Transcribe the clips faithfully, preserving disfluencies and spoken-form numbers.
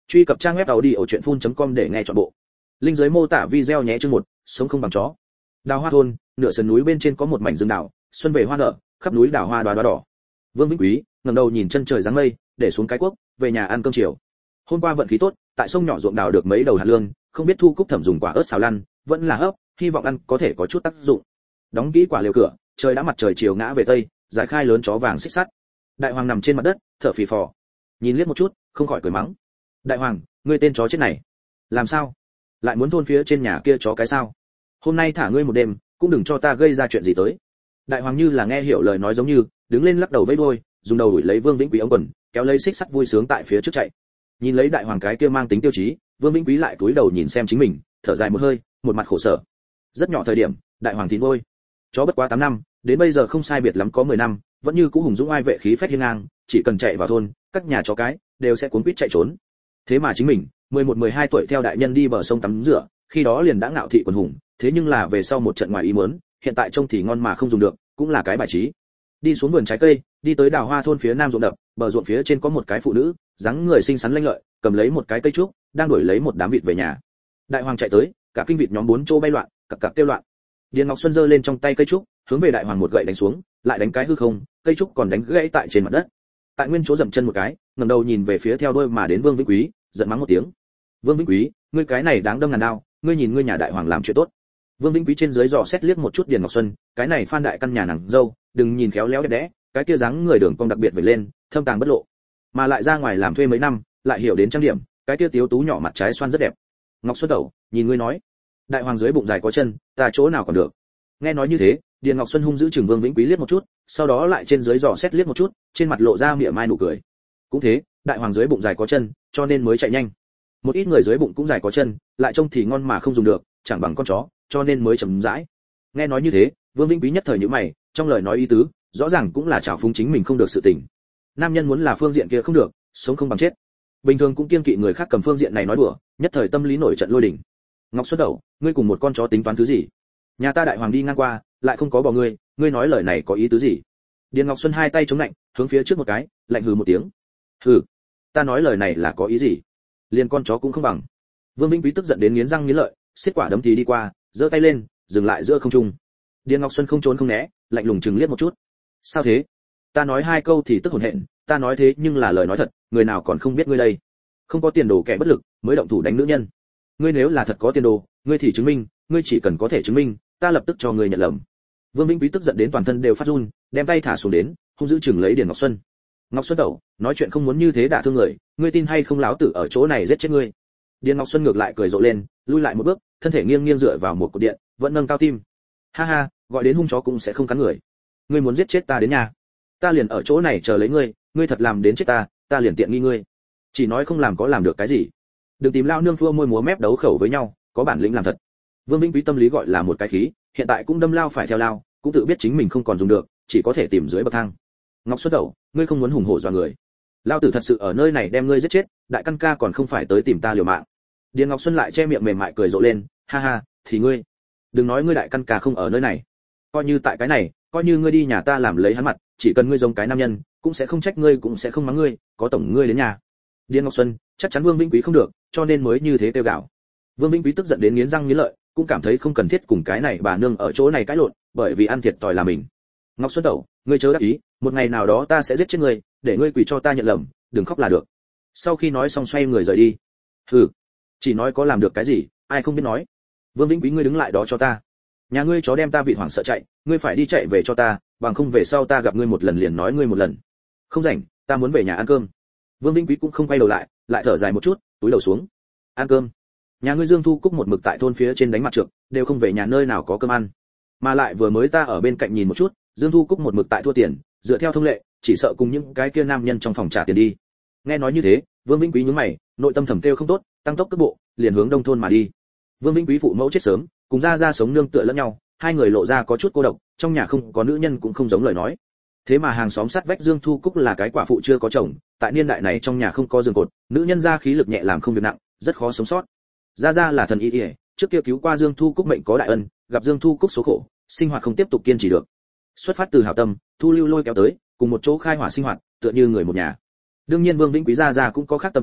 Truy cập trang web audiochuyenphun.com để nghe trọn bộ. Link dưới mô tả video nhé. Chương một, sống không bằng chó. Đào Hoa thôn, nửa sườn núi bên trên có một mảnh rừng đào, xuân về hoa nở, khắp núi đào hoa đóa đóa đỏ. Vương Vĩnh Quý ngẩng đầu nhìn chân trời dáng mây, để xuống cái cuốc, về nhà ăn cơm chiều. Hôm qua vận khí tốt, tại sông nhỏ ruộng đào được mấy đầu hạt lương, không biết Thu Cúc Thẩm dùng quả ớt xào lăn, vẫn là hấp, hy vọng ăn có thể có chút tác dụng. Đóng kỹ quả liều cửa, trời đã mặt trời chiều ngã về tây, giải khai lớn chó vàng xích sắt. Đại Hoàng nằm trên mặt đất, thở phì phò. Nhìn liếc một chút, không khỏi cười mắng. Đại Hoàng, ngươi tên chó chết này, làm sao lại muốn thôn phía trên nhà kia chó cái sao? Hôm nay thả ngươi một đêm, cũng đừng cho ta gây ra chuyện gì tới. Đại Hoàng như là nghe hiểu lời nói giống như, đứng lên lắc đầu vẫy đuôi, dùng đầu đuổi lấy Vương Vĩnh Quý ống quần, kéo lấy xích sắt vui sướng tại phía trước chạy. Nhìn lấy Đại Hoàng cái kia mang tính tiêu chí, Vương Vĩnh Quý lại cúi đầu nhìn xem chính mình, thở dài một hơi, một mặt khổ sở. Rất nhỏ thời điểm, Đại Hoàng thính ngôi, chó bất quá tám năm, đến bây giờ không sai biệt lắm có mười năm, vẫn như cũ hùng dũng ai vệ khí phách hiên ngang, chỉ cần chạy vào thôn, các nhà chó cái đều sẽ cuốn quýt chạy trốn. Thế mà chính mình, mười một mười hai tuổi theo đại nhân đi bờ sông tắm rửa, khi đó liền đã ngạo thị quần hùng, thế nhưng là về sau một trận ngoài ý muốn, hiện tại trông thì ngon mà không dùng được, cũng là cái bài trí. Đi xuống vườn trái cây, đi tới Đào Hoa thôn phía nam ruộng đập, bờ ruộng phía trên có một cái phụ nữ, dáng người xinh xắn lanh lợi, cầm lấy một cái cây trúc, đang đuổi lấy một đám vịt về nhà. Đại Hoàng chạy tới, cả kinh vịt nhóm bốn chỗ bay loạn, cặc cặc kêu loạn. Điền Ngọc Xuân giơ lên trong tay cây trúc, hướng về Đại Hoàng một gậy đánh xuống, lại đánh cái hư không, cây trúc còn đánh gãy tại trên mặt đất. Tại nguyên chỗ dậm chân một cái, ngẩng đầu nhìn về phía theo đuôi mà đến Vương Vĩnh Quý, giận mắng một tiếng. Vương Vĩnh Quý, ngươi cái này đáng đâm ngàn đao, ngươi nhìn ngươi nhà Đại Hoàng làm chuyện tốt. Vương Vĩnh Quý trên dưới dò xét liếc một chút Điền Ngọc Xuân, cái này Phan đại căn nhà nàng dâu, đừng nhìn khéo léo đẹp đẽ, cái kia dáng người đường cong đặc biệt vẩy lên, thâm tàng bất lộ. Mà lại ra ngoài làm thuê mấy năm, lại hiểu đến trang điểm, cái kia tiếu tú nhỏ mặt trái xoan rất đẹp. Ngọc Xuân đầu, nhìn ngươi nói, Đại Hoàng dưới bụng dài có chân, ta chỗ nào còn được. Nghe nói như thế, Điền Ngọc Xuân hung giữ chừng Vương Vĩnh Quý liếc một chút, sau đó lại trên dưới dò xét liếc một chút, trên mặt lộ ra mỉa mai nụ cười. Cũng thế, Đại Hoàng dưới bụng dài có chân, cho nên mới chạy nhanh. Một ít người dưới bụng cũng dài có chân, lại trông thì ngon mà không dùng được, chẳng bằng con chó, cho nên mới chậm rãi. Nghe nói như thế, Vương Vĩnh Quý nhất thời nhíu mày, trong lời nói ý tứ, rõ ràng cũng là trào phúng chính mình không được sự tình. Nam nhân muốn là phương diện kia không được, sống không bằng chết. Bình thường cũng kiêng kỵ người khác cầm phương diện này nói đùa, nhất thời tâm lý nổi trận lôi đình. Ngọc Xuân Đầu, ngươi cùng một con chó tính toán thứ gì? Nhà ta Đại Hoàng đi ngang qua, lại không có bỏ ngươi, ngươi nói lời này có ý tứ gì? Điền Ngọc Xuân hai tay chống lạnh, hướng phía trước một cái, lạnh hừ một tiếng. Hừ, ta nói lời này là có ý gì? Liền con chó cũng không bằng. Vương Vĩnh Quý tức giận đến nghiến răng nghiến lợi, xiết quả đấm thì đi qua, giơ tay lên, dừng lại giữa không trung. Điền Ngọc Xuân không trốn không né, lạnh lùng chừng liếc một chút. Sao thế? Ta nói hai câu thì tức hồn hện, ta nói thế nhưng là lời nói thật, người nào còn không biết ngươi đây? Không có tiền đồ kẻ bất lực, mới động thủ đánh nữ nhân. Ngươi nếu là thật có tiền đồ, ngươi thì chứng minh, ngươi chỉ cần có thể chứng minh, ta lập tức cho ngươi nhận lầm. Vương Vĩnh Quý tức giận đến toàn thân đều phát run, đem tay thả xuống đến, hung dữ chừng lấy Điền Ngọc Xuân. Ngọc Xuân Tẩu, nói chuyện không muốn như thế đả thương người, ngươi tin hay không láo tử ở chỗ này giết chết ngươi. Điền Ngọc Xuân ngược lại cười rộ lên, lui lại một bước, thân thể nghiêng nghiêng dựa vào một cột điện, vẫn nâng cao tim. Ha ha, gọi đến hung chó cũng sẽ không cắn người. Ngươi muốn giết chết ta đến nhà, ta liền ở chỗ này chờ lấy ngươi, ngươi thật làm đến chết ta, ta liền tiện nghi ngươi. Chỉ nói không làm có làm được cái gì. Đừng tìm lao nương thua môi múa mép đấu khẩu với nhau, có bản lĩnh làm thật. Vương Vĩnh Quý tâm lý gọi là một cái khí, hiện tại cũng đâm lao phải theo lao, cũng tự biết chính mình không còn dùng được, chỉ có thể tìm dưới bậc thang. Ngọc Xuân Đậu, ngươi không muốn hùng hổ dọa người. Lao tử thật sự ở nơi này đem ngươi giết chết, đại căn ca còn không phải tới tìm ta liều mạng. Điền Ngọc Xuân lại che miệng mềm mại cười rộ lên, ha ha, thì ngươi, đừng nói ngươi đại căn ca không ở nơi này, coi như tại cái này, coi như ngươi đi nhà ta làm lấy hắn mặt, chỉ cần ngươi giống cái nam nhân, cũng sẽ không trách ngươi, cũng sẽ không mắng ngươi, có tổng ngươi đến nhà. Điền Ngọc Xuân, chắc chắn Vương Vĩnh Quý không được, cho nên mới như thế tiêu gạo. Vương Vĩnh Quý tức giận đến nghiến răng nghiến lợi, cũng cảm thấy không cần thiết cùng cái này bà nương ở chỗ này cãi lộn, bởi vì ăn thiệt tỏi là mình. Ngọc Xuân Tẩu, ngươi chớ đắc ý, một ngày nào đó ta sẽ giết chết ngươi, để ngươi quỳ cho ta nhận lầm, đừng khóc là được. Sau khi nói xong xoay người rời đi. Hừ, chỉ nói có làm được cái gì, ai không biết nói. Vương Vĩnh Quý, ngươi đứng lại đó cho ta. Nhà ngươi chó đem ta vị hoảng sợ chạy, ngươi phải đi chạy về cho ta, bằng không về sau ta gặp ngươi một lần liền nói ngươi một lần. Không rảnh, ta muốn về nhà ăn cơm. Vương Vĩnh Quý cũng không quay đầu lại, lại thở dài một chút, túi đầu xuống. Ăn cơm? Nhà ngươi Dương Thu Cúc một mực tại thôn phía trên đánh mặt trược, đều không về nhà nơi nào có cơm ăn. Mà lại vừa mới ta ở bên cạnh nhìn một chút, Dương Thu Cúc một mực tại thua tiền, dựa theo thông lệ, chỉ sợ cùng những cái kia nam nhân trong phòng trả tiền đi. Nghe nói như thế, Vương Vĩnh Quý nhướng mày, nội tâm thầm kêu không tốt, tăng tốc cước bộ, liền hướng đông thôn mà đi. Vương Vĩnh Quý phụ mẫu chết sớm, cùng ra ra sống nương tựa lẫn nhau, hai người lộ ra có chút cô độc, trong nhà không có nữ nhân cũng không giống lời nói. Thế mà hàng xóm sát vách Dương Thu Cúc là cái quả phụ chưa có chồng, tại niên đại này trong nhà không có giường cột, nữ nhân ra khí lực nhẹ làm không việc nặng, rất khó sống sót. Ra ra là thần y y, trước kia cứu qua Dương Thu Cúc mệnh có đại ân, gặp Dương Thu Cúc số khổ, sinh hoạt không tiếp tục kiên trì được. Xuất phát từ hảo tâm, Thu Lưu lôi kéo tới, cùng một chỗ khai hỏa sinh hoạt, tựa như người một nhà. Đương nhiên Vương Vĩnh Quý ra ra cũng có khác tâm tư,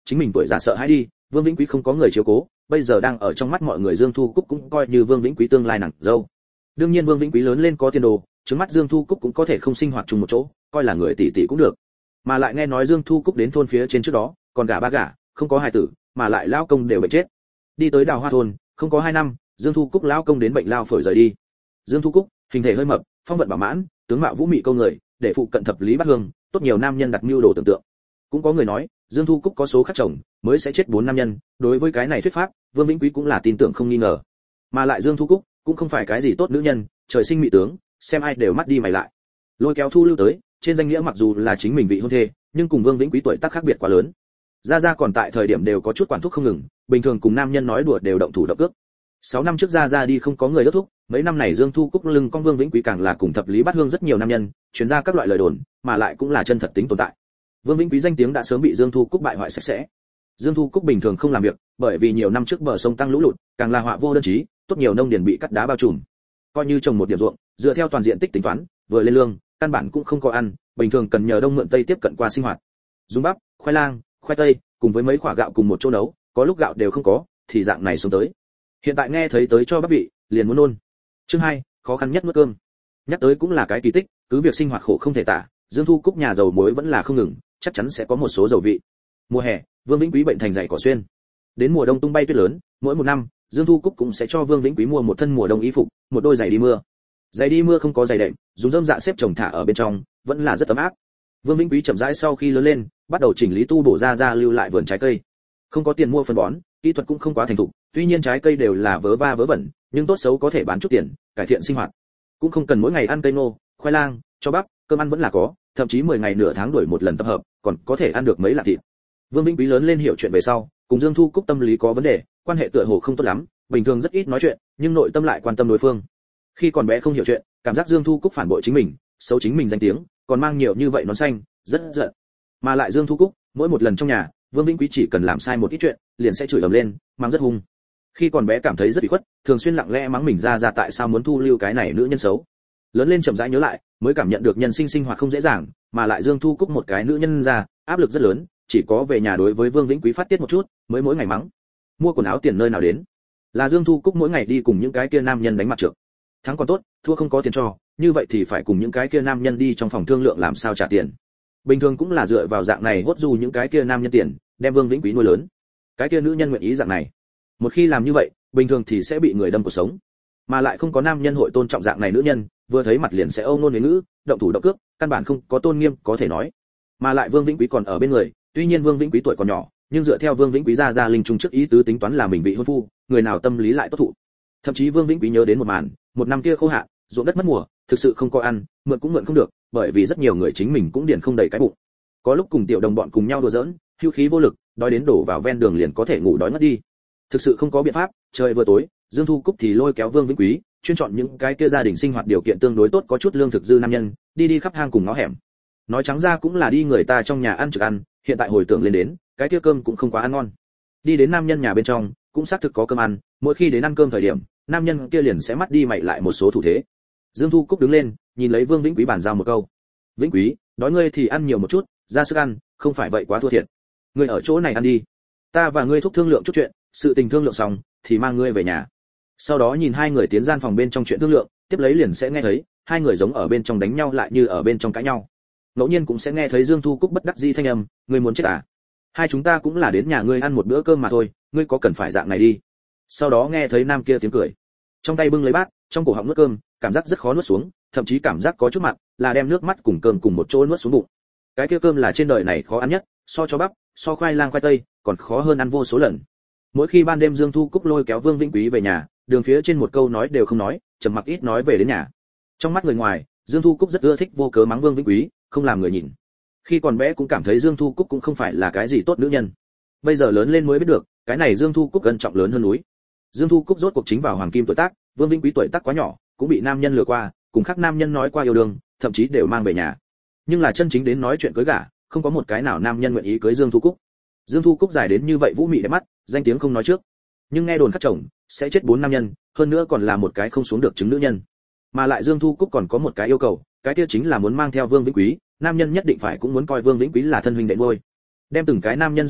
chính mình tuổi già sợ hãi đi, Vương Vĩnh Quý không có người chiếu cố, bây giờ đang ở trong mắt mọi người Dương Thu Cúc cũng coi như Vương Vĩnh Quý tương lai nàng dâu. Đương nhiên Vương Vĩnh Quý lớn lên có tiền đồ, trước mắt Dương Thu Cúc cũng có thể không sinh hoạt chung một chỗ, coi là người tỷ tỷ cũng được. Mà lại nghe nói Dương Thu Cúc đến thôn phía trên trước đó, còn gả ba gả, không có hài tử, mà lại lão công đều bệnh chết. Đi tới Đào Hoa thôn, không có hai năm, Dương Thu Cúc lão công đến bệnh lao phổi rời đi. Dương Thu Cúc, hình thể hơi mập, phong vận bảo mãn, tướng mạo vũ mị câu người, để phụ cận thập lý bát hương, tốt nhiều nam nhân đặt mưu đồ tưởng tượng. Cũng có người nói, Dương Thu Cúc có số khác chồng, mới sẽ chết bốn nam nhân, đối với cái này thuyết pháp, Vương Vĩnh Quý cũng là tin tưởng không nghi ngờ. Mà lại Dương Thu Cúc cũng không phải cái gì tốt nữ nhân, trời sinh mỹ tướng, xem ai đều mắt đi mày lại. Lôi kéo Thu Lưu tới, trên danh nghĩa mặc dù là chính mình vị hôn thê, nhưng cùng Vương Vĩnh Quý tuổi tác khác biệt quá lớn. Gia Gia còn tại thời điểm đều có chút quản thúc không ngừng, bình thường cùng nam nhân nói đùa đều động thủ động cước. Sáu năm trước Gia Gia đi không có người đốc thúc, mấy năm này Dương Thu Cúc lưng con Vương Vĩnh Quý càng là cùng thập lý bát hương rất nhiều nam nhân, truyền ra các loại lời đồn, mà lại cũng là chân thật tính tồn tại. Vương Vĩnh Quý danh tiếng đã sớm bị Dương Thu Cúc bại hoại sạch sẽ. Dương Thu Cúc bình thường không làm việc, bởi vì nhiều năm trước bờ sông tăng lũ lụt, càng là họa vô đơn chí, tốt nhiều nông điền bị cắt đá bao trùm. Coi như trồng một điểm ruộng, dựa theo toàn diện tích tính toán, vừa lên lương, căn bản cũng không có ăn, bình thường cần nhờ đông mượn tây tiếp cận qua sinh hoạt. Dùng bắp, khoai lang, khoai tây, cùng với mấy quả gạo cùng một chỗ nấu, có lúc gạo đều không có, thì dạng này xuống tới. Hiện tại nghe thấy tới cho bắp vị, liền muốn nôn. Chương hai, khó khăn nhất nuốt cơm. Nhắc tới cũng là cái kỳ tích, cứ việc sinh hoạt khổ không thể tả, Dương Thu Cúc nhà dầu muối vẫn là không ngừng, chắc chắn sẽ có một số dầu vị. Mùa hè, Vương Vĩnh Quý bệnh thành dày cỏ xuyên. Đến mùa đông tung bay tuyết lớn, mỗi một năm, Dương Thu Cúc cũng sẽ cho Vương Vĩnh Quý mua một thân mùa đông y phục, một đôi giày đi mưa. Giày đi mưa không có giày đệm, dùng rơm dạ xếp chồng thả ở bên trong, vẫn là rất ấm áp. Vương Vĩnh Quý chậm rãi sau khi lớn lên, bắt đầu chỉnh lý tu bổ ra ra lưu lại vườn trái cây. Không có tiền mua phân bón, kỹ thuật cũng không quá thành thục, tuy nhiên trái cây đều là vớ va vớ vẩn, nhưng tốt xấu có thể bán chút tiền, cải thiện sinh hoạt. Cũng không cần mỗi ngày ăn cây nô, khoai lang, cho bắp, cơm ăn vẫn là có, thậm chí mười ngày nửa tháng đuổi một lần tập hợp, còn có thể ăn được mấy lạng thịt. Vương Vĩnh Quý lớn lên hiểu chuyện về sau, cùng Dương Thu Cúc tâm lý có vấn đề, quan hệ tựa hồ không tốt lắm, bình thường rất ít nói chuyện, nhưng nội tâm lại quan tâm đối phương. Khi còn bé không hiểu chuyện, cảm giác Dương Thu Cúc phản bội chính mình, xấu chính mình danh tiếng, còn mang nhiều như vậy nón xanh, rất giận. Mà lại Dương Thu Cúc, mỗi một lần trong nhà, Vương Vĩnh Quý chỉ cần làm sai một ít chuyện, liền sẽ chửi ầm lên, mang rất hung. Khi còn bé cảm thấy rất bị khuất, thường xuyên lặng lẽ mắng mình ra ra tại sao muốn thu lưu cái này nữ nhân xấu. Lớn lên chậm rãi nhớ lại, mới cảm nhận được nhân sinh sinh hoạt không dễ dàng, mà lại Dương Thu Cúc một cái nữ nhân ra, áp lực rất lớn, chỉ có về nhà đối với Vương Vĩnh Quý phát tiết một chút, mới mỗi ngày mắng. Mua quần áo tiền nơi nào đến? Là Dương Thu Cúc mỗi ngày đi cùng những cái kia nam nhân đánh mặt trược. Thắng còn tốt, thua không có tiền cho, như vậy thì phải cùng những cái kia nam nhân đi trong phòng thương lượng làm sao trả tiền. Bình thường cũng là dựa vào dạng này hốt du những cái kia nam nhân tiền, đem Vương Vĩnh Quý nuôi lớn. Cái kia nữ nhân nguyện ý dạng này. Một khi làm như vậy, bình thường thì sẽ bị người đâm cuộc sống. Mà lại không có nam nhân hội tôn trọng dạng này nữ nhân, vừa thấy mặt liền sẽ âu nôn huế ngữ, động thủ động cước, căn bản không có tôn nghiêm có thể nói. Mà lại Vương Vĩnh Quý còn ở bên người, tuy nhiên Vương Vĩnh Quý tuổi còn nhỏ, nhưng dựa theo Vương Vĩnh Quý gia gia linh trung trước ý tứ tính toán là mình vị hôn phu, người nào tâm lý lại tốt thụ. Thậm chí Vương Vĩnh Quý nhớ đến một màn, một năm kia khô hạn, ruộng đất mất mùa, thực sự không có ăn, mượn cũng mượn không được, bởi vì rất nhiều người chính mình cũng điền không đầy cái bụng. Có lúc cùng tiểu đồng bọn cùng nhau đùa giỡn, hưu khí vô lực, đói đến đổ vào ven đường liền có thể ngủ đói ngất đi. Thực sự không có biện pháp, trời vừa tối, Dương Thu Cúc thì lôi kéo Vương Vĩnh Quý, chuyên chọn những cái kia gia đình sinh hoạt điều kiện tương đối tốt có chút lương thực dư nam nhân, đi đi khắp hang cùng ngõ hẻm. Nói trắng ra cũng là đi người ta trong nhà ăn trực ăn, hiện tại hồi tưởng lên đến, cái kia cơm cũng không quá ăn ngon. Đi đến nam nhân nhà bên trong, cũng xác thực có cơm ăn, mỗi khi đến ăn cơm thời điểm, nam nhân kia liền sẽ mắt đi mày lại một số thủ thế. Dương Thu Cúc đứng lên, nhìn lấy Vương Vĩnh Quý bàn giao một câu. Vĩnh Quý, đói ngươi thì ăn nhiều một chút, ra sức ăn, không phải vậy quá thua thiệt. Ngươi ở chỗ này ăn đi, ta và ngươi thúc thương lượng chút chuyện, sự tình thương lượng xong thì mang ngươi về nhà. Sau đó nhìn hai người tiến gian phòng bên trong chuyện thương lượng, tiếp lấy liền sẽ nghe thấy hai người giống ở bên trong đánh nhau lại như ở bên trong cãi nhau. Ngẫu nhiên cũng sẽ nghe thấy Dương Thu Cúc bất đắc dĩ thanh âm, ngươi muốn chết à? Hai chúng ta cũng là đến nhà ngươi ăn một bữa cơm mà thôi, ngươi có cần phải dạng này đi. Sau đó nghe thấy nam kia tiếng cười, trong tay bưng lấy bát, trong cổ họng nuốt cơm, cảm giác rất khó nuốt xuống, thậm chí cảm giác có chút mặn, là đem nước mắt cùng cơm cùng một chỗ nuốt xuống bụng. Cái kia cơm là trên đời này khó ăn nhất, so cho bắp, so khoai lang khoai tây, còn khó hơn ăn vô số lần. Mỗi khi ban đêm Dương Thu Cúc lôi kéo Vương Vĩnh Quý về nhà, đường phía trên một câu nói đều không nói, trầm mặc ít nói về đến nhà. Trong mắt người ngoài, Dương Thu Cúc rất ưa thích vô cớ mắng Vương Vĩnh Quý, không làm người nhìn. Khi còn bé cũng cảm thấy Dương Thu Cúc cũng không phải là cái gì tốt nữ nhân. Bây giờ lớn lên mới biết được, cái này Dương Thu Cúc cân trọng lớn hơn núi. Dương Thu Cúc rốt cuộc chính vào hoàng kim tuổi tác, Vương Vĩnh Quý tuổi tác quá nhỏ, cũng bị nam nhân lừa qua, cùng khác nam nhân nói qua yêu đương, thậm chí đều mang về nhà. Nhưng là chân chính đến nói chuyện cưới gả, không có một cái nào nam nhân nguyện ý cưới Dương Thu Cúc. Dương Thu Cúc dài đến như vậy vũ mị đẹp mắt, danh tiếng không nói trước, nhưng nghe đồn khắc chồng sẽ chết bốn nam nhân, hơn nữa còn là một cái không xuống được chứng nữ nhân. Mà lại Dương Thu Cúc còn có một cái yêu cầu, cái kia chính là muốn mang theo Vương Vĩnh Quý, nam nhân nhất định phải cũng muốn coi Vương Vĩnh Quý là thân huynh đệ nuôi. Đem từng cái nam nhân dọa lùi,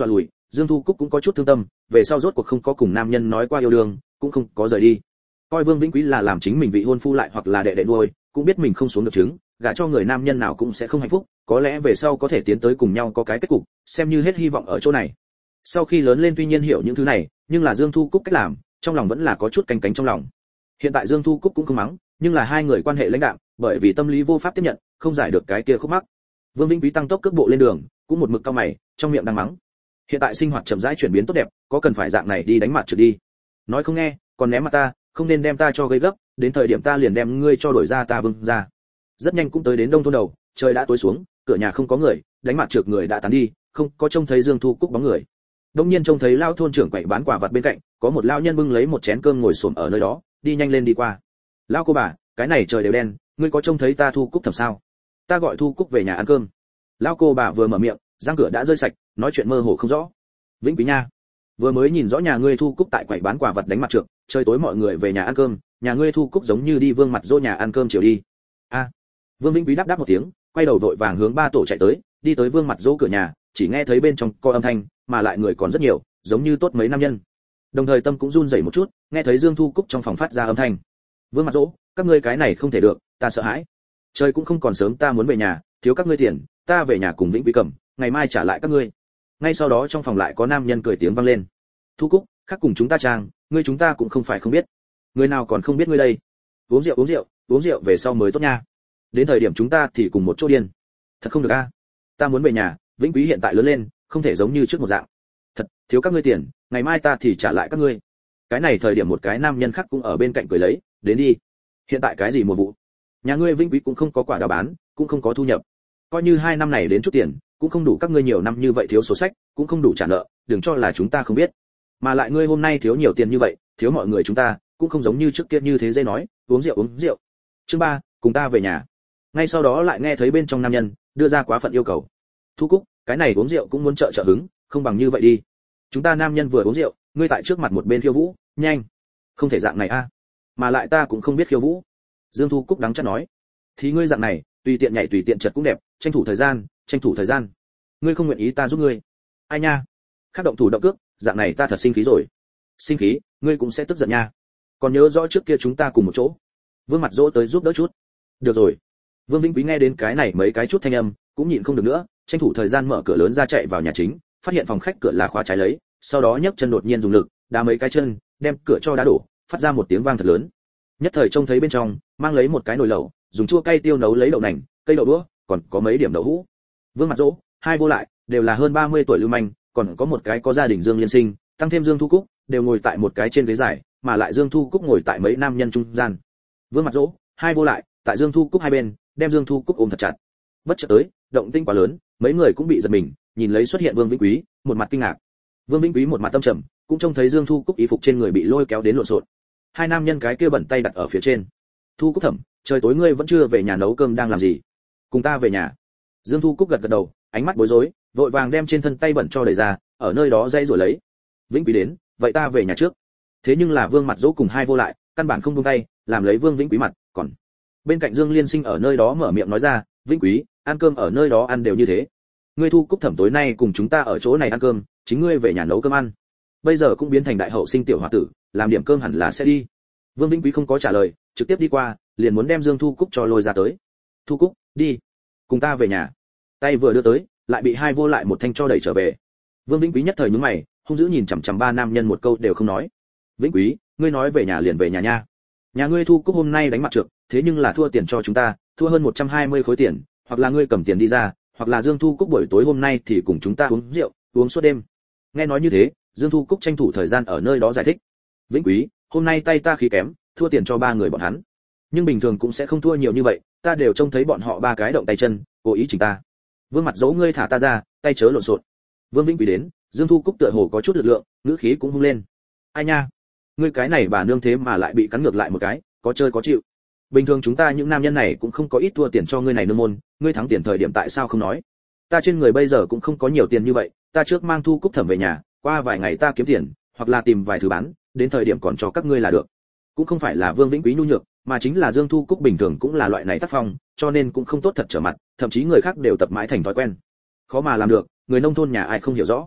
Dương Thu Cúc cũng có chút thương tâm, về sau rốt cuộc không có cùng nam nhân nói qua yêu đương, cũng không có rời đi. Coi Vương Vĩnh Quý là làm chính mình vị hôn phu lại hoặc là đệ đệ nuôi, cũng biết mình không xuống được trứng, gả cho người nam nhân nào cũng sẽ không hạnh phúc, có lẽ về sau có thể tiến tới cùng nhau có cái kết cục, xem như hết hy vọng ở chỗ này. Sau khi lớn lên tuy nhiên hiểu những thứ này, nhưng là Dương Thu Cúc cách làm, trong lòng vẫn là có chút canh cánh trong lòng. Hiện tại Dương Thu Cúc cũng không mắng, nhưng là hai người quan hệ lãnh đạm, bởi vì tâm lý vô pháp tiếp nhận, không giải được cái kia khúc mắc. Vương Vĩnh Quý tăng tốc cước bộ lên đường, cũng một mực cau mày, trong miệng đang mắng. Hiện tại sinh hoạt chậm rãi chuyển biến tốt đẹp, có cần phải dạng này đi đánh mặt trượt đi. Nói không nghe, còn ném mặt ta, không nên đem ta cho gây gấp, đến thời điểm ta liền đem ngươi cho đổi ra ta Vương ra. Rất nhanh cũng tới đến đông thôn đầu, trời đã tối xuống, cửa nhà không có người, đánh mặt trượt người đã tán đi, không có trông thấy Dương Thu Cúc bóng người. Đông nhiên trông thấy lao thôn trưởng quậy bán quả vật bên cạnh, có một lao nhân bưng lấy một chén cơm ngồi xổm ở nơi đó, đi nhanh lên đi qua. Lao cô bà, cái này trời đều đen, ngươi có trông thấy ta Thu Cúc thầm sao? Ta gọi Thu Cúc về nhà ăn cơm. Lao cô bà vừa mở miệng, răng cửa đã rơi sạch, nói chuyện mơ hồ không rõ. Vĩnh Quý nha, vừa mới nhìn rõ nhà ngươi Thu Cúc tại quầy bán quả vật đánh mặt trượt, trời tối mọi người về nhà ăn cơm, nhà ngươi Thu Cúc giống như đi Vương Mặt Dô nhà ăn cơm chiều đi. A. À. Vương Vĩnh Quý đáp đáp một tiếng, quay đầu vội vàng hướng ba tổ chạy tới, đi tới Vương Mặt Dô cửa nhà, chỉ nghe thấy bên trong có âm thanh, mà lại người còn rất nhiều, giống như tốt mấy nam nhân. Đồng thời tâm cũng run rẩy một chút, nghe thấy Dương Thu Cúc trong phòng phát ra âm thanh. Vương Mặt Dỗ, các ngươi cái này không thể được, ta sợ hãi. Trời cũng không còn sớm, ta muốn về nhà, thiếu các ngươi tiền, ta về nhà cùng Vĩnh Quý cầm, ngày mai trả lại các ngươi. Ngay sau đó trong phòng lại có nam nhân cười tiếng vang lên. Thu Cúc, khác cùng chúng ta trang, ngươi chúng ta cũng không phải không biết. Người nào còn không biết ngươi đây? Uống rượu uống rượu, uống rượu về sau mới tốt nha. Đến thời điểm chúng ta thì cùng một chỗ điên. Thật không được a. Ta muốn về nhà, Vĩnh Quý hiện tại lớn lên, không thể giống như trước một dạng. Thật, thiếu các ngươi tiền, ngày mai ta thì trả lại các ngươi. Cái này thời điểm một cái nam nhân khác cũng ở bên cạnh cười lấy, đến đi. Hiện tại cái gì mùa vụ? Nhà ngươi Vĩnh Quý cũng không có quả đào bán, cũng không có thu nhập. Coi như hai năm này đến chút tiền, cũng không đủ các ngươi nhiều năm như vậy thiếu sổ sách, cũng không đủ trả nợ, đừng cho là chúng ta không biết. Mà lại ngươi hôm nay thiếu nhiều tiền như vậy, thiếu mọi người chúng ta, cũng không giống như trước kia như thế dễ nói, uống rượu uống rượu. Chương ba, cùng ta về nhà. Ngay sau đó lại nghe thấy bên trong nam nhân đưa ra quá phận yêu cầu. Thu Cúc, cái này uống rượu cũng muốn trợ trợ hứng, không bằng như vậy đi. Chúng ta nam nhân vừa uống rượu, ngươi tại trước mặt một bên khiêu vũ, nhanh. Không thể dạng này a. Mà lại ta cũng không biết khiêu vũ. Dương Thu Cúc đắng chát nói. Thì ngươi dạng này, tùy tiện nhảy tùy tiện chật cũng đẹp, tranh thủ thời gian, tranh thủ thời gian. Ngươi không nguyện ý ta giúp ngươi. Ai nha? Khác động thủ động cước, dạng này ta thật sinh khí rồi. Sinh khí, ngươi cũng sẽ tức giận nha. Còn nhớ rõ trước kia chúng ta cùng một chỗ. Vương Mặt Dỗ tới giúp đỡ chút. Được rồi. Vương Vĩnh Quý nghe đến cái này mấy cái chút thanh âm, cũng nhịn không được nữa, tranh thủ thời gian mở cửa lớn ra chạy vào nhà chính, phát hiện phòng khách cửa là khóa trái lấy, sau đó nhấc chân đột nhiên dùng lực, đá mấy cái chân, đem cửa cho đá đổ, phát ra một tiếng vang thật lớn. Nhất thời trông thấy bên trong, mang lấy một cái nồi lẩu, dùng chua cay tiêu nấu lấy đậu nành, cây đậu đũa, còn có mấy điểm đậu hũ. Vương Mặt Dỗ, hai vô lại, đều là hơn ba mươi tuổi lưu manh, còn có một cái có gia đình Dương Liên Sinh, tăng thêm Dương Thu Cúc, đều ngồi tại một cái trên ghế dài, mà lại Dương Thu Cúc ngồi tại mấy nam nhân trung gian. Vương Mặt Dỗ, hai vô lại, tại Dương Thu Cúc hai bên, đem Dương Thu Cúc ôm thật chặt. Bất chợt tới, động tĩnh quá lớn, mấy người cũng bị giật mình, nhìn lấy xuất hiện Vương Vĩnh Quý, một mặt kinh ngạc. Vương Vĩnh Quý một mặt tâm trầm, cũng trông thấy Dương Thu Cúc y phục trên người bị lôi kéo đến lộn xộn. Hai nam nhân cái kia bẩn tay đặt ở phía trên. Thu Cúc thẩm, trời tối ngươi vẫn chưa về nhà nấu cơm đang làm gì? Cùng ta về nhà. Dương Thu Cúc gật gật đầu, ánh mắt bối rối, vội vàng đem trên thân tay bẩn cho đẩy ra, ở nơi đó dây rồi lấy. Vĩnh Quý đến, vậy ta về nhà trước. Thế nhưng là Vương Mặt Dỗ cùng hai vô lại, căn bản không buông tay, làm lấy Vương Vĩnh Quý mặt, còn bên cạnh Dương Liên Sinh ở nơi đó mở miệng nói ra, Vĩnh Quý, ăn cơm ở nơi đó ăn đều như thế. Ngươi Thu Cúc thẩm tối nay cùng chúng ta ở chỗ này ăn cơm, chính ngươi về nhà nấu cơm ăn. Bây giờ cũng biến thành đại hậu sinh tiểu hòa tử, làm điểm cơm hẳn là sẽ đi. Vương Vĩnh Quý không có trả lời, trực tiếp đi qua, liền muốn đem Dương Thu Cúc cho lôi ra tới. Thu Cúc, đi, cùng ta về nhà. Tay vừa đưa tới, lại bị hai vô lại một thanh cho đẩy trở về. Vương Vĩnh Quý nhất thời nhướng mày, hung dữ nhìn chằm chằm ba nam nhân một câu đều không nói. Vĩnh Quý, ngươi nói về nhà liền về nhà nha. Nhà ngươi Thu Cúc hôm nay đánh mặt trượt, thế nhưng là thua tiền cho chúng ta, thua hơn một trăm hai mươi khối tiền, hoặc là ngươi cầm tiền đi ra, hoặc là Dương Thu Cúc buổi tối hôm nay thì cùng chúng ta uống rượu, uống suốt đêm. Nghe nói như thế, Dương Thu Cúc tranh thủ thời gian ở nơi đó giải thích. Vĩnh Quý, hôm nay tay ta khí kém, thua tiền cho ba người bọn hắn. Nhưng bình thường cũng sẽ không thua nhiều như vậy, ta đều trông thấy bọn họ ba cái động tay chân, cố ý chỉnh ta. Vương Mặt Dỗ ngươi thả ta ra, tay chớ lộn xộn. Vương Vĩnh Quý đến, Dương Thu Cúc tựa hồ có chút lực lượng, ngữ khí cũng hung lên. Ai nha, ngươi cái này bà nương thế mà lại bị cắn ngược lại một cái, có chơi có chịu. Bình thường chúng ta những nam nhân này cũng không có ít thua tiền cho ngươi này nương môn, ngươi thắng tiền thời điểm tại sao không nói? Ta trên người bây giờ cũng không có nhiều tiền như vậy, ta trước mang Thu Cúc thẩm về nhà, qua vài ngày ta kiếm tiền, hoặc là tìm vài thứ bán, đến thời điểm còn cho các ngươi là được. Cũng không phải là Vương Vĩnh Quý nhu nhược, mà chính là Dương Thu Cúc bình thường cũng là loại này tác phong, cho nên cũng không tốt thật trở mặt, thậm chí người khác đều tập mãi thành thói quen. Khó mà làm được, người nông thôn nhà ai không hiểu rõ.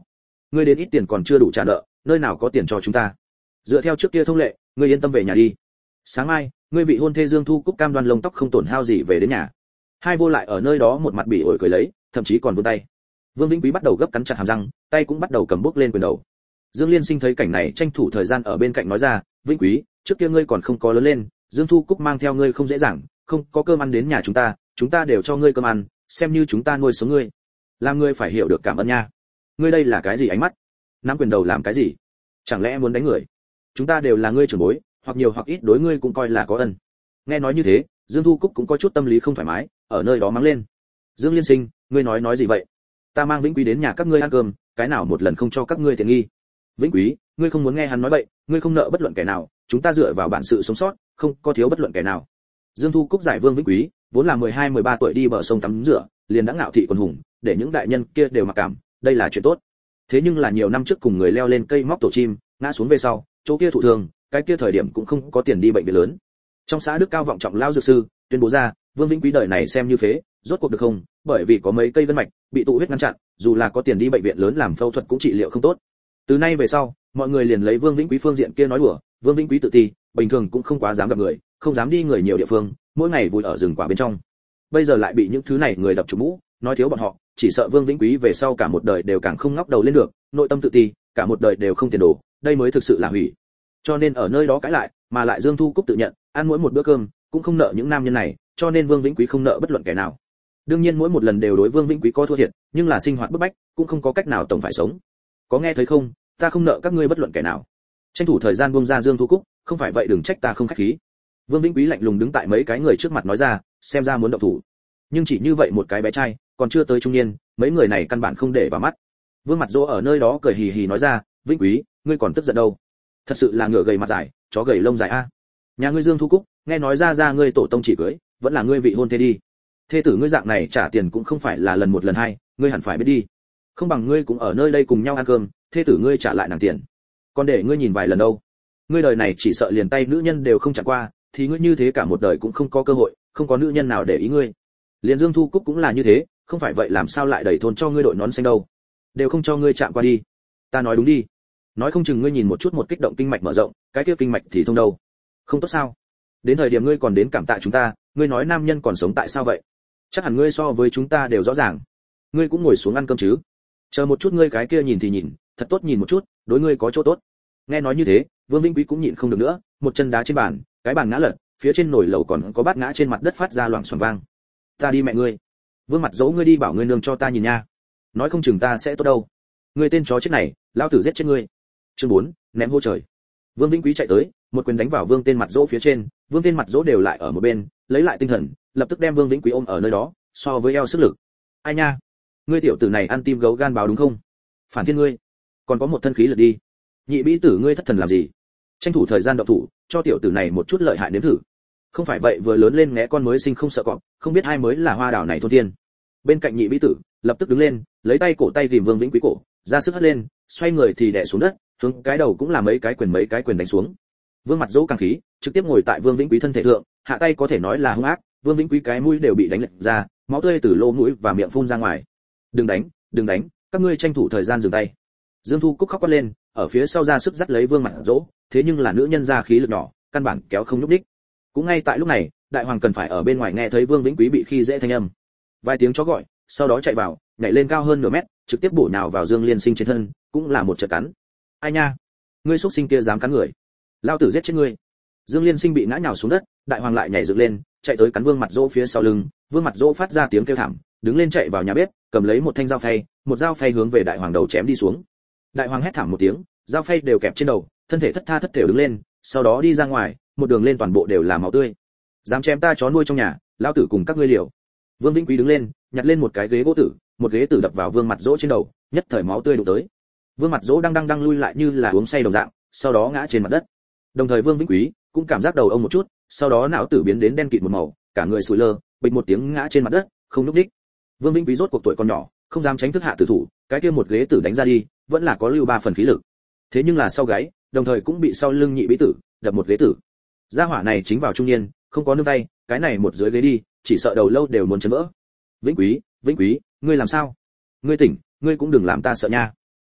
ngươi đến ít tiền còn chưa đủ trả nợ, nơi nào có tiền cho chúng ta. Dựa theo trước kia thông lệ, ngươi yên tâm về nhà đi. Sáng mai, ngươi vị hôn thê Dương Thu Cúc cam đoan lông tóc không tổn hao gì về đến nhà. Hai vô lại ở nơi đó một mặt bỉ ổi cười lấy, thậm chí còn vươn tay. Vương Vĩnh Quý bắt đầu gấp cắn chặt hàm răng, tay cũng bắt đầu cầm bút lên quyền đầu. Dương Liên Sinh thấy cảnh này tranh thủ thời gian ở bên cạnh nói ra, Vĩnh Quý, trước kia ngươi còn không có lớn lên, Dương Thu Cúc mang theo ngươi không dễ dàng, không có cơm ăn đến nhà chúng ta, chúng ta đều cho ngươi cơm ăn, xem như chúng ta nuôi sống ngươi. Làm ngươi phải hiểu được cảm ơn nha. Ngươi đây là cái gì ánh mắt? Nắm quyền đầu làm cái gì? Chẳng lẽ muốn đánh người? Chúng ta đều là ngươi trưởng bối, hoặc nhiều hoặc ít đối ngươi cũng coi là có ân. Nghe nói như thế, Dương Thu Cúc cũng có chút tâm lý không thoải mái, ở nơi đó mắng lên. Dương Liên Sinh, ngươi nói nói gì vậy? Ta mang Vĩnh Quý đến nhà các ngươi ăn cơm, cái nào một lần không cho các ngươi tiện nghi? Vĩnh Quý, ngươi không muốn nghe hắn nói bậy, ngươi không nợ bất luận kẻ nào, chúng ta dựa vào bản sự sống sót, không có thiếu bất luận kẻ nào. Dương Thu Cúc giải Vương Vĩnh Quý, vốn là mười hai mười ba tuổi đi bờ sông tắm rửa, liền đã ngạo thị quần hùng, để những đại nhân kia đều mặc cảm, đây là chuyện tốt. Thế nhưng là nhiều năm trước cùng người leo lên cây móc tổ chim, ngã xuống về sau, chỗ kia thụ thường, cái kia thời điểm cũng không có tiền đi bệnh viện lớn. Trong xã Đức Cao vọng trọng lao dược sư, tuyên bố ra, Vương Vĩnh Quý đời này xem như phế, rốt cuộc được không? Bởi vì có mấy cây gân mạch bị tụ huyết ngăn chặn, dù là có tiền đi bệnh viện lớn làm phẫu thuật cũng trị liệu không tốt. Từ nay về sau, mọi người liền lấy Vương Vĩnh Quý phương diện kia nói đùa, Vương Vĩnh Quý tự ti, bình thường cũng không quá dám gặp người, không dám đi người nhiều địa phương, mỗi ngày vùi ở rừng quả bên trong. Bây giờ lại bị những thứ này người đập chủ mũ, nói thiếu bọn họ, chỉ sợ Vương Vĩnh Quý về sau cả một đời đều càng không ngóc đầu lên được, nội tâm tự ti, cả một đời đều không tiền đồ, đây mới thực sự là hủy. Cho nên ở nơi đó cãi lại, mà lại Dương Thu Cúc tự nhận, ăn mỗi một bữa cơm, cũng không nợ những nam nhân này, cho nên Vương Vĩnh Quý không nợ bất luận kẻ nào. Đương nhiên mỗi một lần đều đối Vương Vĩnh Quý có thua thiệt, nhưng là sinh hoạt bức bách, cũng không có cách nào tổng phải sống. Có nghe thấy không, ta không nợ các ngươi bất luận kẻ nào. Tranh thủ thời gian buông ra Dương Thu Cúc, không phải vậy đừng trách ta không khách khí. Vương Vĩnh Quý lạnh lùng đứng tại mấy cái người trước mặt nói ra, xem ra muốn động thủ. Nhưng chỉ như vậy một cái bé trai, còn chưa tới trung niên, mấy người này căn bản không để vào mắt. Vương Mặt Dỗ ở nơi đó cười hì hì nói ra, Vĩnh Quý, ngươi còn tức giận đâu? Thật sự là ngựa gầy mặt dài, chó gầy lông dài a. Nhà ngươi Dương Thu Cúc, nghe nói ra ra ngươi tổ tông chỉ cưới, vẫn là ngươi vị hôn thê đi. Thê tử ngươi dạng này trả tiền cũng không phải là lần một lần hai, ngươi hẳn phải biết đi. Không bằng ngươi cũng ở nơi đây cùng nhau ăn cơm, thê tử ngươi trả lại nàng tiền. Còn để ngươi nhìn vài lần đâu. Ngươi đời này chỉ sợ liền tay nữ nhân đều không chạm qua, thì ngươi như thế cả một đời cũng không có cơ hội, không có nữ nhân nào để ý ngươi. Liền Dương Thu Cúc cũng là như thế, không phải vậy làm sao lại đẩy thôn cho ngươi đội nón xanh đâu. Đều không cho ngươi chạm qua đi. Ta nói đúng đi. Nói không chừng ngươi nhìn một chút một kích động kinh mạch mở rộng, cái kia kinh mạch thì thông đâu. Không tốt sao? Đến thời điểm ngươi còn đến cảm tạ chúng ta, ngươi nói nam nhân còn sống tại sao vậy? Chắc hẳn ngươi so với chúng ta đều rõ ràng. Ngươi cũng ngồi xuống ăn cơm chứ? Chờ một chút ngươi cái kia nhìn thì nhìn, thật tốt nhìn một chút, đối ngươi có chỗ tốt. Nghe nói như thế, Vương Vĩnh Quý cũng nhịn không được nữa, một chân đá trên bàn, cái bàn ngã lật, phía trên nồi lẩu còn có bát ngã trên mặt đất phát ra loảng xoảng vang. Ta đi mẹ ngươi. Vương Mặt Dỗ ngươi đi bảo ngươi nương cho ta nhìn nha. Nói không chừng ta sẽ tốt đâu. Ngươi tên chó chết này, lão tử giết chết ngươi. Chương bốn, ném hô trời. Vương Vĩnh Quý chạy tới, một quyền đánh vào Vương tên Mặt Dỗ phía trên, Vương tên Mặt Dỗ đều lại ở một bên, lấy lại tinh thần, lập tức đem Vương Vĩnh Quý ôm ở nơi đó, so với eo sức lực. Ai nha, ngươi tiểu tử này ăn tim gấu gan báo đúng không? Phản thiên ngươi, còn có một thân khí lực đi. Nhị bĩ tử ngươi thất thần làm gì? Tranh thủ thời gian động thủ, cho tiểu tử này một chút lợi hại nếm thử. Không phải vậy vừa lớn lên ngẽ con mới sinh không sợ cọp, không biết ai mới là hoa đảo này thôn thiên. Bên cạnh nhị bĩ tử, lập tức đứng lên, lấy tay cổ tay tìm Vương Vĩnh Quý cổ, ra sức hất lên, xoay người thì đè xuống đất, hướng cái đầu cũng là mấy cái quyền mấy cái quyền đánh xuống. Vương Mặt Dỗ càng khí, trực tiếp ngồi tại Vương Vĩnh Quý thân thể thượng, hạ tay có thể nói là hung ác, Vương Vĩnh Quý cái mũi đều bị đánh lệch ra, máu tươi từ lỗ mũi và miệng phun ra ngoài. Đừng đánh, đừng đánh, các ngươi tranh thủ thời gian dừng tay. Dương Thu Cúc khóc quát lên, ở phía sau ra sức dắt lấy Vương Mặt Dỗ, thế nhưng là nữ nhân ra khí lực nhỏ, căn bản kéo không nhúc đích. Cũng ngay tại lúc này, đại hoàng cần phải ở bên ngoài nghe thấy Vương Vĩnh Quý bị khi dễ thanh âm. Vài tiếng chó gọi, sau đó chạy vào, nhảy lên cao hơn nửa mét, trực tiếp bổ nhào vào Dương Liên Sinh trên thân, cũng là một trận cắn. Ai nha, ngươi xuất sinh kia dám cắn người, lao tử giết chết ngươi. Dương Liên Sinh bị ngã nhào xuống đất, đại hoàng lại nhảy dựng lên, chạy tới cắn Vương Mặt Dỗ phía sau lưng, Vương Mặt Dỗ phát ra tiếng kêu thảm, đứng lên chạy vào nhà bếp, cầm lấy một thanh dao phay, một dao phay hướng về đại hoàng đầu chém đi xuống. Đại hoàng hét thảm một tiếng, dao phay đều kẹp trên đầu, thân thể thất tha thất thểu đứng lên, sau đó đi ra ngoài, một đường lên toàn bộ đều là máu tươi. Dám chém ta chó nuôi trong nhà, lão tử cùng các ngươi liều. Vương Vĩnh Quý đứng lên, nhặt lên một cái ghế gỗ tử, một ghế tử đập vào Vương Mặt Dỗ trên đầu, nhất thời máu tươi đổ tới. Vương Mặt Dỗ đang đang đang lui lại như là uống say đồng dạng, sau đó ngã trên mặt đất. Đồng thời Vương Vĩnh Quý cũng cảm giác đầu ông một chút, sau đó não tử biến đến đen kịt một màu, cả người sùi lơ, bịch một tiếng ngã trên mặt đất, không nhúc nhích. Vương Vĩnh Quý rốt cuộc tuổi còn nhỏ, không dám tránh thức hạ tử thủ, cái kia một ghế tử đánh ra đi, vẫn là có lưu ba phần khí lực. Thế nhưng là sau gáy, đồng thời cũng bị sau lưng nhị bĩ tử đập một ghế tử. Gia hỏa này chính vào trung niên, không có nương tay, cái này một dưới ghế đi, chỉ sợ đầu lâu đều muốn chấn vỡ. Vĩnh Quý, Vĩnh Quý, ngươi làm sao? Ngươi tỉnh, ngươi cũng đừng làm ta sợ nha.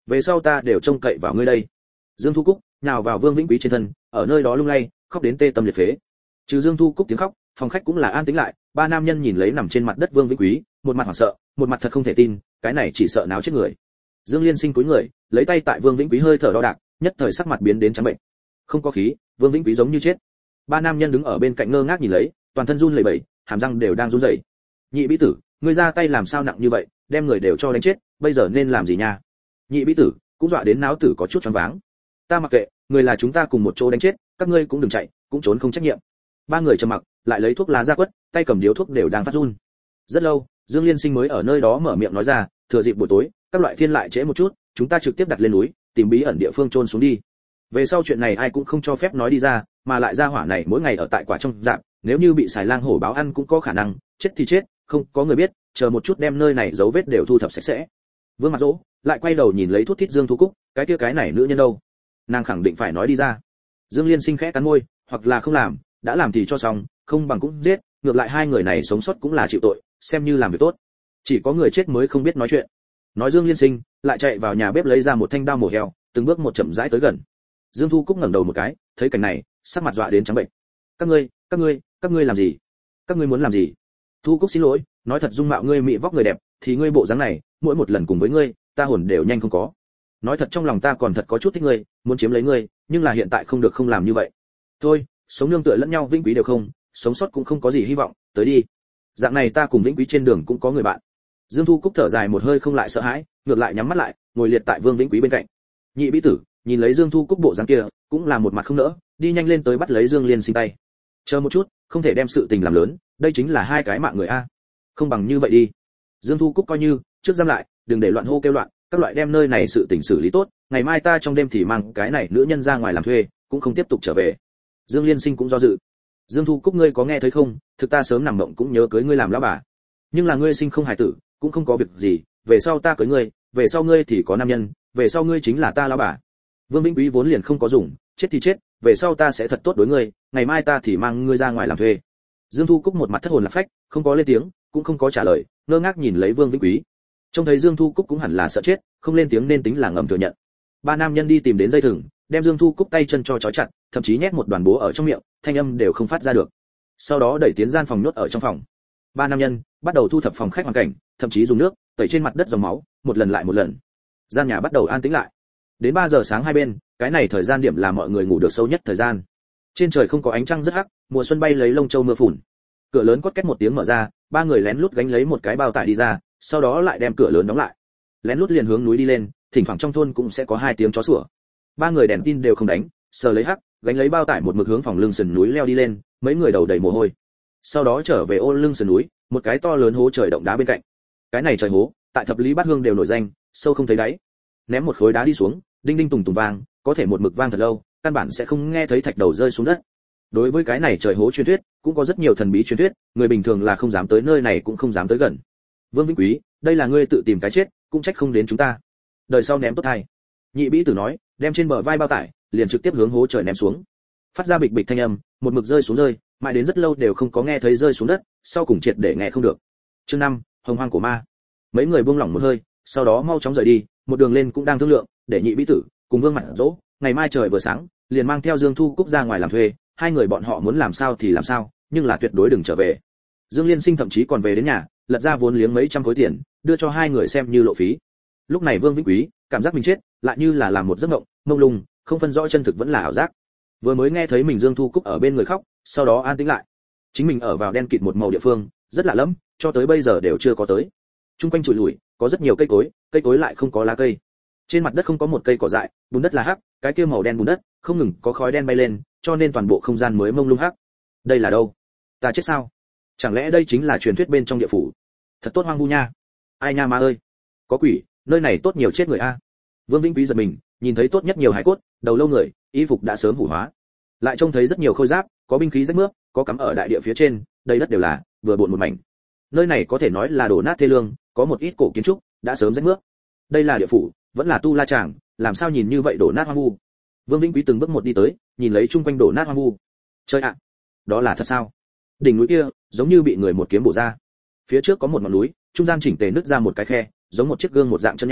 về sau ta đều trông cậy vào ngươi đây. Dương Thu Cúc nhào vào Vương Vĩnh Quý trên thân, ở nơi đó lung lay, khóc đến tê tâm liệt phế. Trừ Dương Thu Cúc tiếng khóc, phòng khách cũng là an tĩnh lại, ba nam nhân nhìn lấy nằm trên mặt đất Vương Vĩnh Quý, một mặt hoảng sợ, một mặt thật không thể tin, cái này chỉ sợ náo chết người. Dương Liên Sinh cúi người, lấy tay tại Vương Vĩnh Quý hơi thở đo đạc, nhất thời sắc mặt biến đến trắng bệnh. Không có khí, Vương Vĩnh Quý giống như chết. Ba nam nhân đứng ở bên cạnh ngơ ngác nhìn lấy, toàn thân run lẩy bẩy, hàm răng đều đang run rẩy. Nhị Bí Tử, ngươi ra tay làm sao nặng như vậy, đem người đều cho đánh chết, bây giờ nên làm gì nha? Nhị Bí Tử cũng dọa đến náo tử có chút choáng váng. Ta mặc kệ, người là chúng ta cùng một chỗ đánh chết, các ngươi cũng đừng chạy, cũng trốn không trách nhiệm. Ba người trầm mặc, lại lấy thuốc lá ra quất, tay cầm điếu thuốc đều đang phát run. Rất lâu, Dương Liên Sinh mới ở nơi đó mở miệng nói ra, thừa dịp buổi tối, các loại thiên lại trễ một chút, chúng ta trực tiếp đặt lên núi, tìm bí ẩn địa phương chôn xuống đi. Về sau chuyện này ai cũng không cho phép nói đi ra, mà lại gia hỏa này mỗi ngày ở tại quả trong dạng, nếu như bị xài lang hổ báo ăn cũng có khả năng, chết thì chết, không có người biết, chờ một chút đem nơi này dấu vết đều thu thập sạch sẽ. Vương Mặt Dỗ lại quay đầu nhìn lấy thuốc thít Dương Thu Cúc, cái kia cái này nữ nhân đâu? Nàng khẳng định phải nói đi ra. Dương Liên Sinh khẽ cắn môi, hoặc là không làm, đã làm thì cho xong, không bằng cũng giết, ngược lại hai người này sống sót cũng là chịu tội, xem như làm việc tốt. Chỉ có người chết mới không biết nói chuyện. Nói Dương Liên Sinh, lại chạy vào nhà bếp lấy ra một thanh dao mổ heo, từng bước một chậm rãi tới gần. Dương Thu Cúc ngẩng đầu một cái, thấy cảnh này, sắc mặt dọa đến trắng bệnh. Các ngươi, các ngươi, các ngươi làm gì? Các ngươi muốn làm gì? Thu Cúc xin lỗi, nói thật dung mạo ngươi mị vóc người đẹp, thì ngươi bộ dáng này, mỗi một lần cùng với ngươi, ta hồn đều nhanh không có. Nói thật trong lòng ta còn thật có chút thích ngươi, muốn chiếm lấy ngươi, nhưng là hiện tại không được không làm như vậy. Thôi, sống nương tựa lẫn nhau vĩnh quý đều không, sống sót cũng không có gì hy vọng, tới đi. Dạng này ta cùng vĩnh quý trên đường cũng có người bạn. Dương Thu Cúc thở dài một hơi không lại sợ hãi, ngược lại nhắm mắt lại, ngồi liệt tại Vương Vĩnh Quý bên cạnh. Nhị Bí Tử nhìn lấy Dương Thu Cúc bộ dáng kia, cũng là một mặt không nỡ, đi nhanh lên tới bắt lấy Dương Liên Sinh tay. Chờ một chút, không thể đem sự tình làm lớn, đây chính là hai cái mạng người a. Không bằng như vậy đi. Dương Thu Cúc coi như trước giam lại, đừng để loạn hô kêu loạn, các loại đem nơi này sự tình xử lý tốt, ngày mai ta trong đêm thì mang cái này nữ nhân ra ngoài làm thuê, cũng không tiếp tục trở về. Dương Liên Sinh cũng do dự. Dương Thu Cúc ngươi có nghe thấy không, thực ta sớm nằm mộng cũng nhớ cưới ngươi làm lão bà. Nhưng là ngươi sinh không hài tử, cũng không có việc gì, về sau ta cưới ngươi, về sau ngươi thì có nam nhân, về sau ngươi chính là ta lão bà. Vương Vĩnh Quý vốn liền không có dùng, chết thì chết, về sau ta sẽ thật tốt đối ngươi, ngày mai ta thì mang ngươi ra ngoài làm thuê. Dương Thu Cúc một mặt thất hồn lạc phách, không có lên tiếng, cũng không có trả lời, ngơ ngác nhìn lấy Vương Vĩnh Quý. Trông thấy Dương Thu Cúc cũng hẳn là sợ chết, không lên tiếng nên tính là ngầm thừa nhận. Ba nam nhân đi tìm đến dây thừng, đem Dương Thu Cúc tay chân cho trói chặt, thậm chí nhét một đoàn bố ở trong miệng, thanh âm đều không phát ra được. Sau đó đẩy tiến gian phòng nhốt ở trong phòng. Ba nam nhân bắt đầu thu thập phòng khách hoàn cảnh, thậm chí dùng nước tẩy trên mặt đất dòng máu, một lần lại một lần. Gian nhà bắt đầu an tĩnh lại. Đến ba giờ sáng hai bên, cái này thời gian điểm là mọi người ngủ được sâu nhất thời gian. Trên trời không có ánh trăng rất hắc, mùa xuân bay lấy lông châu mưa phùn. Cửa lớn cốt két một tiếng mở ra, ba người lén lút gánh lấy một cái bao tải đi ra, sau đó lại đem cửa lớn đóng lại. Lén lút liền hướng núi đi lên, thỉnh thoảng trong thôn cũng sẽ có hai tiếng chó sủa. Ba người đèn tin đều không đánh, sờ lấy hắc, gánh lấy bao tải một mực hướng phòng lưng sườn núi leo đi lên, mấy người đầu đầy mồ hôi. Sau đó trở về ô lưng sườn núi, một cái to lớn hố trời động đá bên cạnh. Cái này trời hố, tại thập lý bát hương đều nổi danh, sâu không thấy đáy. Ném một khối đá đi xuống, đinh đinh tùng tùng vang, có thể một mực vang thật lâu, căn bản sẽ không nghe thấy thạch đầu rơi xuống đất. Đối với cái này trời hố truyền thuyết, cũng có rất nhiều thần bí truyền thuyết, người bình thường là không dám tới nơi này cũng không dám tới gần. Vương Vĩnh Quý, đây là ngươi tự tìm cái chết, cũng trách không đến chúng ta. Đời sau ném tốt hay. Nhị Bí Tử nói, đem trên bờ vai bao tải, liền trực tiếp hướng hố trời ném xuống. Phát ra bịch bịch thanh âm, một mực rơi xuống rơi, mãi đến rất lâu đều không có nghe thấy rơi xuống đất, sau cùng triệt để nghe không được. Chương năm, Hồng Hoang của ma. Mấy người buông lỏng một hơi, sau đó mau chóng rời đi, một đường lên cũng đang thương lượng, để Nhị Bí Tử cùng Vương Mặt Dỗ, ngày mai trời vừa sáng, liền mang theo Dương Thu Cúc ra ngoài làm thuê, hai người bọn họ muốn làm sao thì làm sao, nhưng là tuyệt đối đừng trở về. Dương Liên Sinh thậm chí còn về đến nhà, lật ra vốn liếng mấy trăm khối tiền, đưa cho hai người xem như lộ phí. Lúc này Vương Vĩnh Quý cảm giác mình chết, lại như là làm một giấc mộng, mông lung, không phân rõ chân thực vẫn là ảo giác. Vừa mới nghe thấy mình Dương Thu Cúc ở bên người khóc, sau đó an tĩnh lại. Chính mình ở vào đen kịt một màu địa phương, rất lạ lẫm, cho tới bây giờ đều chưa có tới. Trung quanh trụi lủi, có rất nhiều cây cối, cây cối lại không có lá cây. Trên mặt đất không có một cây cỏ dại, bùn đất là hắc, cái kia màu đen bùn đất, không ngừng có khói đen bay lên, cho nên toàn bộ không gian mới mông lung hắc. Đây là đâu? Ta chết sao? Chẳng lẽ đây chính là truyền thuyết bên trong địa phủ? Thật tốt hoang vu nha. Ai nha ma ơi, có quỷ, nơi này tốt nhiều chết người a. Vương Vĩnh Quý giật mình, nhìn thấy tốt nhất nhiều hải cốt, đầu lâu người, y phục đã sớm hủ hóa. Lại trông thấy rất nhiều khôi giáp, có binh khí rách mướp, có cắm ở đại địa phía trên, đầy đất đều là vừa bộn một mảnh. Nơi này có thể nói là đổ nát thê lương, có một ít cổ kiến trúc đã sớm rách mướp. Đây là địa phủ, vẫn là tu la tràng, làm sao nhìn như vậy đổ nát hoang vu. Vương Vĩnh Quý từng bước một đi tới, nhìn lấy chung quanh đổ nát hoang vu. Trời ạ, đó là thật sao? Đỉnh núi kia, giống như bị người một kiếm bổ ra. Phía trước có một ngọn núi, trung gian chỉnh tề nứt ra một cái khe, giống một chiếc gương một dạng chân nhẵn,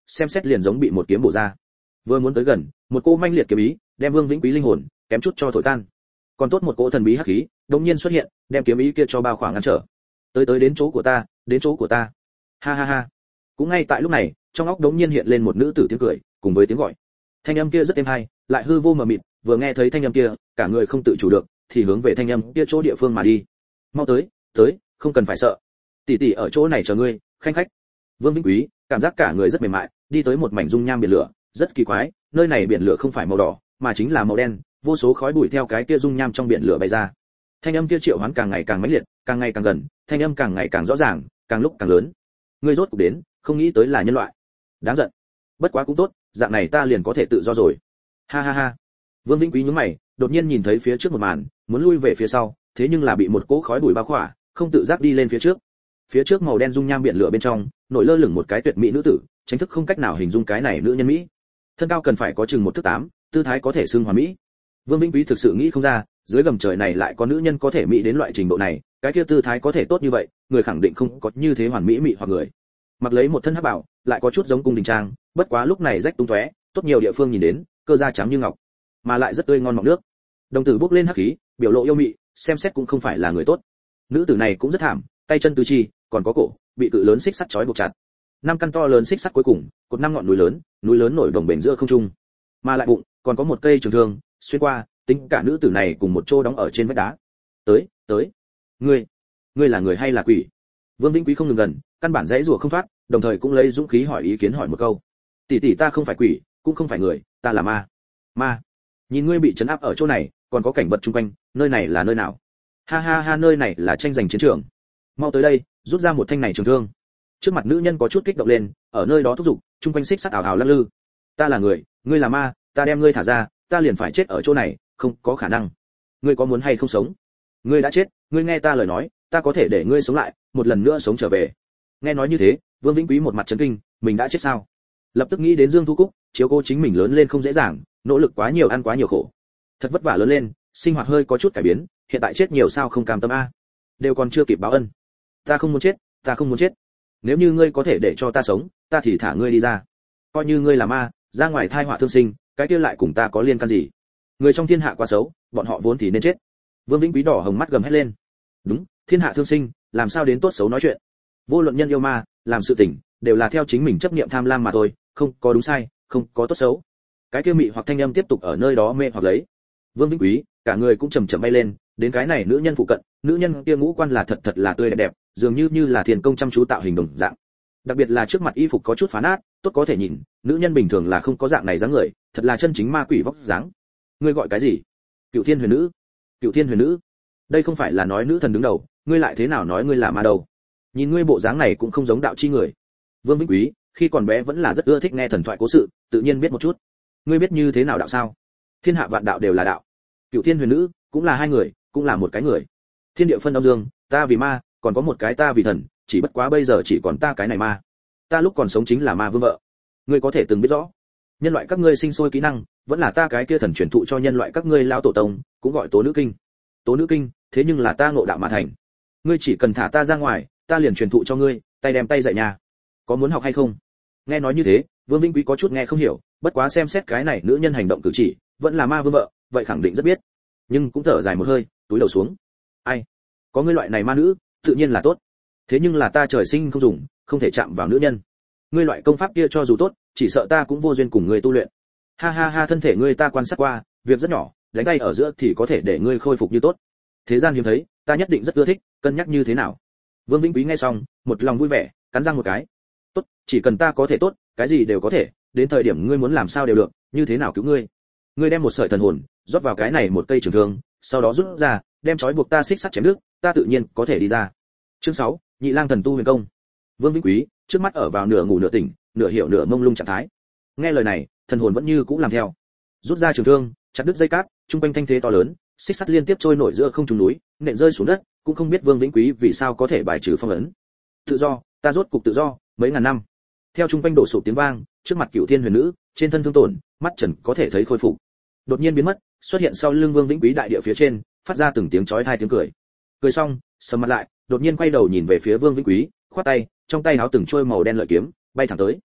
xem xét liền giống bị một kiếm bổ ra. Vừa muốn tới gần, một cô manh liệt kiếm ý đem Vương Vĩnh Quý linh hồn kém chút cho thổi tan. Còn tốt một cỗ thần bí hắc khí đột nhiên xuất hiện, đem kiếm ý kia cho bao khoảng ngăn trở. Tới tới đến chỗ của ta, đến chỗ của ta. Ha ha ha. Cũng ngay tại lúc này, trong óc đột nhiên hiện lên một nữ tử tiếng cười, cùng với tiếng gọi. Thanh âm kia rất êm hay, lại hư vô mờ mịt, vừa nghe thấy thanh âm kia, cả người không tự chủ được, thì hướng về thanh âm kia chỗ địa phương mà đi. Mau tới, tới, không cần phải sợ. Tỷ tỷ ở chỗ này chờ ngươi, khanh khách. Vương Vĩnh Quý cảm giác cả người rất mềm mại, đi tới một mảnh dung nham biển lửa, rất kỳ quái, nơi này biển lửa không phải màu đỏ, mà chính là màu đen, vô số khói bụi theo cái kia dung nham trong biển lửa bay ra. Thanh âm kia triệu hoán càng ngày càng mãnh liệt, càng ngày càng gần, thanh âm càng ngày càng rõ ràng, càng lúc càng lớn. Ngươi rốt cuộc đến, không nghĩ tới là nhân loại. Đáng giận. Bất quá cũng tốt, dạng này ta liền có thể tự do rồi. Ha ha ha. Vương Vĩnh Quý nhướng mày, đột nhiên nhìn thấy phía trước một màn, muốn lui về phía sau, thế nhưng là bị một cỗ khói bụi bao khỏa, không tự giác đi lên phía trước. Phía trước màu đen dung nham biển lửa bên trong, nổi lơ lửng một cái tuyệt mỹ nữ tử, chính thức không cách nào hình dung cái này nữ nhân mỹ. Thân cao cần phải có chừng một thước tám, tư thái có thể xưng hoàn mỹ. Vương Vĩnh Quý thực sự nghĩ không ra, dưới gầm trời này lại có nữ nhân có thể mỹ đến loại trình độ này, cái kia tư thái có thể tốt như vậy, người khẳng định không có như thế hoàn mỹ mỹ hoặc người. Mặc lấy một thân hắc bảo, lại có chút giống cung đình trang, bất quá lúc này rách tung tóe, tốt nhiều địa phương nhìn đến, cơ da trắng như ngọc, mà lại rất tươi ngon mọng nước. Đồng tử bốc lên hắc khí, biểu lộ yêu mị, xem xét cũng không phải là người tốt. Nữ tử này cũng rất thảm, tay chân tứ chi, còn có cổ bị cự lớn xích sắt trói buộc chặt. Năm căn to lớn xích sắt cuối cùng, cột năm ngọn núi lớn, núi lớn nổi đồng bền giữa không trung, mà lại bụng còn có một cây trường thương xuyên qua, tính cả nữ tử này cùng một chỗ đóng ở trên vách đá. Tới, tới, ngươi, ngươi là người hay là quỷ? Vương Vĩnh Quý không ngừng gần, căn bản dãy rủa không thoát, đồng thời cũng lấy dũng khí hỏi ý kiến hỏi một câu. Tỷ tỷ, ta không phải quỷ, cũng không phải người, ta là ma. Ma? Nhìn ngươi bị trấn áp ở chỗ này, còn có cảnh vật xung quanh, nơi này là nơi nào? Ha ha ha, nơi này là tranh giành chiến trường. Mau tới đây, rút ra một thanh này trường thương. Trước mặt nữ nhân có chút kích động lên, ở nơi đó thúc giục, chung quanh xích sắt ảo ảo lắc lư. Ta là người, ngươi là ma, ta đem ngươi thả ra, ta liền phải chết ở chỗ này, không có khả năng. Ngươi có muốn hay không sống? Ngươi đã chết, ngươi nghe ta lời nói, ta có thể để ngươi sống lại, một lần nữa sống trở về. Nghe nói như thế, Vương Vĩnh Quý một mặt chấn kinh, mình đã chết sao? Lập tức nghĩ đến Dương Thu Cúc, chiếu cô chính mình lớn lên không dễ dàng, nỗ lực quá nhiều ăn quá nhiều khổ, thật vất vả lớn lên, sinh hoạt hơi có chút cải biến, hiện tại chết nhiều sao không cam tâm a? Đều còn chưa kịp báo ân. Ta không muốn chết, ta không muốn chết. Nếu như ngươi có thể để cho ta sống, ta thì thả ngươi đi ra. Coi như ngươi là ma, ra ngoài thai họa thương sinh, cái kia lại cùng ta có liên can gì? Người trong thiên hạ quá xấu, bọn họ vốn thì nên chết. Vương Vĩnh Quý đỏ hồng mắt gầm hết lên. Đúng, thiên hạ thương sinh, làm sao đến tốt xấu nói chuyện? Vô luận nhân yêu ma, làm sự tình, đều là theo chính mình chấp niệm tham lam mà thôi, không có đúng sai, không có tốt xấu. Cái kia mị hoặc thanh âm tiếp tục ở nơi đó mê hoặc lấy. Vương Vĩnh Quý, cả người cũng chầm chậm bay lên, đến cái này nữ nhân phụ cận, nữ nhân kia ngũ quan là thật thật là tươi đẹp đẹp, dường như như là thiền công chăm chú tạo hình đồng dạng. Đặc biệt là trước mặt y phục có chút phá nát, tốt có thể nhìn, nữ nhân bình thường là không có dạng này dáng người, thật là chân chính ma quỷ vóc dáng. Ngươi gọi cái gì? Cựu Thiên Huyền Nữ. Cựu Thiên Huyền Nữ? Đây không phải là nói nữ thần đứng đầu, ngươi lại thế nào nói ngươi là ma đầu? Nhìn ngươi bộ dáng này cũng không giống đạo chi người. Vương Vĩnh Quý, khi còn bé vẫn là rất ưa thích nghe thần thoại cố sự, tự nhiên biết một chút. Ngươi biết như thế nào đạo sao? Thiên hạ vạn đạo đều là đạo. Cựu Thiên Huyền Nữ cũng là hai người, cũng là một cái người. Thiên địa phân âm dương, ta vì ma, còn có một cái ta vì thần, chỉ bất quá bây giờ chỉ còn ta cái này ma. Ta lúc còn sống chính là ma vương vợ. Ngươi có thể từng biết rõ, nhân loại các ngươi sinh sôi kỹ năng, vẫn là ta cái kia thần truyền thụ cho nhân loại các ngươi lao tổ tông, cũng gọi Tố Nữ Kinh. Tố Nữ Kinh, thế nhưng là ta ngộ đạo mà thành. Ngươi chỉ cần thả ta ra ngoài, ta liền truyền thụ cho ngươi, tay đem tay dạy nhà. Có muốn học hay không? Nghe nói như thế, Vương Vĩnh Quý có chút nghe không hiểu, bất quá xem xét cái này nữ nhân hành động cử chỉ, vẫn là ma vương vợ, vậy khẳng định rất biết. Nhưng cũng thở dài một hơi, túi đầu xuống. Ai? Có ngươi loại này ma nữ, tự nhiên là tốt. Thế nhưng là ta trời sinh không dùng, không thể chạm vào nữ nhân. Ngươi loại công pháp kia cho dù tốt, chỉ sợ ta cũng vô duyên cùng ngươi tu luyện. Ha ha ha, thân thể ngươi ta quan sát qua, việc rất nhỏ, đánh tay ở giữa thì có thể để ngươi khôi phục như tốt. Thế gian hiếm thấy, ta nhất định rất ưa thích, cân nhắc như thế nào? Vương Vĩnh Quý nghe xong, một lòng vui vẻ, cắn răng một cái. Tốt, chỉ cần ta có thể tốt, cái gì đều có thể, đến thời điểm ngươi muốn làm sao đều được, như thế nào cứu ngươi? Ngươi đem một sợi thần hồn rót vào cái này một cây trường thương, sau đó rút ra, đem trói buộc ta xích sắt chém đứt, ta tự nhiên có thể đi ra. Chương sáu, Nhị Lang Thần Tu Huyền Công. Vương Vĩnh Quý trước mắt ở vào nửa ngủ nửa tỉnh, nửa hiểu nửa mông lung trạng thái. Nghe lời này, thần hồn vẫn như cũ làm theo. Rút ra trường thương, chặt đứt dây cáp, trung quanh thanh thế to lớn, xích sắt liên tiếp trôi nổi giữa không trung núi, nện rơi xuống đất, cũng không biết Vương Vĩnh Quý vì sao có thể bài trừ phong ấn. Tự do, ta rốt cục tự do, mấy ngàn năm. Theo trung quanh đổ sụp tiếng vang, trước mặt Cửu Thiên Huyền Nữ, trên thân thương tổn, mắt trần có thể thấy khôi phục. Đột nhiên biến mất, xuất hiện sau lưng Vương Vĩnh Quý đại địa phía trên, phát ra từng tiếng chói tai tiếng cười. Cười xong, sầm mặt lại, đột nhiên quay đầu nhìn về phía Vương Vĩnh Quý, khoát tay, trong tay áo từng trôi màu đen lợi kiếm, bay thẳng tới.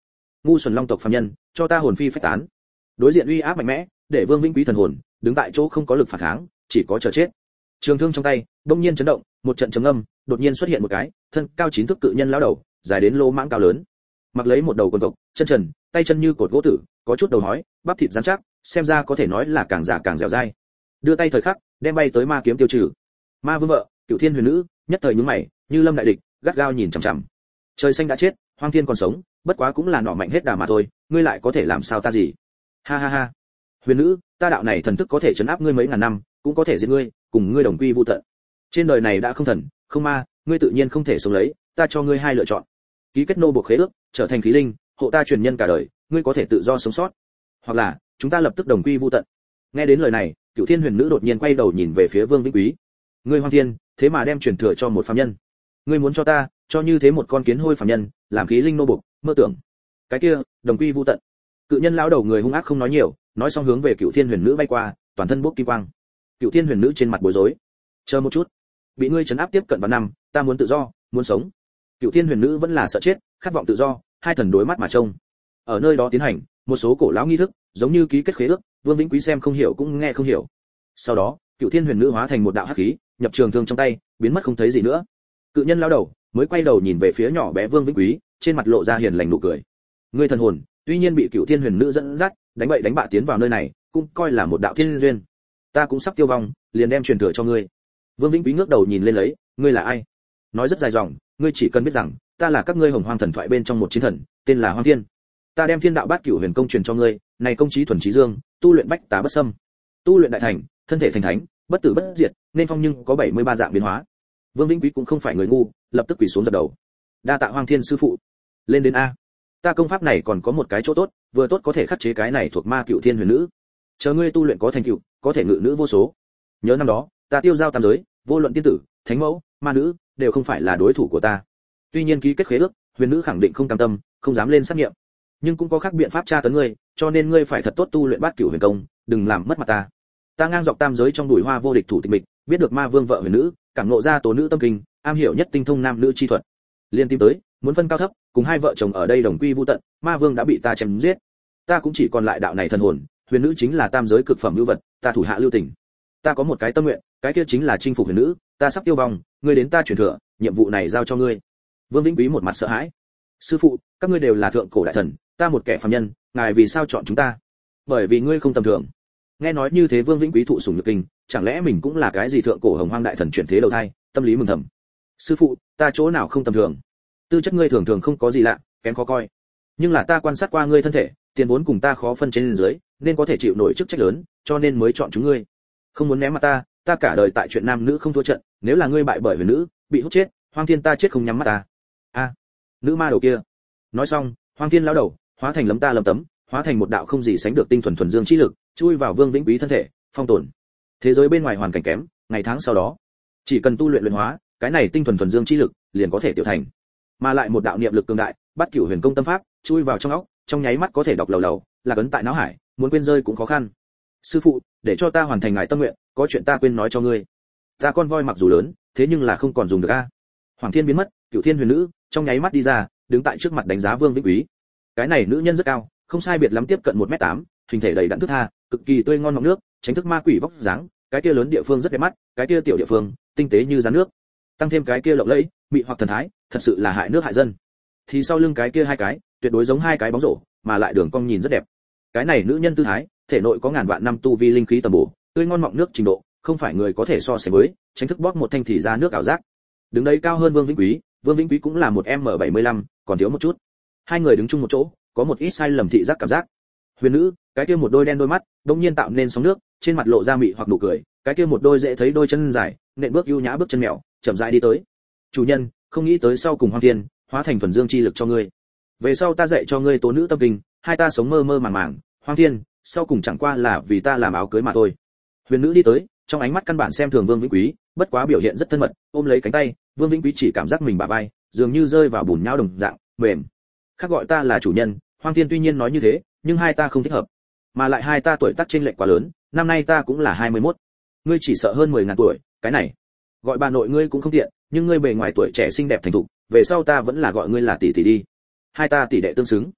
ngu xuẩn long tộc phàm nhân, cho ta hồn phi phách tán. Đối diện uy áp mạnh mẽ, để Vương Vĩnh Quý thần hồn đứng tại chỗ không có lực phản kháng, chỉ có chờ chết. Trường thương trong tay bỗng nhiên chấn động, một trận trầm âm, đột nhiên xuất hiện một cái thân cao chín thước cự nhân lão đầu, dài đến lô mãng cao lớn, mặc lấy một đầu quần cộc, chân trần, tay chân như cột gỗ tử, có chút đầu hói, bắp thịt rắn chắc, xem ra có thể nói là càng già càng dẻo dai. Đưa tay thời khắc, đem bay tới ma kiếm tiêu trừ. Ma vương vợ, Cửu Thiên Huyền Nữ, nhất thời nhướng mày, như lâm đại địch, gắt gao nhìn chằm chằm. Trời xanh đã chết, Hoang Thiên còn sống, bất quá cũng là nọ mạnh hết đà mà thôi, ngươi lại có thể làm sao ta gì? Ha ha ha. Huyền Nữ, ta đạo này thần thức có thể chấn áp ngươi mấy ngàn năm, cũng có thể giết ngươi, cùng ngươi đồng quy vu tận. Trên đời này đã không thần, không ma, ngươi tự nhiên không thể sống lấy, ta cho ngươi hai lựa chọn. Ký kết nô buộc khế ước, trở thành khí linh, hộ ta truyền nhân cả đời, ngươi có thể tự do sống sót. Hoặc là, chúng ta lập tức đồng quy vu tận. Nghe đến lời này, Cửu Thiên Huyền Nữ đột nhiên quay đầu nhìn về phía Vương Vĩnh Quý. Ngươi Hoang Thiên, thế mà đem truyền thừa cho một phàm nhân. Ngươi muốn cho ta, cho như thế một con kiến hôi phàm nhân, làm khí linh nô buộc, mơ tưởng. Cái kia, đồng quy vu tận. Cự nhân lão đầu người hung ác không nói nhiều, nói xong hướng về Cửu Thiên Huyền Nữ bay qua, toàn thân bốc kim quang. Cửu Thiên Huyền Nữ trên mặt bối rối. Chờ một chút, bị ngươi trấn áp tiếp cận vào năm, ta muốn tự do, muốn sống. Cửu Thiên Huyền Nữ vẫn là sợ chết, khát vọng tự do, hai thần đối mắt mà trông. Ở nơi đó tiến hành một số cổ lão nghi thức, giống như ký kết khế ước, Vương Vĩnh Quý xem không hiểu cũng nghe không hiểu. Sau đó, Cửu Thiên Huyền Nữ hóa thành một đạo hắc khí, nhập trường thương trong tay, biến mất không thấy gì nữa. Cự nhân lão đầu mới quay đầu nhìn về phía nhỏ bé Vương Vĩnh Quý, trên mặt lộ ra hiền lành nụ cười. Ngươi thần hồn, tuy nhiên bị Cửu Thiên Huyền Nữ dẫn dắt, đánh bậy đánh bạ tiến vào nơi này, cũng coi là một đạo thiên duyên. Ta cũng sắp tiêu vong, liền đem truyền thừa cho ngươi. Vương Vĩnh Quý ngước đầu nhìn lên lấy, ngươi là ai? Nói rất dài dòng, ngươi chỉ cần biết rằng, ta là các ngươi Hồng Hoang thần thoại bên trong một chiến thần, tên là Hoang Thiên. Ta đem Thiên đạo bát cửu huyền công truyền cho ngươi, này công chí thuần chí dương, tu luyện bách tá bất xâm, tu luyện đại thành, thân thể thành thánh, bất tử bất diệt, nên phong nhưng có bảy mươi ba dạng biến hóa. Vương Vĩnh Quý cũng không phải người ngu, lập tức quỳ xuống dập đầu. Đa tạ Hoang Thiên sư phụ. Lên đến a. Ta công pháp này còn có một cái chỗ tốt, vừa tốt có thể khắc chế cái này thuộc ma Cửu Thiên Huyền Nữ. Chờ ngươi tu luyện có thành tựu, có thể ngự nữ vô số. Nhớ năm đó, ta tiêu giao tam giới, vô luận tiên tử, thánh mẫu, ma nữ, đều không phải là đối thủ của ta. Tuy nhiên ký kết khế ước, Huyền Nữ khẳng định không cam tâm, không dám lên sát nghiệm. Nhưng cũng có khác biện pháp tra tấn ngươi, cho nên ngươi phải thật tốt tu luyện bát cửu huyền công, đừng làm mất mặt ta. Ta ngang dọc tam giới trong đùi hoa vô địch thủ tịch mịch, biết được ma vương vợ Huyền Nữ, cảm ngộ ra tố nữ tâm kinh, am hiểu nhất tinh thông nam nữ chi thuật. Liên tìm tới, muốn phân cao thấp, cùng hai vợ chồng ở đây đồng quy vu tận, ma vương đã bị ta chém giết. Ta cũng chỉ còn lại đạo này thần hồn, Huyền Nữ chính là tam giới cực phẩm lưu vật, ta thủ hạ lưu tình. Ta có một cái tâm nguyện, cái kia chính là chinh phục Huyền Nữ, ta sắp tiêu vong, ngươi đến ta truyền thừa, nhiệm vụ này giao cho ngươi. Vương Vĩnh Quý một mặt sợ hãi. Sư phụ, các ngươi đều là thượng cổ đại thần, ta một kẻ phàm nhân, ngài vì sao chọn chúng ta? Bởi vì ngươi không tầm thường. Nghe nói như thế Vương Vĩnh Quý thụ sủng nhược kinh, chẳng lẽ mình cũng là cái gì thượng cổ hồng hoang đại thần chuyển thế đầu thai, tâm lý mừng thầm. Sư phụ, ta chỗ nào không tầm thường? Tư chất ngươi thường thường không có gì lạ, kém khó coi. Nhưng là ta quan sát qua ngươi thân thể, tiền vốn cùng ta khó phân trên dưới, nên có thể chịu nổi chức trách lớn, cho nên mới chọn chúng ngươi. Không muốn ném mặt ta, ta cả đời tại chuyện nam nữ không thua trận, nếu là ngươi bại bởi Huyền Nữ, bị hút chết, Hoang Thiên ta chết không nhắm mắt ta. A, nữ ma đầu kia. Nói xong, Hoang Thiên lão đầu hóa thành lấm ta lấm tấm, hóa thành một đạo không gì sánh được tinh thuần thuần dương chi lực, chui vào Vương Vĩnh Quý thân thể, phong tồn. Thế giới bên ngoài hoàn cảnh kém, ngày tháng sau đó, chỉ cần tu luyện luyện hóa, cái này tinh thuần thuần dương chi lực liền có thể tiểu thành. Mà lại một đạo niệm lực cường đại, bắt cửu huyền công tâm pháp, chui vào trong óc, trong nháy mắt có thể đọc lầu lầu, là cấn tại não hải, muốn quên rơi cũng khó khăn. Sư phụ, để cho ta hoàn thành ngài tâm nguyện, có chuyện ta quên nói cho ngươi. Ta con voi mặc dù lớn, thế nhưng là không còn dùng được a. Hoàng Thiên biến mất, Cửu Thiên Huyền Nữ trong nháy mắt đi ra, đứng tại trước mặt đánh giá Vương Vĩnh Quý. Cái này nữ nhân rất cao, không sai biệt lắm tiếp cận một mét tám, hình thể đầy đặn thướt tha, cực kỳ tươi ngon ngọc nước, tránh thức ma quỷ vóc dáng, cái kia lớn địa phương rất đẹp mắt, cái kia tiểu địa phương tinh tế như rắn nước, tăng thêm cái kia lộng lẫy, mị hoặc thần thái, thật sự là hại nước hại dân. Thì sau lưng cái kia hai cái, tuyệt đối giống hai cái bóng rổ, mà lại đường cong nhìn rất đẹp. Cái này nữ nhân tư thái, thể nội có ngàn vạn năm tu vi linh khí tầm bổ, tươi ngon mọng nước trình độ, không phải người có thể so sánh với, tránh thức bóp một thanh thì ra nước ảo giác. Đứng đấy cao hơn Vương Vĩnh Quý, Vương Vĩnh Quý cũng là một em bảy mươi lăm, còn thiếu một chút. Hai người đứng chung một chỗ, có một ít sai lầm thị giác cảm giác. Huyền Nữ, cái kia một đôi đen đôi mắt, đột nhiên tạo nên sóng nước, trên mặt lộ ra mị hoặc nụ cười, cái kia một đôi dễ thấy đôi chân dài, nện bước ưu nhã bước chân mèo, chậm rãi đi tới. Chủ nhân, không nghĩ tới sau cùng Hoang Thiên, hóa thành thuần dương chi lực cho ngươi. Về sau ta dạy cho ngươi tố nữ tâm kinh, hai ta sống mơ mơ màng màng, Hoang Thiên, sau cùng chẳng qua là vì ta làm áo cưới mà thôi. Huyền Nữ đi tới, trong ánh mắt căn bản xem thường Vương Vĩnh Quý, bất quá biểu hiện rất thân mật, ôm lấy cánh tay, Vương Vĩnh Quý chỉ cảm giác mình bả vai, dường như rơi vào bùn nhão đồng dạng, mềm. Khác gọi ta là chủ nhân, Hoang Thiên tuy nhiên nói như thế, nhưng hai ta không thích hợp. Mà lại hai ta tuổi tác chênh lệch quá lớn, năm nay ta cũng là hai mươi mốt. Ngươi chỉ sợ hơn mười ngàn tuổi, cái này, gọi bà nội ngươi cũng không tiện, nhưng ngươi bề ngoài tuổi trẻ xinh đẹp thành thục, về sau ta vẫn là gọi ngươi là tỷ tỷ đi. Hai ta tỷ đệ tương xứng.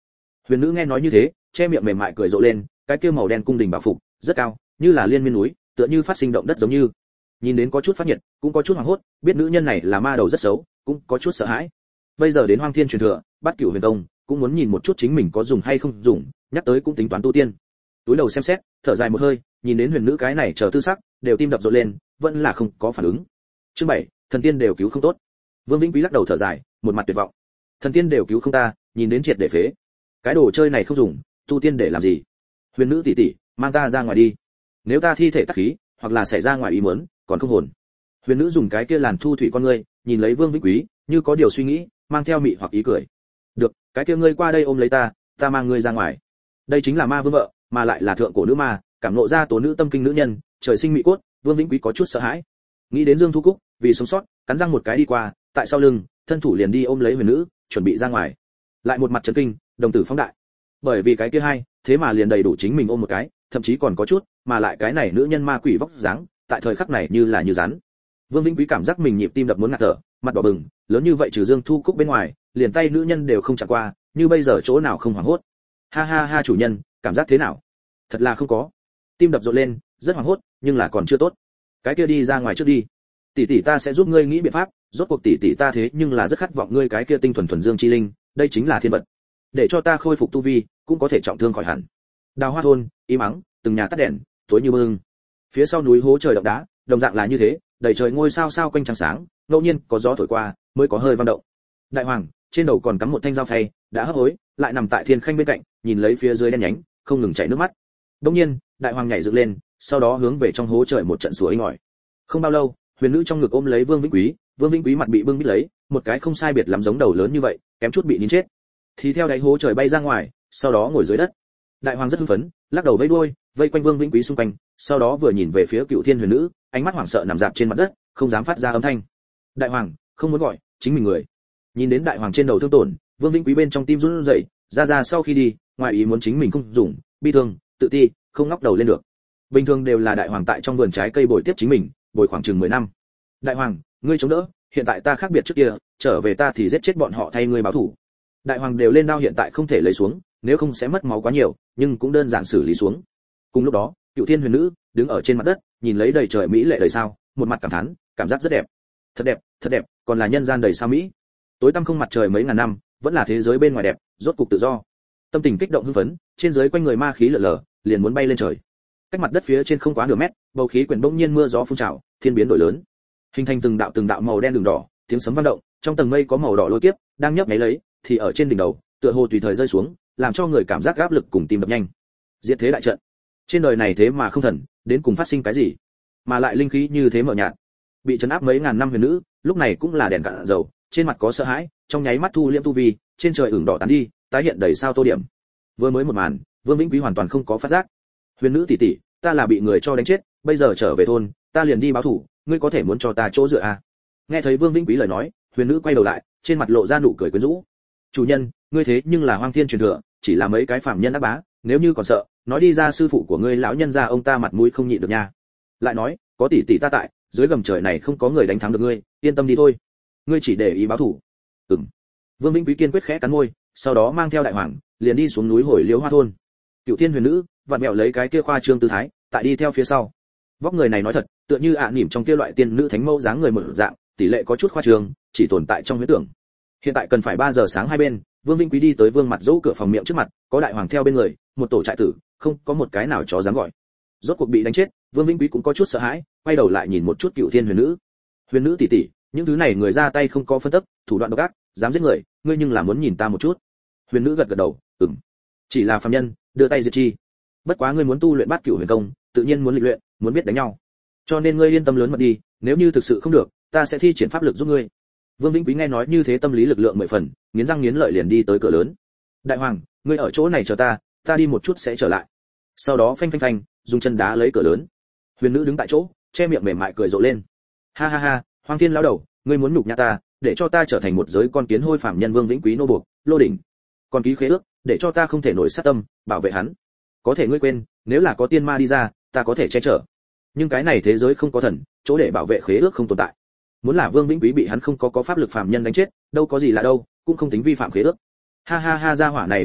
Huyền nữ nghe nói như thế, che miệng mềm mại cười rộ lên, cái kia màu đen cung đình bảo phục, rất cao, như là liên miên núi, tựa như phát sinh động đất giống như. Nhìn đến có chút phát nhiệt, cũng có chút hoảng hốt, biết nữ nhân này là ma đầu rất xấu, cũng có chút sợ hãi. Bây giờ đến Hoang Thiên truyền thừa, Bát Cửu Huyền Công, cũng muốn nhìn một chút chính mình có dùng hay không dùng, nhắc tới cũng tính toán tu tiên. Túi đầu xem xét, thở dài một hơi, nhìn đến huyền nữ cái này chờ tư sắc, đều tim đập rộn lên, vẫn là không có phản ứng. Chương bảy, thần tiên đều cứu không tốt. Vương Vĩnh Quý lắc đầu thở dài, một mặt tuyệt vọng. Thần tiên đều cứu không ta, nhìn đến triệt để phế. Cái đồ chơi này không dùng, tu tiên để làm gì? Huyền nữ tỷ tỷ, mang ta ra ngoài đi. Nếu ta thi thể tắc khí, hoặc là xảy ra ngoài ý muốn, còn không hồn. Huyền nữ dùng cái kia làn thu thủy con ngươi, nhìn lấy Vương Vĩnh Quý, như có điều suy nghĩ, mang theo mị hoặc ý cười. Được, cái kia ngươi qua đây ôm lấy ta, ta mang ngươi ra ngoài. Đây chính là ma vương vợ, mà lại là thượng cổ nữ ma, cảm nộ ra tố nữ tâm kinh nữ nhân, trời sinh mị cốt, Vương Vĩnh Quý có chút sợ hãi. Nghĩ đến Dương Thu Cúc, vì sống sót, cắn răng một cái đi qua, tại sau lưng, thân thủ liền đi ôm lấy huyền nữ, chuẩn bị ra ngoài. Lại một mặt chấn kinh, đồng tử phóng đại. Bởi vì cái kia hai, thế mà liền đầy đủ chính mình ôm một cái, thậm chí còn có chút, mà lại cái này nữ nhân ma quỷ vóc dáng, tại thời khắc này như là như rắn. Vương Vĩnh Quý cảm giác mình nhịp tim đập muốn ngạt thở, mặt đỏ bừng, lớn như vậy trừ Dương Thu Cúc bên ngoài, liền tay nữ nhân đều không chạm qua, như bây giờ chỗ nào không hoảng hốt. Ha ha ha chủ nhân, cảm giác thế nào? Thật là không có. Tim đập rộn lên, rất hoảng hốt, nhưng là còn chưa tốt. Cái kia đi ra ngoài trước đi. Tỷ tỷ ta sẽ giúp ngươi nghĩ biện pháp, rốt cuộc tỷ tỷ ta thế nhưng là rất khát vọng ngươi cái kia tinh thuần thuần dương chi linh, đây chính là thiên vật. Để cho ta khôi phục tu vi, cũng có thể trọng thương khỏi hẳn. Đào Hoa thôn, im ắng, từng nhà tắt đèn, tối như mương. Phía sau núi hố trời động đá, đồng dạng là như thế, đầy trời ngôi sao sao quanh trăng sáng, ngẫu nhiên có gió thổi qua, mới có hơi vang động. Đại hoàng, trên đầu còn cắm một thanh dao phay, đã hấp hối, lại nằm tại thiên khanh bên cạnh, nhìn lấy phía dưới đen nhánh, không ngừng chảy nước mắt. Đột nhiên, đại hoàng nhảy dựng lên, sau đó hướng về trong hố trời một trận sủa inh ỏi. Không bao lâu, huyền nữ trong ngực ôm lấy Vương Vĩnh Quý, Vương Vĩnh Quý mặt bị bưng bít lấy, một cái không sai biệt lắm giống đầu lớn như vậy, kém chút bị nín chết. Thì theo đáy hố trời bay ra ngoài, sau đó ngồi dưới đất. Đại hoàng rất hưng phấn, lắc đầu vẫy đuôi, vây quanh Vương Vĩnh Quý xung quanh, sau đó vừa nhìn về phía Cựu Thiên huyền nữ, ánh mắt hoảng sợ nằm dạp trên mặt đất, không dám phát ra âm thanh. Đại hoàng, không muốn gọi, chính mình người. Nhìn đến đại hoàng trên đầu thương tổn, Vương Vĩnh Quý bên trong tim run rẩy, ra ra sau khi đi, ngoài ý muốn chính mình không dùng, bi thương, tự ti, không ngóc đầu lên được. Bình thường đều là đại hoàng tại trong vườn trái cây bồi tiếp chính mình, bồi khoảng chừng mười năm. Đại hoàng, ngươi chống đỡ, hiện tại ta khác biệt trước kia, trở về ta thì giết chết bọn họ thay ngươi báo thù. Đại hoàng đều lên đao hiện tại không thể lấy xuống, nếu không sẽ mất máu quá nhiều, nhưng cũng đơn giản xử lý xuống. Cùng lúc đó, Cựu Thiên huyền nữ đứng ở trên mặt đất, nhìn lấy đầy trời mỹ lệ đầy sao, một mặt cảm thán, cảm giác rất đẹp. Thật đẹp, thật đẹp, còn là nhân gian đầy sao mỹ. Tối tăm không mặt trời mấy ngàn năm, vẫn là thế giới bên ngoài đẹp, rốt cục tự do. Tâm tình kích động hưng phấn, trên dưới quanh người ma khí lở lở, liền muốn bay lên trời. Cách mặt đất phía trên không quá nửa mét, bầu khí quyển bỗng nhiên mưa gió phun trào, thiên biến đổi lớn, hình thành từng đạo từng đạo màu đen đường đỏ, tiếng sấm vang động, trong tầng mây có màu đỏ lôi kiếp đang nhấp nháy lấy, thì ở trên đỉnh đầu, tựa hồ tùy thời rơi xuống, làm cho người cảm giác áp lực cùng tim đập nhanh. Diệt thế đại trận. Trên đời này thế mà không thần, đến cùng phát sinh cái gì? Mà lại linh khí như thế mờ nhạt. Bị trấn áp mấy ngàn năm huyền nữ, lúc này cũng là đèn cạn dầu, trên mặt có sợ hãi, trong nháy mắt thu liễm tu vi, trên trời ửng đỏ tán đi, tái hiện đầy sao tô điểm. Vừa mới một màn, Vương Vĩnh Quý hoàn toàn không có phát giác. Huyền nữ tỷ tỷ, ta là bị người cho đánh chết, bây giờ trở về thôn, ta liền đi báo thủ, ngươi có thể muốn cho ta chỗ dựa à? Nghe thấy Vương Vĩnh Quý lời nói, huyền nữ quay đầu lại, trên mặt lộ ra nụ cười quyến rũ. Chủ nhân, ngươi thế nhưng là Hoang Thiên truyền thừa, chỉ là mấy cái phàm nhân ác bá, nếu như còn sợ, nói đi ra sư phụ của ngươi lão nhân gia ông ta mặt mũi không nhịn được nha. Lại nói, có tỷ tỷ ta tại, dưới gầm trời này không có người đánh thắng được ngươi, yên tâm đi thôi. Ngươi chỉ để ý báo thủ. Ừm. Vương Vĩnh Quý kiên quyết khẽ cắn môi, sau đó mang theo đại hoàng, liền đi xuống núi hồi Liễu Hoa thôn. Cựu Thiên huyền nữ, vặn mèo lấy cái kia khoa trương tư thái, tại đi theo phía sau. Vóc người này nói thật, tựa như ạ à nỉm trong kia loại tiên nữ thánh mẫu dáng người một dạng, tỷ lệ có chút khoa trương, chỉ tồn tại trong huyễn tưởng. Hiện tại cần phải ba giờ sáng hai bên, Vương Vĩnh Quý đi tới Vương Mặt Dỗ cửa phòng miệng trước mặt, có đại hoàng theo bên người, một tổ trại tử, không có một cái nào chó dám gọi. Rốt cuộc bị đánh chết, Vương Vĩnh Quý cũng có chút sợ hãi, quay đầu lại nhìn một chút Cựu Thiên huyền nữ. Huyền nữ tỷ tỷ, những thứ này người ra tay không có phân tích, thủ đoạn độc ác, dám giết người, ngươi nhưng là muốn nhìn ta một chút. Huyền nữ gật gật đầu, ừm, chỉ là phàm nhân, đưa tay diệt chi. Bất quá ngươi muốn tu luyện Bát Cửu huyền công, tự nhiên muốn lịch luyện, muốn biết đánh nhau. Cho nên ngươi yên tâm lớn mật đi, nếu như thực sự không được, ta sẽ thi triển pháp lực giúp ngươi. Vương Vĩnh Quý nghe nói như thế tâm lý lực lượng mười phần, nghiến răng nghiến lợi liền đi tới cửa lớn. Đại hoàng, ngươi ở chỗ này chờ ta, ta đi một chút sẽ trở lại. Sau đó phanh phanh phanh, dùng chân đá lấy cửa lớn. Huyền nữ đứng tại chỗ, che miệng mềm mại cười rộ lên. Ha ha ha, Hoang Thiên lão đầu, ngươi muốn nhục nhã ta, để cho ta trở thành một giới con kiến hôi phàm nhân Vương Vĩnh Quý nô buộc, lô đỉnh. Còn ký khế ước, để cho ta không thể nổi sát tâm, bảo vệ hắn. Có thể ngươi quên, nếu là có tiên ma đi ra, ta có thể che chở. Nhưng cái này thế giới không có thần, chỗ để bảo vệ khế ước không tồn tại. Muốn là Vương Vĩnh Quý bị hắn không có có pháp lực phàm nhân đánh chết, đâu có gì là đâu, cũng không tính vi phạm khế ước. Ha ha ha, gia hỏa này vừa chết,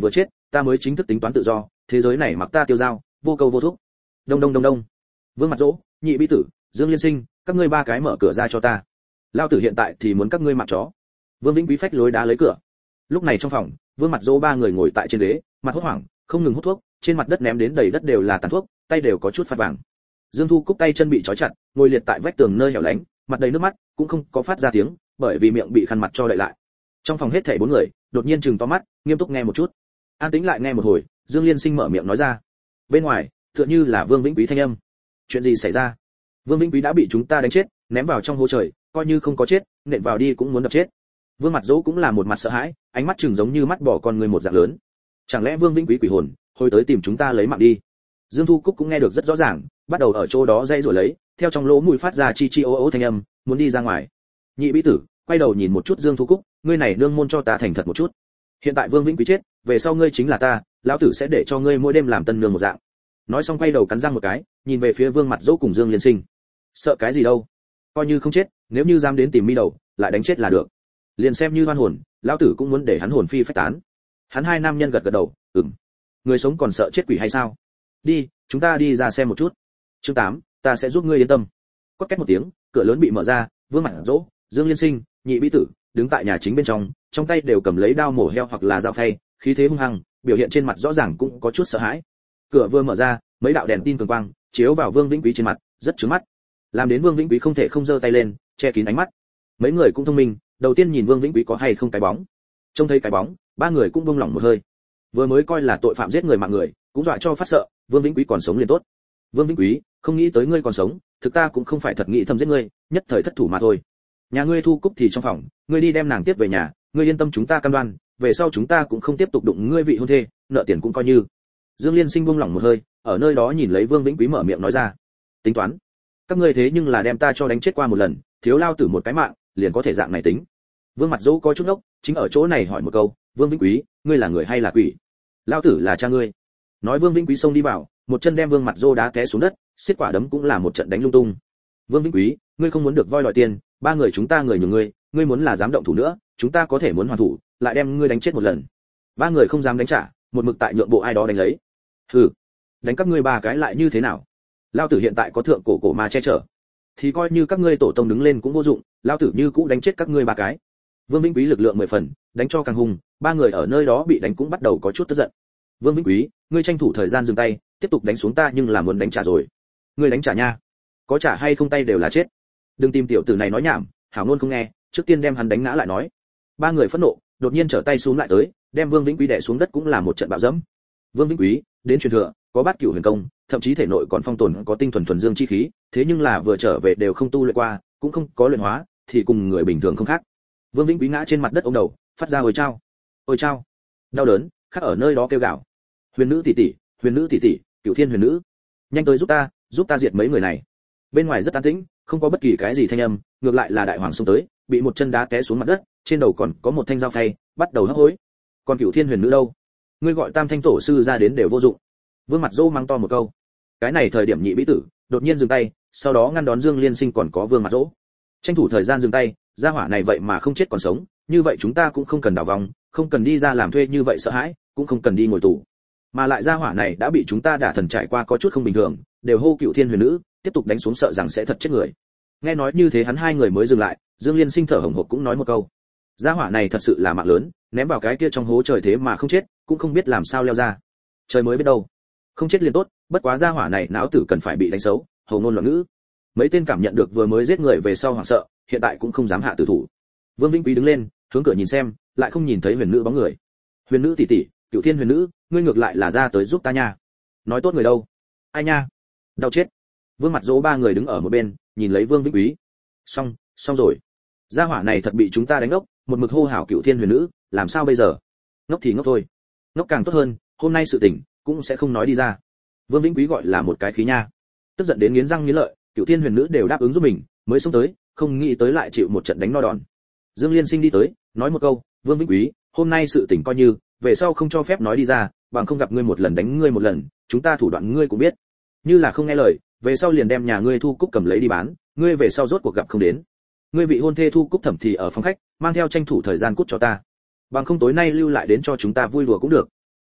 ta mới chính thức tính toán tự do, thế giới này mặc ta tiêu dao, vô câu vô thúc. Đông đông đông đông. Vương Mặt Dỗ, Nhị Bí Tử, Dương Liên Sinh, các ngươi ba cái mở cửa ra cho ta. Lão tử hiện tại thì muốn các ngươi mặc chó. Vương Vĩnh Quý phách lối đá lấy cửa. Lúc này trong phòng, Vương Mặt Dỗ ba người ngồi tại trên ghế, mặt hốt hoảng, không ngừng hút thuốc, trên mặt đất ném đến đầy đất đều là tàn thuốc, tay đều có chút phát vàng. Dương Thu Cúc tay chân bị trói chặt, ngồi liệt tại vách tường nơi hẻo lánh, mặt đầy nước mắt, cũng không có phát ra tiếng, bởi vì miệng bị khăn mặt cho đậy lại. Trong phòng hết thảy bốn người, đột nhiên trừng to mắt, nghiêm túc nghe một chút. An tĩnh lại nghe một hồi, Dương Liên Sinh mở miệng nói ra. Bên ngoài, tựa như là Vương Vĩnh Quý thanh âm. Chuyện gì xảy ra? Vương Vĩnh Quý đã bị chúng ta đánh chết, ném vào trong hố trời, coi như không có chết, nện vào đi cũng muốn đập chết. Vương Mặt Dỗ cũng là một mặt sợ hãi, ánh mắt trừng giống như mắt bỏ con người một dạng lớn. Chẳng lẽ Vương Vĩnh Quý quỷ hồn, hồi tới tìm chúng ta lấy mạng đi? Dương Thu Cúc cũng nghe được rất rõ ràng, bắt đầu ở chỗ đó dây rồi lấy, theo trong lỗ mũi phát ra chi chi ố ố thanh âm, muốn đi ra ngoài. Nhị Bí Tử quay đầu nhìn một chút Dương Thu Cúc, ngươi này nương môn cho ta thành thật một chút. Hiện tại Vương Vĩnh Quý chết, về sau ngươi chính là ta, lão tử sẽ để cho ngươi mỗi đêm làm tân nương một dạng. Nói xong quay đầu cắn răng một cái, nhìn về phía Vương Mặt Dỗ cùng Dương Liên Sinh. Sợ cái gì đâu? Coi như không chết, nếu như dám đến tìm mi đầu, lại đánh chết là được. Liền xem như oan hồn, lão tử cũng muốn để hắn hồn phi phách tán. Hắn hai nam nhân gật gật đầu, ừm. Người sống còn sợ chết quỷ hay sao? Đi, chúng ta đi ra xem một chút. Chương tám, ta sẽ giúp ngươi yên tâm. Quát két một tiếng, cửa lớn bị mở ra, Vương Mặt Dỗ, Dương Liên Sinh, Nhị Bí Tử đứng tại nhà chính bên trong, trong tay đều cầm lấy đao mổ heo hoặc là dao phay, khí thế hung hăng, biểu hiện trên mặt rõ ràng cũng có chút sợ hãi. Cửa vừa mở ra, mấy đạo đèn tin cường quang chiếu vào Vương Vĩnh Quý trên mặt, rất chói mắt, làm đến Vương Vĩnh Quý không thể không giơ tay lên, che kín ánh mắt. Mấy người cũng thông minh, đầu tiên nhìn Vương Vĩnh Quý có hay không cái bóng. Trông thấy cái bóng, ba người cũng buông lỏng một hơi. Vừa mới coi là tội phạm giết người mạng người, cũng dọa cho phát sợ, Vương Vĩnh Quý còn sống liền tốt. Vương Vĩnh Quý, không nghĩ tới ngươi còn sống, thực ta cũng không phải thật nghĩ thầm giết ngươi, nhất thời thất thủ mà thôi. Nhà ngươi Thu Cúc thì trong phòng, ngươi đi đem nàng tiếp về nhà, ngươi yên tâm chúng ta cam đoan, về sau chúng ta cũng không tiếp tục đụng ngươi vị hôn thê, nợ tiền cũng coi như. Dương Liên Sinh buông lỏng một hơi, ở nơi đó nhìn lấy Vương Vĩnh Quý mở miệng nói ra. Tính toán, các ngươi thế nhưng là đem ta cho đánh chết qua một lần, thiếu lao tử một cái mạng, liền có thể dạng này tính. Vương Mặt Dỗ có chút ngốc, chính ở chỗ này hỏi một câu, Vương Vĩnh Quý, ngươi là người hay là quỷ? Lao tử là cha ngươi. Nói Vương Vĩnh Quý xông đi vào, một chân đem Vương Mặt Dỗ đá té xuống đất, xiết quả đấm cũng là một trận đánh lung tung. Vương Vĩnh Quý, ngươi không muốn được voi đòi tiền, ba người chúng ta người nhường ngươi, ngươi muốn là dám động thủ nữa, chúng ta có thể muốn hoàn thủ, lại đem ngươi đánh chết một lần. Ba người không dám đánh trả, một mực tại nhượng bộ ai đó đánh lấy. Hừ, đánh các ngươi ba cái lại như thế nào? Lao tử hiện tại có thượng cổ cổ ma che chở, thì coi như các ngươi tổ tông đứng lên cũng vô dụng, lao tử như cũ đánh chết các ngươi ba cái. Vương Vĩnh Quý lực lượng mười phần, đánh cho càng hung, ba người ở nơi đó bị đánh cũng bắt đầu có chút tức giận. Vương Vĩnh Quý, ngươi tranh thủ thời gian dừng tay, tiếp tục đánh xuống ta nhưng là muốn đánh trả rồi. Ngươi đánh trả nha, có trả hay không tay đều là chết. Đừng tìm tiểu tử này nói nhảm, hảo ngôn không nghe, trước tiên đem hắn đánh ngã lại nói. Ba người phẫn nộ, đột nhiên trở tay xuống lại tới, đem Vương Vĩnh Quý đè xuống đất cũng là một trận bạo dẫm. Vương Vĩnh Quý, đến truyền thừa, có bát cửu huyền công, thậm chí thể nội còn phong tồn có tinh thuần thuần dương chi khí, thế nhưng là vừa trở về đều không tu luyện qua, cũng không có luyện hóa, thì cùng người bình thường không khác. Vương Vĩnh Quý ngã trên mặt đất ôm đầu, phát ra ôi chao, ôi chao, đau đớn, khác ở nơi đó kêu gào. Huyền nữ tỷ tỷ, huyền nữ tỷ tỷ, Cửu Thiên huyền nữ, nhanh tới giúp ta, giúp ta diệt mấy người này. Bên ngoài rất an tĩnh, không có bất kỳ cái gì thanh âm, ngược lại là đại hoàng xông tới, bị một chân đá té xuống mặt đất, trên đầu còn có một thanh dao phay, bắt đầu hấp hối. Còn Cửu Thiên huyền nữ đâu? Ngươi gọi Tam Thanh tổ sư ra đến đều vô dụng. Vương Mặt Dỗ mắng to một câu. Cái này thời điểm Nhị Bí Tử đột nhiên dừng tay, sau đó ngăn đón Dương Liên Sinh còn có Vương Mặt Dỗ. Tranh thủ thời gian dừng tay, gia hỏa này vậy mà không chết còn sống, như vậy chúng ta cũng không cần đảo vòng, không cần đi ra làm thuê như vậy sợ hãi, cũng không cần đi ngồi tù. Mà lại gia hỏa này đã bị chúng ta đả thần trải qua có chút không bình thường, đều hô Cửu Thiên huyền nữ, tiếp tục đánh xuống sợ rằng sẽ thật chết người. Nghe nói như thế hắn hai người mới dừng lại, Dương Liên Sinh thở hổn hộc cũng nói một câu. Gia hỏa này thật sự là mạng lớn, ném vào cái kia trong hố trời thế mà không chết, cũng không biết làm sao leo ra. Trời mới biết đâu. Không chết liền tốt, bất quá gia hỏa này não tử cần phải bị đánh xấu, hầu ngôn loạn ngữ. Mấy tên cảm nhận được vừa mới giết người về sau hoảng sợ, hiện tại cũng không dám hạ tử thủ. Vương Vĩnh Quý đứng lên, hướng cửa nhìn xem, lại không nhìn thấy huyền nữ bóng người. Huyền nữ tỷ tỷ, Cửu Thiên huyền nữ, ngươi ngược lại là ra tới giúp ta nha. Nói tốt người đâu? Ai nha? Đau chết. Vương Mặt Dỗ ba người đứng ở một bên, nhìn lấy Vương Vĩnh Quý. Xong, xong rồi. Gia hỏa này thật bị chúng ta đánh ốc, một mực hô hào Cửu Thiên huyền nữ, làm sao bây giờ? Ngốc thì ngốc thôi. Ngốc càng tốt hơn, hôm nay sự tình cũng sẽ không nói đi ra. Vương Vĩnh Quý gọi là một cái khí nha. Tức giận đến nghiến răng nghiến lợi, Cửu Thiên huyền nữ đều đáp ứng giúp mình, mới xông tới, không nghĩ tới lại chịu một trận đánh no đòn. Dương Liên Sinh đi tới, nói một câu, Vương Vĩnh Quý, hôm nay sự tình coi như, về sau không cho phép nói đi ra, bằng không gặp ngươi một lần đánh ngươi một lần, chúng ta thủ đoạn ngươi cũng biết. Như là không nghe lời, về sau liền đem nhà ngươi Thu Cúc cầm lấy đi bán, ngươi về sau rốt cuộc gặp không đến. Ngươi vị hôn thê Thu Cúc thẩm thì ở phòng khách, mang theo tranh thủ thời gian cút cho ta. Bằng không tối nay lưu lại đến cho chúng ta vui đùa cũng được.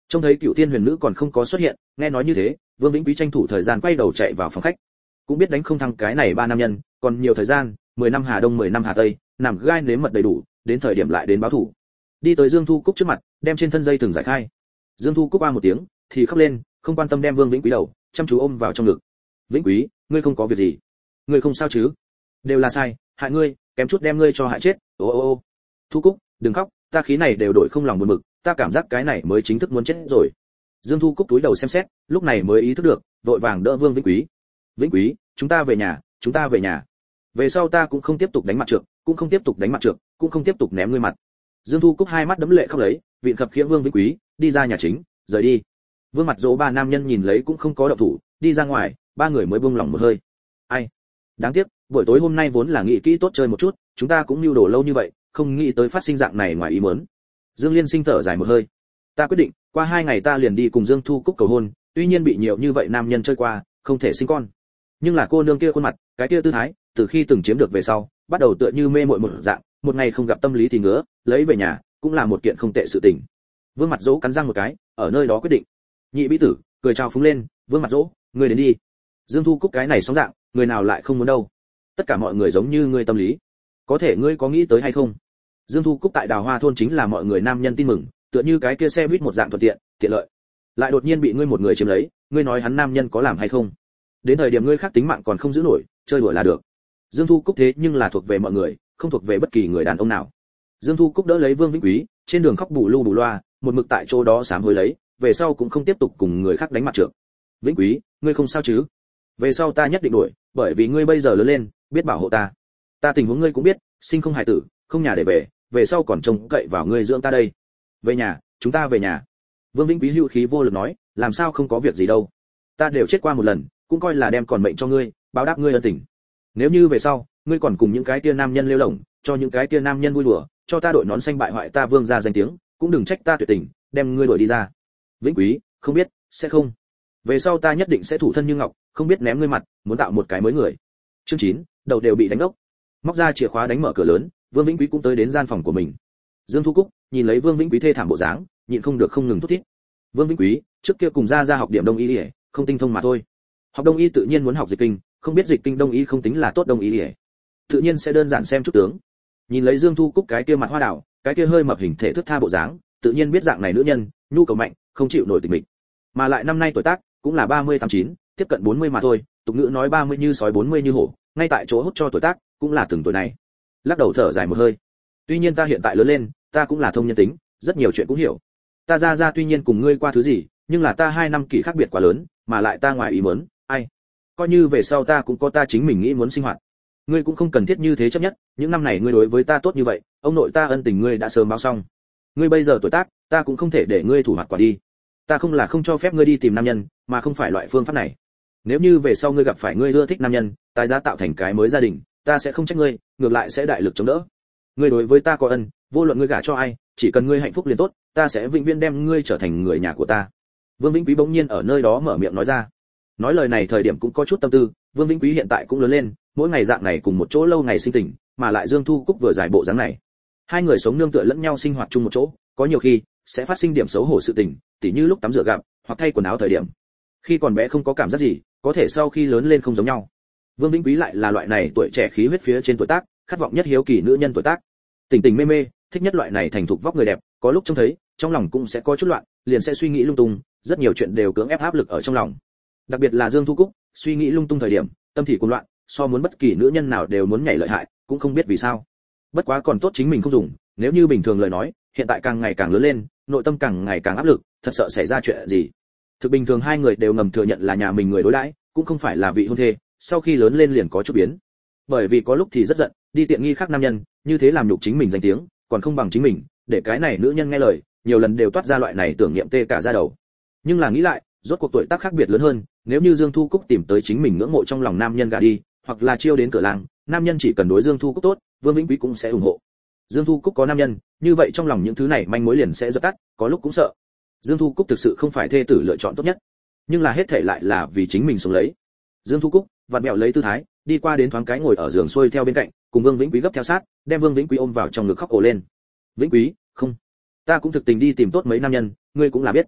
Trông thấy Cựu Thiên Huyền Nữ còn không có xuất hiện, nghe nói như thế, Vương Vĩnh Quý tranh thủ thời gian quay đầu chạy vào phòng khách. Cũng biết đánh không thắng cái này ba nam nhân, còn nhiều thời gian, mười năm Hà Đông mười năm Hà Tây, nằm gai nếm mật đầy đủ, đến thời điểm lại đến báo thủ. Đi tới Dương Thu Cúc trước mặt, đem trên thân dây thừng giải khai. Dương Thu Cúc a một tiếng, thì khóc lên, không quan tâm đem Vương Vĩnh Quý đầu, chăm chú ôm vào trong ngực. Vĩnh Quý, ngươi không có việc gì, ngươi không sao chứ? Đều là sai, hại ngươi, kém chút đem ngươi cho hại chết. Ô ô ô. Thu Cúc, đừng khóc, ta khí này đều đổi không lòng buồn bực, ta cảm giác cái này mới chính thức muốn chết rồi. Dương Thu Cúc túi đầu xem xét, lúc này mới ý thức được, vội vàng đỡ Vương Vĩnh Quý. Vĩnh Quý, chúng ta về nhà, chúng ta về nhà. Về sau ta cũng không tiếp tục đánh mặt trược, cũng không tiếp tục đánh mặt trược, cũng không tiếp tục ném ngươi mặt. Dương Thu Cúc hai mắt đẫm lệ khóc lấy, vịn khập khiễng Vương Vĩnh Quý, đi ra nhà chính, rời đi. Vương Mặt Dỗ ba nam nhân nhìn lấy cũng không có động thủ, đi ra ngoài, ba người mới buông lòng một hơi. Ai, đáng tiếc, buổi tối hôm nay vốn là nghĩ kỹ tốt chơi một chút, chúng ta cũng lưu đồ lâu như vậy, không nghĩ tới phát sinh dạng này ngoài ý muốn. Dương Liên Sinh thở dài một hơi. Ta quyết định, qua hai ngày ta liền đi cùng Dương Thu Cúc cầu hôn, tuy nhiên bị nhiều như vậy nam nhân chơi qua, không thể sinh con. Nhưng là cô nương kia khuôn mặt, cái kia tư thái, từ khi từng chiếm được về sau, bắt đầu tựa như mê muội một dạng, một ngày không gặp tâm lý thì ngứa, lấy về nhà, cũng là một kiện không tệ sự tình. Vương Mặt Dỗ cắn răng một cái, ở nơi đó quyết định. Nhị Bí Tử cười chào phúng lên, Vương Mặt Dỗ, ngươi đến đi. Dương Thu Cúc cái này sóng dạng, người nào lại không muốn đâu. Tất cả mọi người giống như ngươi tâm lý. Có thể ngươi có nghĩ tới hay không? Dương Thu Cúc tại Đào Hoa thôn chính là mọi người nam nhân tin mừng, tựa như cái kia xe buýt một dạng thuận tiện, tiện lợi. Lại đột nhiên bị ngươi một người chiếm lấy, ngươi nói hắn nam nhân có làm hay không? Đến thời điểm ngươi khác tính mạng còn không giữ nổi, chơi đùa là được. Dương Thu Cúc thế nhưng là thuộc về mọi người, không thuộc về bất kỳ người đàn ông nào. Dương Thu Cúc đỡ lấy Vương Vĩnh Quý, trên đường khóc bù lu bù loa, một mực tại chỗ đó sám hối lấy, về sau cũng không tiếp tục cùng người khác đánh mặt trược. Vĩnh Quý, ngươi không sao chứ? Về sau ta nhất định đuổi, bởi vì ngươi bây giờ lớn lên, biết bảo hộ ta. Ta tình huống ngươi cũng biết, sinh không hài tử, không nhà để về, về sau còn trông cậy vào ngươi dưỡng ta đây. Về nhà, chúng ta về nhà. Vương Vĩnh Quý hữu khí vô lực nói, làm sao không có việc gì đâu. Ta đều chết qua một lần, cũng coi là đem còn mệnh cho ngươi, báo đáp ngươi ân tình. Nếu như về sau, ngươi còn cùng những cái kia nam nhân lêu lổng, cho những cái kia nam nhân vui đùa, cho ta đội nón xanh bại hoại ta Vương gia danh tiếng, cũng đừng trách ta tuyệt tình, đem ngươi đuổi đi ra. Vĩnh Quý, không biết, sẽ không. Về sau ta nhất định sẽ thủ thân như ngọc, không biết ném ngươi mặt, muốn tạo một cái mới người. Chương chín, đầu đều bị đánh ốc. Móc ra chìa khóa đánh mở cửa lớn, Vương Vĩnh Quý cũng tới đến gian phòng của mình. Dương Thu Cúc nhìn lấy Vương Vĩnh Quý thê thảm bộ dáng, nhịn không được không ngừng thút thít. Vương Vĩnh Quý, trước kia cùng ra ra học điểm đông y, không tinh thông mà thôi. Học đông y tự nhiên muốn học dịch kinh, không biết dịch kinh đông y không tính là tốt đông y, tự nhiên sẽ đơn giản xem chút tướng. Nhìn lấy Dương Thu Cúc cái kia mặt hoa đảo, cái kia hơi mập hình thể thướt tha bộ dáng, tự nhiên biết dạng này nữ nhân, nhu cầu mạnh, không chịu nổi tình mình. Mà lại năm nay tuổi tác cũng là ba mươi tám chín, tiếp cận bốn mươi mà thôi, tục ngữ nói ba mươi như sói bốn mươi như hổ, ngay tại chỗ hút cho tuổi tác, cũng là từng tuổi này. Lắc đầu thở dài một hơi. Tuy nhiên ta hiện tại lớn lên, ta cũng là thông nhân tính, rất nhiều chuyện cũng hiểu. Ta ra ra tuy nhiên cùng ngươi qua thứ gì, nhưng là ta hai năm kỷ khác biệt quá lớn, mà lại ta ngoài ý muốn, ai, coi như về sau ta cũng có ta chính mình nghĩ muốn sinh hoạt. Ngươi cũng không cần thiết như thế chấp nhất, những năm này ngươi đối với ta tốt như vậy, ông nội ta ân tình ngươi đã sớm báo xong. Ngươi bây giờ tuổi tác, ta cũng không thể để ngươi thủ hoạt quả đi. Ta không là không cho phép ngươi đi tìm nam nhân, mà không phải loại phương pháp này. Nếu như về sau ngươi gặp phải ngươi ưa thích nam nhân, tái giá tạo thành cái mới gia đình, ta sẽ không trách ngươi, ngược lại sẽ đại lực chống đỡ. Ngươi đối với ta có ân, vô luận ngươi gả cho ai, chỉ cần ngươi hạnh phúc liền tốt, ta sẽ vĩnh viễn đem ngươi trở thành người nhà của ta. Vương Vĩnh Quý bỗng nhiên ở nơi đó mở miệng nói ra. Nói lời này thời điểm cũng có chút tâm tư, Vương Vĩnh Quý hiện tại cũng lớn lên, mỗi ngày dạng này cùng một chỗ lâu ngày sinh tình, mà lại Dương Thu Cúc vừa giải bộ dáng này. Hai người sống nương tựa lẫn nhau sinh hoạt chung một chỗ, có nhiều khi sẽ phát sinh điểm xấu hổ sự tình, tỉ như lúc tắm rửa gặp, hoặc thay quần áo thời điểm. Khi còn bé không có cảm giác gì, có thể sau khi lớn lên không giống nhau. Vương Vĩnh Quý lại là loại này tuổi trẻ khí huyết phía trên tuổi tác, khát vọng nhất hiếu kỳ nữ nhân tuổi tác. Tình tình mê mê, thích nhất loại này thành thục vóc người đẹp, có lúc trông thấy, trong lòng cũng sẽ có chút loạn, liền sẽ suy nghĩ lung tung, rất nhiều chuyện đều cưỡng ép áp lực ở trong lòng. Đặc biệt là Dương Thu Cúc, suy nghĩ lung tung thời điểm, tâm thì cuồng loạn, so muốn bất kỳ nữ nhân nào đều muốn nhảy lợi hại, cũng không biết vì sao. Bất quá còn tốt chính mình không dùng, nếu như bình thường lời nói, hiện tại càng ngày càng lớn lên, nội tâm càng ngày càng áp lực, thật sợ xảy ra chuyện gì. Thực bình thường hai người đều ngầm thừa nhận là nhà mình người đối đãi, cũng không phải là vị hôn thê, sau khi lớn lên liền có chút biến. Bởi vì có lúc thì rất giận, đi tiện nghi khác nam nhân, như thế làm nhục chính mình danh tiếng, còn không bằng chính mình, để cái này nữ nhân nghe lời, nhiều lần đều toát ra loại này tưởng niệm tê cả da đầu. Nhưng là nghĩ lại, rốt cuộc tuổi tác khác biệt lớn hơn, nếu như Dương Thu Cúc tìm tới chính mình ngưỡng mộ trong lòng nam nhân gả đi, hoặc là chiêu đến cửa làng, nam nhân chỉ cần đối Dương Thu Cúc tốt, Vương Vĩnh Quý cũng sẽ ủng hộ. Dương Thu Cúc có nam nhân, như vậy trong lòng những thứ này manh mối liền sẽ dập tắt, có lúc cũng sợ. Dương Thu Cúc thực sự không phải thê tử lựa chọn tốt nhất, nhưng là hết thể lại là vì chính mình sống lấy. Dương Thu Cúc vặn mẹo lấy tư thái, đi qua đến thoáng cái ngồi ở giường xuôi theo bên cạnh, cùng Vương Vĩnh Quý gấp theo sát, đem Vương Vĩnh Quý ôm vào trong ngực khóc ồ lên. Vĩnh Quý, không, ta cũng thực tình đi tìm tốt mấy nam nhân, ngươi cũng là biết.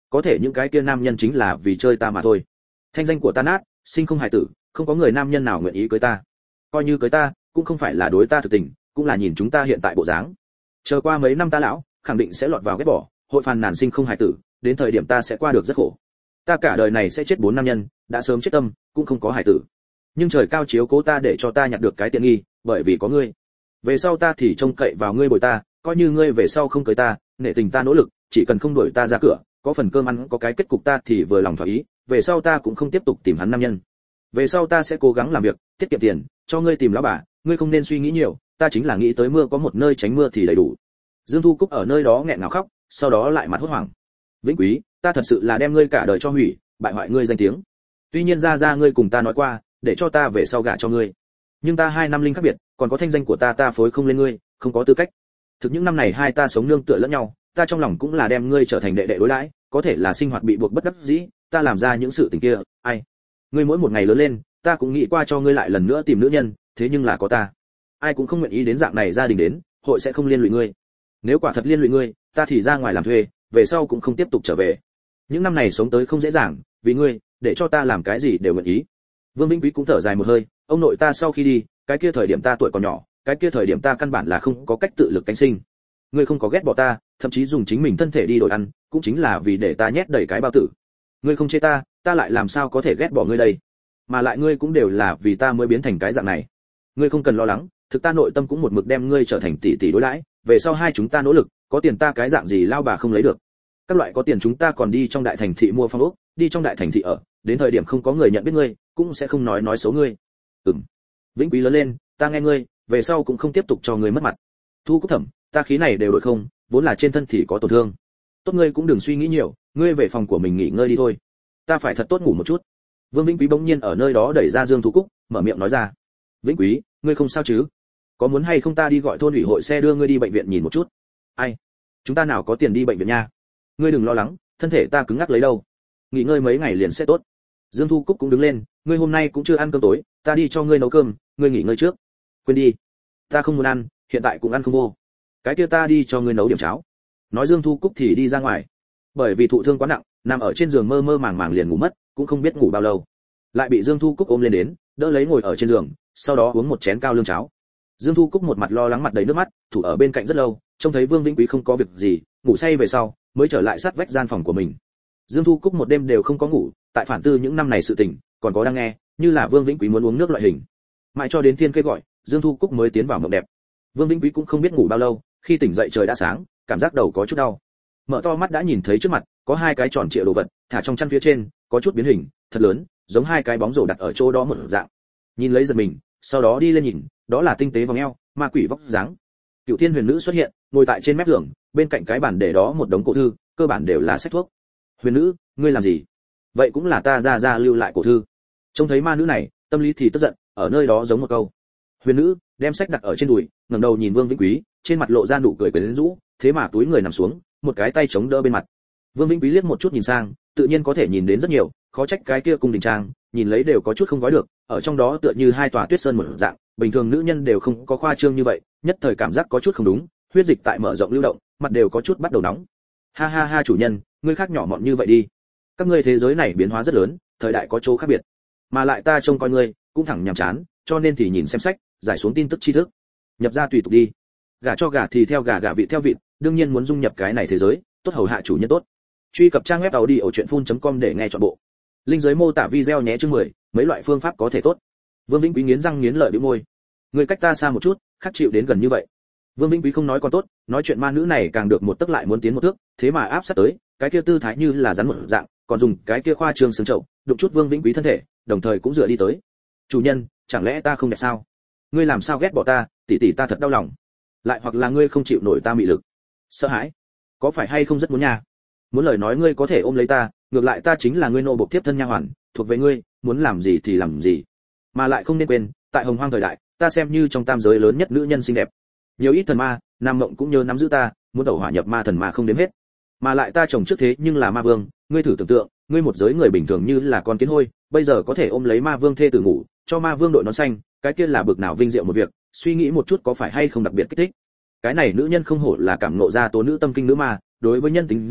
có thể những cái kia nam nhân chính là vì chơi ta mà thôi. Thanh danh của ta nát, sinh không hài tử, không có người nam nhân nào nguyện ý cưới ta. Coi như cưới ta, cũng không phải là đối ta thực tình, cũng là nhìn chúng ta hiện tại bộ dáng. Chờ qua mấy năm ta lão, khẳng định sẽ lọt vào ghét bỏ, hội phàn nàn sinh không hài tử, đến thời điểm ta sẽ qua được rất khổ. Ta cả đời này sẽ chết bốn nam nhân, đã sớm chết tâm, cũng không có hài tử. Nhưng trời cao chiếu cố ta để cho ta nhặt được cái tiện nghi, bởi vì có ngươi. Về sau ta thì trông cậy vào ngươi bồi ta, coi như ngươi về sau không cưới ta, nể tình ta nỗ lực, chỉ cần không đuổi ta ra cửa, có phần cơm ăn, có cái kết cục ta thì vừa lòng thỏa ý, về sau ta cũng không tiếp tục tìm hắn nam nhân. Về sau ta sẽ cố gắng làm việc, tiết kiệm tiền, cho ngươi tìm lão bà, ngươi không nên suy nghĩ nhiều, ta chính là nghĩ tới mưa có một nơi tránh mưa thì đầy đủ. Dương Thu Cúc ở nơi đó nghẹn ngào khóc, sau đó lại mặt hốt hoảng. Vĩnh Quý, ta thật sự là đem ngươi cả đời cho hủy, bại hoại ngươi danh tiếng. Tuy nhiên ra ra ngươi cùng ta nói qua, để cho ta về sau gả cho ngươi. Nhưng ta hai năm linh khác biệt, còn có thanh danh của ta ta phối không lên ngươi, không có tư cách. Thực những năm này hai ta sống nương tựa lẫn nhau, ta trong lòng cũng là đem ngươi trở thành đệ đệ đối đãi, có thể là sinh hoạt bị buộc bất đắc dĩ, ta làm ra những sự tình kia, ai? Ngươi mỗi một ngày lớn lên, ta cũng nghĩ qua cho ngươi lại lần nữa tìm nữ nhân, thế nhưng là có ta. Ai cũng không nguyện ý đến dạng này gia đình đến, hội sẽ không liên lụy ngươi. Nếu quả thật liên lụy ngươi, ta thì ra ngoài làm thuê, về sau cũng không tiếp tục trở về. Những năm này sống tới không dễ dàng, vì ngươi, để cho ta làm cái gì đều nguyện ý. Vương Vĩnh Quý cũng thở dài một hơi, ông nội ta sau khi đi, cái kia thời điểm ta tuổi còn nhỏ, cái kia thời điểm ta căn bản là không có cách tự lực cánh sinh. Ngươi không có ghét bỏ ta, thậm chí dùng chính mình thân thể đi đổi ăn, cũng chính là vì để ta nhét đầy cái bao tử. Ngươi không chê ta, ta lại làm sao có thể ghét bỏ ngươi đây? Mà lại ngươi cũng đều là vì ta mới biến thành cái dạng này. Ngươi không cần lo lắng, thực ta nội tâm cũng một mực đem ngươi trở thành tỷ tỷ đối đãi, về sau hai chúng ta nỗ lực, có tiền ta cái dạng gì lao bà không lấy được. Các loại có tiền chúng ta còn đi trong đại thành thị mua phòng ốc, đi trong đại thành thị ở, đến thời điểm không có người nhận biết ngươi, cũng sẽ không nói nói xấu ngươi. Ừm. Vĩnh Quý lớn lên, ta nghe ngươi, về sau cũng không tiếp tục cho ngươi mất mặt. Thu Cúc Thẩm, ta khí này đều đổi không, vốn là trên thân thì có tổn thương. Tốt ngươi cũng đừng suy nghĩ nhiều, ngươi về phòng của mình nghỉ ngơi đi thôi. Ta phải thật tốt ngủ một chút. Vương Vĩnh Quý bỗng nhiên ở nơi đó đẩy ra Dương Thu Cúc, mở miệng nói ra. Vĩnh Quý, ngươi không sao chứ? Có muốn hay không ta đi gọi thôn ủy hội xe đưa ngươi đi bệnh viện nhìn một chút? Ai? Chúng ta nào có tiền đi bệnh viện nha. Ngươi đừng lo lắng, thân thể ta cứng ngắc lấy đâu. Nghỉ ngơi mấy ngày liền sẽ tốt. Dương Thu Cúc cũng đứng lên, ngươi hôm nay cũng chưa ăn cơm tối, ta đi cho ngươi nấu cơm, ngươi nghỉ ngơi trước. Quên đi, ta không muốn ăn, hiện tại cũng ăn không vô. Cái kia ta đi cho ngươi nấu điểm cháo. Nói Dương Thu Cúc thì đi ra ngoài. Bởi vì thụ thương quá nặng, nằm ở trên giường mơ mơ màng màng liền ngủ mất, cũng không biết ngủ bao lâu. Lại bị Dương Thu Cúc ôm lên đến, đỡ lấy ngồi ở trên giường, sau đó uống một chén cao lương cháo. Dương Thu Cúc một mặt lo lắng mặt đầy nước mắt, thủ ở bên cạnh rất lâu, trông thấy Vương Vĩnh Quý không có việc gì, ngủ say về sau, mới trở lại sát vách gian phòng của mình. Dương Thu Cúc một đêm đều không có ngủ, tại phản tư những năm này sự tình, còn có đang nghe, như là Vương Vĩnh Quý muốn uống nước loại hình. Mãi cho đến thiên kê gọi, Dương Thu Cúc mới tiến vào mộng đẹp. Vương Vĩnh Quý cũng không biết ngủ bao lâu, khi tỉnh dậy trời đã sáng, cảm giác đầu có chút đau. Mở to mắt đã nhìn thấy trước mặt có hai cái tròn trịa đồ vật, thả trong chăn phía trên, có chút biến hình, thật lớn, giống hai cái bóng rổ đặt ở chỗ đó một dạng. Nhìn lấy giật mình, sau đó đi lên nhìn, đó là tinh tế vòng eo, ma quỷ vóc dáng. Cựu Thiên Huyền Nữ xuất hiện, ngồi tại trên mép giường, bên cạnh cái bàn để đó một đống cổ thư, cơ bản đều là sách thuốc. Huyền Nữ, ngươi làm gì? Vậy cũng là ta ra ra lưu lại cổ thư. Trông thấy ma nữ này, tâm lý thì tức giận, ở nơi đó giống một câu. Huyền Nữ đem sách đặt ở trên đùi, ngẩng đầu nhìn Vương Vĩnh Quý, trên mặt lộ ra nụ cười quyến rũ, thế mà túi người nằm xuống, một cái tay chống đỡ bên mặt. Vương Vĩnh Quý liếc một chút nhìn sang, tự nhiên có thể nhìn đến rất nhiều, khó trách cái kia cung đình trang, nhìn lấy đều có chút không gói được, ở trong đó tựa như hai tòa tuyết sơn một dạng, bình thường nữ nhân đều không có khoa trương như vậy, nhất thời cảm giác có chút không đúng, huyết dịch tại mở rộng lưu động, mặt đều có chút bắt đầu nóng. Ha ha ha chủ nhân, ngươi khác nhỏ mọn như vậy đi. Các ngươi thế giới này biến hóa rất lớn, thời đại có chỗ khác biệt. Mà lại ta trông coi ngươi, cũng thẳng nhàm chán, cho nên thì nhìn xem sách, giải xuống tin tức tri thức. Nhập ra tùy tục đi. Gả cho gả thì theo gả, gả vị theo vị, đương nhiên muốn dung nhập cái này thế giới, tốt hầu hạ chủ nhân tốt. Truy cập trang web tàu đi ở truyện phun chấm com để nghe trọn bộ. Linh dưới mô tả video nhé chương mười, mấy loại phương pháp có thể tốt. Vương Vĩnh Quý nghiến răng nghiến lợi bĩu môi. Người cách ta xa một chút, khác chịu đến gần như vậy. Vương Vĩnh Quý không nói còn tốt, nói chuyện ma nữ này càng được một tức lại muốn tiến một thước, thế mà áp sát tới, cái kia tư thái như là rắn một dạng, còn dùng cái kia khoa trương sướng chậu, đụng chút Vương Vĩnh Quý thân thể, đồng thời cũng dựa đi tới. Chủ nhân, chẳng lẽ ta không đẹp sao? Ngươi làm sao ghét bỏ ta, tỷ tỷ ta thật đau lòng. Lại hoặc là ngươi không chịu nổi ta mị lực. Sợ hãi? Có phải hay không rất muốn nha? Muốn lời nói ngươi có thể ôm lấy ta, ngược lại ta chính là ngươi nô bộc tiếp thân nha hoàn, thuộc về ngươi, muốn làm gì thì làm gì. Mà lại không nên quên, tại Hồng Hoang thời đại, ta xem như trong tam giới lớn nhất nữ nhân xinh đẹp. Nhiều ít thần ma, nam mộng cũng nhớ nắm giữ ta, muốn tẩu hỏa nhập ma thần ma không đếm hết. Mà lại ta chồng trước thế nhưng là ma vương, ngươi thử tưởng tượng, ngươi một giới người bình thường như là con kiến hôi, bây giờ có thể ôm lấy ma vương thê tử ngủ, cho ma vương đội nón xanh, cái kia là bực nào vinh diệu một việc, suy nghĩ một chút có phải hay không đặc biệt kích thích. Cái này nữ nhân không hổ là cảm ngộ ra tố nữ tâm kinh nữ ma, đối với nhân tính giải,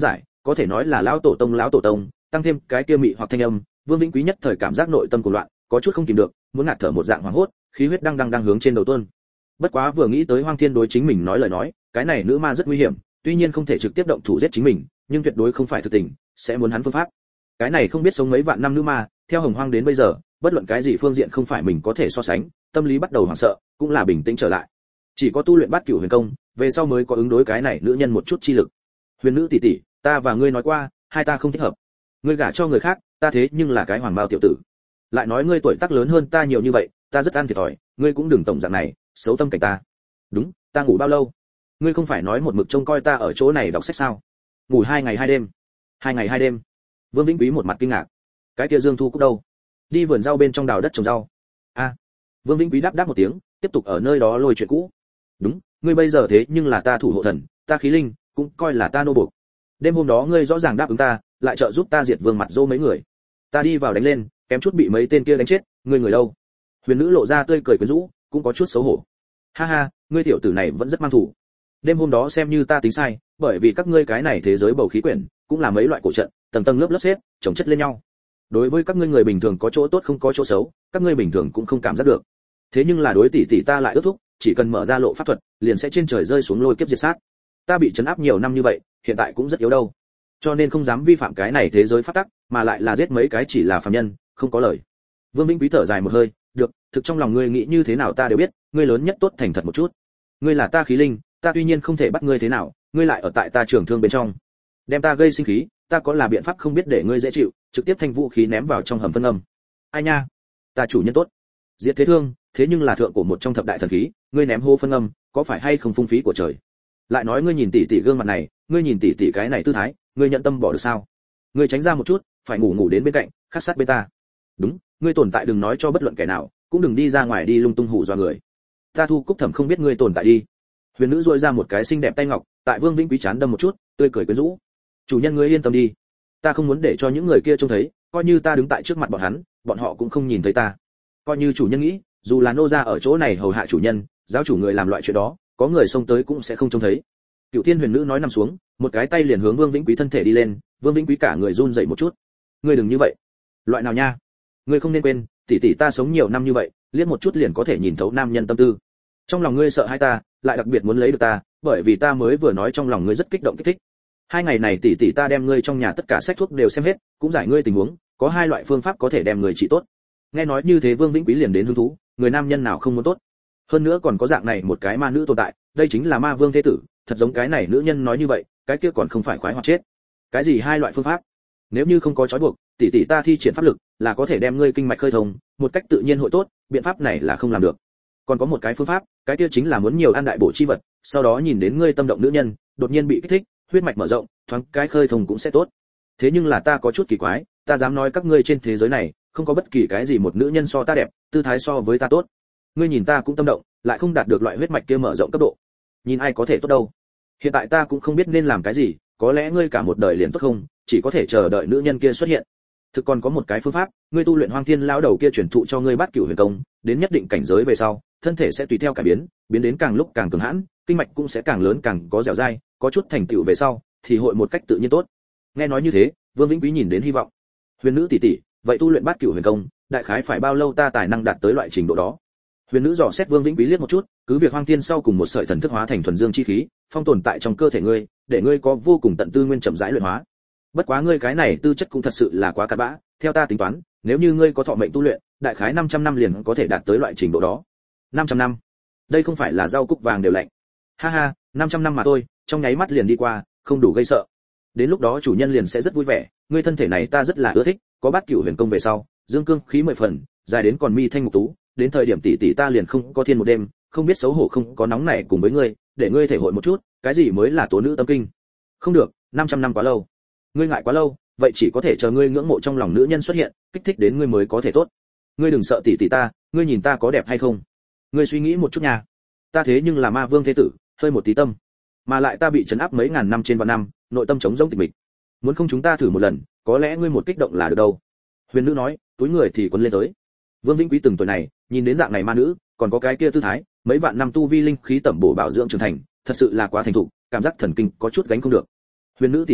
có thể nói là lão tổ tông lão tổ tông, tăng thêm cái kia mị hoặc thanh âm, Vương Vĩnh Quý nhất thời cảm giác nội tâm cuồng loạn, có chút không kìm được, muốn ngạt thở một dạng hoảng hốt, khí huyết đang đang đang hướng trên đầu tuôn. Bất quá vừa nghĩ tới Hoang Thiên đối chính mình nói lời nói, cái này nữ ma rất nguy hiểm, tuy nhiên không thể trực tiếp động thủ giết chính mình, nhưng tuyệt đối không phải thực tình, sẽ muốn hắn phương pháp. Cái này không biết sống mấy vạn năm nữ ma, theo Hồng Hoang đến bây giờ, bất luận cái gì phương diện không phải mình có thể so sánh, tâm lý bắt đầu hoảng sợ, cũng là bình tĩnh trở lại. Chỉ có tu luyện Bát Cửu Huyền Công, về sau mới có ứng đối cái này nữ nhân một chút chi lực. Huyền nữ tỷ tỷ, ta và ngươi nói qua, hai ta không thích hợp. Ngươi gả cho người khác, ta thế nhưng là cái hoàng bao tiểu tử. Lại nói ngươi tuổi tác lớn hơn ta nhiều như vậy, ta rất ăn thiệt thòi, ngươi cũng đừng tổng dạng này, xấu tâm cảnh ta. Đúng, ta ngủ bao lâu? Ngươi không phải nói một mực trông coi ta ở chỗ này đọc sách sao? Ngủ hai ngày hai đêm. Hai ngày hai đêm. Vương Vĩnh Quý một mặt kinh ngạc. Cái kia Dương Thu Cúc đâu? Đi vườn rau bên trong đào đất trồng rau. A. Vương Vĩnh Quý đáp đáp một tiếng, tiếp tục ở nơi đó lôi chuyện cũ. Đúng, ngươi bây giờ thế nhưng là ta thủ hộ thần, ta khí linh, cũng coi là ta nô buộc. Đêm hôm đó ngươi rõ ràng đáp ứng ta, lại trợ giúp ta diệt Vương Mặt Dô mấy người. Ta đi vào đánh lên, kém chút bị mấy tên kia đánh chết, ngươi người đâu? Huyền nữ lộ ra tươi cười quyến rũ, cũng có chút xấu hổ. Ha ha, ngươi tiểu tử này vẫn rất mang thủ. Đêm hôm đó xem như ta tính sai, bởi vì các ngươi cái này thế giới bầu khí quyển, cũng là mấy loại cổ trận, tầng tầng lớp lớp xếp, chồng chất lên nhau. Đối với các ngươi người bình thường có chỗ tốt không có chỗ xấu, các ngươi bình thường cũng không cảm giác được. Thế nhưng là đối tỷ tỷ ta lại ước thúc, chỉ cần mở ra lộ pháp thuật, liền sẽ trên trời rơi xuống lôi kiếp diệt sát. Ta bị trấn áp nhiều năm như vậy, hiện tại cũng rất yếu đâu. Cho nên không dám vi phạm cái này thế giới pháp tắc, mà lại là giết mấy cái chỉ là phàm nhân, không có lời. Vương Vĩnh Quý thở dài một hơi, được, thực trong lòng ngươi nghĩ như thế nào ta đều biết, ngươi lớn nhất tốt thành thật một chút. Ngươi là ta khí linh, ta tuy nhiên không thể bắt ngươi thế nào, ngươi lại ở tại ta trường thương bên trong, đem ta gây sinh khí, ta có là biện pháp không biết để ngươi dễ chịu, trực tiếp thanh vũ khí ném vào trong hầm phân âm. Ai nha, ta chủ nhân tốt. Diệt thế thương, thế nhưng là thượng của một trong thập đại thần khí, ngươi ném hô phân âm, có phải hay không phung phí của trời? Lại nói ngươi nhìn tỷ tỷ gương mặt này, ngươi nhìn tỷ tỷ cái này tư thái, ngươi nhận tâm bỏ được sao? Ngươi tránh ra một chút, phải ngủ ngủ đến bên cạnh, khát sát bên ta. Đúng, ngươi tồn tại đừng nói cho bất luận kẻ nào, cũng đừng đi ra ngoài đi lung tung hù dọa người. Ta Thu Cúc Thẩm không biết ngươi tồn tại đi. Huyền nữ duỗi ra một cái xinh đẹp tay ngọc, tại Vương Vĩnh Quý chán đâm một chút, tươi cười quyến rũ. Chủ nhân ngươi yên tâm đi, ta không muốn để cho những người kia trông thấy, coi như ta đứng tại trước mặt bọn hắn, bọn họ cũng không nhìn thấy ta. Coi như chủ nhân nghĩ, dù là nô gia ở chỗ này hầu hạ chủ nhân, giáo chủ người làm loại chuyện đó, có người xông tới cũng sẽ không trông thấy. Cựu Thiên Huyền nữ nói nằm xuống, một cái tay liền hướng Vương Vĩnh Quý thân thể đi lên, Vương Vĩnh Quý cả người run rẩy một chút. Ngươi đừng như vậy. Loại nào nha? Ngươi không nên quên, tỷ tỷ ta sống nhiều năm như vậy, liếc một chút liền có thể nhìn thấu nam nhân tâm tư. Trong lòng ngươi sợ hai ta, lại đặc biệt muốn lấy được ta, bởi vì ta mới vừa nói trong lòng ngươi rất kích động kích thích. Hai ngày này tỷ tỷ ta đem ngươi trong nhà tất cả sách thuốc đều xem hết, cũng giải ngươi tình huống, có hai loại phương pháp có thể đem người trị tốt. Nghe nói như thế Vương Vĩnh Quý liền đến hứng thú, người nam nhân nào không muốn tốt. Hơn nữa còn có dạng này một cái ma nữ tồn tại, đây chính là ma vương thế tử, thật giống cái này nữ nhân nói như vậy, cái kia còn không phải khoái hoặc chết. Cái gì hai loại phương pháp? Nếu như không có trói buộc, tỷ tỷ ta thi triển pháp lực, là có thể đem ngươi kinh mạch khơi thông, một cách tự nhiên hội tốt, biện pháp này là không làm được. Còn có một cái phương pháp, cái kia chính là muốn nhiều ăn đại bổ chi vật, sau đó nhìn đến ngươi tâm động nữ nhân, đột nhiên bị kích thích, huyết mạch mở rộng, thoáng cái khơi thông cũng sẽ tốt. Thế nhưng là ta có chút kỳ quái, ta dám nói các ngươi trên thế giới này, không có bất kỳ cái gì một nữ nhân so ta đẹp, tư thái so với ta tốt. Ngươi nhìn ta cũng tâm động, lại không đạt được loại huyết mạch kia mở rộng cấp độ. Nhìn ai có thể tốt đâu? Hiện tại ta cũng không biết nên làm cái gì, có lẽ ngươi cả một đời liền tốt không, chỉ có thể chờ đợi nữ nhân kia xuất hiện. Thực còn có một cái phương pháp, ngươi tu luyện Hoang Thiên lão đầu kia truyền thụ cho ngươi Bát Cửu Huyền Công, đến nhất định cảnh giới về sau, thân thể sẽ tùy theo cải biến, biến đến càng lúc càng cường hãn, kinh mạch cũng sẽ càng lớn càng có dẻo dai, có chút thành tựu về sau, thì hội một cách tự nhiên tốt. Nghe nói như thế, Vương Vĩnh Quý nhìn đến hy vọng. Huyền nữ tỷ tỷ, vậy tu luyện Bát Cửu Huyền Công, đại khái phải bao lâu ta tài năng đạt tới loại trình độ đó? Huyền nữ dò xét Vương Vĩnh Quý liếc một chút, cứ việc Hoang Thiên sau cùng một sợi thần thức hóa thành thuần dương chi khí, phong tồn tại trong cơ thể ngươi, để ngươi có vô cùng tận tư nguyên chậm rãi luyện hóa. Bất quá ngươi cái này tư chất cũng thật sự là quá cặn bã, theo ta tính toán, nếu như ngươi có thọ mệnh tu luyện, đại khái năm trăm năm liền có thể đạt tới loại trình độ đó. năm trăm năm? Đây không phải là rau cúc vàng đều lạnh. Ha ha, năm trăm năm mà thôi, trong nháy mắt liền đi qua, không đủ gây sợ. Đến lúc đó chủ nhân liền sẽ rất vui vẻ, ngươi thân thể này ta rất là ưa thích, có Bát Cửu Huyền Công về sau, dương cương khí mười phần, dài đến còn mi thanh mục tú, đến thời điểm tỷ tỷ ta liền không có thiên một đêm, không biết xấu hổ không có nóng nảy cùng với ngươi, để ngươi thể hội một chút, cái gì mới là tố nữ tâm kinh. Không được, năm trăm năm quá lâu. Ngươi ngại quá lâu, vậy chỉ có thể chờ ngươi ngưỡng mộ trong lòng nữ nhân xuất hiện, kích thích đến ngươi mới có thể tốt. Ngươi đừng sợ tỷ tỷ ta, ngươi nhìn ta có đẹp hay không? Ngươi suy nghĩ một chút nha. Ta thế nhưng là ma vương thế tử, hơi một tí tâm, mà lại ta bị trấn áp mấy ngàn năm trên vạn năm, nội tâm trống rỗng tịch mịch. Muốn không chúng ta thử một lần, có lẽ ngươi một kích động là được đâu. Huyền nữ nói, túi người thì quấn lên tới. Vương Vĩnh Quý từng tuổi này, nhìn đến dạng này ma nữ, còn có cái kia tư thái, mấy vạn năm tu vi linh khí tẩm bổ bảo dưỡng trưởng thành, thật sự là quá thành thục, cảm giác thần kinh có chút gánh không được. Huyền nữ tỷ tỷ,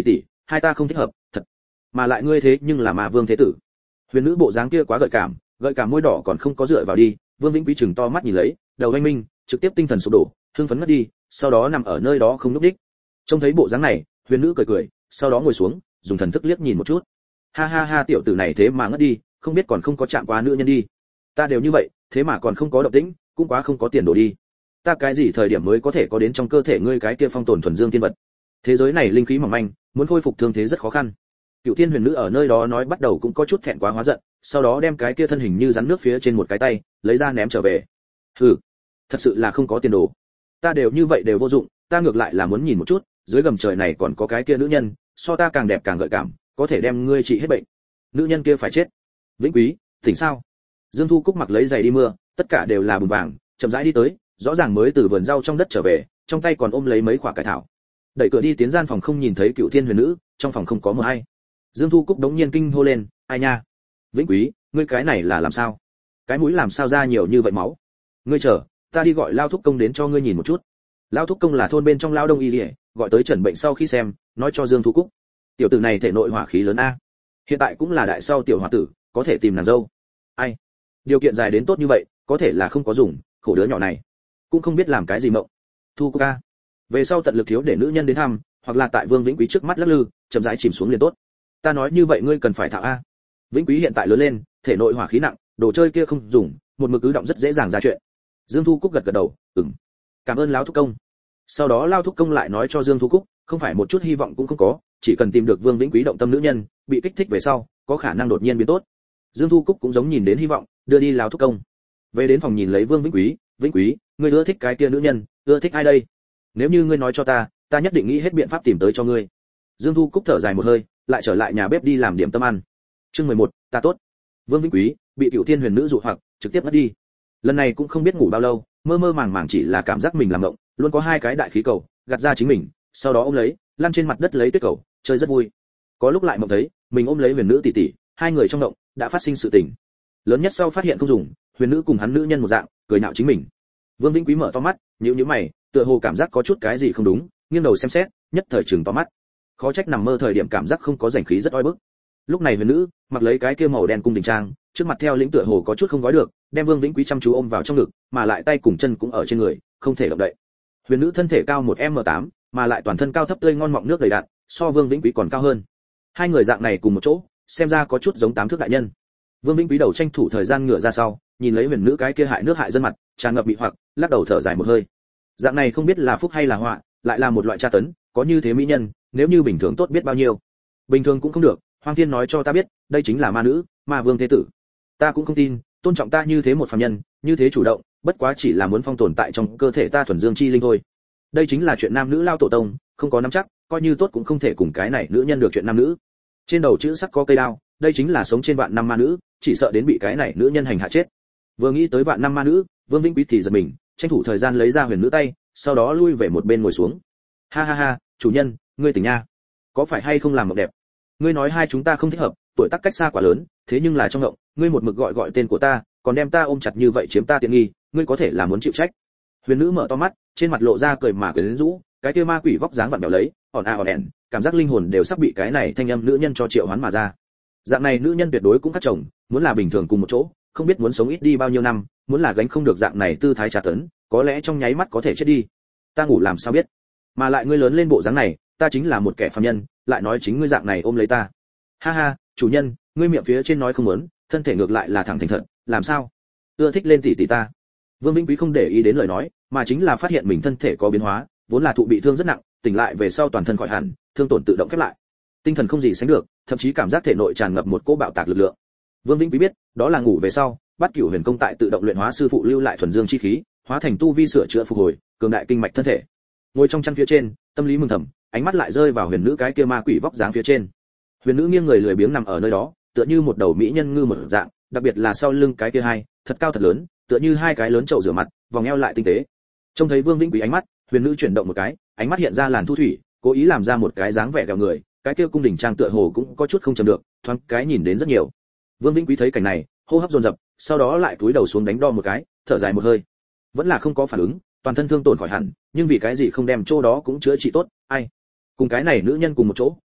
hai ta không thích hợp, thật. Mà lại ngươi thế nhưng là ma vương thế tử. Huyền nữ bộ dáng kia quá gợi cảm, gợi cảm môi đỏ còn không có dựa vào đi, Vương Vĩnh Quý chừng to mắt nhìn lấy, đầu anh minh, trực tiếp tinh thần sụp đổ, hưng phấn ngất đi, sau đó nằm ở nơi đó không nhúc nhích. Trông thấy bộ dáng này, Huyền nữ cười cười, sau đó ngồi xuống, dùng thần thức liếc nhìn một chút. Ha ha ha, tiểu tử này thế mà ngất đi, không biết còn không có chạm qua nữ nhân đi. Ta đều như vậy, thế mà còn không có động tĩnh, cũng quá không có tiền đồ đi. Ta cái gì thời điểm mới có thể có đến trong cơ thể ngươi cái kia phong tồn thuần dương tiên vật? Thế giới này linh khí mỏng manh, muốn khôi phục thương thế rất khó khăn. Cựu Thiên Huyền nữ ở nơi đó nói bắt đầu cũng có chút thẹn quá hóa giận, sau đó đem cái kia thân hình như rắn nước phía trên một cái tay, lấy ra ném trở về. Hừ, thật sự là không có tiền đồ. Ta đều như vậy đều vô dụng, ta ngược lại là muốn nhìn một chút, dưới gầm trời này còn có cái kia nữ nhân, so ta càng đẹp càng gợi cảm, có thể đem ngươi trị hết bệnh. Nữ nhân kia phải chết. Vĩnh Quý, tỉnh sao? Dương Thu Cúc mặc lấy giày đi mưa, tất cả đều là bùn vàng, chậm rãi đi tới, rõ ràng mới từ vườn rau trong đất trở về, trong tay còn ôm lấy mấy quả cải thảo. Đẩy cửa đi tiến gian phòng không nhìn thấy Cựu Thiên Huyền nữ, trong phòng không có một ai. Dương Thu Cúc đống nhiên kinh hô lên, ai nha? Vĩnh Quý, ngươi cái này là làm sao? Cái mũi làm sao ra nhiều như vậy máu? Ngươi chờ, ta đi gọi Lao Thúc Công đến cho ngươi nhìn một chút. Lao Thúc Công là thôn bên trong Lao Đông y Liễu, gọi tới trần bệnh sau khi xem, nói cho Dương Thu Cúc. Tiểu tử này thể nội hỏa khí lớn a. Hiện tại cũng là đại sau tiểu hòa tử, có thể tìm nàng dâu. Ai? Điều kiện dài đến tốt như vậy, có thể là không có dùng, khổ đứa nhỏ này. Cũng không biết làm cái gì mộng. Thu Cúc a. Về sau tận lực thiếu để nữ nhân đến thăm, hoặc là tại Vương Vĩnh Quý trước mắt lắc lư, chậm rãi chìm xuống liền tốt. Ta nói như vậy ngươi cần phải thạo a. Vĩnh Quý hiện tại lớn lên, thể nội hỏa khí nặng, đồ chơi kia không dùng, một mực cứ động rất dễ dàng ra chuyện. Dương Thu Cúc gật gật đầu, ừm, cảm ơn Lão Thúc Công. Sau đó Lão Thúc Công lại nói cho Dương Thu Cúc, không phải một chút hy vọng cũng không có, chỉ cần tìm được Vương Vĩnh Quý động tâm nữ nhân, bị kích thích về sau, có khả năng đột nhiên biến tốt. Dương Thu Cúc cũng giống nhìn đến hy vọng, đưa đi Lão Thúc Công. Về đến phòng nhìn lấy Vương Vĩnh Quý, Vĩnh Quý, ngươi ưa thích cái kia nữ nhân, ưa thích ai đây? Nếu như ngươi nói cho ta, ta nhất định nghĩ hết biện pháp tìm tới cho ngươi. Dương Thu Cúc thở dài một hơi, lại trở lại nhà bếp đi làm điểm tâm ăn. Chương mười một, ta tốt. Vương Vĩnh Quý bị Cựu Thiên Huyền nữ dụ hoặc, trực tiếp mất đi. Lần này cũng không biết ngủ bao lâu, mơ mơ màng màng chỉ là cảm giác mình làm ngộng, luôn có hai cái đại khí cầu gạt ra chính mình, sau đó ôm lấy, lăn trên mặt đất lấy tuyết cầu, chơi rất vui. Có lúc lại mộng thấy mình ôm lấy Huyền nữ tỷ tỷ, hai người trong ngộng đã phát sinh sự tình. Lớn nhất sau phát hiện không dùng, Huyền nữ cùng hắn nữ nhân một dạng, cười nhạo chính mình. Vương Vĩnh Quý mở to mắt, nhíu nhíu mày, tựa hồ cảm giác có chút cái gì không đúng, nghiêng đầu xem xét, nhất thời trừng to mắt. Khó trách nằm mơ thời điểm cảm giác không có rảnh khí rất oi bức. Lúc này Huyền nữ mặc lấy cái kia màu đen cung đình trang, trước mặt theo lĩnh tựa hồ có chút không gói được, đem Vương Vĩnh Quý chăm chú ôm vào trong ngực, mà lại tay cùng chân cũng ở trên người, không thể động đậy. Huyền nữ thân thể cao một em tám, mà lại toàn thân cao thấp tươi ngon mọng nước đầy đặn, so Vương Vĩnh Quý còn cao hơn. Hai người dạng này cùng một chỗ, xem ra có chút giống tám thước đại nhân. Vương Vĩnh Quý đầu tranh thủ thời gian ngửa ra sau, nhìn lấy Huyền nữ cái kia hại nước hại dân mặt, tràn ngập bị hoặc, lắc đầu thở dài một hơi. Dạng này không biết là phúc hay là họa, lại là một loại tra tấn, có như thế mỹ nhân, nếu như bình thường tốt biết bao nhiêu. Bình thường cũng không được, Hoang Thiên nói cho ta biết, đây chính là ma nữ, ma vương thế tử. Ta cũng không tin, tôn trọng ta như thế một phàm nhân, như thế chủ động, bất quá chỉ là muốn phong tồn tại trong cơ thể ta thuần dương chi linh thôi. Đây chính là chuyện nam nữ lao tổ tông, không có nắm chắc, coi như tốt cũng không thể cùng cái này nữ nhân được chuyện nam nữ. Trên đầu chữ sắc có cây đao, đây chính là sống trên vạn năm ma nữ, chỉ sợ đến bị cái này nữ nhân hành hạ chết. Vừa nghĩ tới vạn năm ma nữ, Vương Vĩnh Quý thì giật mình, tranh thủ thời gian lấy ra Huyền nữ tay, sau đó lui về một bên ngồi xuống. Ha ha ha, chủ nhân, ngươi tỉnh nha, có phải hay không làm mộng đẹp? Ngươi nói hai chúng ta không thích hợp, tuổi tác cách xa quá lớn, thế nhưng là trong ngộng, ngươi một mực gọi gọi tên của ta, còn đem ta ôm chặt như vậy chiếm ta tiện nghi, ngươi có thể là muốn chịu trách. Huyền nữ mở to mắt, trên mặt lộ ra cười mà quyến rũ, cái kia ma quỷ vóc dáng vặn vẹo lấy, ỏn a ỏn ẻn, cảm giác linh hồn đều sắp bị cái này thanh âm nữ nhân cho triệu hoán mà ra. Dạng này nữ nhân tuyệt đối cũng khác chồng, muốn là bình thường cùng một chỗ, không biết muốn sống ít đi bao nhiêu năm, muốn là gánh không được dạng này tư thái trà tấn, có lẽ trong nháy mắt có thể chết đi. Ta ngủ làm sao biết? Mà lại ngươi lớn lên bộ dáng này, ta chính là một kẻ phàm nhân, lại nói chính ngươi dạng này ôm lấy ta. Ha ha, chủ nhân, ngươi miệng phía trên nói không muốn, thân thể ngược lại là thẳng thành thật, làm sao? Ưa thích lên tỷ tỷ ta. Vương Vĩnh Quý không để ý đến lời nói, mà chính là phát hiện mình thân thể có biến hóa, vốn là thụ bị thương rất nặng, tỉnh lại về sau toàn thân khỏi hẳn, thương tổn tự động khép lại. Tinh thần không gì sánh được, thậm chí cảm giác thể nội tràn ngập một cỗ bạo tạc lực lượng. Vương Vĩnh Quý biết, đó là ngủ về sau, Bát Cửu Huyền Công tại tự động luyện hóa sư phụ lưu lại thuần dương chi khí, hóa thành tu vi sửa chữa phục hồi, cường đại kinh mạch thân thể. Ngồi trong chăn phía trên, tâm lý mừng thầm, ánh mắt lại rơi vào Huyền nữ cái kia ma quỷ vóc dáng phía trên. Huyền nữ nghiêng người lười biếng nằm ở nơi đó, tựa như một đầu mỹ nhân ngư một dạng, đặc biệt là sau lưng cái kia hai, thật cao thật lớn, tựa như hai cái lớn chậu rửa mặt, vòng eo lại tinh tế. Trông thấy Vương Vĩnh Quý ánh mắt, Huyền nữ chuyển động một cái, ánh mắt hiện ra làn thu thủy, cố ý làm ra một cái dáng vẻ gẹo người, cái kia cung đình trang tựa hồ cũng có chút không chầm được, thoáng cái nhìn đến rất nhiều. Vương Vĩnh Quý thấy cảnh này, hô hấp dồn dập, sau đó lại cúi đầu xuống đánh đo một cái, thở dài một hơi. Vẫn là không có phản ứng, toàn thân thương tổn khỏi hẳn, nhưng vì cái gì không đem chỗ đó cũng chữa trị tốt, ai? Cùng cái này nữ nhân cùng một chỗ,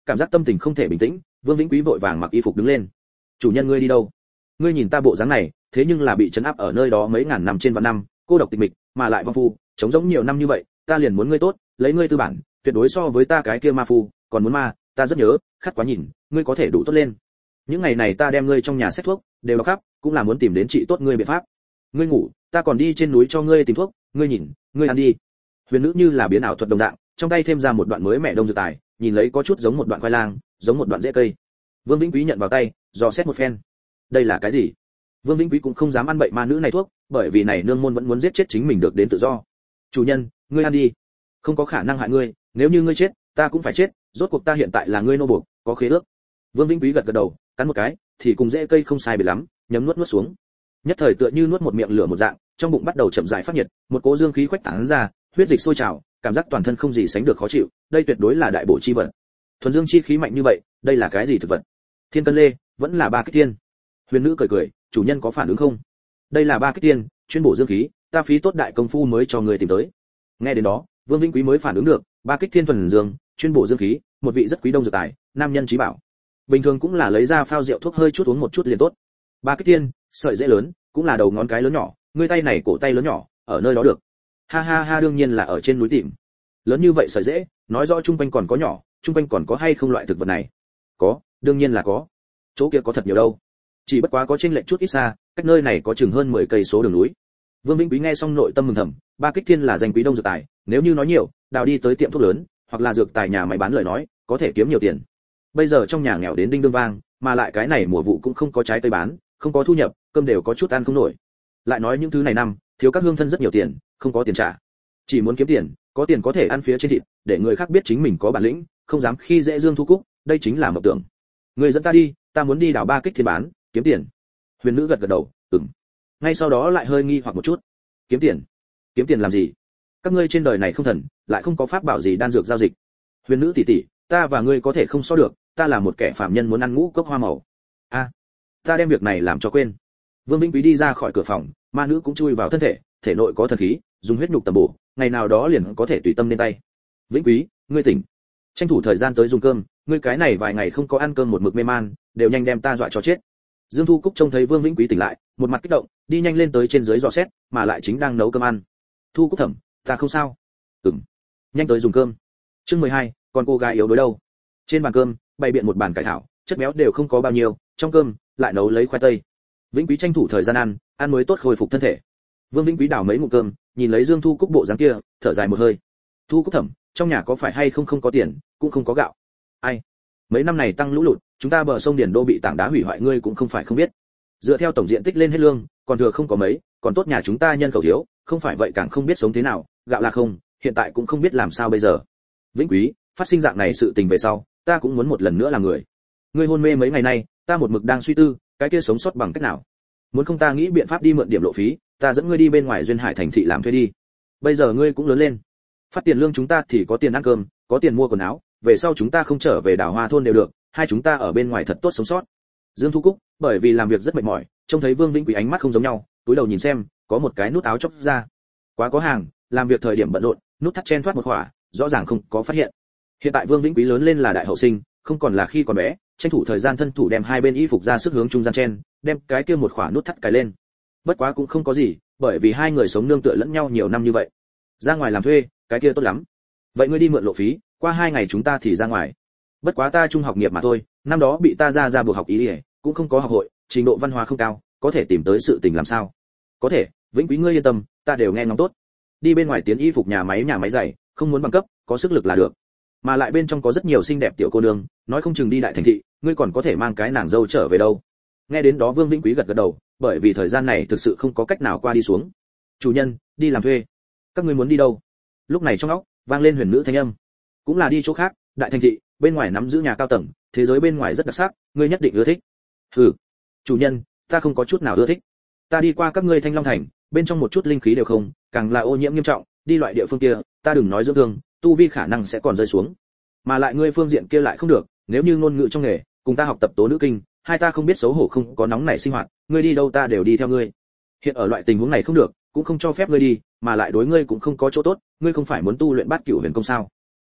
cảm giác tâm tình không thể bình tĩnh. Vương Vĩnh Quý vội vàng mặc y phục đứng lên. Chủ nhân ngươi đi đâu? Ngươi nhìn ta bộ dáng này, thế nhưng là bị trấn áp ở nơi đó mấy ngàn năm trên vạn năm, cô độc tịch mịch, mà lại vong phu, chống giống nhiều năm như vậy, ta liền muốn ngươi tốt, lấy ngươi tư bản, tuyệt đối so với ta cái kia ma phu, còn muốn ma, ta rất nhớ, khát quá nhìn, ngươi có thể đủ tốt lên. Những ngày này ta đem ngươi trong nhà xét thuốc, đều đọc khắp, cũng là muốn tìm đến trị tốt ngươi biện pháp. Ngươi ngủ, ta còn đi trên núi cho ngươi tìm thuốc, ngươi nhìn, ngươi ăn đi. Huyền nữ như là biến ảo thuật đồng dạng, trong tay thêm ra một đoạn mới mẹ đông dược tài, nhìn lấy có chút giống một đoạn khoai lang, giống một đoạn rễ cây. Vương Vĩnh Quý nhận vào tay, dò xét một phen. Đây là cái gì? Vương Vĩnh Quý cũng không dám ăn bậy ma nữ này thuốc, bởi vì này nương môn vẫn muốn giết chết chính mình được đến tự do. Chủ nhân, ngươi ăn đi. Không có khả năng hại ngươi, nếu như ngươi chết, ta cũng phải chết, rốt cuộc ta hiện tại là ngươi nô buộc, có khế ước. Vương Vĩnh Quý gật gật đầu, cắn một cái, thì cùng rễ cây không sai biệt lắm, nhấm nuốt nuốt xuống. Nhất thời tựa như nuốt một miệng lửa một dạng, trong bụng bắt đầu chậm rãi phát nhiệt, một cỗ dương khí khuếch tán ra, huyết dịch sôi trào, cảm giác toàn thân không gì sánh được khó chịu, đây tuyệt đối là đại bổ chi vật. Thuần dương chi khí mạnh như vậy, đây là cái gì thực vật? Thiên cân lê, vẫn là ba kích tiên. Huyền nữ cười cười, chủ nhân có phản ứng không? Đây là ba kích tiên, chuyên bổ dương khí, ta phí tốt đại công phu mới cho người tìm tới. Nghe đến đó, Vương Vĩnh Quý mới phản ứng được, ba kích thiên thuần dương, chuyên bổ dương khí, một vị rất quý đông dược tài, nam nhân trí bảo. Bình thường cũng là lấy ra phao rượu thuốc hơi chút uống một chút liền tốt. Ba kích tiên, sợi dễ lớn, cũng là đầu ngón cái lớn nhỏ, ngươi tay này cổ tay lớn nhỏ, ở nơi đó được. Ha ha ha, đương nhiên là ở trên núi tìm. Lớn như vậy sợi dễ, nói rõ trung quanh còn có nhỏ, trung quanh còn có hay không loại thực vật này? Có, đương nhiên là có. Chỗ kia có thật nhiều đâu. Chỉ bất quá có chênh lệch chút ít xa, cách nơi này có chừng hơn mười cây số đường núi. Vương Vĩnh Quý nghe xong nội tâm mừng thầm, ba kích thiên là danh quý đông dược tài, nếu như nói nhiều, đào đi tới tiệm thuốc lớn, hoặc là dược tài nhà máy bán lời nói, có thể kiếm nhiều tiền. Bây giờ trong nhà nghèo đến đinh đương vang, mà lại cái này mùa vụ cũng không có trái cây bán, không có thu nhập, cơm đều có chút ăn không nổi. Lại nói những thứ này năm, thiếu các hương thân rất nhiều tiền, không có tiền trả. Chỉ muốn kiếm tiền, có tiền có thể ăn phía trên thịt, để người khác biết chính mình có bản lĩnh, không dám khi dễ Dương Thu Cúc, đây chính là mộng tưởng. Người dẫn ta đi, ta muốn đi đào ba kích thiên bán, kiếm tiền. Huyền nữ gật gật đầu, ừm. Ngay sau đó lại hơi nghi hoặc một chút. Kiếm tiền? Kiếm tiền làm gì? Các ngươi trên đời này không thần, lại không có pháp bảo gì đan dược giao dịch. Huyền nữ tỷ tỷ, ta và ngươi có thể không so được, ta là một kẻ phạm nhân muốn ăn ngũ cốc hoa màu. A, à, ta đem việc này làm cho quên. Vương Vĩnh Quý đi ra khỏi cửa phòng, ma nữ cũng chui vào thân thể, thể nội có thần khí, dùng huyết nhục tầm bổ, ngày nào đó liền có thể tùy tâm lên tay. Vĩnh Quý, ngươi tỉnh, tranh thủ thời gian tới dùng cơm, ngươi cái này vài ngày không có ăn cơm một mực mê man, đều nhanh đem ta dọa cho chết. Dương Thu Cúc trông thấy Vương Vĩnh Quý tỉnh lại, một mặt kích động, đi nhanh lên tới trên dưới dò xét, mà lại chính đang nấu cơm ăn. Thu Cúc thẩm, ta không sao. Ừm, nhanh tới dùng cơm. Chương mười hai, còn cô gái yếu đuối đâu? Trên bàn cơm, bày biện một bàn cải thảo, chất béo đều không có bao nhiêu, trong cơm lại nấu lấy khoai tây. Vĩnh Quý tranh thủ thời gian ăn, ăn mới tốt khôi phục thân thể. Vương Vĩnh Quý đào mấy ngụm cơm, nhìn lấy Dương Thu Cúc bộ dáng kia, thở dài một hơi. Thu Cúc thẩm, trong nhà có phải hay không không có tiền, cũng không có gạo. Ai? Mấy năm này tăng lũ lụt, chúng ta bờ sông Điền Đô bị tảng đá hủy hoại, ngươi cũng không phải không biết. Dựa theo tổng diện tích lên hết lương, còn thừa không có mấy, còn tốt nhà chúng ta nhân khẩu thiếu, không phải vậy càng không biết sống thế nào, gạo là không, hiện tại cũng không biết làm sao bây giờ. Vĩnh Quý, phát sinh dạng này sự tình về sau, ta cũng muốn một lần nữa làm người. Ngươi hôn mê mấy ngày nay, ta một mực đang suy tư, cái kia sống sót bằng cách nào? Muốn không ta nghĩ biện pháp đi mượn điểm lộ phí, ta dẫn ngươi đi bên ngoài duyên hải thành thị làm thuê đi. Bây giờ ngươi cũng lớn lên, phát tiền lương chúng ta thì có tiền ăn cơm, có tiền mua quần áo, về sau chúng ta không trở về đào hoa thôn đều được, hai chúng ta ở bên ngoài thật tốt sống sót. Dương Thu Cúc, bởi vì làm việc rất mệt mỏi, trông thấy Vương Vĩnh Quý ánh mắt không giống nhau, túi đầu nhìn xem, có một cái nút áo chóc ra. Quá có hàng, làm việc thời điểm bận rộn, nút thắt chen thoát một khỏa, rõ ràng không có phát hiện. Hiện tại Vương Vĩnh Quý lớn lên là đại hậu sinh, không còn là khi còn bé, tranh thủ thời gian thân thủ đem hai bên y phục ra sức hướng trung gian chen, đem cái kia một khỏa nút thắt cài lên. Bất quá cũng không có gì, bởi vì hai người sống nương tựa lẫn nhau nhiều năm như vậy. Ra ngoài làm thuê, cái kia tốt lắm. Vậy ngươi đi mượn lộ phí, qua hai ngày chúng ta thì ra ngoài. Bất quá ta trung học nghiệp mà thôi, năm đó bị ta ra ra buộc học ý ỉa, cũng không có học hội, trình độ văn hóa không cao, có thể tìm tới sự tình làm sao? Có thể, Vĩnh Quý ngươi yên tâm, ta đều nghe ngóng tốt. Đi bên ngoài tiến y phục nhà máy nhà máy giày, không muốn bằng cấp, có sức lực là được. Mà lại bên trong có rất nhiều xinh đẹp tiểu cô nương, nói không chừng đi đại thành thị, ngươi còn có thể mang cái nàng dâu trở về đâu. Nghe đến đó Vương Vĩnh Quý gật gật đầu, bởi vì thời gian này thực sự không có cách nào qua đi xuống. Chủ nhân, đi làm thuê. Các ngươi muốn đi đâu? Lúc này trong óc vang lên huyền nữ thanh âm. Cũng là đi chỗ khác, đại thành thị, bên ngoài nắm giữ nhà cao tầng, thế giới bên ngoài rất đặc sắc, ngươi nhất định ưa thích. Hừ, chủ nhân, ta không có chút nào ưa thích. Ta đi qua các ngươi Thanh Long thành, bên trong một chút linh khí đều không, càng là ô nhiễm nghiêm trọng, đi loại địa phương kia, ta đừng nói dưỡng thương, tu vi khả năng sẽ còn rơi xuống. Mà lại ngươi phương diện kia lại không được, nếu như ngôn ngữ trong nghề, cùng ta học tập tố nữ kinh, hai ta không biết xấu hổ không có nóng nảy sinh hoạt, ngươi đi đâu ta đều đi theo ngươi. Hiện ở loại tình huống này không được, cũng không cho phép ngươi đi, mà lại đối ngươi cũng không có chỗ tốt, ngươi không phải muốn tu luyện bát cửu huyền công sao?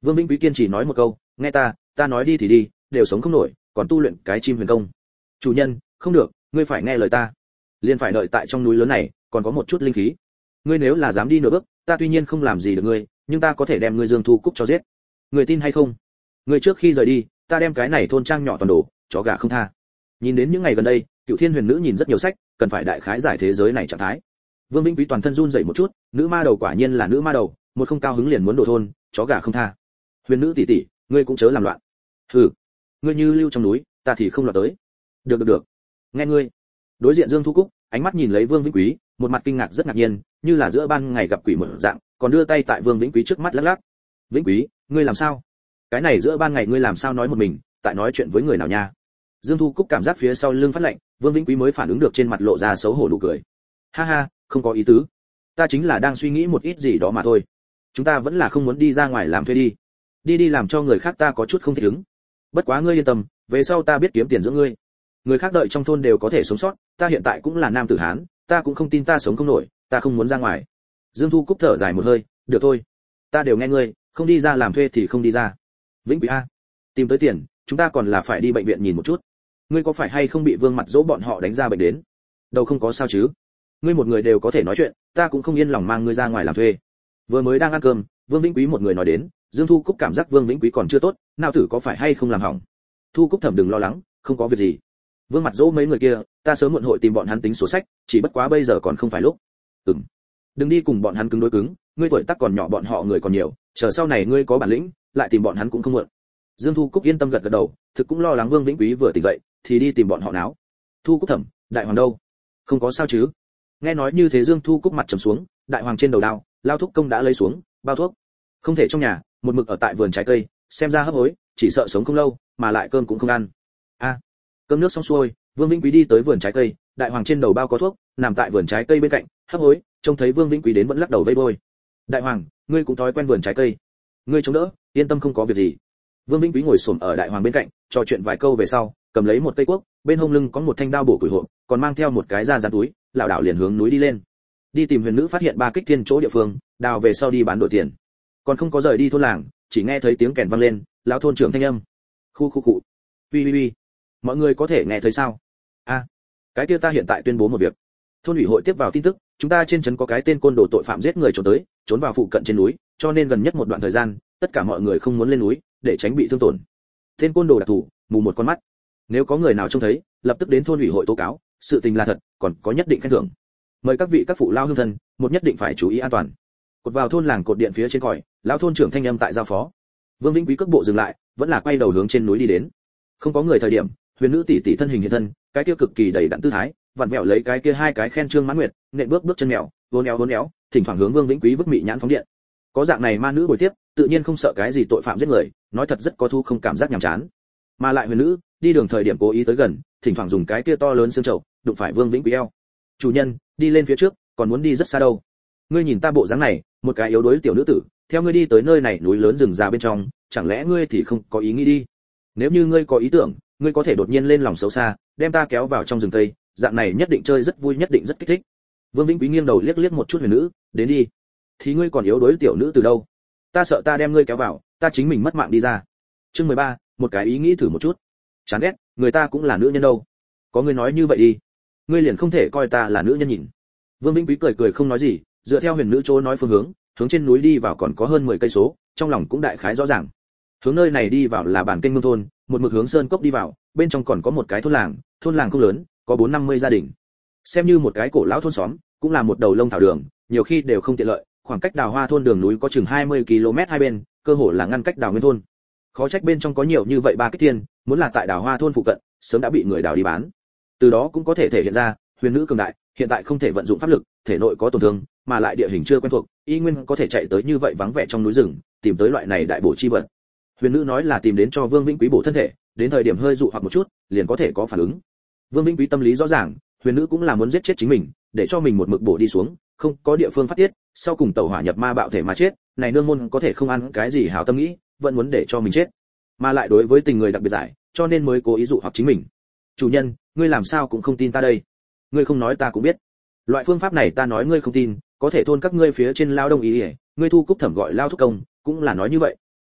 Vương Vĩnh Quý kiên trì nói một câu, nghe ta, ta nói đi thì đi, đều sống không nổi, còn tu luyện cái chim huyền công. Chủ nhân, không được, ngươi phải nghe lời ta. Liên phải đợi tại trong núi lớn này, còn có một chút linh khí. Ngươi nếu là dám đi nửa bước, ta tuy nhiên không làm gì được ngươi, nhưng ta có thể đem ngươi Dương Thu Cúc cho giết. Ngươi tin hay không? Ngươi trước khi rời đi, ta đem cái này thôn trang nhỏ toàn đổ, chó gà không tha. Nhìn đến những ngày gần đây, Cựu Thiên Huyền Nữ nhìn rất nhiều sách, cần phải đại khái giải thế giới này trạng thái. Vương Vĩnh Quý toàn thân run rẩy một chút, nữ ma đầu quả nhiên là nữ ma đầu, một không cao hứng liền muốn đổ thôn, chó gà không tha. Huyền Nữ tỷ tỷ, ngươi cũng chớ làm loạn. Hừ, ngươi như lưu trong núi, ta thì không lọt tới. Được được được, nghe ngươi. Đối diện Dương Thu Cúc, ánh mắt nhìn lấy Vương Vĩnh Quý, một mặt kinh ngạc rất ngạc nhiên, như là giữa ban ngày gặp quỷ một dạng, còn đưa tay tại Vương Vĩnh Quý trước mắt lắc lắc. Vĩnh Quý, ngươi làm sao? Cái này giữa ban ngày ngươi làm sao nói một mình, tại nói chuyện với người nào nha? Dương Thu Cúc cảm giác phía sau lưng phát lạnh, Vương Vĩnh Quý mới phản ứng được, trên mặt lộ ra xấu hổ nụ cười. Ha ha, không có ý tứ, ta chính là đang suy nghĩ một ít gì đó mà thôi. Chúng ta vẫn là không muốn đi ra ngoài làm thuê đi, đi đi làm cho người khác ta có chút không thích ứng. Bất quá ngươi yên tâm, về sau ta biết kiếm tiền dưỡng ngươi. Người khác đợi trong thôn đều có thể sống sót, ta hiện tại cũng là nam tử hán, ta cũng không tin ta sống không nổi, ta không muốn ra ngoài. Dương Thu Cúc thở dài một hơi, được thôi, ta đều nghe ngươi, không đi ra làm thuê thì không đi ra. Vĩnh Quý a, tìm tới tiền, chúng ta còn là phải đi bệnh viện nhìn một chút. Ngươi có phải hay không bị Vương Mặt Dỗ bọn họ đánh ra bệnh đến? Đâu không có sao chứ? Ngươi một người đều có thể nói chuyện, ta cũng không yên lòng mang ngươi ra ngoài làm thuê. Vừa mới đang ăn cơm, Vương Vĩnh Quý một người nói đến, Dương Thu Cúc cảm giác Vương Vĩnh Quý còn chưa tốt, nào tử có phải hay không làm hỏng. Thu Cúc thẩm đừng lo lắng, không có việc gì. Vương Mặt Dỗ mấy người kia, ta sớm muộn hội tìm bọn hắn tính sổ sách, chỉ bất quá bây giờ còn không phải lúc. Ừm. Đừng đi cùng bọn hắn cứng đối cứng, ngươi tuổi tác còn nhỏ, bọn họ người còn nhiều, chờ sau này ngươi có bản lĩnh, lại tìm bọn hắn cũng không muộn. Dương Thu Cúc yên tâm gật gật đầu, thực cũng lo lắng Vương Vĩnh Quý vừa tỉnh dậy, thì đi tìm bọn họ náo. Thu Cúc thẩm, đại hoàng đâu? Không có sao chứ? Nghe nói như thế Dương Thu Cúc mặt trầm xuống, đại hoàng trên đầu đao, lao thuốc công đã lấy xuống, bao thuốc. Không thể trong nhà, một mực ở tại vườn trái cây, xem ra hấp hối, chỉ sợ sống không lâu, mà lại cơm cũng không ăn. A, à, cơm nước xong xuôi, Vương Vĩnh Quý đi tới vườn trái cây, đại hoàng trên đầu bao có thuốc, nằm tại vườn trái cây bên cạnh, hấp hối, trông thấy Vương Vĩnh Quý đến vẫn lắc đầu vây bôi. Đại hoàng, ngươi cũng thói quen vườn trái cây, ngươi chống đỡ, yên tâm không có việc gì. Vương Vĩnh Quý ngồi xổm ở đại hoàng bên cạnh, trò chuyện vài câu về sau, cầm lấy một cây cuốc, bên hông lưng có một thanh đao bổ củi hộp, còn mang theo một cái da dán túi, lảo đảo liền hướng núi đi lên. Đi tìm Huyền Nữ phát hiện ba kích thiên chỗ địa phương, đào về sau đi bán đổi tiền. Còn không có rời đi thôn làng, chỉ nghe thấy tiếng kèn vang lên, lão thôn trưởng thanh âm. Khu khu cụ. Uy uy uy. Mọi người có thể nghe thấy sao? A, à, cái kia ta hiện tại tuyên bố một việc. Thôn ủy hội tiếp vào tin tức, chúng ta trên trấn có cái tên côn đồ tội phạm giết người trốn tới, trốn vào phụ cận trên núi, cho nên gần nhất một đoạn thời gian, tất cả mọi người không muốn lên núi, để tránh bị thương tổn. Tên côn đồ đặc thù, mù một con mắt. Nếu có người nào trông thấy, lập tức đến thôn ủy hội tố cáo, sự tình là thật, còn có nhất định khen thưởng. Mời các vị các phụ lao hương thân, một nhất định phải chú ý an toàn. Cột vào thôn làng cột điện phía trên còi, lão thôn trưởng thanh âm tại giao phó. Vương Vĩnh Quý cước bộ dừng lại, vẫn là quay đầu hướng trên núi đi đến. Không có người thời điểm, Huyền Nữ tỷ tỷ thân hình hiện thân, cái kia cực kỳ đầy đặn tư thái, vặn vẹo lấy cái kia hai cái khen trương mãn nguyệt, nện bước bước chân mèo, vốn éo vốn éo, thỉnh thoảng hướng Vương Vĩnh Quý vứt mị nhãn phóng điện. Có dạng này ma nữ bồi tiếp, tự nhiên không sợ cái gì tội phạm giết người, nói thật rất có thu không cảm giác nhàm chán. Mà lại Huyền Nữ, đi đường thời điểm cố ý tới gần, thỉnh thoảng dùng cái kia to lớn xương chậu, đụng phải Vương Vĩnh Quý eo. Chủ nhân, đi lên phía trước, còn muốn đi rất xa đâu. Ngươi nhìn ta bộ dáng này, một cái yếu đuối tiểu nữ tử, theo ngươi đi tới nơi này núi lớn rừng già bên trong, chẳng lẽ ngươi thì không có ý nghĩ đi? Nếu như ngươi có ý tưởng, ngươi có thể đột nhiên lên lòng xấu xa, đem ta kéo vào trong rừng cây, dạng này nhất định chơi rất vui, nhất định rất kích thích. Vương Vĩnh Quý nghiêng đầu liếc liếc một chút Huyền Nữ, đến đi. Thì ngươi còn yếu đuối tiểu nữ từ đâu? Ta sợ ta đem ngươi kéo vào, ta chính mình mất mạng đi ra. Chương mười ba, một cái ý nghĩ thử một chút. Chán ghét, người ta cũng là nữ nhân đâu. Có ngươi nói như vậy đi, ngươi liền không thể coi ta là nữ nhân nhìn. Vương Vĩnh Quý cười cười không nói gì, dựa theo Huyền Nữ chỗ nói phương hướng, hướng trên núi đi vào còn có hơn mười cây số, trong lòng cũng đại khái rõ ràng. Hướng nơi này đi vào là bản kênh mương thôn, một mực hướng sơn cốc đi vào, bên trong còn có một cái thôn làng, thôn làng không lớn, có bốn năm mươi gia đình. Xem như một cái cổ lão thôn xóm, cũng là một đầu lông thảo đường, nhiều khi đều không tiện lợi, khoảng cách Đào Hoa thôn đường núi có chừng hai mươi ki lô mét hai bên, cơ hồ là ngăn cách Đào Nguyên thôn. Khó trách bên trong có nhiều như vậy ba kích thiên, muốn là tại Đào Hoa thôn phụ cận, sớm đã bị người đào đi bán. Từ đó cũng có thể thể hiện ra, Huyền Nữ cường đại, hiện tại không thể vận dụng pháp lực, thể nội có tổn thương, mà lại địa hình chưa quen thuộc, y nguyên có thể chạy tới như vậy vắng vẻ trong núi rừng, tìm tới loại này đại bổ chi vật. Huyền Nữ nói là tìm đến cho Vương Vĩnh Quý bổ thân thể, đến thời điểm hơi dụ hoặc một chút, liền có thể có phản ứng. Vương Vĩnh Quý tâm lý rõ ràng, Huyền Nữ cũng là muốn giết chết chính mình, để cho mình một mực bổ đi xuống, không có địa phương phát tiết, sau cùng tẩu hỏa nhập ma bạo thể mà chết, này nương môn có thể không ăn cái gì hảo tâm nghĩ, vẫn muốn để cho mình chết. Mà lại đối với tình người đặc biệt giải, cho nên mới cố ý dụ hoặc chính mình. Chủ nhân, ngươi làm sao cũng không tin ta đây? Ngươi không nói ta cũng biết. Loại phương pháp này ta nói ngươi không tin, có thể thôn các ngươi phía trên lao đông ý, ý ngươi Thu Cúc thẩm gọi lao thúc công, cũng là nói như vậy.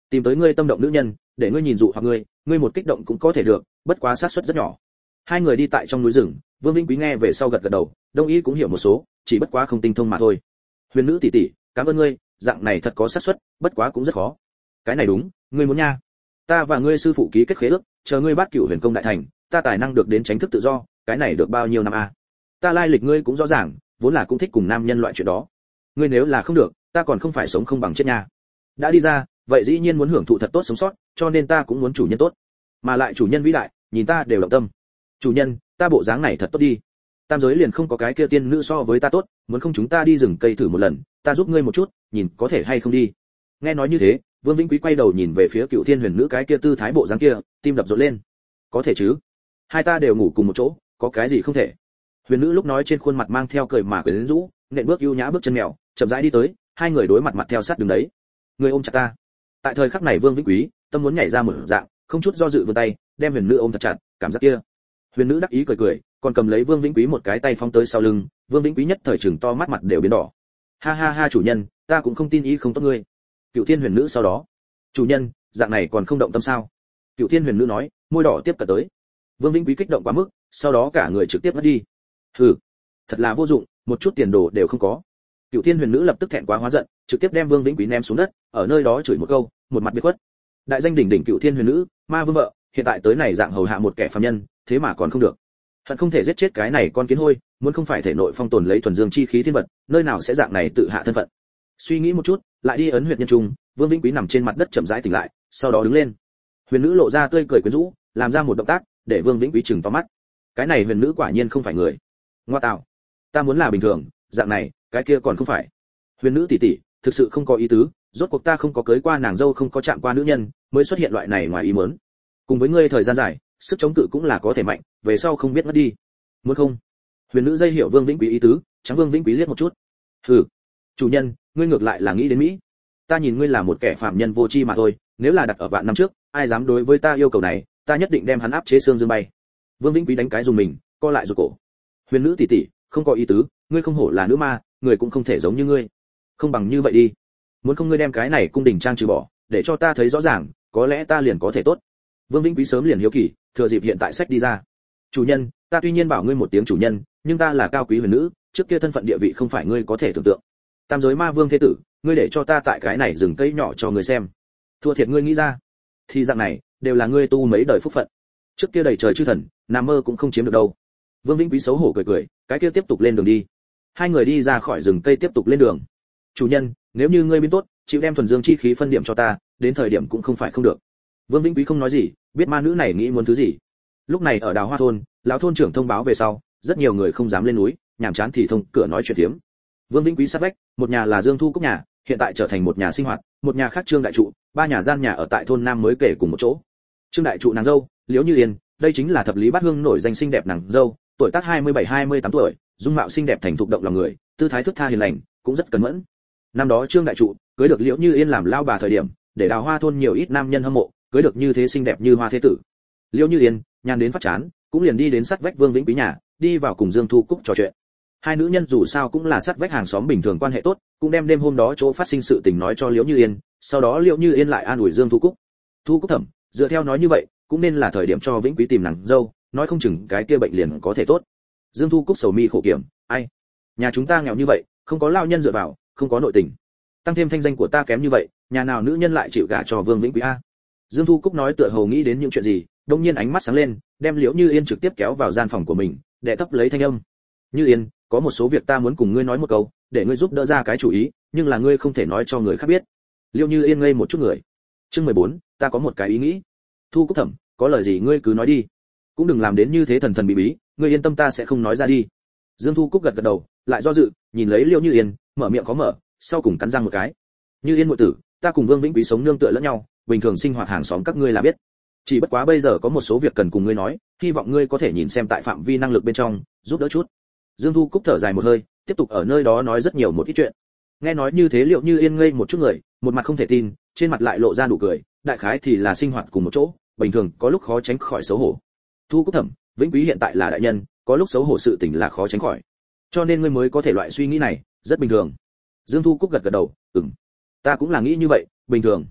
tìm tới ngươi tâm động nữ nhân, để ngươi nhìn dụ hoặc ngươi, ngươi một kích động cũng có thể được, bất quá xác suất rất nhỏ. Hai người đi tại trong núi rừng, Vương Vĩnh Quý nghe về sau gật gật đầu, Đông Y cũng hiểu một số, chỉ bất quá không tinh thông mà thôi. Huyền nữ tỷ tỷ, cảm ơn ngươi, dạng này thật có xác suất, bất quá cũng rất khó. Cái này đúng, ngươi muốn nha. Ta và ngươi sư phụ ký kết khế ước, chờ ngươi bát cửu huyền công đại thành, ta tài năng được đến tránh thức tự do, cái này được bao nhiêu năm a? À? Ta lai lịch ngươi cũng rõ ràng, vốn là cũng thích cùng nam nhân loại chuyện đó. Ngươi nếu là không được, ta còn không phải sống không bằng chết nha. Đã đi ra, vậy dĩ nhiên muốn hưởng thụ thật tốt sống sót, cho nên ta cũng muốn chủ nhân tốt. Mà lại chủ nhân vĩ đại, nhìn ta đều động tâm. Chủ nhân, ta bộ dáng này thật tốt đi. Tam giới liền không có cái kia tiên nữ so với ta tốt, muốn không chúng ta đi rừng cây thử một lần, ta giúp ngươi một chút, nhìn có thể hay không đi. Nghe nói như thế, Vương Vĩnh Quý quay đầu nhìn về phía Cựu Thiên Huyền Nữ cái kia tư thái bộ dáng kia, tim đập rộn lên. Có thể chứ? Hai ta đều ngủ cùng một chỗ, có cái gì không thể? Huyền Nữ lúc nói trên khuôn mặt mang theo cười mà quyến rũ, nện bước ưu nhã bước chân mèo, chậm rãi đi tới, hai người đối mặt mặt theo sát đứng đấy. Người ôm chặt ta. Tại thời khắc này Vương Vĩnh Quý tâm muốn nhảy ra một dạng, không chút do dự vươn tay, đem Huyền Nữ ôm thật chặt, cảm giác kia. Huyền Nữ đắc ý cười cười, còn cầm lấy Vương Vĩnh Quý một cái tay phóng tới sau lưng, Vương Vĩnh Quý nhất thời chừng to mắt mặt đều biến đỏ. Ha ha ha chủ nhân, ta cũng không tin ý không tốt ngươi. Cựu Thiên Huyền Nữ sau đó, chủ nhân, dạng này còn không động tâm sao? Cựu Thiên Huyền Nữ nói, môi đỏ tiếp cận tới. Vương Vĩnh Quý kích động quá mức, sau đó cả người trực tiếp mất đi. Hừ, thật là vô dụng, một chút tiền đồ đều không có. Cựu Thiên Huyền Nữ lập tức thẹn quá hóa giận, trực tiếp đem Vương Vĩnh Quý ném xuống đất, ở nơi đó chửi một câu, một mặt biệt khuất. Đại danh đỉnh đỉnh Cựu Thiên Huyền Nữ, ma vương vợ, hiện tại tới này dạng hầu hạ một kẻ phàm nhân, thế mà còn không được. Hận không thể giết chết cái này con kiến hôi, muốn không phải thể nội phong tồn lấy thuần dương chi khí thiên vật, nơi nào sẽ dạng này tự hạ thân phận. Suy nghĩ một chút, lại đi ấn huyệt nhân trung, Vương Vĩnh Quý nằm trên mặt đất chậm rãi tỉnh lại, sau đó đứng lên. Huyền Nữ lộ ra tươi cười quyến rũ, làm ra một động tác, để Vương Vĩnh Quý chừng to mắt. Cái này Huyền Nữ quả nhiên không phải người. Ngoa tạo, ta muốn là bình thường, dạng này, cái kia còn không phải. Huyền Nữ tỷ tỷ, thực sự không có ý tứ, rốt cuộc ta không có cưới qua nàng dâu, không có chạm qua nữ nhân, mới xuất hiện loại này ngoài ý muốn. Cùng với ngươi thời gian dài, sức chống cự cũng là có thể mạnh, về sau không biết mất đi. Muốn không? Huyền Nữ dây hiểu Vương Vĩnh Quý ý tứ, trắng Vương Vĩnh Quý liếc một chút. Hừ, chủ nhân, ngươi ngược lại là nghĩ đến Mỹ. Ta nhìn ngươi là một kẻ phạm nhân vô tri mà thôi, nếu là đặt ở vạn năm trước, ai dám đối với ta yêu cầu này, ta nhất định đem hắn áp chế xương dương bay. Vương Vĩnh Quý đánh cái dùng mình, co lại rụt cổ. Huyền Nữ tỷ tỷ, không có ý tứ, ngươi không hổ là nữ ma, người cũng không thể giống như ngươi. Không bằng như vậy đi, muốn không ngươi đem cái này cung đình trang trừ bỏ, để cho ta thấy rõ ràng, có lẽ ta liền có thể tốt. Vương Vĩnh Quý sớm liền hiếu kỳ, thừa dịp hiện tại sách đi ra. Chủ nhân, ta tuy nhiên bảo ngươi một tiếng chủ nhân, nhưng ta là cao quý huyền nữ, trước kia thân phận địa vị không phải ngươi có thể tưởng tượng. Tam giới ma vương thế tử, ngươi để cho ta tại cái này rừng cây nhỏ cho ngươi xem. Thua thiệt ngươi nghĩ ra, thì dạng này đều là ngươi tu mấy đời phúc phận. Trước kia đầy trời chư thần, nằm mơ cũng không chiếm được đâu. Vương Vĩnh Quý xấu hổ cười cười, cái kia tiếp tục lên đường đi. Hai người đi ra khỏi rừng cây tiếp tục lên đường. Chủ nhân, nếu như ngươi biến tốt, chịu đem thuần dương chi khí phân điểm cho ta, đến thời điểm cũng không phải không được. Vương Vĩnh Quý không nói gì, biết ma nữ này nghĩ muốn thứ gì. Lúc này ở Đào Hoa thôn, lão thôn trưởng thông báo về sau, rất nhiều người không dám lên núi, nhàm chán thì thông cửa nói chuyện thiếm. Vương Vĩnh Quý sát vách, một nhà là Dương Thu Cúc nhà, hiện tại trở thành một nhà sinh hoạt, một nhà khác Trương Đại Trụ, ba nhà gian nhà ở tại thôn Nam mới kể cùng một chỗ. Trương Đại Trụ nàng dâu, Liễu Như Yên, đây chính là thập lý bát hương nổi danh xinh đẹp nàng dâu, tuổi tác hai mươi bảy hai mươi tám tuổi, dung mạo xinh đẹp thành thục động lòng người, tư thái thướt tha hiền lành, cũng rất cẩn mẫn. Năm đó Trương Đại Trụ cưới được Liễu Như Yên làm lao bà thời điểm, để Đào Hoa thôn nhiều ít nam nhân hâm mộ, cưới được như thế xinh đẹp như hoa thế tử. Liễu Như Yên nhàn đến phát chán, cũng liền đi đến sát vách Vương Vĩnh Quý nhà, đi vào cùng Dương Thu Cúc trò chuyện. Hai nữ nhân dù sao cũng là sát vách hàng xóm bình thường quan hệ tốt, cũng đem đêm hôm đó chỗ phát sinh sự tình nói cho Liễu Như Yên, sau đó Liễu Như Yên lại an ủi Dương Thu Cúc. Thu Cúc thẩm, dựa theo nói như vậy, cũng nên là thời điểm cho Vĩnh Quý tìm nàng dâu, nói không chừng cái kia bệnh liền có thể tốt. Dương Thu Cúc sầu mi khổ kiểm, ai, nhà chúng ta nghèo như vậy, không có lao nhân dựa vào, không có nội tình, tăng thêm thanh danh của ta kém như vậy, nhà nào nữ nhân lại chịu gả cho Vương Vĩnh Quý a? Dương Thu Cúc nói tựa hồ nghĩ đến những chuyện gì, đột nhiên ánh mắt sáng lên, đem Liễu Như Yên trực tiếp kéo vào gian phòng của mình, đệ thấp lấy thanh âm. Như Yên, có một số việc ta muốn cùng ngươi nói một câu, để ngươi giúp đỡ ra cái chủ ý, nhưng là ngươi không thể nói cho người khác biết. Liễu Như Yên ngây một chút người. Chương mười bốn, ta có một cái ý nghĩ. Thu Cúc thẩm, có lời gì ngươi cứ nói đi, cũng đừng làm đến như thế thần thần bí bí, ngươi yên tâm ta sẽ không nói ra đi. Dương Thu Cúc gật gật đầu, lại do dự, nhìn lấy Liễu Như Yên, mở miệng khó mở, sau cùng cắn răng một cái. Như Yên muội tử, ta cùng Vương Vĩnh Quý sống nương tựa lẫn nhau, bình thường sinh hoạt hàng xóm các ngươi là biết. Chỉ bất quá bây giờ có một số việc cần cùng ngươi nói, hy vọng ngươi có thể nhìn xem tại phạm vi năng lực bên trong, giúp đỡ chút. Dương Thu Cúc thở dài một hơi, tiếp tục ở nơi đó nói rất nhiều một ít chuyện. Nghe nói như thế Liễu Như Yên ngây một chút người, một mặt không thể tin, trên mặt lại lộ ra nụ cười, đại khái thì là sinh hoạt cùng một chỗ, bình thường có lúc khó tránh khỏi xấu hổ. Thu Cúc thẩm, Vĩnh Quý hiện tại là đại nhân, có lúc xấu hổ sự tình là khó tránh khỏi. Cho nên ngươi mới có thể loại suy nghĩ này, rất bình thường. Dương Thu Cúc gật gật đầu, ừm, ta cũng là nghĩ như vậy, bình thường.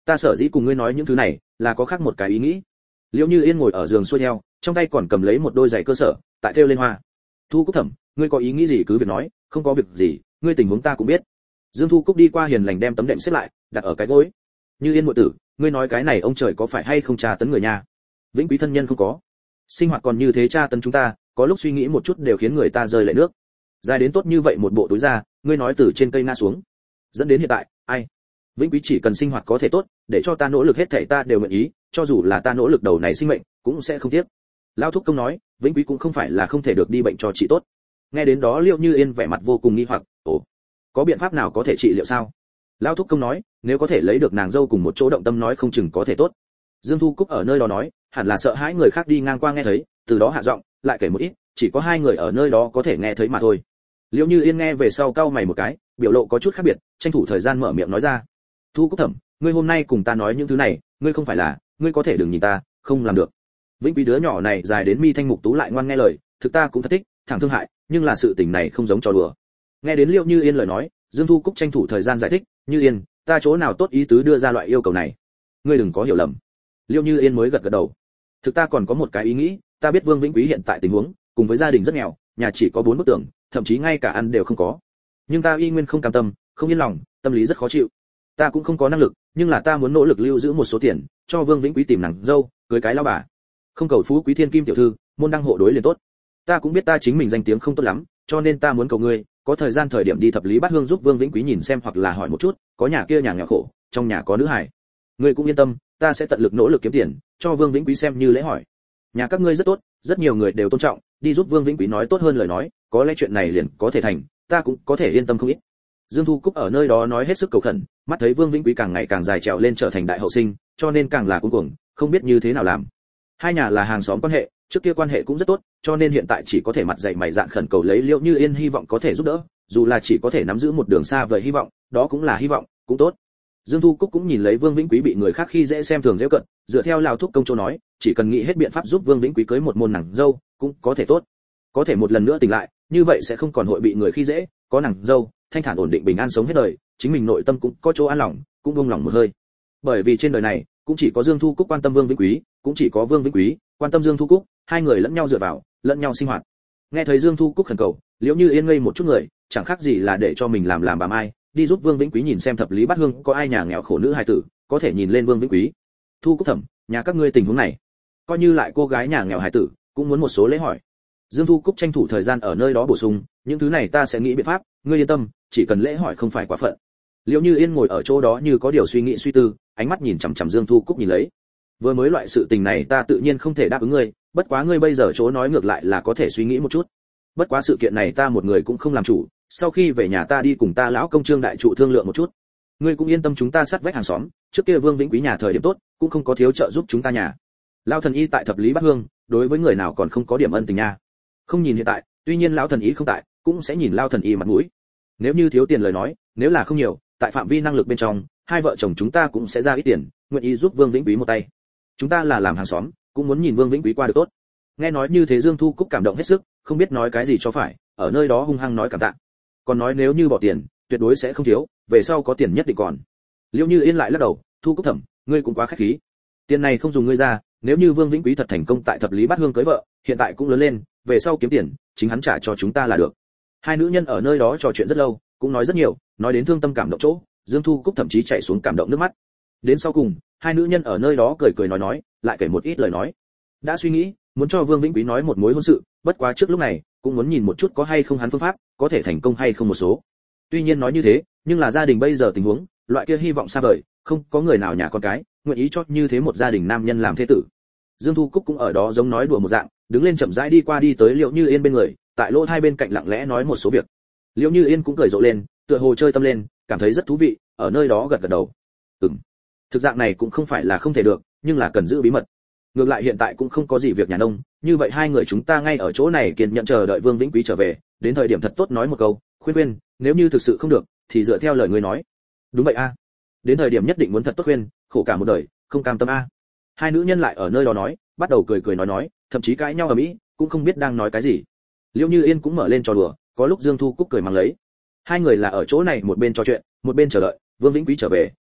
Ta sở dĩ cùng ngươi nói những thứ này là có khác một cái ý nghĩ. Liễu Như Yên ngồi ở giường xuôi theo, trong tay còn cầm lấy một đôi giày cơ sở, tại thêu lên hoa. Thu Cúc Thẩm, ngươi có ý nghĩ gì cứ việc nói, không có việc gì, ngươi tình huống ta cũng biết. Dương Thu Cúc đi qua hiền lành đem tấm đệm xếp lại, đặt ở cái gối. Như Yên muội tử, ngươi nói cái này ông trời có phải hay không tra tấn người nha? Vĩnh Quý thân nhân không có, sinh hoạt còn như thế tra tấn chúng ta, có lúc suy nghĩ một chút đều khiến người ta rơi lệ nước. Dài đến tốt như vậy một bộ túi ra, ngươi nói từ trên cây ngã xuống, dẫn đến hiện tại, ai? Vĩnh Quý chỉ cần sinh hoạt có thể tốt, để cho ta nỗ lực hết thảy ta đều nguyện ý, cho dù là ta nỗ lực đầu này sinh mệnh, cũng sẽ không tiếc. Lão thúc công nói, Vĩnh Quý cũng không phải là không thể được đi bệnh cho trị tốt. Nghe đến đó Liễu Như Yên vẻ mặt vô cùng nghi hoặc, ồ, có biện pháp nào có thể trị liệu sao? Lão thúc công nói, nếu có thể lấy được nàng dâu cùng một chỗ động tâm nói không chừng có thể tốt. Dương Thu Cúc ở nơi đó nói, hẳn là sợ hãi người khác đi ngang qua nghe thấy, từ đó hạ giọng, lại kể một ít, chỉ có hai người ở nơi đó có thể nghe thấy mà thôi. Liễu Như Yên nghe về sau cau mày một cái, biểu lộ có chút khác biệt, tranh thủ thời gian mở miệng nói ra. Thu Cúc Thẩm, ngươi hôm nay cùng ta nói những thứ này, ngươi không phải là, ngươi có thể đừng nhìn ta, không làm được. Vĩnh Quý đứa nhỏ này dài đến mi thanh mục tú lại ngoan nghe lời, thực ta cũng thật thích, thẳng thương hại, nhưng là sự tình này không giống trò đùa. Nghe đến Liễu Như Yên lời nói, Dương Thu Cúc tranh thủ thời gian giải thích, Như Yên, ta chỗ nào tốt ý tứ đưa ra loại yêu cầu này, ngươi đừng có hiểu lầm. Liễu Như Yên mới gật gật đầu. Thực ta còn có một cái ý nghĩ, ta biết Vương Vĩnh Quý hiện tại tình huống, cùng với gia đình rất nghèo, nhà chỉ có bốn bức tường, thậm chí ngay cả ăn đều không có. Nhưng ta y nguyên không cam tâm, không yên lòng, tâm lý rất khó chịu. Ta cũng không có năng lực, nhưng là ta muốn nỗ lực lưu giữ một số tiền, cho Vương Vĩnh Quý tìm nàng dâu, cưới cái lão bà. Không cầu phú quý thiên kim tiểu thư, môn đăng hộ đối liền tốt. Ta cũng biết ta chính mình danh tiếng không tốt lắm, cho nên ta muốn cầu ngươi, có thời gian thời điểm đi thập lý bát hương giúp Vương Vĩnh Quý nhìn xem hoặc là hỏi một chút, có nhà kia nhà nghèo khổ, trong nhà có nữ hài. Ngươi cũng yên tâm, ta sẽ tận lực nỗ lực kiếm tiền, cho Vương Vĩnh Quý xem như lễ hỏi. Nhà các ngươi rất tốt, rất nhiều người đều tôn trọng, đi giúp Vương Vĩnh Quý nói tốt hơn lời nói, có lẽ chuyện này liền có thể thành, ta cũng có thể yên tâm không ít. Dương Thu Cúc ở nơi đó nói hết sức cầu khẩn, mắt thấy Vương Vĩnh Quý càng ngày càng dài trèo lên trở thành đại hậu sinh, cho nên càng là cuống cuồng, không biết như thế nào làm. Hai nhà là hàng xóm quan hệ, trước kia quan hệ cũng rất tốt, cho nên hiện tại chỉ có thể mặt dày mày dạn khẩn cầu lấy Liễu Như Yên hy vọng có thể giúp đỡ, dù là chỉ có thể nắm giữ một đường xa vời hy vọng, đó cũng là hy vọng, cũng tốt. Dương Thu Cúc cũng nhìn lấy Vương Vĩnh Quý bị người khác khi dễ xem thường giễu cận, dựa theo lão thúc công châu nói, chỉ cần nghĩ hết biện pháp giúp Vương Vĩnh Quý cưới một môn nàng dâu, cũng có thể tốt. Có thể một lần nữa tỉnh lại, như vậy sẽ không còn hội bị người khi dễ, có nàng dâu, thanh thản ổn định bình an sống hết đời, chính mình nội tâm cũng có chỗ an lòng, cũng buông lòng một hơi. Bởi vì trên đời này, cũng chỉ có Dương Thu Cúc quan tâm Vương Vĩnh Quý, cũng chỉ có Vương Vĩnh Quý quan tâm Dương Thu Cúc, hai người lẫn nhau dựa vào, lẫn nhau sinh hoạt. Nghe thấy Dương Thu Cúc khẩn cầu, Liễu Như Yên ngây một chút người, chẳng khác gì là để cho mình làm làm bà mai, đi giúp Vương Vĩnh Quý nhìn xem thập lý bát hương có ai nhà nghèo khổ nữ hài tử, có thể nhìn lên Vương Vĩnh Quý. Thu Cúc Thẩm, nhà các ngươi tình huống này, coi như lại cô gái nhà nghèo hài tử, cũng muốn một số lễ hỏi. Dương Thu Cúc tranh thủ thời gian ở nơi đó bổ sung, những thứ này ta sẽ nghĩ biện pháp, ngươi yên tâm, chỉ cần lễ hỏi không phải quá phận. Liễu Như Yên ngồi ở chỗ đó như có điều suy nghĩ suy tư, ánh mắt nhìn chằm chằm Dương Thu Cúc nhìn lấy. Vừa mới loại sự tình này ta tự nhiên không thể đáp ứng ngươi, bất quá ngươi bây giờ chỗ nói ngược lại là có thể suy nghĩ một chút. Bất quá sự kiện này ta một người cũng không làm chủ, sau khi về nhà ta đi cùng ta lão công Trương đại trụ thương lượng một chút. Ngươi cũng yên tâm, chúng ta sát vách hàng xóm, trước kia Vương Vĩnh Quý nhà thời điểm tốt, cũng không có thiếu trợ giúp chúng ta nhà. Lão thần y tại thập lý bát hương, đối với người nào còn không có điểm ân tình nha. Không nhìn hiện tại, tuy nhiên lão thần y không tại, cũng sẽ nhìn lão thần y mặt mũi. Nếu như thiếu tiền lời nói, nếu là không nhiều, tại phạm vi năng lực bên trong, hai vợ chồng chúng ta cũng sẽ ra ít tiền, nguyện ý giúp Vương Vĩnh Quý một tay. Chúng ta là làm hàng xóm, cũng muốn nhìn Vương Vĩnh Quý qua được tốt. Nghe nói như thế Dương Thu Cúc cảm động hết sức, không biết nói cái gì cho phải, ở nơi đó hung hăng nói cảm tạ. Còn nói nếu như bỏ tiền, tuyệt đối sẽ không thiếu, về sau có tiền nhất định còn. Liễu Như Yên lại lắc đầu, Thu Cúc Thẩm, ngươi cũng quá khách khí. Tiền này không dùng ngươi ra, nếu như Vương Vĩnh Quý thật thành công tại thập lý bát hương cưới vợ, hiện tại cũng lớn lên, về sau kiếm tiền, chính hắn trả cho chúng ta là được. Hai nữ nhân ở nơi đó trò chuyện rất lâu, cũng nói rất nhiều, nói đến thương tâm cảm động chỗ, Dương Thu Cúc thậm chí chảy xuống cảm động nước mắt. Đến sau cùng, hai nữ nhân ở nơi đó cười cười nói nói, lại kể một ít lời nói. Đã suy nghĩ, muốn cho Vương Vĩnh Quý nói một mối hôn sự, bất quá trước lúc này, cũng muốn nhìn một chút có hay không hắn phương pháp, có thể thành công hay không một số. Tuy nhiên nói như thế, nhưng là gia đình bây giờ tình huống, loại kia hy vọng xa vời, không có người nào nhà con cái nguyện ý cho như thế một gia đình nam nhân làm thế tử. Dương Thu Cúc cũng ở đó giống nói đùa một dạng, đứng lên chậm rãi đi qua đi tới Liễu Như Yên bên người, tại lỗ hai bên cạnh lặng lẽ nói một số việc. Liễu Như Yên cũng cười rộ lên, tựa hồ chơi tâm lên, cảm thấy rất thú vị, ở nơi đó gật gật đầu. Ừm, thực dạng này cũng không phải là không thể được, nhưng là cần giữ bí mật. Ngược lại hiện tại cũng không có gì việc nhà nông, như vậy hai người chúng ta ngay ở chỗ này kiên nhẫn chờ đợi Vương Vĩnh Quý trở về, đến thời điểm thật tốt nói một câu, khuyên khuyên, nếu như thực sự không được, thì dựa theo lời ngươi nói. Đúng vậy a. Đến thời điểm nhất định muốn thật tốt khuyên, khổ cả một đời, không cam tâm a. Hai nữ nhân lại ở nơi đó nói, bắt đầu cười cười nói nói, thậm chí cãi nhau ở mỹ, cũng không biết đang nói cái gì. Liễu Như Yên cũng mở lên trò đùa, có lúc Dương Thu Cúc cười mang lấy. Hai người là ở chỗ này một bên trò chuyện, một bên chờ đợi Vương Vĩnh Quý trở về,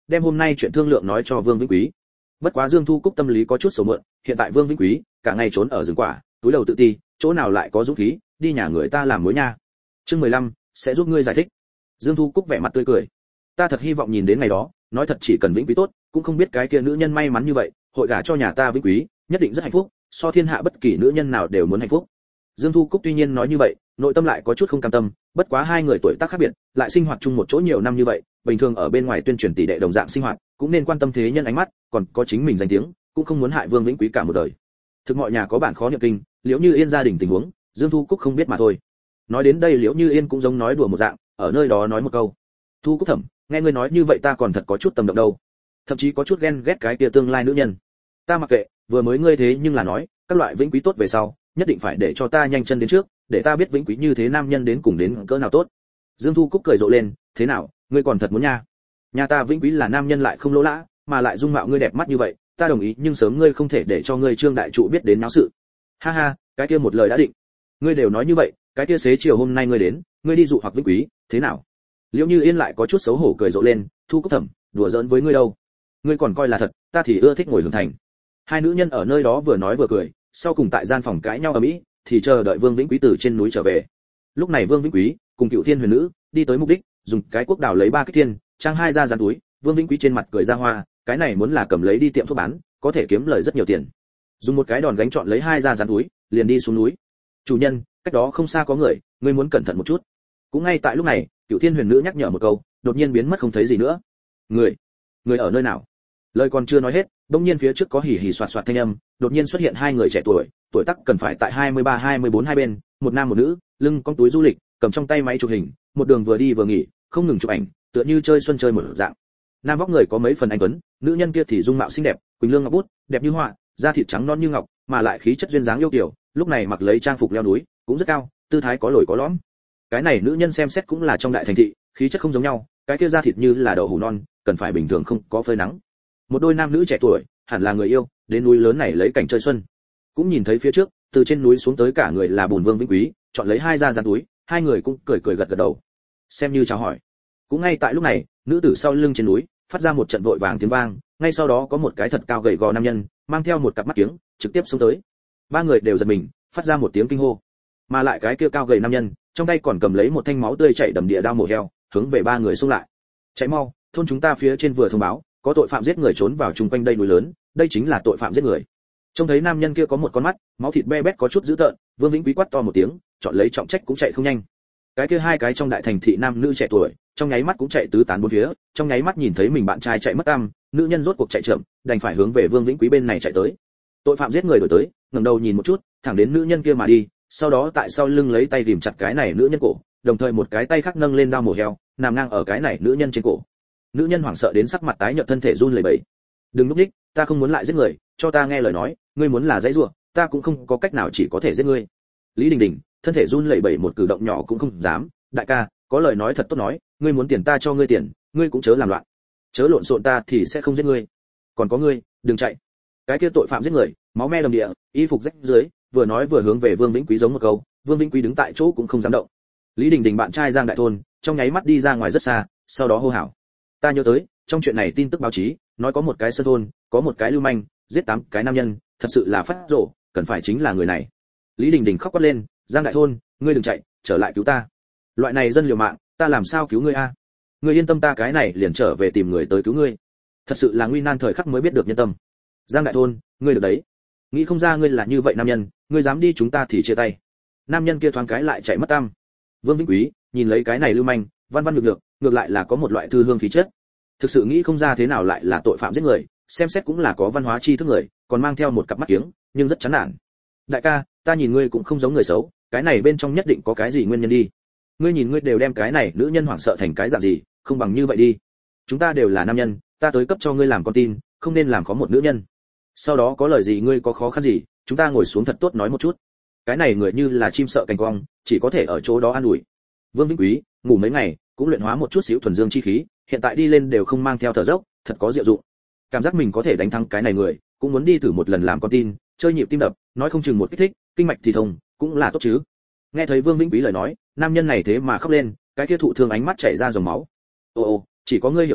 đem hôm nay chuyện thương lượng nói cho Vương Vĩnh Quý. Bất quá Dương Thu Cúc tâm lý có chút sầu mượn, hiện tại Vương Vĩnh Quý cả ngày trốn ở rừng quả, túi đầu tự ti, chỗ nào lại có dũng khí đi nhà người ta làm mối nha. Chương mười lăm sẽ giúp ngươi giải thích. Dương Thu Cúc vẻ mặt tươi cười. Ta thật hy vọng nhìn đến ngày đó, nói thật chỉ cần Vĩnh Quý tốt, cũng không biết cái kia nữ nhân may mắn như vậy, hội gả cho nhà ta Vĩnh Quý, nhất định rất hạnh phúc, so thiên hạ bất kỳ nữ nhân nào đều muốn hạnh phúc. Dương Thu Cúc tuy nhiên nói như vậy, nội tâm lại có chút không cam tâm, bất quá hai người tuổi tác khác biệt, lại sinh hoạt chung một chỗ nhiều năm như vậy, bình thường ở bên ngoài tuyên truyền tỷ đệ đồng dạng sinh hoạt, cũng nên quan tâm thế nhân ánh mắt, còn có chính mình danh tiếng, cũng không muốn hại Vương Vĩnh Quý cả một đời. Thực mọi nhà có bản khó niệm kinh, Liễu Như Yên gia đình tình huống, Dương Thu Cúc không biết mà thôi. Nói đến đây Liễu Như Yên cũng giống nói đùa một dạng, ở nơi đó nói một câu. Thu Cúc thẩm, nghe ngươi nói như vậy ta còn thật có chút tâm động đâu, thậm chí có chút ghen ghét cái kia tương lai nữ nhân. Ta mặc kệ, vừa mới ngươi thế nhưng là nói, các loại Vĩnh Quý tốt về sau, nhất định phải để cho ta nhanh chân đến trước, để ta biết Vĩnh Quý như thế nam nhân đến cùng đến cỡ nào tốt. Dương Thu Cúc cười rộ lên, thế nào, ngươi còn thật muốn nha? Nhà ta Vĩnh Quý là nam nhân lại không lỗ lã, mà lại dung mạo ngươi đẹp mắt như vậy, ta đồng ý, nhưng sớm ngươi không thể để cho ngươi Trương đại trụ biết đến náo sự. Ha ha, cái kia một lời đã định. Ngươi đều nói như vậy, cái kia xế chiều hôm nay ngươi đến, ngươi đi dụ hoặc Vĩnh Quý, thế nào? Liễu Như Yên lại có chút xấu hổ cười rộ lên, Thu Cúc thẩm, đùa giỡn với ngươi đâu? Ngươi còn coi là thật, ta thì ưa thích ngồi hưởng thành. Hai nữ nhân ở nơi đó vừa nói vừa cười, sau cùng tại gian phòng cãi nhau ở mỹ, thì chờ đợi Vương Vĩnh Quý từ trên núi trở về. Lúc này Vương Vĩnh Quý cùng Cựu Thiên Huyền Nữ đi tới mục đích, dùng cái cuốc đào lấy ba cái thiên, trang hai ra dán túi. Vương Vĩnh Quý trên mặt cười ra hoa, cái này muốn là cầm lấy đi tiệm thuốc bán, có thể kiếm lời rất nhiều tiền. Dùng một cái đòn gánh chọn lấy hai ra dán túi, liền đi xuống núi. Chủ nhân, cách đó không xa có người, ngươi muốn cẩn thận một chút. Cũng ngay tại lúc này, Cựu Thiên Huyền Nữ nhắc nhở một câu, đột nhiên biến mất không thấy gì nữa. Người, người ở nơi nào? Lời còn chưa nói hết, bỗng nhiên phía trước có hỉ hỉ xoạt xoạt thanh âm, đột nhiên xuất hiện hai người trẻ tuổi, tuổi tác cần phải tại hai mươi ba hai mươi bốn hai bên, một nam một nữ, lưng cong túi du lịch, cầm trong tay máy chụp hình, một đường vừa đi vừa nghỉ, không ngừng chụp ảnh, tựa như chơi xuân chơi một dạng. Nam vóc người có mấy phần anh tuấn, nữ nhân kia thì dung mạo xinh đẹp, quỳnh lương ngọc bút, đẹp như họa, da thịt trắng non như ngọc, mà lại khí chất duyên dáng yêu kiều, lúc này mặc lấy trang phục leo núi, cũng rất cao, tư thái có lồi có lõm. Cái này nữ nhân xem xét cũng là trong đại thành thị, khí chất không giống nhau, cái kia da thịt như là đậu hũ non, cần phải bình thường không có phơi nắng. Một đôi nam nữ trẻ tuổi, hẳn là người yêu, đến núi lớn này lấy cảnh chơi xuân. Cũng nhìn thấy phía trước, từ trên núi xuống tới cả người là Bùn Vương Vĩnh Quý, chọn lấy hai ra dán túi, hai người cũng cười cười gật gật đầu, xem như chào hỏi. Cũng ngay tại lúc này, nữ tử sau lưng trên núi phát ra một trận vội vàng tiếng vang, ngay sau đó có một cái thật cao gầy gò nam nhân, mang theo một cặp mắt kiếng, trực tiếp xuống tới. Ba người đều giật mình, phát ra một tiếng kinh hô. Mà lại cái kia cao gầy nam nhân, trong tay còn cầm lấy một thanh máu tươi chảy đầm địa đao mổ heo, hướng về ba người xung lại. Chạy mau, thôn chúng ta phía trên vừa thông báo, có tội phạm giết người trốn vào chung quanh đây núi lớn, đây chính là tội phạm giết người. Trông thấy nam nhân kia có một con mắt, máu thịt be bét có chút dữ tợn, Vương Vĩnh Quý quát to một tiếng, chọn lấy trọng trách cũng chạy không nhanh. Cái kia hai cái trong đại thành thị nam nữ trẻ tuổi, trong nháy mắt cũng chạy tứ tán bốn phía, trong nháy mắt nhìn thấy mình bạn trai chạy mất tăm, nữ nhân rốt cuộc chạy chậm, đành phải hướng về Vương Vĩnh Quý bên này chạy tới. Tội phạm giết người đổi tới, ngẩng đầu nhìn một chút, thẳng đến nữ nhân kia mà đi, sau đó tại sau lưng lấy tay rìm chặt cái này nữ nhân cổ, đồng thời một cái tay khác nâng lên dao mổ heo, nằm ngang ở cái này nữ nhân trên cổ. Nữ nhân hoảng sợ đến sắc mặt tái nhợt, thân thể run lẩy bẩy. Đừng núp đích, ta không muốn lại giết người, cho ta nghe lời nói, ngươi muốn là dãy rủa, ta cũng không có cách nào, chỉ có thể giết ngươi. Lý Đình Đình, thân thể run lẩy bẩy một cử động nhỏ cũng không dám, đại ca, có lời nói thật tốt nói, ngươi muốn tiền ta cho ngươi tiền, ngươi cũng chớ làm loạn, chớ lộn xộn, ta thì sẽ không giết ngươi. Còn có ngươi, đừng chạy. Cái kia tội phạm giết người, máu me đầm địa, y phục rách dưới, vừa nói vừa hướng về Vương Vĩnh Quý giống một câu. Vương Vĩnh Quý đứng tại chỗ cũng không dám động. Lý Đình Đình bạn trai Giang Đại Thôn, trong nháy mắt đi ra ngoài rất xa, sau đó hô hào. Ta nhớ tới, trong chuyện này tin tức báo chí nói có một cái sơn thôn, có một cái lưu manh giết tám cái nam nhân, thật sự là phát rồ, cần phải chính là người này. Lý Đình Đình khóc quát lên, Giang Đại Thôn, ngươi đừng chạy, trở lại cứu ta. Loại này dân liều mạng, ta làm sao cứu ngươi a? Ngươi yên tâm, ta cái này liền trở về tìm người tới cứu ngươi. Thật sự là nguy nan thời khắc mới biết được nhân tâm. Giang Đại Thôn, ngươi được đấy. Nghĩ không ra ngươi là như vậy nam nhân, ngươi dám đi chúng ta thì chia tay. Nam nhân kia thoáng cái lại chạy mất tăm. Vương Vĩnh Quý nhìn lấy cái này lưu manh, văn văn ngược ngược, ngược lại là có một loại thư hương khí chất. Thực sự nghĩ không ra thế nào lại là tội phạm giết người, xem xét cũng là có văn hóa tri thức người, còn mang theo một cặp mắt kiếng, nhưng rất chán nản. Đại ca, ta nhìn ngươi cũng không giống người xấu, cái này bên trong nhất định có cái gì nguyên nhân đi. Ngươi nhìn ngươi đều đem cái này nữ nhân hoảng sợ thành cái dạng gì, không bằng như vậy đi. Chúng ta đều là nam nhân, ta tới cấp cho ngươi làm con tin, không nên làm khó một nữ nhân. Sau đó có lời gì ngươi có khó khăn gì, chúng ta ngồi xuống thật tốt nói một chút. Cái này người như là chim sợ cành cong, chỉ có thể ở chỗ đó an ủi. Vương Vĩnh Quý ngủ mấy ngày, cũng luyện hóa một chút xíu thuần dương chi khí, hiện tại đi lên đều không mang theo thở dốc, thật có diệu dụng. Cảm giác mình có thể đánh thắng cái này người, cũng muốn đi thử một lần làm con tin, chơi nhịp tim đập, nói không chừng một kích thích, kinh mạch thì thông, cũng là tốt chứ. Nghe thấy Vương Vĩnh Quý lời nói, nam nhân này thế mà khóc lên, cái kia thụ thương ánh mắt chảy ra dòng máu. Ô ô, chỉ có ngươi hiểu ta,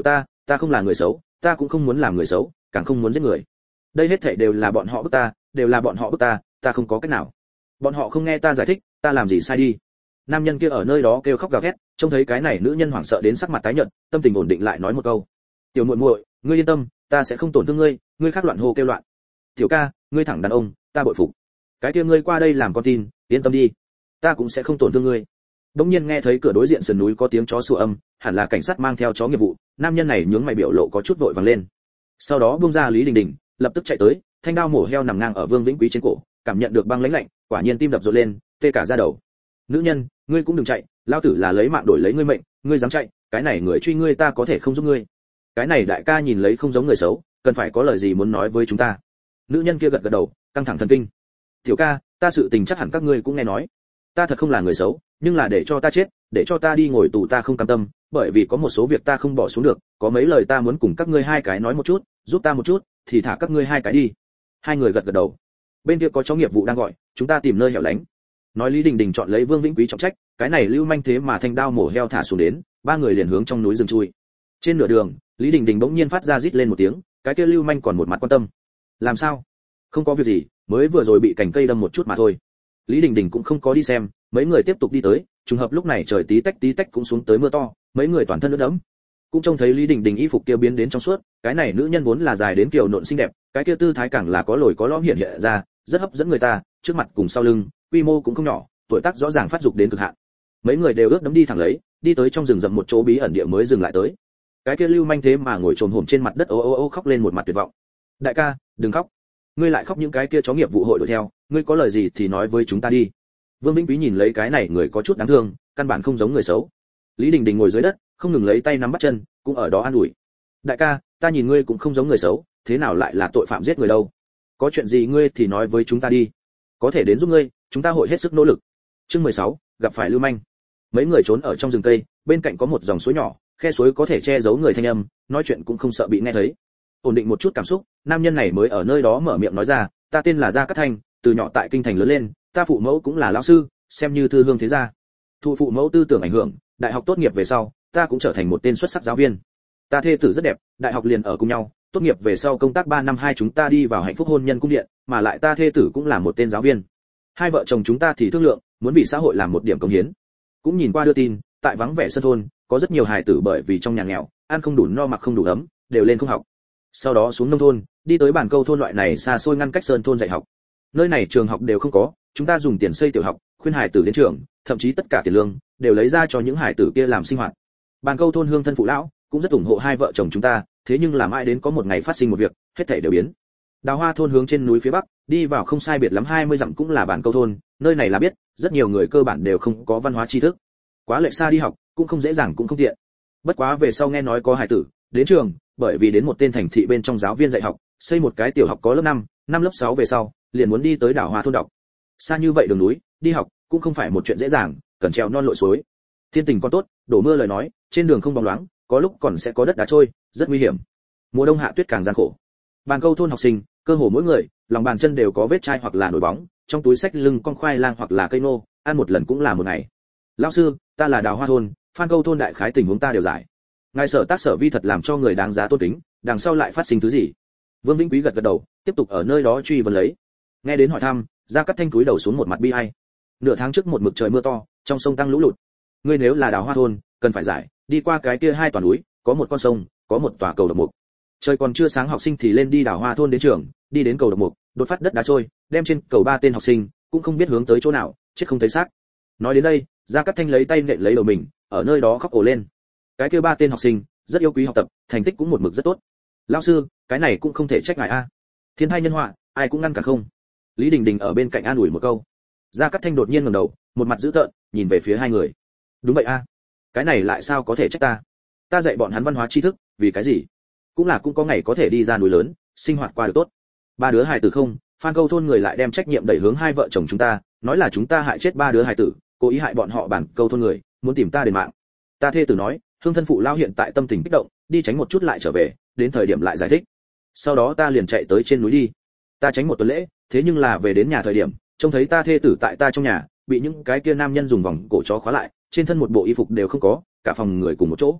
ta không là người xấu, ta cũng không muốn làm người xấu, càng không muốn giết người. Đây hết thảy đều là bọn họ bức ta, đều là bọn họ bức ta, ta không có cách nào. Bọn họ không nghe ta giải thích, ta làm gì sai đi. Nam nhân kia ở nơi đó kêu khóc gào thét, trông thấy cái này nữ nhân hoảng sợ đến sắc mặt tái nhợt, tâm tình ổn định lại nói một câu: "Tiểu muội muội, ngươi yên tâm, ta sẽ không tổn thương ngươi, ngươi khác loạn hô kêu loạn. Tiểu ca, ngươi thẳng đàn ông, ta bội phục. Cái kia ngươi qua đây làm con tin, yên tâm đi, ta cũng sẽ không tổn thương ngươi." Đống nhiên nghe thấy cửa đối diện sườn núi có tiếng chó sủa âm, hẳn là cảnh sát mang theo chó nghiệp vụ, nam nhân này nhướng mày biểu lộ có chút vội vàng lên. Sau đó buông ra Lý Đình Đình, lập tức chạy tới, thanh đao mổ heo nằm ngang ở Vương Vĩnh Quý trên cổ, cảm nhận được băng lãnh lạnh, quả nhiên tim đập rộn lên, tê cả da đầu. "Nữ nhân, ngươi cũng đừng chạy, lao tử là lấy mạng đổi lấy ngươi mệnh, ngươi dám chạy, cái này người truy ngươi ta có thể không giúp ngươi." Cái này đại ca nhìn lấy không giống người xấu, cần phải có lời gì muốn nói với chúng ta. Nữ nhân kia gật gật đầu, căng thẳng thần kinh. "Tiểu ca, ta sự tình chắc hẳn các ngươi cũng nghe nói. Ta thật không là người xấu, nhưng là để cho ta chết, để cho ta đi ngồi tù ta không cam tâm, bởi vì có một số việc ta không bỏ xuống được, có mấy lời ta muốn cùng các ngươi hai cái nói một chút, giúp ta một chút, thì thả các ngươi hai cái đi." Hai người gật gật đầu. Bên kia có chó nghiệp vụ đang gọi, chúng ta tìm nơi hẻo lánh. Nói Lý Đình Đình chọn lấy Vương Vĩnh Quý trọng trách, cái này lưu manh thế mà thanh đao mổ heo thả xuống đến, ba người liền hướng trong núi rừng chui. Trên nửa đường, Lý Đình Đình bỗng nhiên phát ra rít lên một tiếng, cái kia lưu manh còn một mặt quan tâm. "Làm sao?" "Không có việc gì, mới vừa rồi bị cành cây đâm một chút mà thôi." Lý Đình Đình cũng không có đi xem, mấy người tiếp tục đi tới, trùng hợp lúc này trời tí tách tí tách cũng xuống tới mưa to, mấy người toàn thân ướt đẫm. Cũng trông thấy Lý Đình Đình y phục kia biến đến trong suốt, cái này nữ nhân vốn là dài đến kiều nộn xinh đẹp, cái kia tư thái càng là có lồi có lõm hiện hiện ra, rất hấp dẫn người ta, trước mặt cùng sau lưng, quy mô cũng không nhỏ, tuổi tác rõ ràng phát dục đến cực hạn. Mấy người đều ướt đẫm đi thẳng lấy, đi tới trong rừng rậm một chỗ bí ẩn địa mới dừng lại tới. Cái kia lưu manh thế mà ngồi trồm hổm trên mặt đất ô ô ô khóc lên một mặt tuyệt vọng. "Đại ca, đừng khóc. Ngươi lại khóc những cái kia chó nghiệp vụ hội đuổi theo, ngươi có lời gì thì nói với chúng ta đi." Vương Vĩnh Quý nhìn lấy cái này người có chút đáng thương, căn bản không giống người xấu. Lý Đình Đình ngồi dưới đất, không ngừng lấy tay nắm bắt chân, cũng ở đó an ủi. "Đại ca, ta nhìn ngươi cũng không giống người xấu, thế nào lại là tội phạm giết người đâu? Có chuyện gì ngươi thì nói với chúng ta đi, có thể đến giúp ngươi, chúng ta hội hết sức nỗ lực." Chương mười sáu, gặp phải lưu manh. Mấy người trốn ở trong rừng cây, bên cạnh có một dòng suối nhỏ, khe suối có thể che giấu người thanh âm, nói chuyện cũng không sợ bị nghe thấy. Ổn định một chút cảm xúc, nam nhân này mới ở nơi đó mở miệng nói ra: "Ta tên là Gia Cát Thanh, từ nhỏ tại kinh thành lớn lên, ta phụ mẫu cũng là lão sư, xem như thư hương thế gia. Thụ phụ mẫu tư tưởng ảnh hưởng, đại học tốt nghiệp về sau, ta cũng trở thành một tên xuất sắc giáo viên. Ta thê tử rất đẹp, đại học liền ở cùng nhau, tốt nghiệp về sau công tác ba năm hai chúng ta đi vào hạnh phúc hôn nhân cung điện, mà lại ta thê tử cũng là một tên giáo viên. Hai vợ chồng chúng ta thì thương lượng, muốn vì xã hội làm một điểm công hiến. Cũng nhìn qua đưa tin, tại vắng vẻ sân thôn, có rất nhiều hài tử bởi vì trong nhà nghèo, ăn không đủ no mặc không đủ ấm, đều lên không học. Sau đó xuống nông thôn, đi tới bản câu thôn loại này xa xôi ngăn cách sơn thôn dạy học. Nơi này trường học đều không có, chúng ta dùng tiền xây tiểu học, khuyên hài tử đến trường, thậm chí tất cả tiền lương đều lấy ra cho những hài tử kia làm sinh hoạt. Bản câu thôn hương thân phụ lão cũng rất ủng hộ hai vợ chồng chúng ta, thế nhưng làm ai đến có một ngày phát sinh một việc, hết thảy đều biến. Đào Hoa thôn hướng trên núi phía bắc, đi vào không sai biệt lắm hai mươi dặm cũng là bản câu thôn, nơi này là biết, rất nhiều người cơ bản đều không có văn hóa tri thức. Quá lệch xa đi học, cũng không dễ dàng cũng không tiện. Bất quá về sau nghe nói có hài tử đến trường, bởi vì đến một tên thành thị bên trong giáo viên dạy học, xây một cái tiểu học có lớp năm, năm lớp sáu về sau, liền muốn đi tới Đào Hoa thôn đọc. Xa như vậy đường núi, đi học cũng không phải một chuyện dễ dàng, cần trèo non lội suối. Thiên tình còn tốt, đổ mưa lời nói, trên đường không bóng loáng, có lúc còn sẽ có đất đá trôi, rất nguy hiểm. Mùa đông hạ tuyết càng gian khổ. Bàn câu thôn học sinh, cơ hồ mỗi người, lòng bàn chân đều có vết chai hoặc là nổi bóng, trong túi sách lưng con khoai lang hoặc là cây nô, ăn một lần cũng là một ngày. Lão sư, ta là Đào Hoa thôn, Phan Câu thôn đại khái tình huống ta đều giải. Ngài sở tác sở vi thật làm cho người đáng giá tôn kính, đằng sau lại phát sinh thứ gì? Vương Vĩnh Quý gật gật đầu, tiếp tục ở nơi đó truy vấn lấy. Nghe đến hỏi thăm, Gia Cát Thanh cúi đầu xuống một mặt bi ai. Nửa tháng trước một mực trời mưa to, trong sông tăng lũ lụt. Ngươi nếu là Đào Hoa thôn, cần phải giải, đi qua cái kia hai toàn núi, có một con sông, có một tòa cầu độc mục. Trời còn chưa sáng học sinh thì lên đi Đào Hoa thôn đến trường, đi đến cầu độc mục, đột phát đất đá trôi, đem trên cầu ba tên học sinh, cũng không biết hướng tới chỗ nào, chết không thấy xác. Nói đến đây, Gia Cát Thanh lấy tay nện lấy đầu mình, ở nơi đó khóc ồ lên. Cái kia ba tên học sinh, rất yêu quý học tập, thành tích cũng một mực rất tốt. Lão sư, cái này cũng không thể trách ngài a. Thiên tai nhân họa, ai cũng ngăn cản không. Lý Đình Đình ở bên cạnh an ủi một câu. Gia Cát Thanh đột nhiên ngẩng đầu, một mặt dữ tợn, nhìn về phía hai người. Đúng vậy a, cái này lại sao có thể trách ta? Ta dạy bọn hắn văn hóa tri thức, vì cái gì? Cũng là cũng có ngày có thể đi ra núi lớn, sinh hoạt qua được tốt. Ba đứa hài tử không, Phan Câu thôn người lại đem trách nhiệm đẩy hướng hai vợ chồng chúng ta, nói là chúng ta hại chết ba đứa hài tử, cố ý hại bọn họ bản Câu thôn người, muốn tìm ta đền mạng. Ta thê tử nói, hương thân phụ lao hiện tại tâm tình kích động, đi tránh một chút lại trở về, đến thời điểm lại giải thích. Sau đó ta liền chạy tới trên núi đi. Ta tránh một tuần lễ, thế nhưng là về đến nhà thời điểm, trông thấy ta thê tử tại ta trong nhà, bị những cái kia nam nhân dùng vòng cổ chó khóa lại, trên thân một bộ y phục đều không có, cả phòng người cùng một chỗ.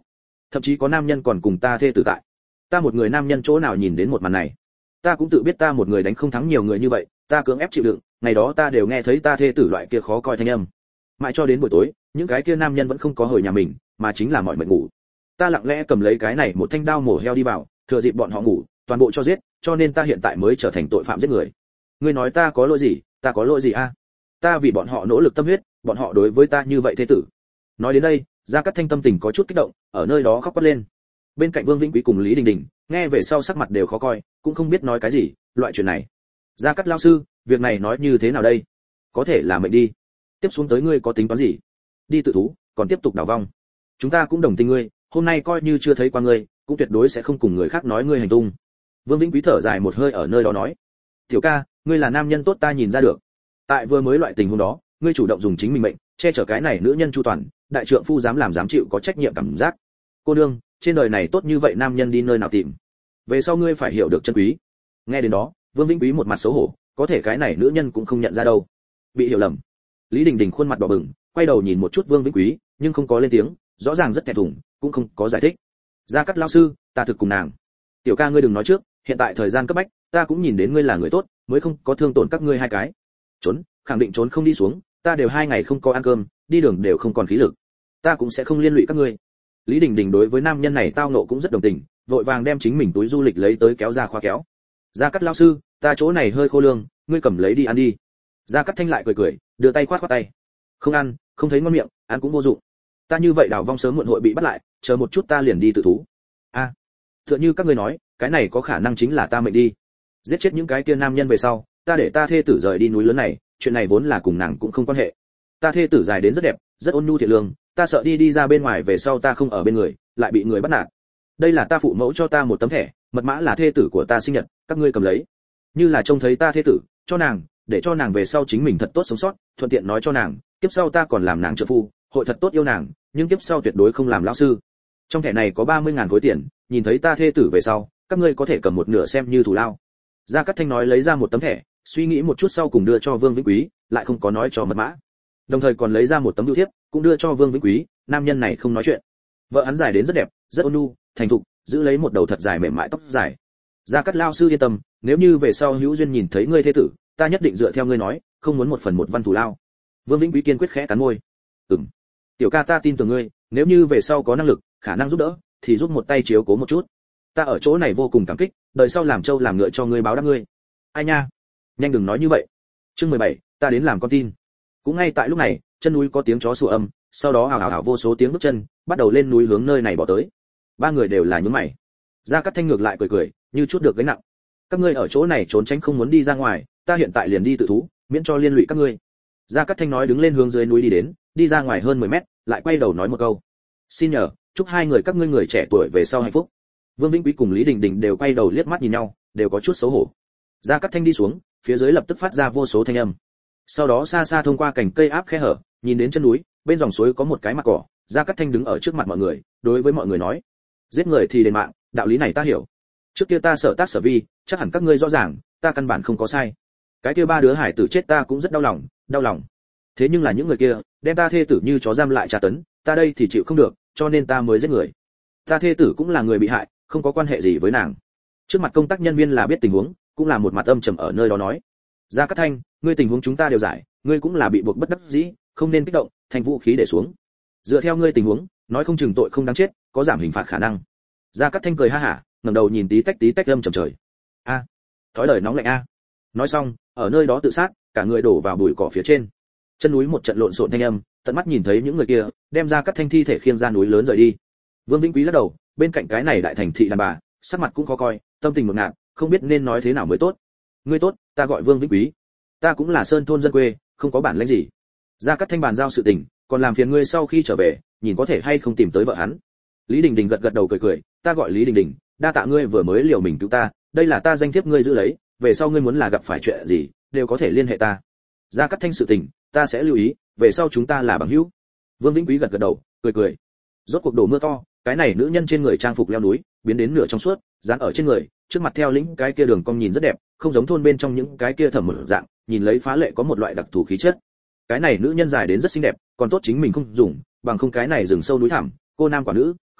thậm chí có nam nhân còn cùng ta thê tử tại. Ta một người nam nhân chỗ nào nhìn đến một màn này. Ta cũng tự biết ta một người đánh không thắng nhiều người như vậy, ta cưỡng ép chịu đựng, ngày đó ta đều nghe thấy ta thê tử loại kia khó coi thanh âm. Mãi cho đến buổi tối, những cái kia nam nhân vẫn không có hồi nhà mình, mà chính là mọi mệt ngủ. Ta lặng lẽ cầm lấy cái này một thanh đao mổ heo đi vào, thừa dịp bọn họ ngủ, toàn bộ cho giết, cho nên ta hiện tại mới trở thành tội phạm giết người. Ngươi nói ta có lỗi gì? Ta có lỗi gì a? Ta vì bọn họ nỗ lực tâm huyết, bọn họ đối với ta như vậy thế tử. Nói đến đây, Gia Cát Thanh tâm tình có chút kích động, ở nơi đó khóc quát lên. Bên cạnh Vương Vĩnh Quý cùng Lý Đình Đình, nghe về sau sắc mặt đều khó coi, cũng không biết nói cái gì, loại chuyện này. Gia Cát lão sư, việc này nói như thế nào đây? Có thể là mệnh đi. Tiếp xuống tới ngươi có tính toán gì? Đi tự thú, còn tiếp tục đào vong. Chúng ta cũng đồng tình ngươi, hôm nay coi như chưa thấy qua ngươi, cũng tuyệt đối sẽ không cùng người khác nói ngươi hành tung. Vương Vĩnh Quý thở dài một hơi ở nơi đó nói, tiểu ca, ngươi là nam nhân tốt ta nhìn ra được. Tại vừa mới loại tình huống đó, ngươi chủ động dùng chính mình mệnh che chở cái này nữ nhân chu toàn, đại trượng phu dám làm dám chịu có trách nhiệm cảm giác. Cô đương, trên đời này tốt như vậy nam nhân đi nơi nào tìm? Về sau ngươi phải hiểu được chân quý. Nghe đến đó, Vương Vĩnh Quý một mặt xấu hổ, có thể cái này nữ nhân cũng không nhận ra đâu. Bị hiểu lầm. Lý Đình Đình khuôn mặt đỏ bừng, quay đầu nhìn một chút Vương Vĩnh Quý, nhưng không có lên tiếng, rõ ràng rất thẹn thùng, cũng không có giải thích. Gia Cát lão sư, ta thực cùng nàng. Tiểu ca ngươi đừng nói trước, hiện tại thời gian cấp bách, ta cũng nhìn đến ngươi là người tốt, mới không có thương tổn các ngươi hai cái. Trốn, khẳng định trốn không đi xuống, ta đều hai ngày không có ăn cơm, đi đường đều không còn khí lực. Ta cũng sẽ không liên lụy các ngươi. Lý Đình Đình đối với nam nhân này tao nộ cũng rất đồng tình, vội vàng đem chính mình túi du lịch lấy tới kéo ra khóa kéo. Gia Cát lão sư, ta chỗ này hơi khô lương, ngươi cầm lấy đi ăn đi. Gia Cát Thanh lại cười cười, đưa tay khoát khoát tay. Không ăn, không thấy ngon miệng, ăn cũng vô dụng. Ta như vậy đào vong sớm muộn hội bị bắt lại, chờ một chút ta liền đi tự thú. A, à, tựa như các ngươi nói, cái này có khả năng chính là ta mệnh đi. Giết chết những cái kia nam nhân về sau, ta để ta thê tử rời đi núi lớn này, chuyện này vốn là cùng nàng cũng không quan hệ. Ta thê tử dài đến rất đẹp, rất ôn nhu thiện lương, ta sợ đi đi ra bên ngoài về sau ta không ở bên người, lại bị người bắt nạt. Đây là ta phụ mẫu cho ta một tấm thẻ, mật mã là thê tử của ta sinh nhật, các ngươi cầm lấy. Như là trông thấy ta thê tử, cho nàng, để cho nàng về sau chính mình thật tốt sống sót, thuận tiện nói cho nàng, kiếp sau ta còn làm nàng trợ phu, hội thật tốt yêu nàng, nhưng kiếp sau tuyệt đối không làm lão sư. Trong thẻ này có ba mươi ngàn khối tiền, nhìn thấy ta thê tử về sau, các ngươi có thể cầm một nửa xem như thù lao. Gia Cát Thanh nói lấy ra một tấm thẻ, suy nghĩ một chút sau cùng đưa cho Vương Vĩnh Quý, lại không có nói cho mật mã. Đồng thời còn lấy ra một tấm bưu thiếp, cũng đưa cho Vương Vĩnh Quý, nam nhân này không nói chuyện. Vợ hắn dài đến rất đẹp, rất ôn nhu, thành thục, giữ lấy một đầu thật dài mềm mại tóc dài. Gia Cát lão sư yên tâm, nếu như về sau hữu duyên nhìn thấy ngươi thê tử, ta nhất định dựa theo ngươi nói, không muốn một phần một văn thù lao. Vương Vĩnh Quý kiên quyết khẽ cắn môi. Ừm. Tiểu ca ta tin tưởng ngươi, nếu như về sau có năng lực, khả năng giúp đỡ, thì giúp một tay chiếu cố một chút. Ta ở chỗ này vô cùng cảm kích, đời sau làm trâu làm ngựa cho ngươi báo đáp ngươi. Ai nha, nhanh đừng nói như vậy. Chương mười bảy, ta đến làm con tin. Cũng ngay tại lúc này, chân núi có tiếng chó sủa âm, sau đó hào hào hào vô số tiếng bước chân, bắt đầu lên núi hướng nơi này bỏ tới. Ba người đều là nhướng mày. Gia Cát Thanh ngược lại cười cười, như chút được gánh nặng. Các ngươi ở chỗ này trốn tránh không muốn đi ra ngoài, ta hiện tại liền đi tự thú, miễn cho liên lụy các ngươi. Gia Cát Thanh nói đứng lên hướng dưới núi đi đến, đi ra ngoài hơn mười mét, lại quay đầu nói một câu. Xin nhờ, chúc hai người các ngươi người trẻ tuổi về sau hạnh phúc. Vương Vĩnh Quý cùng Lý Đình Đình đều quay đầu liếc mắt nhìn nhau, đều có chút xấu hổ. Gia Cát Thanh đi xuống, phía dưới lập tức phát ra vô số thanh âm. Sau đó xa xa thông qua cành cây áp khe hở, nhìn đến chân núi, bên dòng suối có một cái mặt cỏ, Gia Cát Thanh đứng ở trước mặt mọi người, đối với mọi người nói: giết người thì đền mạng, đạo lý này ta hiểu. Trước kia ta sợ tác sở vi, chắc hẳn các ngươi rõ ràng, ta căn bản không có sai. Cái kia ba đứa hải tử chết ta cũng rất đau lòng, đau lòng. Thế nhưng là những người kia, đem ta thê tử như chó giam lại tra tấn, ta đây thì chịu không được, cho nên ta mới giết người. Ta thê tử cũng là người bị hại, không có quan hệ gì với nàng. Trước mặt công tác nhân viên là biết tình huống, cũng là một mặt âm trầm ở nơi đó nói: Gia Cát Thanh, ngươi tình huống chúng ta đều giải, ngươi cũng là bị buộc bất đắc dĩ, không nên kích động, thành vũ khí để xuống. Dựa theo ngươi tình huống, nói không chừng tội không đáng chết, có giảm hình phạt khả năng. Gia Cát Thanh cười ha hả, ngẩng đầu nhìn tí tách tí tách âm trầm trời. A, à, thói lời nóng lạnh a. Nói xong, ở nơi đó tự sát, cả người đổ vào bụi cỏ phía trên. Chân núi một trận lộn xộn thanh âm, tận mắt nhìn thấy những người kia đem Gia Cát Thanh thi thể khiêng ra núi lớn rời đi. Vương Vĩnh Quý lắc đầu, bên cạnh cái này đại thành thị đàn bà, sắc mặt cũng khó coi, tâm tình ngột ngạt, không biết nên nói thế nào mới tốt. Ngươi tốt, ta gọi Vương Vĩnh Quý, ta cũng là sơn thôn dân quê, không có bản lĩnh gì. Gia Cát Thanh bàn giao sự tình, còn làm phiền ngươi sau khi trở về, nhìn có thể hay không tìm tới vợ hắn. Lý Đình Đình gật gật đầu cười cười, ta gọi Lý Đình Đình, đa tạ ngươi vừa mới liều mình cứu ta, đây là ta danh thiếp ngươi giữ lấy, về sau ngươi muốn là gặp phải chuyện gì, đều có thể liên hệ ta. Gia Cát Thanh sự tình, ta sẽ lưu ý, về sau chúng ta là bằng hữu. Vương Vĩnh Quý gật gật đầu, cười cười. Rốt cuộc đổ mưa to, cái này nữ nhân trên người trang phục leo núi, biến đến nửa trong suốt, dán ở trên người, trước mặt theo lĩnh cái kia đường cong nhìn rất đẹp, không giống thôn bên trong những cái kia thẩm một dạng, nhìn lấy phá lệ có một loại đặc thù khí chất. Cái này nữ nhân dài đến rất xinh đẹp, còn tốt chính mình không dùng, bằng không cái này rừng sâu núi thẳm, cô nam quả nữ,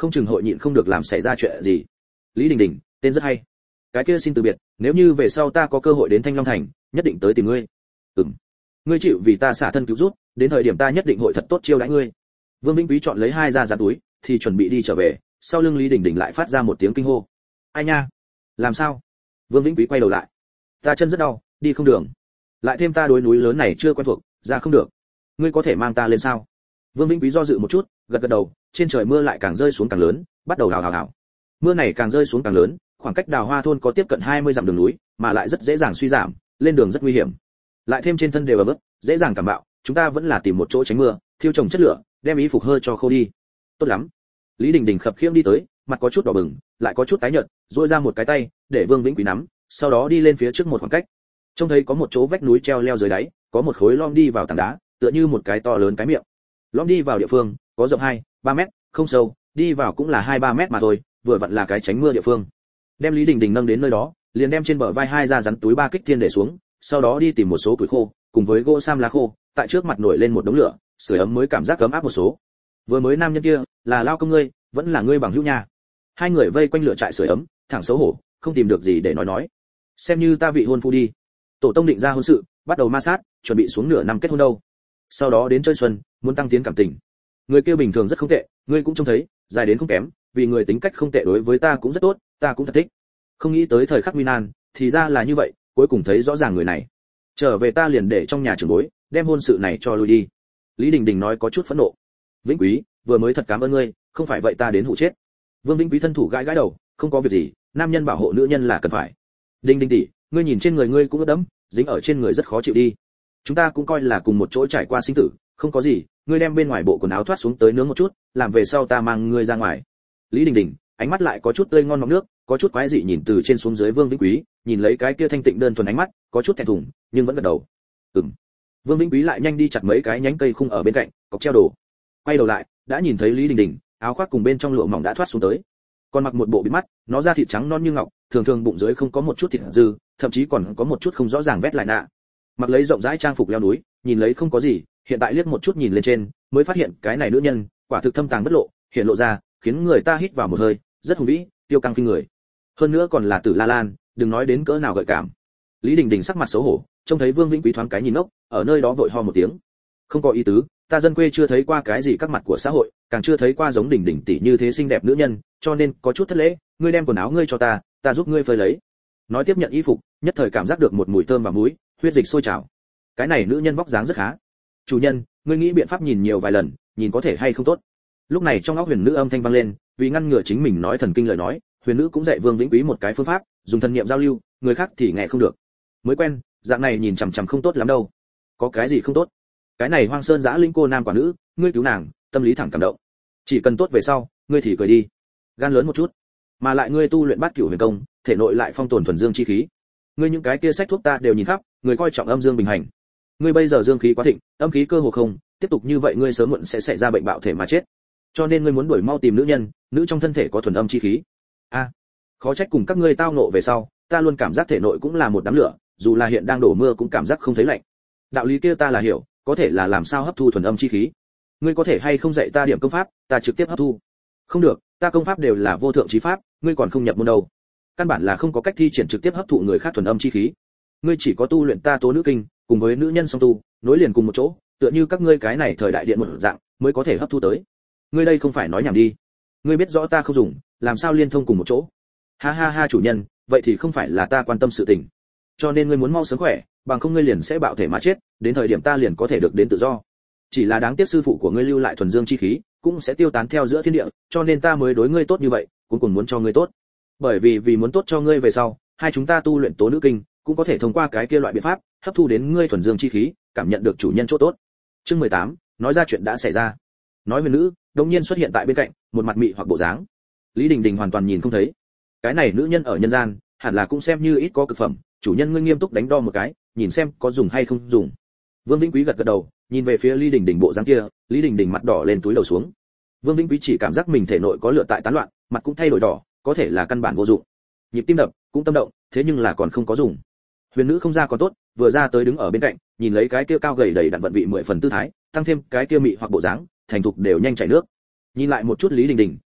không chừng hội nhịn không được làm xảy ra chuyện gì. Lý Đình Đình, tên rất hay. Cái kia xin từ biệt, nếu như về sau ta có cơ hội đến Thanh Long Thành, nhất định tới tìm ngươi. Ừm. Ngươi chịu vì ta xả thân cứu rút, đến thời điểm ta nhất định hội thật tốt chiêu đãi ngươi. Vương Vĩnh Quý chọn lấy hai ra dán túi, thì chuẩn bị đi trở về, sau lưng Lý Đình Đình lại phát ra một tiếng kinh hô. Ai nha? Làm sao? Vương Vĩnh Quý quay đầu lại. Ta chân rất đau, đi không đường. Lại thêm ta đối núi lớn này chưa quen thuộc, ra không được. Ngươi có thể mang ta lên sao? Vương Vĩnh Quý do dự một chút, gật gật đầu, trên trời mưa lại càng rơi xuống càng lớn, bắt đầu hào hào hào. Mưa này càng rơi xuống càng lớn, khoảng cách Đào Hoa thôn có tiếp cận hai mươi dặm đường núi, mà lại rất dễ dàng suy giảm, lên đường rất nguy hiểm. Lại thêm trên thân đều ẩm ướt, dễ dàng cảm bạo, chúng ta vẫn là tìm một chỗ tránh mưa, thiêu trồng chất lửa, đem y phục hơi cho khô đi. Tốt lắm. Lý Đình Đình khập khiễng đi tới, mặt có chút đỏ bừng, lại có chút tái nhợt, duỗi ra một cái tay, để Vương Vĩnh Quý nắm, sau đó đi lên phía trước một khoảng cách. Trông thấy có một chỗ vách núi treo leo dưới đáy, có một khối lom đi vào tảng đá, tựa như một cái to lớn cái miệng. Lom đi vào địa phương, có rộng hai, ba mét, không sâu, đi vào cũng là hai ba mét mà thôi, vừa vặn là cái tránh mưa địa phương. Đem Lý Đình Đình nâng đến nơi đó, liền đem trên bờ vai hai ra rắn túi ba kích thiên để xuống, sau đó đi tìm một số củi khô, cùng với gỗ sam lá khô, tại trước mặt nổi lên một đống lửa, sưởi ấm mới cảm giác ấm áp một số. Vừa mới nam nhân kia, là lao công ngươi, vẫn là ngươi bằng hữu nhà. Hai người vây quanh lửa trại sưởi ấm, thẳng xấu hổ, không tìm được gì để nói nói. Xem như ta vị hôn phu đi. Tổ tông định ra hôn sự, bắt đầu ma sát, chuẩn bị xuống nửa năm kết hôn đâu. Sau đó đến chơi xuân, muốn tăng tiến cảm tình. Người kia bình thường rất không tệ, ngươi cũng trông thấy, dài đến không kém, vì người tính cách không tệ đối với ta cũng rất tốt, ta cũng thật thích. Không nghĩ tới thời khắc nguy nan, thì ra là như vậy, cuối cùng thấy rõ ràng người này. Trở về ta liền để trong nhà trưởng bối, đem hôn sự này cho lui đi. Lý Đình Đình nói có chút phẫn nộ. Vĩnh Quý, vừa mới thật cảm ơn ngươi, không phải vậy ta đến hụ chết. Vương Vĩnh Quý thân thủ gãi gãi đầu, không có việc gì, nam nhân bảo hộ nữ nhân là cần phải. Đình Đình tỷ, ngươi nhìn trên người ngươi cũng ướt đẫm, dính ở trên người rất khó chịu đi. Chúng ta cũng coi là cùng một chỗ trải qua sinh tử, không có gì, ngươi đem bên ngoài bộ quần áo thoát xuống tới nướng một chút, làm về sau ta mang ngươi ra ngoài. Lý Đình Đình, ánh mắt lại có chút tươi ngon nóng nước, có chút quái dị nhìn từ trên xuống dưới Vương Vĩnh Quý, nhìn lấy cái kia thanh tịnh đơn thuần ánh mắt, có chút thẹn thùng, nhưng vẫn gật đầu. Ừm. Vương Vĩnh Quý lại nhanh đi chặt mấy cái nhánh cây khung ở bên cạnh, cọc treo đồ. Quay đầu lại, đã nhìn thấy Lý Đình Đình, áo khoác cùng bên trong lụa mỏng đã thoát xuống tới. Còn mặc một bộ bịt mắt, nó da thịt trắng non như ngọc, thường thường bụng dưới không có một chút thịt dư, thậm chí còn có một chút không rõ ràng vét lại nạ. Mặc lấy rộng rãi trang phục leo núi, nhìn lấy không có gì, hiện tại liếc một chút nhìn lên trên, mới phát hiện cái này nữ nhân, quả thực thâm tàng bất lộ, hiện lộ ra, khiến người ta hít vào một hơi, rất hùng vĩ, tiêu căng kinh người. Hơn nữa còn là Tử La Lan, đừng nói đến cỡ nào gợi cảm. Lý Đình Đình sắc mặt xấu hổ, trông thấy Vương Vĩnh Quý thoáng cái nhìn ngốc, ở nơi đó vội ho một tiếng. Không có ý tứ, ta dân quê chưa thấy qua cái gì các mặt của xã hội, càng chưa thấy qua giống Đình Đình tỷ như thế xinh đẹp nữ nhân, cho nên có chút thất lễ, ngươi đem quần áo ngươi cho ta, ta giúp ngươi phơi lấy. Nói tiếp nhận y phục, nhất thời cảm giác được một mùi thơm và muối, huyết dịch sôi trào. Cái này nữ nhân vóc dáng rất khá. Chủ nhân, ngươi nghĩ biện pháp nhìn nhiều vài lần, nhìn có thể hay không tốt. Lúc này trong óc Huyền Nữ âm thanh vang lên, vì ngăn ngừa chính mình nói thần kinh lời nói, Huyền Nữ cũng dạy Vương Vĩnh Quý một cái phương pháp, dùng thần niệm giao lưu, người khác thì nghe không được. Mới quen, dạng này nhìn chằm chằm không tốt lắm đâu. Có cái gì không tốt? Cái này Hoang Sơn Giã Linh cô nam quả nữ, ngươi cứu nàng, tâm lý thẳng cảm động. Chỉ cần tốt về sau, ngươi thì cười đi. Gan lớn một chút, mà lại ngươi tu luyện Bát Cửu Huyền Công, thể nội lại phong tồn thuần dương chi khí. Ngươi những cái kia sách thuốc ta đều nhìn khắp, người coi trọng âm dương bình hành. Ngươi bây giờ dương khí quá thịnh, âm khí cơ hồ không, tiếp tục như vậy ngươi sớm muộn sẽ xảy ra bệnh bạo thể mà chết. Cho nên ngươi muốn đuổi mau tìm nữ nhân, nữ trong thân thể có thuần âm chi khí. A, à, khó trách cùng các ngươi tao nộ về sau, ta luôn cảm giác thể nội cũng là một đám lửa, dù là hiện đang đổ mưa cũng cảm giác không thấy lạnh. Đạo lý kia ta là hiểu, có thể là làm sao hấp thu thuần âm chi khí. Ngươi có thể hay không dạy ta điểm công pháp, ta trực tiếp hấp thu. Không được, ta công pháp đều là vô thượng chí pháp, ngươi còn không nhập môn đâu. Căn bản là không có cách thi triển trực tiếp hấp thụ người khác thuần âm chi khí. Ngươi chỉ có tu luyện ta tố nữ kinh, cùng với nữ nhân song tu, nối liền cùng một chỗ, tựa như các ngươi cái này thời đại điện một dạng, mới có thể hấp thu tới. Ngươi đây không phải nói nhảm đi. Ngươi biết rõ ta không dùng, làm sao liên thông cùng một chỗ? Ha ha ha chủ nhân, vậy thì không phải là ta quan tâm sự tình. Cho nên ngươi muốn mau sớm khỏe, bằng không ngươi liền sẽ bạo thể mà chết, đến thời điểm ta liền có thể được đến tự do. Chỉ là đáng tiếc sư phụ của ngươi lưu lại thuần dương chi khí, cũng sẽ tiêu tán theo giữa thiên địa, cho nên ta mới đối ngươi tốt như vậy, cũng còn muốn cho ngươi tốt. Bởi vì vì muốn tốt cho ngươi về sau, hai chúng ta tu luyện tố nữ kinh, cũng có thể thông qua cái kia loại biện pháp, hấp thu đến ngươi thuần dương chi khí, cảm nhận được chủ nhân chỗ tốt. Chương mười tám, nói ra chuyện đã xảy ra. Nói Huyền Nữ đột nhiên xuất hiện tại bên cạnh, một mặt mị hoặc bộ dáng. Lý Đình Đình hoàn toàn nhìn không thấy. Cái này nữ nhân ở nhân gian, hẳn là cũng xem như ít có cực phẩm, chủ nhân ngươi nghiêm túc đánh đo một cái, nhìn xem có dùng hay không dùng. Vương Vĩnh Quý gật gật đầu, nhìn về phía Lý Đình Đình bộ dáng kia, Lý Đình Đình mặt đỏ lên túi đầu xuống. Vương Vĩnh Quý chỉ cảm giác mình thể nội có lửa tại tán loạn, mặt cũng thay đổi đỏ, có thể là căn bản vô dụng. Nhịp tim đập cũng tâm động, thế nhưng là còn không có dùng. Huyền Nữ không ra còn tốt, vừa ra tới đứng ở bên cạnh, nhìn lấy cái kia cao gầy đầy đặn vận vị mười phần tư thái, tăng thêm cái kia mị hoặc bộ dáng, thành thục đều nhanh chảy nước. Nhìn lại một chút Lý Đình Đình,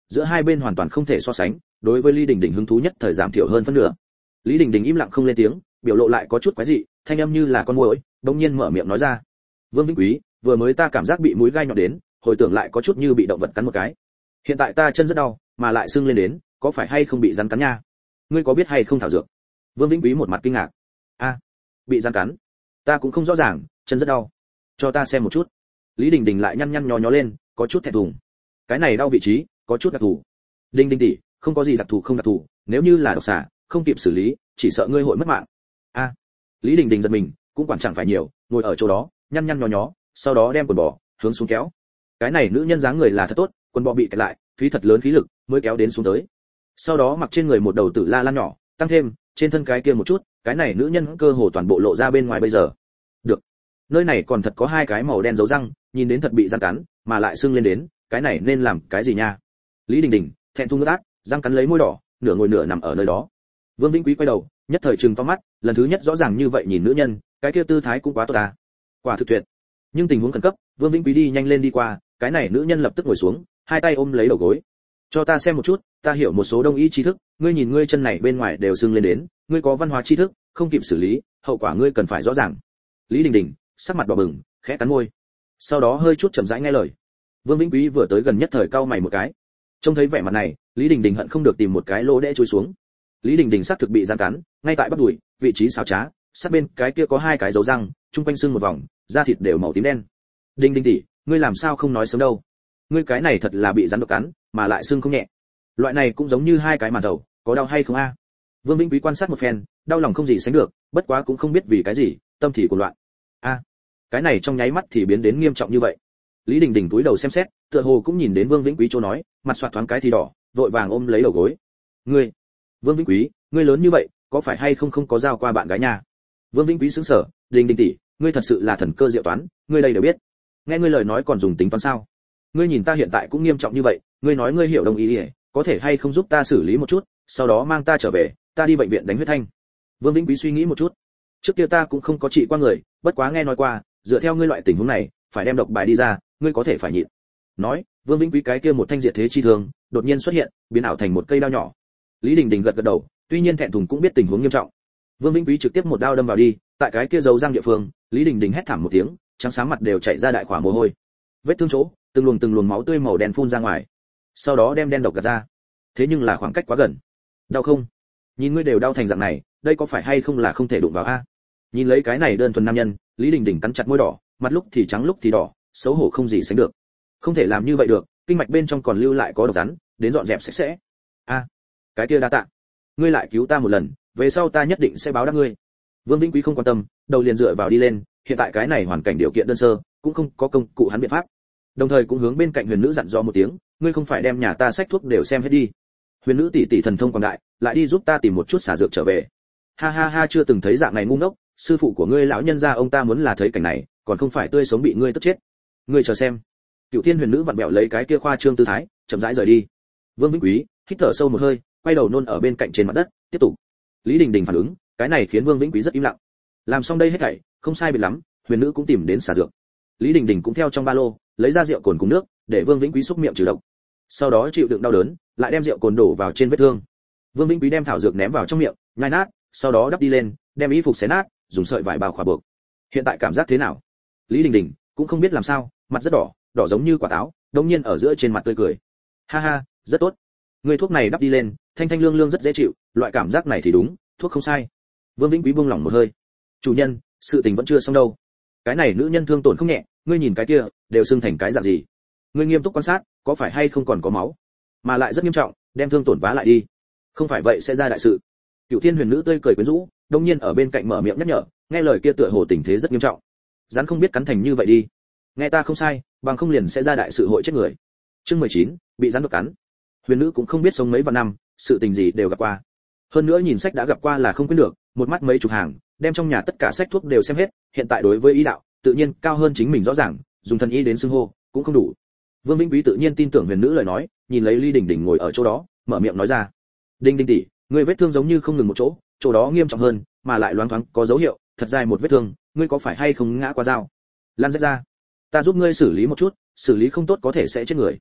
giữa hai bên hoàn toàn không thể so sánh, đối với Lý Đình Đình hứng thú nhất thời giảm thiểu hơn phân nửa. Lý Đình Đình im lặng không lên tiếng, biểu lộ lại có chút quái dị, thanh âm như là con muỗi, đột nhiên mở miệng nói ra: "Vương Vĩnh Quý, vừa mới ta cảm giác bị mũi gai nhọn đến, hồi tưởng lại có chút như bị động vật cắn một cái. Hiện tại ta chân rất đau, mà lại sưng lên đến, có phải hay không bị rắn cắn nha? Ngươi có biết hay không thảo dược?" Vương Vĩnh Quý một mặt kinh ngạc. "A, bị rắn cắn? Ta cũng không rõ ràng, chân rất đau. Cho ta xem một chút." Lý Đình Đình lại nhăn nhăn nhó nhó lên, có chút thẹn thùng. Cái này đau vị trí, có chút đặc thù. "Đình Đình tỷ, không có gì đặc thù không đặc thù, nếu như là độc xà, không kịp xử lý, chỉ sợ ngươi hội mất mạng." A. Lý Đình Đình giật mình, cũng quản chẳng phải nhiều, ngồi ở chỗ đó, nhăn nhăn nhó nhó, sau đó đem quần bò hướng xuống kéo. Cái này nữ nhân dáng người là thật tốt, quần bò bị kẹt lại, phí thật lớn khí lực mới kéo đến xuống tới. Sau đó mặc trên người một đầu tử la lan nhỏ, tăng thêm trên thân cái kia một chút, cái này nữ nhân cơ hồ toàn bộ lộ ra bên ngoài bây giờ. Được. Nơi này còn thật có hai cái màu đen dấu răng, nhìn đến thật bị răng cắn, mà lại sưng lên đến, cái này nên làm cái gì nha? Lý Đình Đình thẹn thùng át, răng cắn lấy môi đỏ, nửa ngồi nửa nằm ở nơi đó. Vương Vĩnh Quý quay đầu, nhất thời trừng to mắt, lần thứ nhất rõ ràng như vậy nhìn nữ nhân, cái kia tư thái cũng quá tốt ta. Quả thực tuyệt. Nhưng tình huống khẩn cấp, Vương Vĩnh Quý đi nhanh lên đi qua, cái này nữ nhân lập tức ngồi xuống, hai tay ôm lấy đầu gối. "Cho ta xem một chút, ta hiểu một số đông y tri thức, ngươi nhìn ngươi chân này bên ngoài đều sưng lên đến, ngươi có văn hóa tri thức, không kịp xử lý, hậu quả ngươi cần phải rõ ràng." Lý Đình Đình sắc mặt đỏ bừng, khẽ cắn môi, sau đó hơi chút chậm rãi nghe lời. Vương Vĩnh Quý vừa tới gần nhất thời cau mày một cái. Trông thấy vẻ mặt này, Lý Đình Đình hận không được tìm một cái lỗ đẽ chui xuống. Lý Đình Đình xác thực bị rắn cắn, ngay tại bắp đùi, vị trí xảo trá, sát bên cái kia có hai cái dấu răng, chung quanh xương một vòng, da thịt đều màu tím đen. "Đình Đình tỷ, ngươi làm sao không nói sớm đâu? Ngươi cái này thật là bị rắn độc cắn, mà lại xương không nhẹ. Loại này cũng giống như hai cái màn thầu, có đau hay không a?" Vương Vĩnh Quý quan sát một phen, đau lòng không gì sánh được, bất quá cũng không biết vì cái gì, tâm thì cuồng loạn. A, cái này trong nháy mắt thì biến đến nghiêm trọng như vậy. Lý Đình Đình cúi đầu xem xét, tựa hồ cũng nhìn đến Vương Vĩnh Quý chỗ nói, mặt xoạt thoáng cái thì đỏ, vội vàng ôm lấy đầu gối. "Ngươi, Vương Vĩnh Quý, ngươi lớn như vậy, có phải hay không không có giao qua bạn gái nha?" Vương Vĩnh Quý sững sờ, "Đình Đình tỷ, ngươi thật sự là thần cơ diệu toán, ngươi đây đều biết. Nghe ngươi lời nói còn dùng tính toán sao? Ngươi nhìn ta hiện tại cũng nghiêm trọng như vậy, ngươi nói ngươi hiểu đồng ý, có thể hay không giúp ta xử lý một chút, sau đó mang ta trở về, ta đi bệnh viện đánh huyết thanh." Vương Vĩnh Quý suy nghĩ một chút. "Trước kia ta cũng không có trị qua người, bất quá nghe nói qua, dựa theo ngươi loại tình huống này, phải đem độc bài đi ra, ngươi có thể phải nhịn." Nói, Vương Vĩnh Quý cái kia một thanh diệt thế chi thương, đột nhiên xuất hiện, biến ảo thành một cây đao nhỏ. Lý Đình Đình gật gật đầu, tuy nhiên thẹn thùng cũng biết tình huống nghiêm trọng. Vương Vĩnh Quý trực tiếp một đao đâm vào đi, tại cái kia dấu răng địa phương, Lý Đình Đình hét thảm một tiếng, trắng sáng mặt đều chảy ra đại khỏa mồ hôi. Vết thương chỗ, từng luồng từng luồng máu tươi màu đen phun ra ngoài. Sau đó đem đen độc gạt ra. Thế nhưng là khoảng cách quá gần. "Đau không? Nhìn ngươi đều đau thành dạng này, đây có phải hay không là không thể đụng vào a?" Nhìn lấy cái này đơn thuần nam nhân, Lý Đình Đình cắn chặt môi đỏ, mặt lúc thì trắng lúc thì đỏ, xấu hổ không gì sánh được. Không thể làm như vậy được, kinh mạch bên trong còn lưu lại có độc rắn, đến dọn dẹp sạch sẽ. "A, cái kia đa tạ. Ngươi lại cứu ta một lần, về sau ta nhất định sẽ báo đáp ngươi." Vương Vĩnh Quý không quan tâm, đầu liền dựa vào đi lên, hiện tại cái này hoàn cảnh điều kiện đơn sơ, cũng không có công cụ hắn biện pháp. Đồng thời cũng hướng bên cạnh Huyền nữ dặn dò một tiếng, "Ngươi không phải đem nhà ta sách thuốc đều xem hết đi. Huyền nữ tỷ tỷ thần thông quảng đại, lại đi giúp ta tìm một chút xả dược trở về." "Ha ha ha, chưa từng thấy dạng này ngu ngốc, sư phụ của ngươi lão nhân gia ông ta muốn là thấy cảnh này, còn không phải tươi sống bị ngươi tức chết. Ngươi chờ xem." Cựu Thiên Huyền nữ vặn bẹo lấy cái kia khoa trương tư thái, chậm rãi rời đi. Vương Vĩnh Quý hít thở sâu một hơi, quay đầu nôn ở bên cạnh trên mặt đất, tiếp tục. Lý Đình Đình phản ứng, cái này khiến Vương Vĩnh Quý rất im lặng. Làm xong đây hết thảy, không sai biệt lắm, Huyền nữ cũng tìm đến xả dược. Lý Đình Đình cũng theo trong ba lô, lấy ra rượu cồn cùng nước, để Vương Vĩnh Quý xúc miệng trừ độc. Sau đó chịu đựng đau đớn, lại đem rượu cồn đổ vào trên vết thương. Vương Vĩnh Quý đem thảo dược ném vào trong miệng, nhai nát, sau đó đắp đi lên, đem y phục xé nát, dùng sợi vải bao khỏa buộc. "Hiện tại cảm giác thế nào?" Lý Đình Đình cũng không biết làm sao, mặt rất đỏ, đỏ giống như quả táo, đống nhiên ở giữa trên mặt tươi cười. "Ha ha, rất tốt. Người thuốc này đắp đi lên, thanh thanh lương lương rất dễ chịu, loại cảm giác này thì đúng, thuốc không sai." Vương Vĩnh Quý buông lỏng một hơi. "Chủ nhân, sự tình vẫn chưa xong đâu. Cái này nữ nhân thương tổn không nhẹ, ngươi nhìn cái kia, đều sưng thành cái dạng gì. Ngươi nghiêm túc quan sát, có phải hay không còn có máu, mà lại rất nghiêm trọng, đem thương tổn vá lại đi. Không phải vậy sẽ ra đại sự." Cựu Thiên Huyền nữ tươi cười quyến rũ, đống nhiên ở bên cạnh mở miệng nhắc nhở, nghe lời kia tựa hồ tình thế rất nghiêm trọng. Rắn không biết cắn thành như vậy đi. Nghe ta không sai, bằng không liền sẽ ra đại sự hội chết người. Chương mười chín, bị rắn độc cắn. Huyền nữ cũng không biết sống mấy vạn năm, sự tình gì đều gặp qua. Hơn nữa nhìn sách đã gặp qua là không quên được, một mắt mấy chục hàng, đem trong nhà tất cả sách thuốc đều xem hết, hiện tại đối với ý đạo, tự nhiên cao hơn chính mình rõ ràng, dùng thần y đến xưng hô, cũng không đủ. Vương Vĩnh Quý tự nhiên tin tưởng Huyền nữ lời nói, nhìn lấy Lý Đình Đình ngồi ở chỗ đó, mở miệng nói ra: "Đình Đình tỷ, ngươi vết thương giống như không ngừng một chỗ, chỗ đó nghiêm trọng hơn, mà lại loáng thoáng có dấu hiệu, thật dài một vết thương, ngươi có phải hay không ngã qua dao? Lan rách ra, ta giúp ngươi xử lý một chút, xử lý không tốt có thể sẽ chết người."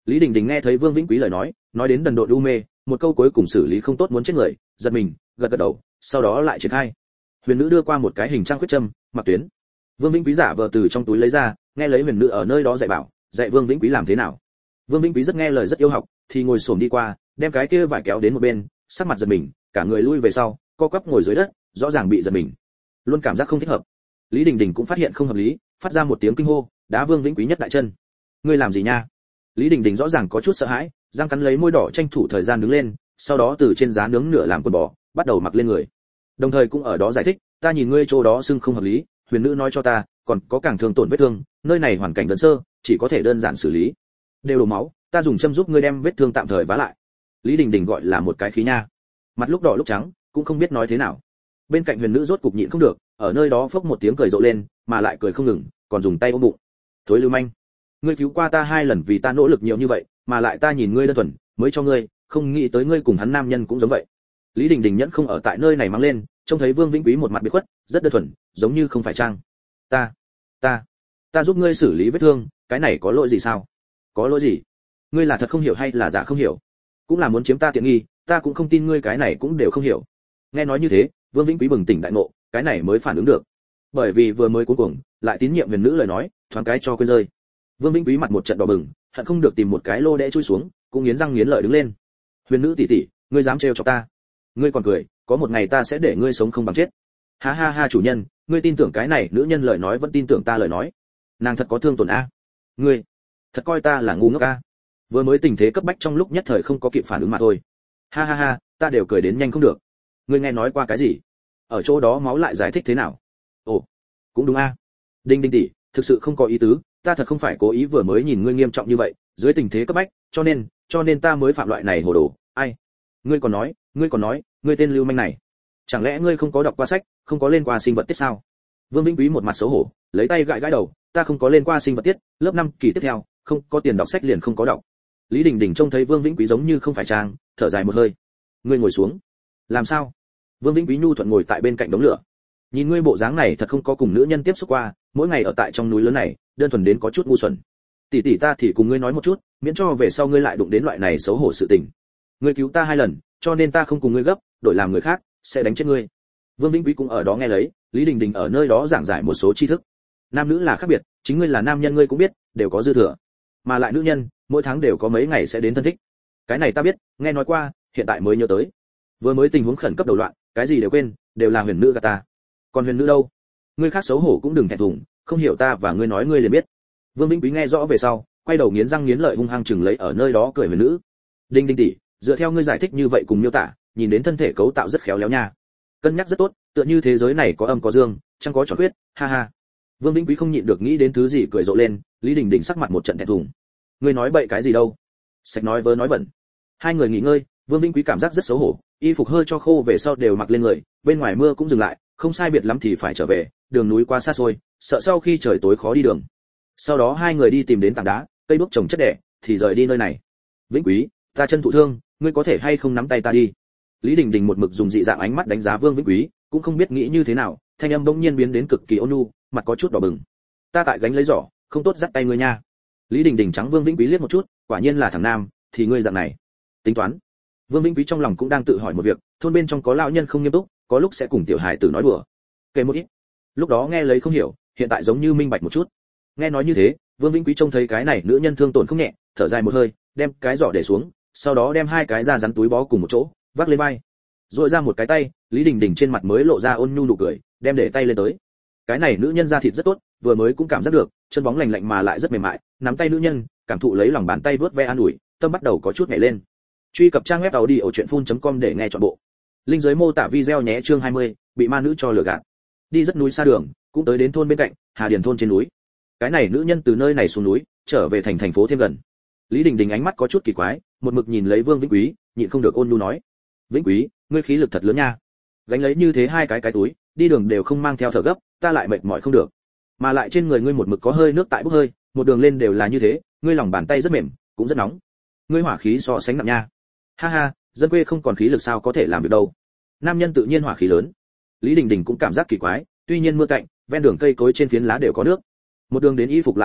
Lý Đình Đình nghe thấy Vương Vĩnh Quý lời nói, nói đến đần độn u mê, một câu cuối cùng xử lý không tốt muốn chết người, giật mình, gật gật đầu, sau đó lại triển khai. Huyền nữ đưa qua một cái hình trang khuyết châm, mặc tuyến. Vương Vĩnh Quý giả vờ từ trong túi lấy ra, nghe lấy huyền nữ ở nơi đó dạy bảo, dạy Vương Vĩnh Quý làm thế nào. Vương Vĩnh Quý rất nghe lời rất yêu học, thì ngồi xổm đi qua, đem cái kia vải kéo đến một bên, sắc mặt giật mình, cả người lui về sau, co quắp ngồi dưới đất, rõ ràng bị giật mình, luôn cảm giác không thích hợp. Lý Đình Đình cũng phát hiện không hợp lý, phát ra một tiếng kinh hô, đá Vương Vĩnh Quý nhất đại chân. Ngươi làm gì nha? Lý Đình Đình rõ ràng có chút sợ hãi, răng cắn lấy môi đỏ tranh thủ thời gian đứng lên, sau đó từ trên giá nướng nửa làm quần bò, bắt đầu mặc lên người. Đồng thời cũng ở đó giải thích, ta nhìn ngươi chỗ đó xưng không hợp lý, huyền nữ nói cho ta, còn có càng thương tổn vết thương, nơi này hoàn cảnh đơn sơ, chỉ có thể đơn giản xử lý. Đều đổ máu, ta dùng châm giúp ngươi đem vết thương tạm thời vá lại. Lý Đình Đình gọi là một cái khí nha. Mặt lúc đỏ lúc trắng, cũng không biết nói thế nào. Bên cạnh huyền nữ rốt cục nhịn không được, ở nơi đó phốc một tiếng cười rộ lên, mà lại cười không ngừng, còn dùng tay ôm bụng. Thối lưu manh, ngươi cứu qua ta hai lần vì ta nỗ lực nhiều như vậy, mà lại ta nhìn ngươi đơn thuần, mới cho ngươi, không nghĩ tới ngươi cùng hắn nam nhân cũng giống vậy. Lý Đình Đình nhẫn không ở tại nơi này mang lên, trông thấy Vương Vĩnh Quý một mặt biệt khuất, rất đơn thuần, giống như không phải trang. Ta, ta, ta giúp ngươi xử lý vết thương, cái này có lỗi gì sao? Có lỗi gì? Ngươi là thật không hiểu hay là giả không hiểu? Cũng là muốn chiếm ta tiện nghi, ta cũng không tin ngươi cái này cũng đều không hiểu. Nghe nói như thế, Vương Vĩnh Quý bừng tỉnh đại ngộ, cái này mới phản ứng được. Bởi vì vừa mới cuối cùng, lại tín nhiệm huyền nữ lời nói, thoáng cái cho quên rơi. Vương Vĩnh Quý mặt một trận đỏ bừng, hận không được tìm một cái lô đẽ chui xuống, cũng nghiến răng nghiến lợi đứng lên. Huyền nữ tỷ tỷ, ngươi dám trêu chọc ta? Ngươi còn cười, có một ngày ta sẽ để ngươi sống không bằng chết. Ha ha ha chủ nhân, ngươi tin tưởng cái này nữ nhân lời nói vẫn tin tưởng ta lời nói. Nàng thật có thương tổn a. Ngươi, thật coi ta là ngu ngốc a. Vừa mới tình thế cấp bách trong lúc nhất thời không có kịp phản ứng mà thôi. Ha ha ha, ta đều cười đến nhanh không được. Ngươi nghe nói qua cái gì? Ở chỗ đó máu lại giải thích thế nào? Ồ, cũng đúng a. Đinh Đinh tỷ, thực sự không có ý tứ, ta thật không phải cố ý vừa mới nhìn ngươi nghiêm trọng như vậy, dưới tình thế cấp bách, cho nên, cho nên ta mới phạm loại này hồ đồ. Ai? Ngươi còn nói, ngươi còn nói, ngươi tên lưu manh này, chẳng lẽ ngươi không có đọc qua sách, không có lên qua sinh vật tiết sao? Vương Vĩnh Quý một mặt xấu hổ, lấy tay gãi gãi đầu, ta không có lên qua sinh vật tiết, lớp năm kỳ tiếp theo, không có tiền đọc sách liền không có đọc. Lý Đình Đình trông thấy Vương Vĩnh Quý giống như không phải trang, thở dài một hơi. Ngươi ngồi xuống. Làm sao? Vương Vĩnh Quý nhu thuận ngồi tại bên cạnh đống lửa. Nhìn ngươi bộ dáng này thật không có cùng nữ nhân tiếp xúc qua, mỗi ngày ở tại trong núi lớn này, đơn thuần đến có chút ngu xuẩn. Tỷ tỷ ta thì cùng ngươi nói một chút, miễn cho về sau ngươi lại đụng đến loại này xấu hổ sự tình. Ngươi cứu ta hai lần, cho nên ta không cùng ngươi gấp, đổi làm người khác sẽ đánh chết ngươi. Vương Vĩnh Quý cũng ở đó nghe lấy, Lý Đình Đình ở nơi đó giảng giải một số tri thức. Nam nữ là khác biệt, chính ngươi là nam nhân ngươi cũng biết, đều có dư thừa. Mà lại nữ nhân, mỗi tháng đều có mấy ngày sẽ đến thân thích. Cái này ta biết, nghe nói qua, hiện tại mới nhớ tới. Vừa mới tình huống khẩn cấp đầu loạn, cái gì đều quên, đều là huyền nữ gạt ta. Còn huyền nữ đâu? Ngươi khác xấu hổ cũng đừng thẹn thùng, không hiểu ta và ngươi nói ngươi liền biết. Vương Vĩnh Quý nghe rõ về sau, quay đầu nghiến răng nghiến lợi hung hăng chừng lấy ở nơi đó cười huyền nữ. Đinh Đinh tỷ, dựa theo ngươi giải thích như vậy cùng miêu tả, nhìn đến thân thể cấu tạo rất khéo léo nha. Cân nhắc rất tốt, tựa như thế giới này có âm có dương, chẳng có tròn khuyết, ha ha. Vương Vĩnh Quý không nhịn được nghĩ đến thứ gì cười rộ lên, Lý Đình Đình sắc mặt một trận thẹn thùng. Ngươi nói bậy cái gì đâu? Sạch nói vớ nói vẩn. Hai người nghỉ ngơi, Vương Vĩnh Quý cảm giác rất xấu hổ, y phục hơi cho khô về sau đều mặc lên người, bên ngoài mưa cũng dừng lại, không sai biệt lắm thì phải trở về, đường núi quá xa xôi, sợ sau khi trời tối khó đi đường. Sau đó hai người đi tìm đến tảng đá, cây đuốc trồng chất đẻ, thì rời đi nơi này. Vĩnh Quý, ta chân thụ thương, ngươi có thể hay không nắm tay ta đi? Lý Đình Đình một mực dùng dị dạng ánh mắt đánh giá Vương Vĩnh Quý, cũng không biết nghĩ như thế nào, thanh âm bỗng nhiên biến đến cực kỳ ôn nhu, mặt có chút đỏ bừng. Ta tại gánh lấy giỏ, không tốt dắt tay ngươi nha. Lý Đình Đình trắng Vương Vĩnh Quý liếc một chút, quả nhiên là thằng nam, thì ngươi dạng này, tính toán. Vương Vĩnh Quý trong lòng cũng đang tự hỏi một việc, thôn bên trong có lão nhân không nghiêm túc, có lúc sẽ cùng tiểu hài tử nói đùa. Kể một ít. Lúc đó nghe lấy không hiểu, hiện tại giống như minh bạch một chút. Nghe nói như thế, Vương Vĩnh Quý trông thấy cái này nữ nhân thương tổn không nhẹ, thở dài một hơi, đem cái giỏ để xuống, sau đó đem hai cái da rắn túi bó cùng một chỗ, vác lên vai. Rồi ra một cái tay, Lý Đình Đình trên mặt mới lộ ra ôn nhu nụ cười, đem để tay lên tới. Cái này nữ nhân da thịt rất tốt, vừa mới cũng cảm giác được, chân bóng lành lạnh mà lại rất mềm mại, nắm tay nữ nhân, cảm thụ lấy lòng bàn tay vuốt ve an ủi, tâm bắt đầu có chút nhảy lên. Truy cập trang web tàu đi ở truyện phun chấm com để nghe trọn bộ. Link dưới mô tả video nhé. Chương hai mươi, bị ma nữ cho lừa gạt. Đi rất núi xa đường, cũng tới đến thôn bên cạnh, Hà Điền thôn trên núi. Cái này nữ nhân từ nơi này xuống núi, trở về thành thành phố thêm gần. Lý Đình Đình ánh mắt có chút kỳ quái, một mực nhìn lấy Vương Vĩnh Quý, nhịn không được ôn nhu nói: "Vĩnh Quý, ngươi khí lực thật lớn nha. Gánh lấy như thế hai cái cái túi, đi đường đều không mang theo thở gấp, ta lại mệt mỏi không được. Mà lại trên người ngươi một mực có hơi nước tại bốc hơi, một đường lên đều là như thế, ngươi lòng bàn tay rất mềm, cũng rất nóng. Ngươi hỏa khí so sánh nặng nha." Ha ha, dân quê không còn khí lực sao có thể làm việc đâu. Nam nhân tự nhiên hỏa khí lớn. Lý Đình Đình cũng cảm giác kỳ quái, tuy nhiên mưa cạnh, ven đường cây cối trên phiến lá đều có nước. Một đường đến y phục lại ướt nhẹp,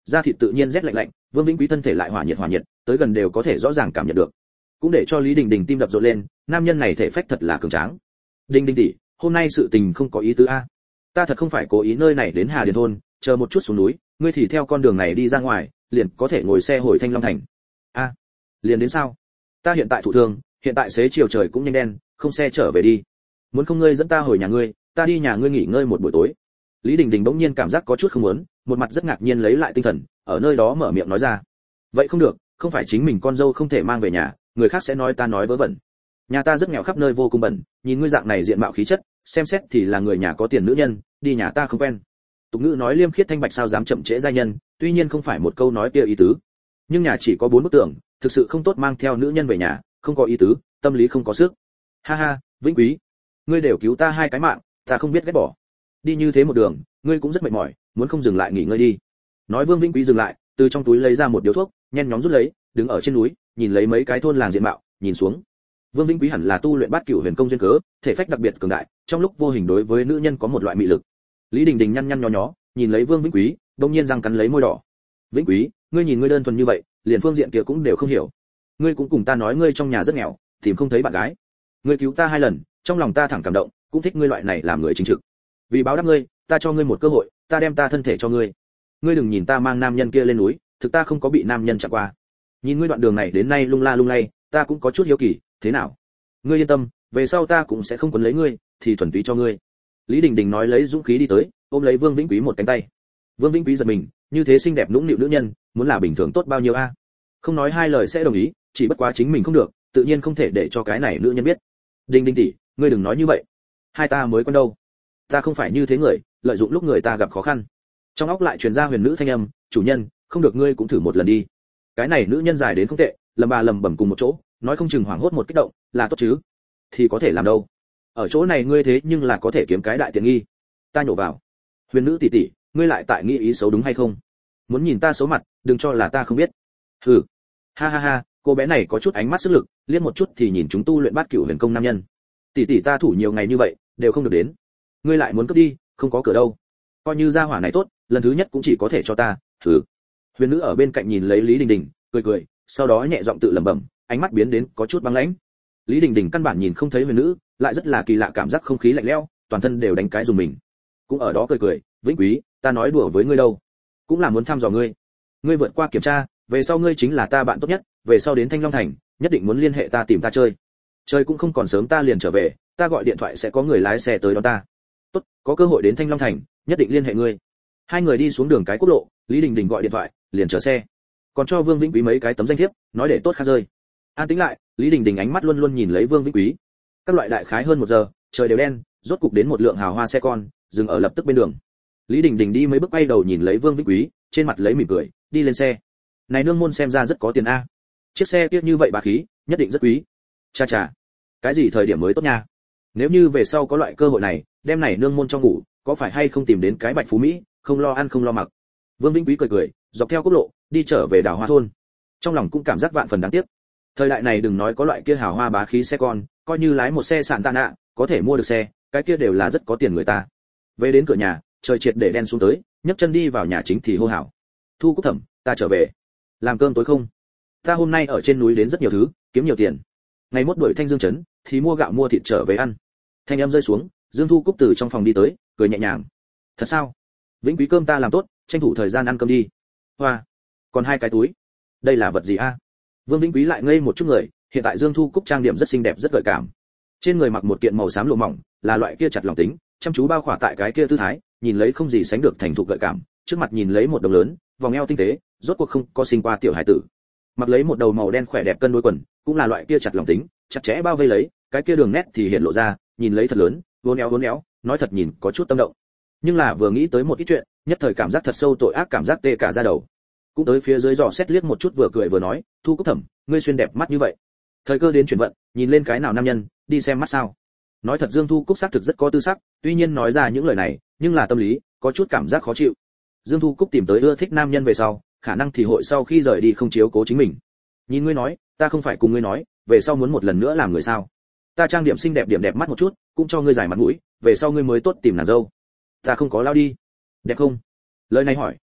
da thịt tự nhiên rét lạnh lạnh, Vương Vĩnh Quý thân thể lại hỏa nhiệt hỏa nhiệt, tới gần đều có thể rõ ràng cảm nhận được. Cũng để cho Lý Đình Đình tim đập rộn lên, nam nhân này thể phách thật là cường tráng. Đình Đình tỷ, hôm nay sự tình không có ý tứ a. Ta thật không phải cố ý nơi này đến Hà Điền thôn, chờ một chút xuống núi, ngươi thì theo con đường này đi ra ngoài, liền có thể ngồi xe hồi Thanh Long thành. A, liền đến sao? Ta hiện tại thụ thương, hiện tại xế chiều trời cũng nhanh đen, không xe trở về đi. Muốn không ngươi dẫn ta hồi nhà ngươi, ta đi nhà ngươi nghỉ ngơi một buổi tối. Lý Đình Đình bỗng nhiên cảm giác có chút không muốn, một mặt rất ngạc nhiên lấy lại tinh thần, ở nơi đó mở miệng nói ra. Vậy không được, không phải chính mình con dâu không thể mang về nhà, người khác sẽ nói ta nói vớ vẩn. Nhà ta rất nghèo khắp nơi vô cùng bẩn, nhìn ngươi dạng này diện mạo khí chất, xem xét thì là người nhà có tiền nữ nhân, đi nhà ta không quen. Tục ngữ nói liêm khiết thanh bạch sao dám chậm trễ giai nhân, tuy nhiên không phải một câu nói kia ý tứ. Nhưng nhà chỉ có bốn bức tường, thực sự không tốt mang theo nữ nhân về nhà, không có ý tứ, tâm lý không có sức. Ha ha, Vĩnh Quý, ngươi đều cứu ta hai cái mạng, ta không biết ghét bỏ. Đi như thế một đường, ngươi cũng rất mệt mỏi, muốn không dừng lại nghỉ ngơi đi. Nói Vương Vĩnh Quý dừng lại, từ trong túi lấy ra một điếu thuốc, nhen nhóm rút lấy, đứng ở trên núi, nhìn lấy mấy cái thôn làng diện mạo, nhìn xuống. Vương Vĩnh Quý hẳn là tu luyện Bát Cửu Huyền Công duyên cớ, thể phách đặc biệt cường đại, trong lúc vô hình đối với nữ nhân có một loại mị lực. Lý Đình Đình nhăn nhăn nhó nhó, nhìn lấy Vương Vĩnh Quý, đột nhiên răng cắn lấy môi đỏ. Vĩnh Quý, ngươi nhìn ngươi đơn thuần như vậy, liền phương diện kia cũng đều không hiểu. Ngươi cũng cùng ta nói ngươi trong nhà rất nghèo, tìm không thấy bạn gái. Ngươi cứu ta hai lần, trong lòng ta thẳng cảm động, cũng thích ngươi loại này làm người chính trực. Vì báo đáp ngươi, ta cho ngươi một cơ hội, ta đem ta thân thể cho ngươi. Ngươi đừng nhìn ta mang nam nhân kia lên núi, thực ta không có bị nam nhân chạm qua. Nhìn ngươi đoạn đường này đến nay lung la lung lay, ta cũng có chút hiếu kỳ, thế nào? Ngươi yên tâm, về sau ta cũng sẽ không quấn lấy ngươi, thì thuần túy cho ngươi. Lý Đình Đình nói lấy dũng khí đi tới, ôm lấy Vương Vĩnh Quý một cánh tay. Vương Vĩnh Quý giật mình, như thế xinh đẹp nũng nịu nữ nhân, muốn là bình thường tốt bao nhiêu a? Không nói hai lời sẽ đồng ý, chỉ bất quá chính mình không được, tự nhiên không thể để cho cái này nữ nhân biết. Đình Đình tỷ, ngươi đừng nói như vậy. Hai ta mới quen đâu. Ta không phải như thế người, lợi dụng lúc người ta gặp khó khăn. Trong óc lại truyền ra huyền nữ thanh âm, chủ nhân, không được ngươi cũng thử một lần đi. Cái này nữ nhân dài đến không tệ, lầm bà lầm bẩm cùng một chỗ, nói không chừng hoảng hốt một kích động, là tốt chứ? Thì có thể làm đâu. Ở chỗ này ngươi thế nhưng là có thể kiếm cái đại tiện nghi. Ta nhổ vào. Huyền nữ tỷ tỷ, ngươi lại tại nghĩ ý xấu đúng hay không? Muốn nhìn ta xấu mặt, đừng cho là ta không biết. Hừ. Ha ha ha, cô bé này có chút ánh mắt sức lực, liếc một chút thì nhìn chúng tu luyện Bát Cửu Huyền Công nam nhân. Tỷ tỷ ta thủ nhiều ngày như vậy, đều không được đến. Ngươi lại muốn cướp đi, không có cửa đâu. Coi như gia hỏa này tốt, lần thứ nhất cũng chỉ có thể cho ta. Hừ. Huyền nữ ở bên cạnh nhìn lấy Lý Đình Đình, cười cười, sau đó nhẹ giọng tự lẩm bẩm, ánh mắt biến đến có chút băng lãnh. Lý Đình Đình căn bản nhìn không thấy huyền nữ, lại rất là kỳ lạ cảm giác không khí lạnh lẽo, toàn thân đều đánh cái dùng mình. Cũng ở đó cười cười, Vĩnh Quý, ta nói đùa với ngươi đâu, cũng là muốn thăm dò ngươi. Ngươi vượt qua kiểm tra, về sau ngươi chính là ta bạn tốt nhất, về sau đến Thanh Long thành, nhất định muốn liên hệ ta tìm ta chơi. Chơi cũng không còn sớm ta liền trở về, ta gọi điện thoại sẽ có người lái xe tới đón ta. Tốt, có cơ hội đến Thanh Long thành, nhất định liên hệ ngươi. Hai người đi xuống đường cái quốc lộ, Lý Đình Đình gọi điện thoại, liền chờ xe. Còn cho Vương Vĩnh Quý mấy cái tấm danh thiếp, nói để tốt khác rơi. An tĩnh lại, Lý Đình Đình ánh mắt luôn luôn nhìn lấy Vương Vĩnh Quý. Các loại đại khái hơn một giờ, trời đều đen, rốt cục đến một lượng hào hoa xe con, dừng ở lập tức bên đường. Lý Đình Đình đi mấy bước quay đầu nhìn lấy Vương Vĩnh Quý, trên mặt lấy mỉm cười, đi lên xe. Này nương môn xem ra rất có tiền a. Chiếc xe kia như vậy bá khí, nhất định rất quý. Cha cha, cái gì thời điểm mới tốt nha. Nếu như về sau có loại cơ hội này, đem này nương môn cho ngủ, có phải hay không tìm đến cái Bạch Phú Mỹ, không lo ăn không lo mặc. Vương Vĩnh Quý cười cười, dọc theo quốc lộ, đi trở về Đào Hoa thôn. Trong lòng cũng cảm giác vạn phần đáng tiếc. Thời đại này đừng nói có loại kia hào hoa bá khí xe con, coi như lái một xe sạn tạ nạ, có thể mua được xe, cái kia đều là rất có tiền người ta. Về đến cửa nhà, trời triệt để đen xuống tới, nhấc chân đi vào nhà chính thì hô hào. Thu Cúc Thẩm, ta trở về. Làm cơm tối không? Ta hôm nay ở trên núi đến rất nhiều thứ, kiếm nhiều tiền. Ngày mốt đuổi Thanh Dương trấn, thì mua gạo mua thịt trở về ăn. Thanh âm rơi xuống, Dương Thu Cúc từ trong phòng đi tới, cười nhẹ nhàng. Thật sao? Vĩnh Quý cơm ta làm tốt, tranh thủ thời gian ăn cơm đi. Hoa, còn hai cái túi. Đây là vật gì a? Vương Vĩnh Quý lại ngây một chút người, hiện tại Dương Thu Cúc trang điểm rất xinh đẹp rất gợi cảm. Trên người mặc một kiện màu xám lụa mỏng, là loại kia chặt lòng tính, chăm chú bao khỏa tại cái kia tư thái, nhìn lấy không gì sánh được thành thục gợi cảm, trước mặt nhìn lấy một đồng lớn, vòng eo tinh tế, rốt cuộc không có sinh qua tiểu hải tử. Mặc lấy một đầu màu đen khỏe đẹp cân đối quần, cũng là loại kia chặt lòng tính, chặt chẽ bao vây lấy, cái kia đường nét thì hiện lộ ra, nhìn lấy thật lớn, uốn éo uốn éo, nói thật nhìn có chút tâm động. Nhưng là vừa nghĩ tới một ít chuyện, nhất thời cảm giác thật sâu tội ác cảm giác tê cả da đầu. Cũng tới phía dưới dò xét liếc một chút vừa cười vừa nói, Thu Cúc Thẩm, ngươi xuyên đẹp mắt như vậy. Thời cơ đến chuyển vận, nhìn lên cái nào nam nhân, đi xem mắt sao. Nói thật Dương Thu Cúc xác thực rất có tư sắc, tuy nhiên nói ra những lời này, nhưng là tâm lý, có chút cảm giác khó chịu. Dương Thu Cúc tìm tới ưa thích nam nhân về sau, khả năng thì hội sau khi rời đi không chiếu cố chính mình. Nhìn ngươi nói, ta không phải cùng ngươi nói, về sau muốn một lần nữa làm người sao? Ta trang điểm xinh đẹp điểm đẹp mắt một chút, cũng cho ngươi giải mặt mũi, về sau ngươi mới tốt tìm nàng dâu. Ta không có lao đi. Đẹp không? Lời này hỏi,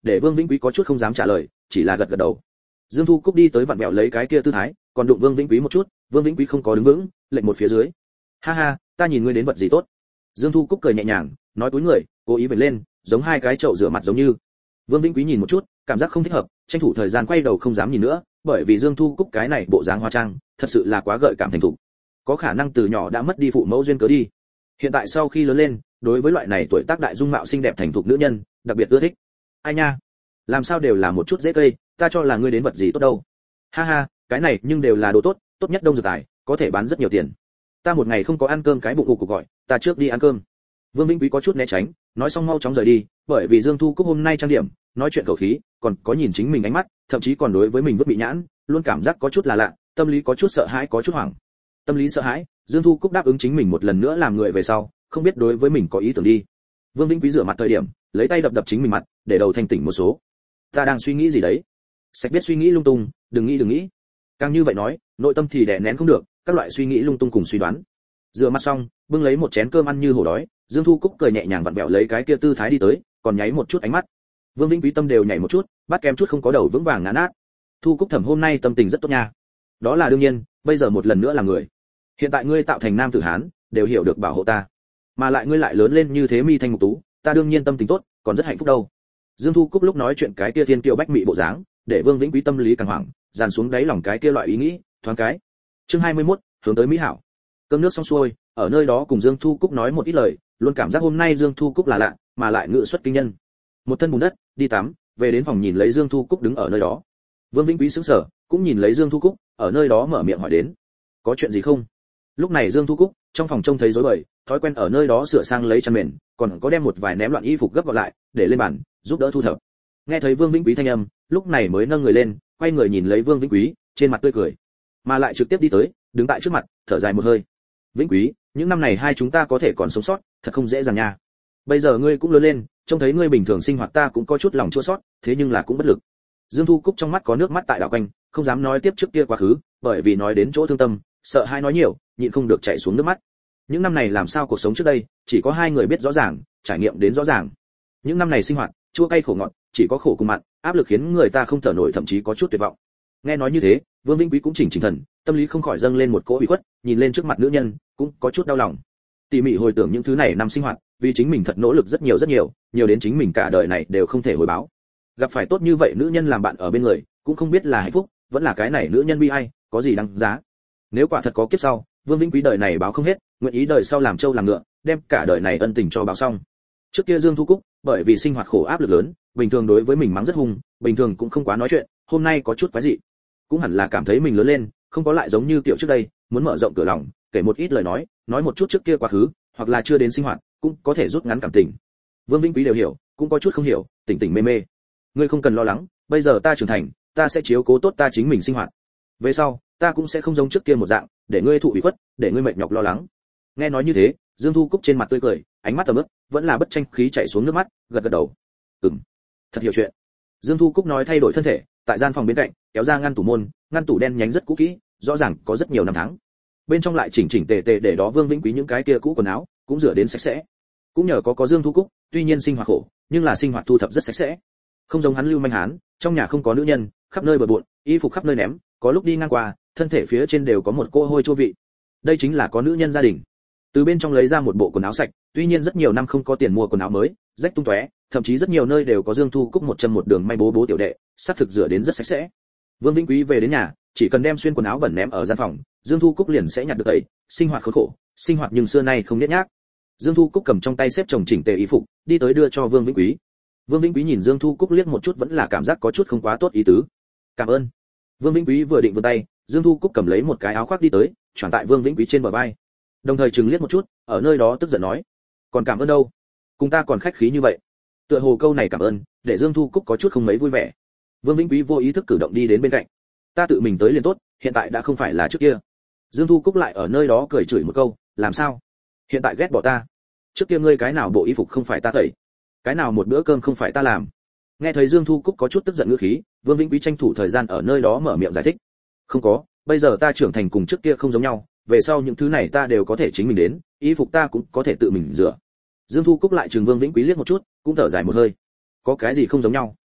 để Vương Vĩnh Quý có chút không dám trả lời, chỉ là gật gật đầu. Dương Thu Cúc đi tới vặn vẹo lấy cái kia tư thái, còn đụng Vương Vĩnh Quý một chút, Vương Vĩnh Quý không có đứng vững, lệch một phía dưới. Ha ha, ta nhìn ngươi đến vật gì tốt. Dương Thu Cúc cười nhẹ nhàng, nói cúi người, cố ý vểnh lên, giống hai cái chậu rửa mặt giống như. Vương Vĩnh Quý nhìn một chút, cảm giác không thích hợp, tranh thủ thời gian quay đầu không dám nhìn nữa, bởi vì Dương Thu Cúc cái này bộ dáng hóa trang, thật sự là quá gợi cảm thành thục. Có khả năng từ nhỏ đã mất đi phụ mẫu duyên cớ đi. Hiện tại sau khi lớn lên, đối với loại này tuổi tác đại dung mạo xinh đẹp thành thục nữ nhân, đặc biệt ưa thích. Ai nha, làm sao đều là một chút dễ cây, ta cho là ngươi đến vật gì tốt đâu. Ha ha, cái này nhưng đều là đồ tốt, tốt nhất đông dược tài, có thể bán rất nhiều tiền. Ta một ngày không có ăn cơm cái bụng ục cục gọi, ta trước đi ăn cơm. Vương Vĩnh Quý có chút né tránh, nói xong mau chóng rời đi, bởi vì Dương Thu Cúc hôm nay trang điểm, nói chuyện khẩu khí, còn có nhìn chính mình ánh mắt, thậm chí còn đối với mình vứt bị nhãn, luôn cảm giác có chút là lạ, tâm lý có chút sợ hãi có chút hoảng. Tâm lý sợ hãi, Dương Thu Cúc đáp ứng chính mình một lần nữa làm người về sau, không biết đối với mình có ý tưởng đi. Vương Vĩnh Quý rửa mặt thời điểm, lấy tay đập đập chính mình mặt, để đầu thanh tỉnh một số. Ta đang suy nghĩ gì đấy? Sạch biết suy nghĩ lung tung, đừng nghĩ đừng nghĩ. Càng như vậy nói, nội tâm thì đè nén không được, các loại suy nghĩ lung tung cùng suy đoán. Rửa mặt xong, bưng lấy một chén cơm ăn như hổ đói, Dương Thu Cúc cười nhẹ nhàng vặn vẹo lấy cái kia tư thái đi tới, còn nháy một chút ánh mắt. Vương Vĩnh Quý tâm đều nhảy một chút, bắt kem chút không có đầu vững vàng ngã nát. Thu Cúc Thẩm hôm nay tâm tình rất tốt nha. Đó là đương nhiên, bây giờ một lần nữa là người. Hiện tại ngươi tạo thành nam tử hán, đều hiểu được bảo hộ ta. Mà lại ngươi lại lớn lên như thế mi thanh mục tú, ta đương nhiên tâm tình tốt, còn rất hạnh phúc đâu. Dương Thu Cúc lúc nói chuyện cái kia thiên kiều bách mị bộ dáng, để Vương Vĩnh Quý tâm lý càng hoảng, dàn xuống đáy lòng cái kia loại ý nghĩ, thoáng cái. Chương hai mươi mốt, hướng tới mỹ hảo. Cơm nước xong xuôi, ở nơi đó cùng Dương Thu Cúc nói một ít lời, luôn cảm giác hôm nay Dương Thu Cúc là lạ, mà lại ngự xuất kinh nhân. Một thân bùn đất, đi tắm, về đến phòng nhìn lấy Dương Thu Cúc đứng ở nơi đó. Vương Vĩnh Quý sững sờ, cũng nhìn lấy Dương Thu Cúc, ở nơi đó mở miệng hỏi đến, có chuyện gì không? Lúc này Dương Thu Cúc trong phòng trông thấy rối bời, thói quen ở nơi đó sửa sang lấy chăn mền, còn có đem một vài ném loạn y phục gấp gọn lại, để lên bàn, giúp đỡ thu thập. Nghe thấy Vương Vĩnh Quý thanh âm, lúc này mới nâng người lên, quay người nhìn lấy Vương Vĩnh Quý, trên mặt tươi cười, mà lại trực tiếp đi tới, đứng tại trước mặt, thở dài một hơi. Vĩnh Quý, những năm này hai chúng ta có thể còn sống sót, thật không dễ dàng nha. Bây giờ ngươi cũng lớn lên, trông thấy ngươi bình thường sinh hoạt ta cũng có chút lòng chua xót, thế nhưng là cũng bất lực. Dương Thu Cúc trong mắt có nước mắt tại đảo quanh, không dám nói tiếp trước kia quá khứ, bởi vì nói đến chỗ thương tâm, sợ hai nói nhiều, nhịn không được chảy xuống nước mắt. Những năm này làm sao cuộc sống trước đây, chỉ có hai người biết rõ ràng, trải nghiệm đến rõ ràng. Những năm này sinh hoạt, chua cay khổ ngọt, chỉ có khổ cùng mặn, áp lực khiến người ta không thở nổi, thậm chí có chút tuyệt vọng. Nghe nói như thế, Vương Vĩnh Quý cũng chỉnh chỉnh thần, tâm lý không khỏi dâng lên một cỗ ủy khuất, nhìn lên trước mặt nữ nhân, cũng có chút đau lòng. Tỉ mỉ hồi tưởng những thứ này năm sinh hoạt, vì chính mình thật nỗ lực rất nhiều rất nhiều, nhiều đến chính mình cả đời này đều không thể hồi báo. Gặp phải tốt như vậy nữ nhân làm bạn ở bên người, cũng không biết là hạnh phúc, vẫn là cái này nữ nhân bi ai, có gì đáng giá. Nếu quả thật có kiếp sau, Vương Vĩnh Quý đời này báo không hết, nguyện ý đời sau làm trâu làm ngựa, đem cả đời này ân tình cho báo xong. Trước kia Dương Thu Cúc, bởi vì sinh hoạt khổ áp lực lớn, bình thường đối với mình mắng rất hung, bình thường cũng không quá nói chuyện, hôm nay có chút quái dị. Cũng hẳn là cảm thấy mình lớn lên, không có lại giống như kiểu trước đây, muốn mở rộng cửa lòng, kể một ít lời nói, nói một chút trước kia quá khứ, hoặc là chưa đến sinh hoạt, cũng có thể rút ngắn cảm tình. Vương Vĩnh Quý đều hiểu, cũng có chút không hiểu, tỉnh tỉnh mê mê. Ngươi không cần lo lắng, bây giờ ta trưởng thành, ta sẽ chiếu cố tốt ta chính mình sinh hoạt. Về sau, ta cũng sẽ không giống trước kia một dạng, để ngươi thụ ủy khuất, để ngươi mệt nhọc lo lắng. Nghe nói như thế, Dương Thu Cúc trên mặt tươi cười, ánh mắt tầm ướp, vẫn là bất tranh khí chảy xuống nước mắt, gật gật đầu. Ừm, thật hiểu chuyện. Dương Thu Cúc nói thay đổi thân thể, tại gian phòng bên cạnh, kéo ra ngăn tủ môn, ngăn tủ đen nhánh rất cũ kỹ, rõ ràng có rất nhiều năm tháng. Bên trong lại chỉnh chỉnh tề tề để đó Vương Vĩnh Quý những cái kia cũ quần áo, cũng rửa đến sạch sẽ. Cũng nhờ có có Dương Thu Cúc, tuy nhiên sinh hoạt khổ, nhưng là sinh hoạt thu thập rất sạch sẽ. Không giống hắn Lưu Manh Hán, trong nhà không có nữ nhân, khắp nơi bừa bộn, y phục khắp nơi ném, có lúc đi ngang qua, thân thể phía trên đều có một cỗ hôi chua vị. Đây chính là có nữ nhân gia đình. Từ bên trong lấy ra một bộ quần áo sạch, tuy nhiên rất nhiều năm không có tiền mua quần áo mới, rách tung tóe, thậm chí rất nhiều nơi đều có Dương Thu Cúc một chân một đường may bố bố tiểu đệ, sắp thực rửa đến rất sạch sẽ. Vương Vĩnh Quý về đến nhà, chỉ cần đem xuyên quần áo bẩn ném ở gian phòng, Dương Thu Cúc liền sẽ nhặt được tẩy, sinh hoạt khốn khổ, sinh hoạt nhưng xưa nay không nhét nhác. Dương Thu Cúc cầm trong tay xếp chồng chỉnh tề y phục, đi tới đưa cho Vương Vĩnh Quý. Vương Vĩnh Quý nhìn Dương Thu Cúc liếc một chút vẫn là cảm giác có chút không quá tốt ý tứ. Cảm ơn. Vương Vĩnh Quý vừa định vươn tay, Dương Thu Cúc cầm lấy một cái áo khoác đi tới, choàng tại Vương Vĩnh Quý trên bờ vai. Đồng thời chừng liếc một chút, ở nơi đó tức giận nói: "Còn cảm ơn đâu? Cùng ta còn khách khí như vậy." Tựa hồ câu này cảm ơn, để Dương Thu Cúc có chút không mấy vui vẻ. Vương Vĩnh Quý vô ý thức cử động đi đến bên cạnh. "Ta tự mình tới liền tốt, hiện tại đã không phải là trước kia." Dương Thu Cúc lại ở nơi đó cười chửi một câu: "Làm sao? Hiện tại ghét bỏ ta? Trước kia ngươi cái nào bộ y phục không phải ta tẩy, cái nào một bữa cơm không phải ta làm?" Nghe thấy Dương Thu Cúc có chút tức giận ngữ khí, Vương Vĩnh Quý tranh thủ thời gian ở nơi đó mở miệng giải thích: "Không có, bây giờ ta trưởng thành cùng trước kia không giống nhau, về sau những thứ này ta đều có thể chính mình đến, y phục ta cũng có thể tự mình rửa." Dương Thu Cúc lại trừng Vương Vĩnh Quý liếc một chút, cũng thở dài một hơi. "Có cái gì không giống nhau?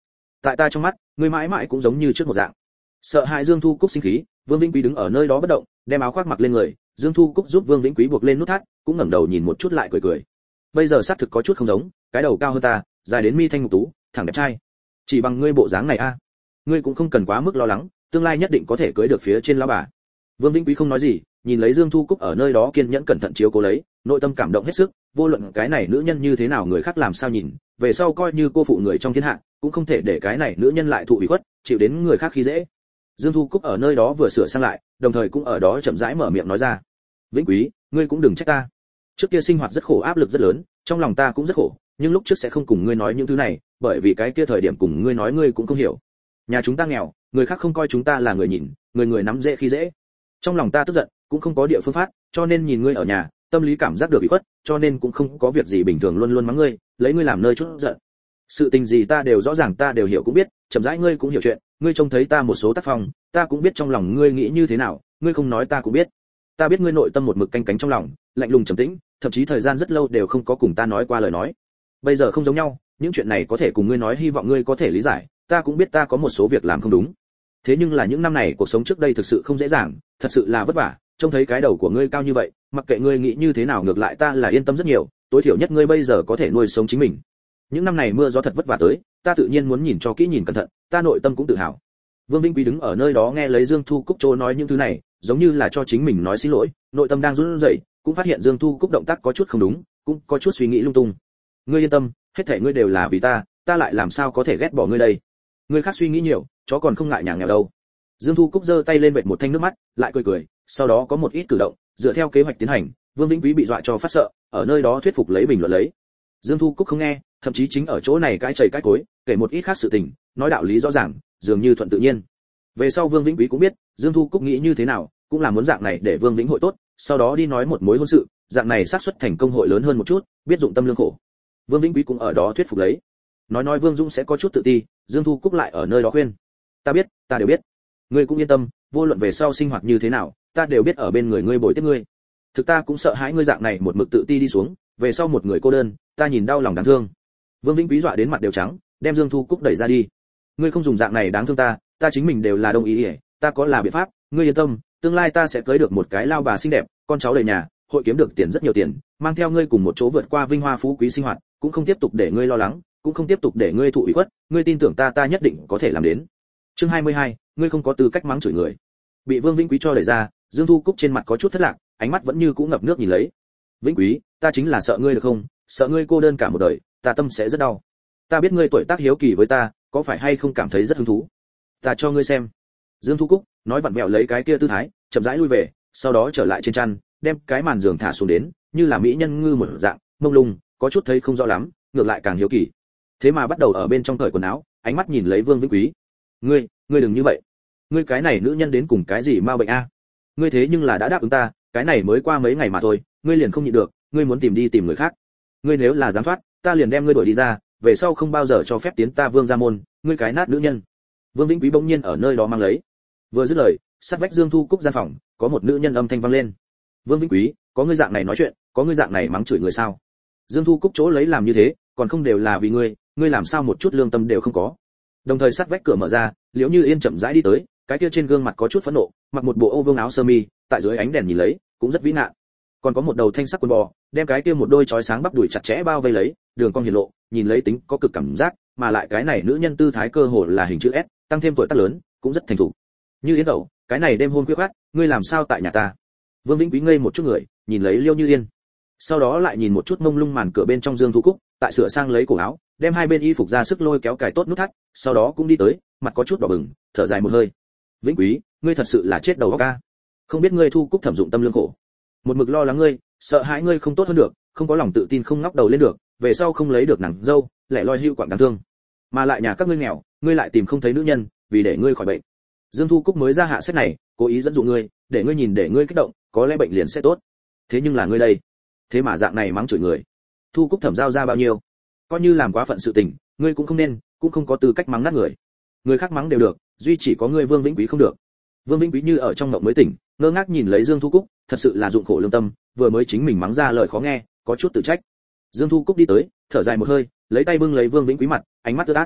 tại ta trong mắt ngươi mãi mãi cũng giống như trước một dạng. Sợ hãi Dương Thu Cúc sinh khí, Vương Vĩnh Quý đứng ở nơi đó bất động, đem áo khoác mặc lên người. Dương Thu Cúc giúp Vương Vĩnh Quý buộc lên nút thắt, cũng ngẩng đầu nhìn một chút lại cười cười. Bây giờ xác thực có chút không giống, cái đầu cao hơn ta, dài đến mi thanh mục tú, thẳng đẹp trai. Chỉ bằng ngươi bộ dáng này a, ngươi cũng không cần quá mức lo lắng, tương lai nhất định có thể cưới được phía trên lão bà. Vương Vĩnh Quý không nói gì, nhìn lấy Dương Thu Cúc ở nơi đó kiên nhẫn cẩn thận chiếu cố lấy, nội tâm cảm động hết sức, vô luận cái này nữ nhân như thế nào người khác làm sao nhìn, về sau coi như cô phụ người trong thiên hạ, cũng không thể để cái này nữ nhân lại thụ ủy khuất, chịu đến người khác khi dễ. Dương Thu Cúc ở nơi đó vừa sửa sang lại, đồng thời cũng ở đó chậm rãi mở miệng nói ra: "Vĩnh Quý, ngươi cũng đừng trách ta. Trước kia sinh hoạt rất khổ, áp lực rất lớn, trong lòng ta cũng rất khổ, nhưng lúc trước sẽ không cùng ngươi nói những thứ này, bởi vì cái kia thời điểm cùng ngươi nói ngươi cũng không hiểu. Nhà chúng ta nghèo, người khác không coi chúng ta là người nhìn, người người nắm dễ khi dễ. Trong lòng ta tức giận, cũng không có địa phương phát, cho nên nhìn ngươi ở nhà, tâm lý cảm giác được bị khuất, cho nên cũng không có việc gì bình thường luôn luôn mắng ngươi, lấy ngươi làm nơi chút giận. Sự tình gì ta đều rõ ràng, ta đều hiểu cũng biết, chậm rãi ngươi cũng hiểu chuyện, ngươi trông thấy ta một số tác phong, ta cũng biết trong lòng ngươi nghĩ như thế nào, ngươi không nói ta cũng biết. Ta biết ngươi nội tâm một mực canh cánh trong lòng, lạnh lùng trầm tĩnh, thậm chí thời gian rất lâu đều không có cùng ta nói qua lời nói. Bây giờ không giống nhau, những chuyện này có thể cùng ngươi nói, hy vọng ngươi có thể lý giải, ta cũng biết ta có một số việc làm không đúng. Thế nhưng là những năm này cuộc sống trước đây thực sự không dễ dàng, thật sự là vất vả, trông thấy cái đầu của ngươi cao như vậy, mặc kệ ngươi nghĩ như thế nào ngược lại ta là yên tâm rất nhiều, tối thiểu nhất ngươi bây giờ có thể nuôi sống chính mình. Những năm này mưa gió thật vất vả tới, ta tự nhiên muốn nhìn cho kỹ nhìn cẩn thận, ta nội tâm cũng tự hào." Vương Vĩnh Quý đứng ở nơi đó nghe lấy Dương Thu Cúc trô nói những thứ này, giống như là cho chính mình nói xin lỗi, nội tâm đang run rẩy, cũng phát hiện Dương Thu Cúc động tác có chút không đúng, cũng có chút suy nghĩ lung tung. "Ngươi yên tâm, hết thảy ngươi đều là vì ta, ta lại làm sao có thể ghét bỏ ngươi đây? Ngươi khác suy nghĩ nhiều, chó còn không ngại nhà nghèo đâu." Dương Thu Cúc giơ tay lên vệt một thanh nước mắt, lại cười cười, sau đó có một ít cử động, dựa theo kế hoạch tiến hành. Vương Vĩnh Quý bị dọa cho phát sợ, ở nơi đó thuyết phục lấy bình luận lấy. Dương Thu Cúc không nghe, thậm chí chính ở chỗ này cãi chày cãi cối, kể một ít khác sự tình, nói đạo lý rõ ràng, dường như thuận tự nhiên. Về sau Vương Vĩnh Quý cũng biết, Dương Thu Cúc nghĩ như thế nào, cũng là muốn dạng này để Vương Vĩnh hội tốt, sau đó đi nói một mối hôn sự, dạng này xác suất thành công hội lớn hơn một chút, biết dụng tâm lương khổ. Vương Vĩnh Quý cũng ở đó thuyết phục lấy. Nói nói Vương Dũng sẽ có chút tự ti, Dương Thu Cúc lại ở nơi đó khuyên: "Ta biết, ta đều biết. Ngươi cũng yên tâm, vô luận về sau sinh hoạt như thế nào, ta đều biết ở bên người ngươi bồi tiếp ngươi. Thực ta cũng sợ hãi ngươi dạng này một mực tự ti đi xuống, về sau một người cô đơn, ta nhìn đau lòng đáng thương." Vương Vĩnh Quý dọa đến mặt đều trắng, đem Dương Thu Cúc đẩy ra đi. "Ngươi không dùng dạng này đáng thương ta, ta chính mình đều là đồng ý, ý ta có là biện pháp, ngươi yên tâm, tương lai ta sẽ cưới được một cái lao bà xinh đẹp, con cháu đầy nhà, hội kiếm được tiền rất nhiều tiền, mang theo ngươi cùng một chỗ vượt qua vinh hoa phú quý sinh hoạt, cũng không tiếp tục để ngươi lo lắng, cũng không tiếp tục để ngươi thụ ủy khuất, ngươi tin tưởng ta, ta nhất định có thể làm đến." Chương hai mươi hai, ngươi không có tư cách mắng chửi người. Bị Vương Vĩnh Quý cho đẩy ra, Dương Thu Cúc trên mặt có chút thất lạc, ánh mắt vẫn như cũ ngập nước nhìn lấy. "Vĩnh Quý, ta chính là sợ ngươi được không? Sợ ngươi cô đơn cả một đời, ta tâm sẽ rất đau. Ta biết ngươi tuổi tác hiếu kỳ với ta, có phải hay không cảm thấy rất hứng thú? Ta cho ngươi xem." Dương Thu Cúc nói vặn vẹo lấy cái kia tư thái, chậm rãi lui về, sau đó trở lại trên chăn, đem cái màn giường thả xuống đến, như là mỹ nhân ngư một dạng, mông lung, có chút thấy không rõ lắm, ngược lại càng hiếu kỳ. Thế mà bắt đầu ở bên trong cởi quần áo, ánh mắt nhìn lấy Vương Vĩnh Quý. "Ngươi, ngươi đừng như vậy. Ngươi cái này nữ nhân đến cùng cái gì ma bệnh a? Ngươi thế nhưng là đã đáp ứng ta, cái này mới qua mấy ngày mà thôi, ngươi liền không nhịn được, ngươi muốn tìm đi tìm người khác. Ngươi nếu là dám thoát, ta liền đem ngươi đuổi đi ra, về sau không bao giờ cho phép tiến ta Vương gia môn, ngươi cái nát nữ nhân." Vương Vĩnh Quý bỗng nhiên ở nơi đó mang lấy. Vừa dứt lời, sát vách Dương Thu Cúc gian phòng, có một nữ nhân âm thanh vang lên. "Vương Vĩnh Quý, có ngươi dạng này nói chuyện, có ngươi dạng này mắng chửi người sao? Dương Thu Cúc chỗ lấy làm như thế, còn không đều là vì ngươi, ngươi làm sao một chút lương tâm đều không có?" Đồng thời sát vách cửa mở ra, Liễu Như Yên chậm rãi đi tới, cái kia trên gương mặt có chút phẫn nộ, mặc một bộ ô vương áo sơ mi, tại dưới ánh đèn nhìn lấy, cũng rất vĩ nạn. Còn có một đầu thanh sắc quần bò, đem cái kia một đôi chói sáng bắp đùi chặt chẽ bao vây lấy, đường cong hiển lộ, nhìn lấy tính có cực cảm giác, mà lại cái này nữ nhân tư thái cơ hồ là hình chữ S, tăng thêm tuổi tác lớn, cũng rất thành thục. "Như Yên tẩu, cái này đêm hôm khuya khoắt, ngươi làm sao tại nhà ta?" Vương Vĩnh Quý ngây một chút người, nhìn lấy Liễu Như Yên, sau đó lại nhìn một chút mông lung màn cửa bên trong Dương Thu Cúc, tại sửa sang lấy cổ áo, đem hai bên y phục ra sức lôi kéo cài tốt nút thắt, sau đó cũng đi tới, mặt có chút đỏ bừng, thở dài một hơi. "Vĩnh Quý, ngươi thật sự là chết đầu óc a. Không biết ngươi Thu Cúc thẩm dụng tâm lương khổ, một mực lo lắng ngươi, sợ hãi ngươi không tốt hơn được, không có lòng tự tin không ngóc đầu lên được, về sau không lấy được nàng dâu, lẻ loi hưu quạng đáng thương. Mà lại nhà các ngươi nghèo, ngươi lại tìm không thấy nữ nhân, vì để ngươi khỏi bệnh. Dương Thu Cúc mới ra hạ sách này, cố ý dẫn dụ ngươi, để ngươi nhìn để ngươi kích động, có lẽ bệnh liền sẽ tốt. Thế nhưng là ngươi đây, thế mà dạng này mắng chửi người. Thu Cúc thẩm giao ra bao nhiêu, coi như làm quá phận sự tình, ngươi cũng không nên, cũng không có tư cách mắng nát người. Người khác mắng đều được, duy chỉ có ngươi Vương Vĩnh Quý không được." Vương Vĩnh Quý như ở trong mộng mới tỉnh, ngơ ngác nhìn lấy Dương Thu Cúc, thật sự là dụng khổ lương tâm, vừa mới chính mình mắng ra lời khó nghe, có chút tự trách. Dương Thu Cúc đi tới, thở dài một hơi, lấy tay bưng lấy Vương Vĩnh Quý mặt, ánh mắt ướt át.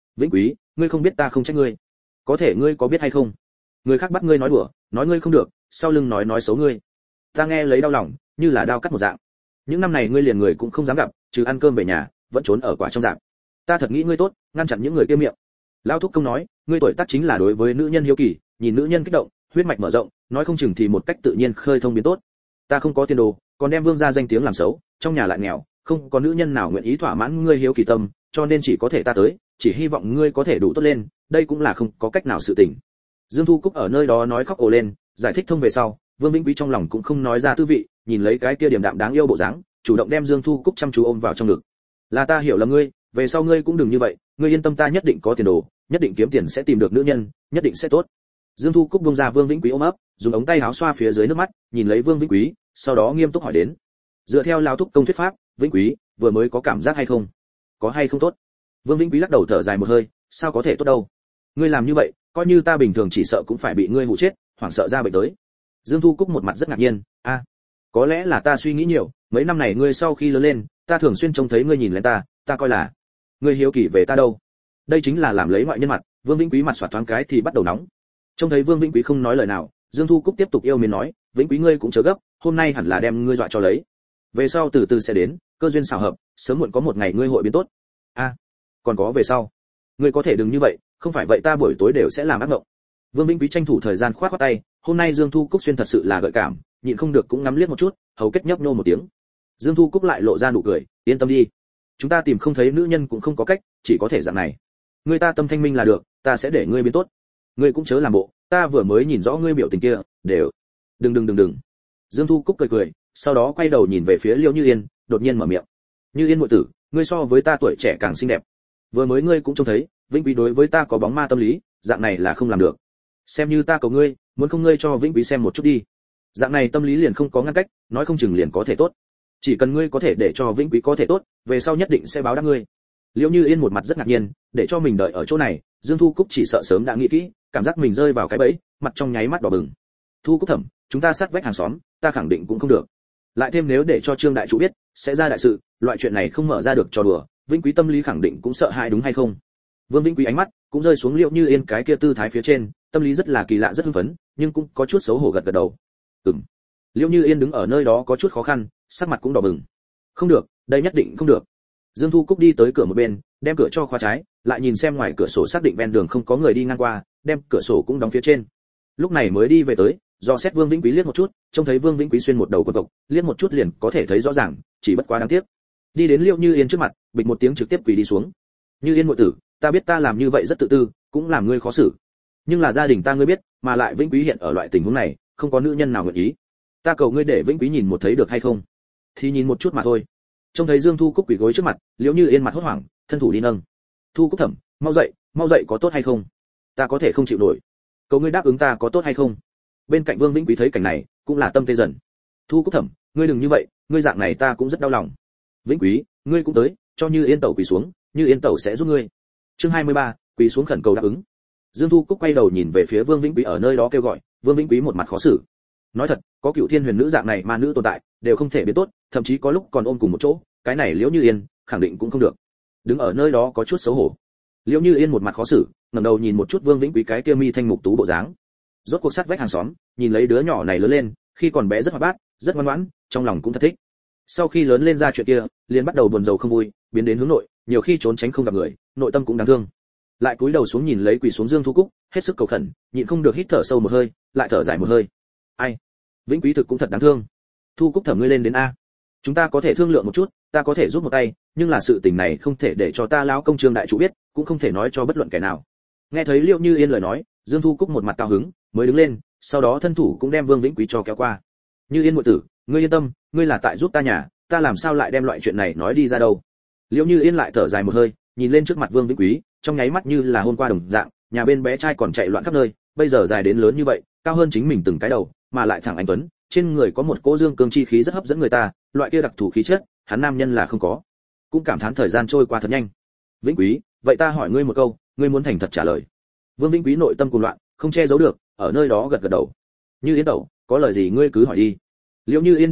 Vĩnh Quý, ngươi không biết ta không trách ngươi. Có thể ngươi có biết hay không? Người khác bắt ngươi nói đùa, nói ngươi không được, sau lưng nói nói xấu ngươi. Ta nghe lấy đau lòng, như là đao cắt một dạng. Những năm này ngươi liền người cũng không dám gặp, trừ ăn cơm về nhà, vẫn trốn ở quả trong rạp. Ta thật nghĩ ngươi tốt, ngăn chặn những người kia miệng. Lão thúc công nói, ngươi tuổi tác chính là đối với nữ nhân hiếu kỳ, nhìn nữ nhân kích động, huyết mạch mở rộng, nói không chừng thì một cách tự nhiên khơi thông biến tốt. Ta không có tiền đồ, còn đem Vương gia danh tiếng làm xấu, trong nhà lại nghèo, không có nữ nhân nào nguyện ý thỏa mãn ngươi hiếu kỳ tâm, cho nên chỉ có thể ta tới, chỉ hy vọng ngươi có thể đủ tốt lên, đây cũng là không có cách nào sự tình. Dương Thu Cúc ở nơi đó nói khóc ồ lên, giải thích thông về sau, Vương Vĩnh Quý trong lòng cũng không nói ra tư vị, nhìn lấy cái kia điềm đạm đáng yêu bộ dáng, chủ động đem Dương Thu Cúc chăm chú ôm vào trong ngực. Là ta hiểu lầm ngươi, về sau ngươi cũng đừng như vậy, ngươi yên tâm, ta nhất định có tiền đồ, nhất định kiếm tiền sẽ tìm được nữ nhân, nhất định sẽ tốt. Dương Thu Cúc buông ra Vương Vĩnh Quý ôm ấp, dùng ống tay áo xoa phía dưới nước mắt, nhìn lấy Vương Vĩnh Quý, sau đó nghiêm túc hỏi đến. Dựa theo lao thúc công thuyết pháp, Vĩnh Quý vừa mới có cảm giác hay không? Có hay không tốt? Vương Vĩnh Quý lắc đầu thở dài một hơi, sao có thể tốt đâu? Ngươi làm như vậy, coi như ta bình thường chỉ sợ cũng phải bị ngươi hù chết, hoảng sợ ra bệnh tới. Dương Thu Cúc một mặt rất ngạc nhiên, a, à, có lẽ là ta suy nghĩ nhiều, mấy năm này ngươi sau khi lớn lên, ta thường xuyên trông thấy ngươi nhìn lên ta, ta coi là ngươi hiếu kỳ về ta đâu. Đây chính là làm lấy ngoại nhân mặt. Vương Vĩnh Quý mặt xoạt thoáng cái thì bắt đầu nóng. Trông thấy Vương Vĩnh Quý không nói lời nào, Dương Thu Cúc tiếp tục yêu mến nói, Vĩnh Quý ngươi cũng chớ gấp, hôm nay hẳn là đem ngươi dọa cho lấy. Về sau từ từ sẽ đến, cơ duyên xảo hợp, sớm muộn có một ngày ngươi hội biến tốt. A, à, còn có về sau, ngươi có thể đừng như vậy, không phải vậy ta buổi tối đều sẽ làm ác mộng. Vương Vĩnh Quý tranh thủ thời gian khoát khoát tay, hôm nay Dương Thu Cúc xuyên thật sự là gợi cảm, nhịn không được cũng ngắm liếc một chút, hầu kết nhấp nhô một tiếng. Dương Thu Cúc lại lộ ra nụ cười, yên tâm đi, chúng ta tìm không thấy nữ nhân cũng không có cách, chỉ có thể dạng này. Ngươi ta tâm thanh minh là được, ta sẽ để ngươi biến tốt. Ngươi cũng chớ làm bộ, ta vừa mới nhìn rõ ngươi biểu tình kia, đều. Đừng đừng đừng đừng. Dương Thu Cúc cười cười, sau đó quay đầu nhìn về phía Liễu Như Yên, đột nhiên mở miệng. Như Yên muội tử, ngươi so với ta tuổi trẻ càng xinh đẹp. Vừa mới ngươi cũng trông thấy, Vĩnh Quý đối với ta có bóng ma tâm lý, dạng này là không làm được. Xem như ta cầu ngươi, muốn không ngươi cho Vĩnh Quý xem một chút đi. Dạng này tâm lý liền không có ngăn cách, nói không chừng liền có thể tốt. Chỉ cần ngươi có thể để cho Vĩnh Quý có thể tốt, về sau nhất định sẽ báo đáp ngươi. Liễu Như Yên một mặt rất ngạc nhiên, để cho mình đợi ở chỗ này, Dương Thu Cúc chỉ sợ sớm đã nghĩ kỹ, cảm giác mình rơi vào cái bẫy, mặt trong nháy mắt đỏ bừng. Thu Cúc thẩm, chúng ta sát vách hàng xóm, ta khẳng định cũng không được. Lại thêm nếu để cho Trương đại chủ biết, sẽ ra đại sự, loại chuyện này không mở ra được trò đùa, Vĩnh Quý tâm lý khẳng định cũng sợ hãi đúng hay không? Vương Vĩnh Quý ánh mắt cũng rơi xuống Liễu Như Yên cái kia tư thái phía trên, tâm lý rất là kỳ lạ rất hưng phấn, nhưng cũng có chút xấu hổ gật gật đầu. Ừm. Liễu Như Yên đứng ở nơi đó có chút khó khăn, sắc mặt cũng đỏ bừng. Không được, đây nhất định không được. Dương Thu Cúc đi tới cửa một bên, đem cửa cho khóa trái, lại nhìn xem ngoài cửa sổ xác định ven đường không có người đi ngang qua, đem cửa sổ cũng đóng phía trên. Lúc này mới đi về tới, do xét Vương Vĩnh Quý liếc một chút, trông thấy Vương Vĩnh Quý xuyên một đầu quần cộc, liếc một chút liền có thể thấy rõ ràng, chỉ bất quá đáng tiếc. Đi đến Liễu Như Yên trước mặt, bịch một tiếng trực tiếp quỳ đi xuống. Như Yên muội tử, ta biết ta làm như vậy rất tự tư, cũng làm ngươi khó xử. Nhưng là gia đình ta ngươi biết, mà lại Vĩnh Quý hiện ở loại tình huống này, không có nữ nhân nào nguyện ý. Ta cầu ngươi để Vĩnh Quý nhìn một thấy được hay không? Thì nhìn một chút mà thôi. Trông thấy Dương Thu Cúc quỳ gối trước mặt, Liễu Như Yên mặt hốt hoảng, thân thủ đi nâng. Thu Cúc thẩm, mau dậy, mau dậy có tốt hay không? Ta có thể không chịu nổi. Cầu ngươi đáp ứng ta có tốt hay không? Bên cạnh Vương Vĩnh Quý thấy cảnh này, cũng là tâm tê dần. Thu Cúc thẩm, ngươi đừng như vậy, ngươi dạng này ta cũng rất đau lòng. Vĩnh Quý, ngươi cũng tới, cho Như Yên tẩu quỳ xuống, Như Yên tẩu sẽ giúp ngươi. Chương hai mươi ba, quỳ xuống khẩn cầu đáp ứng. Dương Thu Cúc quay đầu nhìn về phía Vương Vĩnh Quý ở nơi đó kêu gọi, Vương Vĩnh Quý một mặt khó xử. Nói thật, có Cựu Thiên Huyền nữ dạng này mà nữ tồn tại, đều không thể biến tốt, thậm chí có lúc còn ôm cùng một chỗ, cái này Liễu Như Yên, khẳng định cũng không được. Đứng ở nơi đó có chút xấu hổ. Liễu Như Yên một mặt khó xử, ngẩng đầu nhìn một chút Vương Vĩnh Quý cái kia mi thanh mục tú bộ dáng. Rốt cuộc sát vách hàng xóm, nhìn lấy đứa nhỏ này lớn lên, khi còn bé rất hoạt bát, rất ngoan ngoãn, trong lòng cũng thật thích. Sau khi lớn lên ra chuyện kia, liền bắt đầu buồn rầu không vui, biến đến hướng nội, nhiều khi trốn tránh không gặp người, nội tâm cũng đáng thương. Lại cúi đầu xuống nhìn lấy quỳ xuống Dương Thu Cúc, hết sức cầu khẩn, nhịn không được hít thở sâu một hơi, lại thở dài một hơi. Ai, Vĩnh Quý thực cũng thật đáng thương. Thu Cúc thẩm ngươi lên đến a. Chúng ta có thể thương lượng một chút, ta có thể giúp một tay, nhưng là sự tình này không thể để cho ta lão công Trương đại chủ biết, cũng không thể nói cho bất luận kẻ nào. Nghe thấy Liễu Như Yên lời nói, Dương Thu Cúc một mặt cao hứng, mới đứng lên, sau đó thân thủ cũng đem Vương Vĩnh Quý cho kéo qua. Như Yên muội tử, ngươi yên tâm, ngươi là tại giúp ta nhà, ta làm sao lại đem loại chuyện này nói đi ra đâu. Liễu Như Yên lại thở dài một hơi, nhìn lên trước mặt Vương Vĩnh Quý, trong nháy mắt như là hôm qua đồng dạng, nhà bên bé trai còn chạy loạn khắp nơi, bây giờ dài đến lớn như vậy, cao hơn chính mình từng cái đầu, mà lại thẳng anh tuấn, trên người có một cỗ dương cương chi khí rất hấp dẫn người ta, loại kia đặc thù khí chất, hắn nam nhân là không có. Cũng cảm thán thời gian trôi qua thật nhanh. Vĩnh Quý, vậy ta hỏi ngươi một câu, ngươi muốn thành thật trả lời. Vương Vĩnh Quý nội tâm cuồng loạn, không che giấu được, ở nơi đó gật gật đầu. Như Yên tẩu, có lời gì ngươi cứ hỏi đi. Liễu Như Yên đi tới,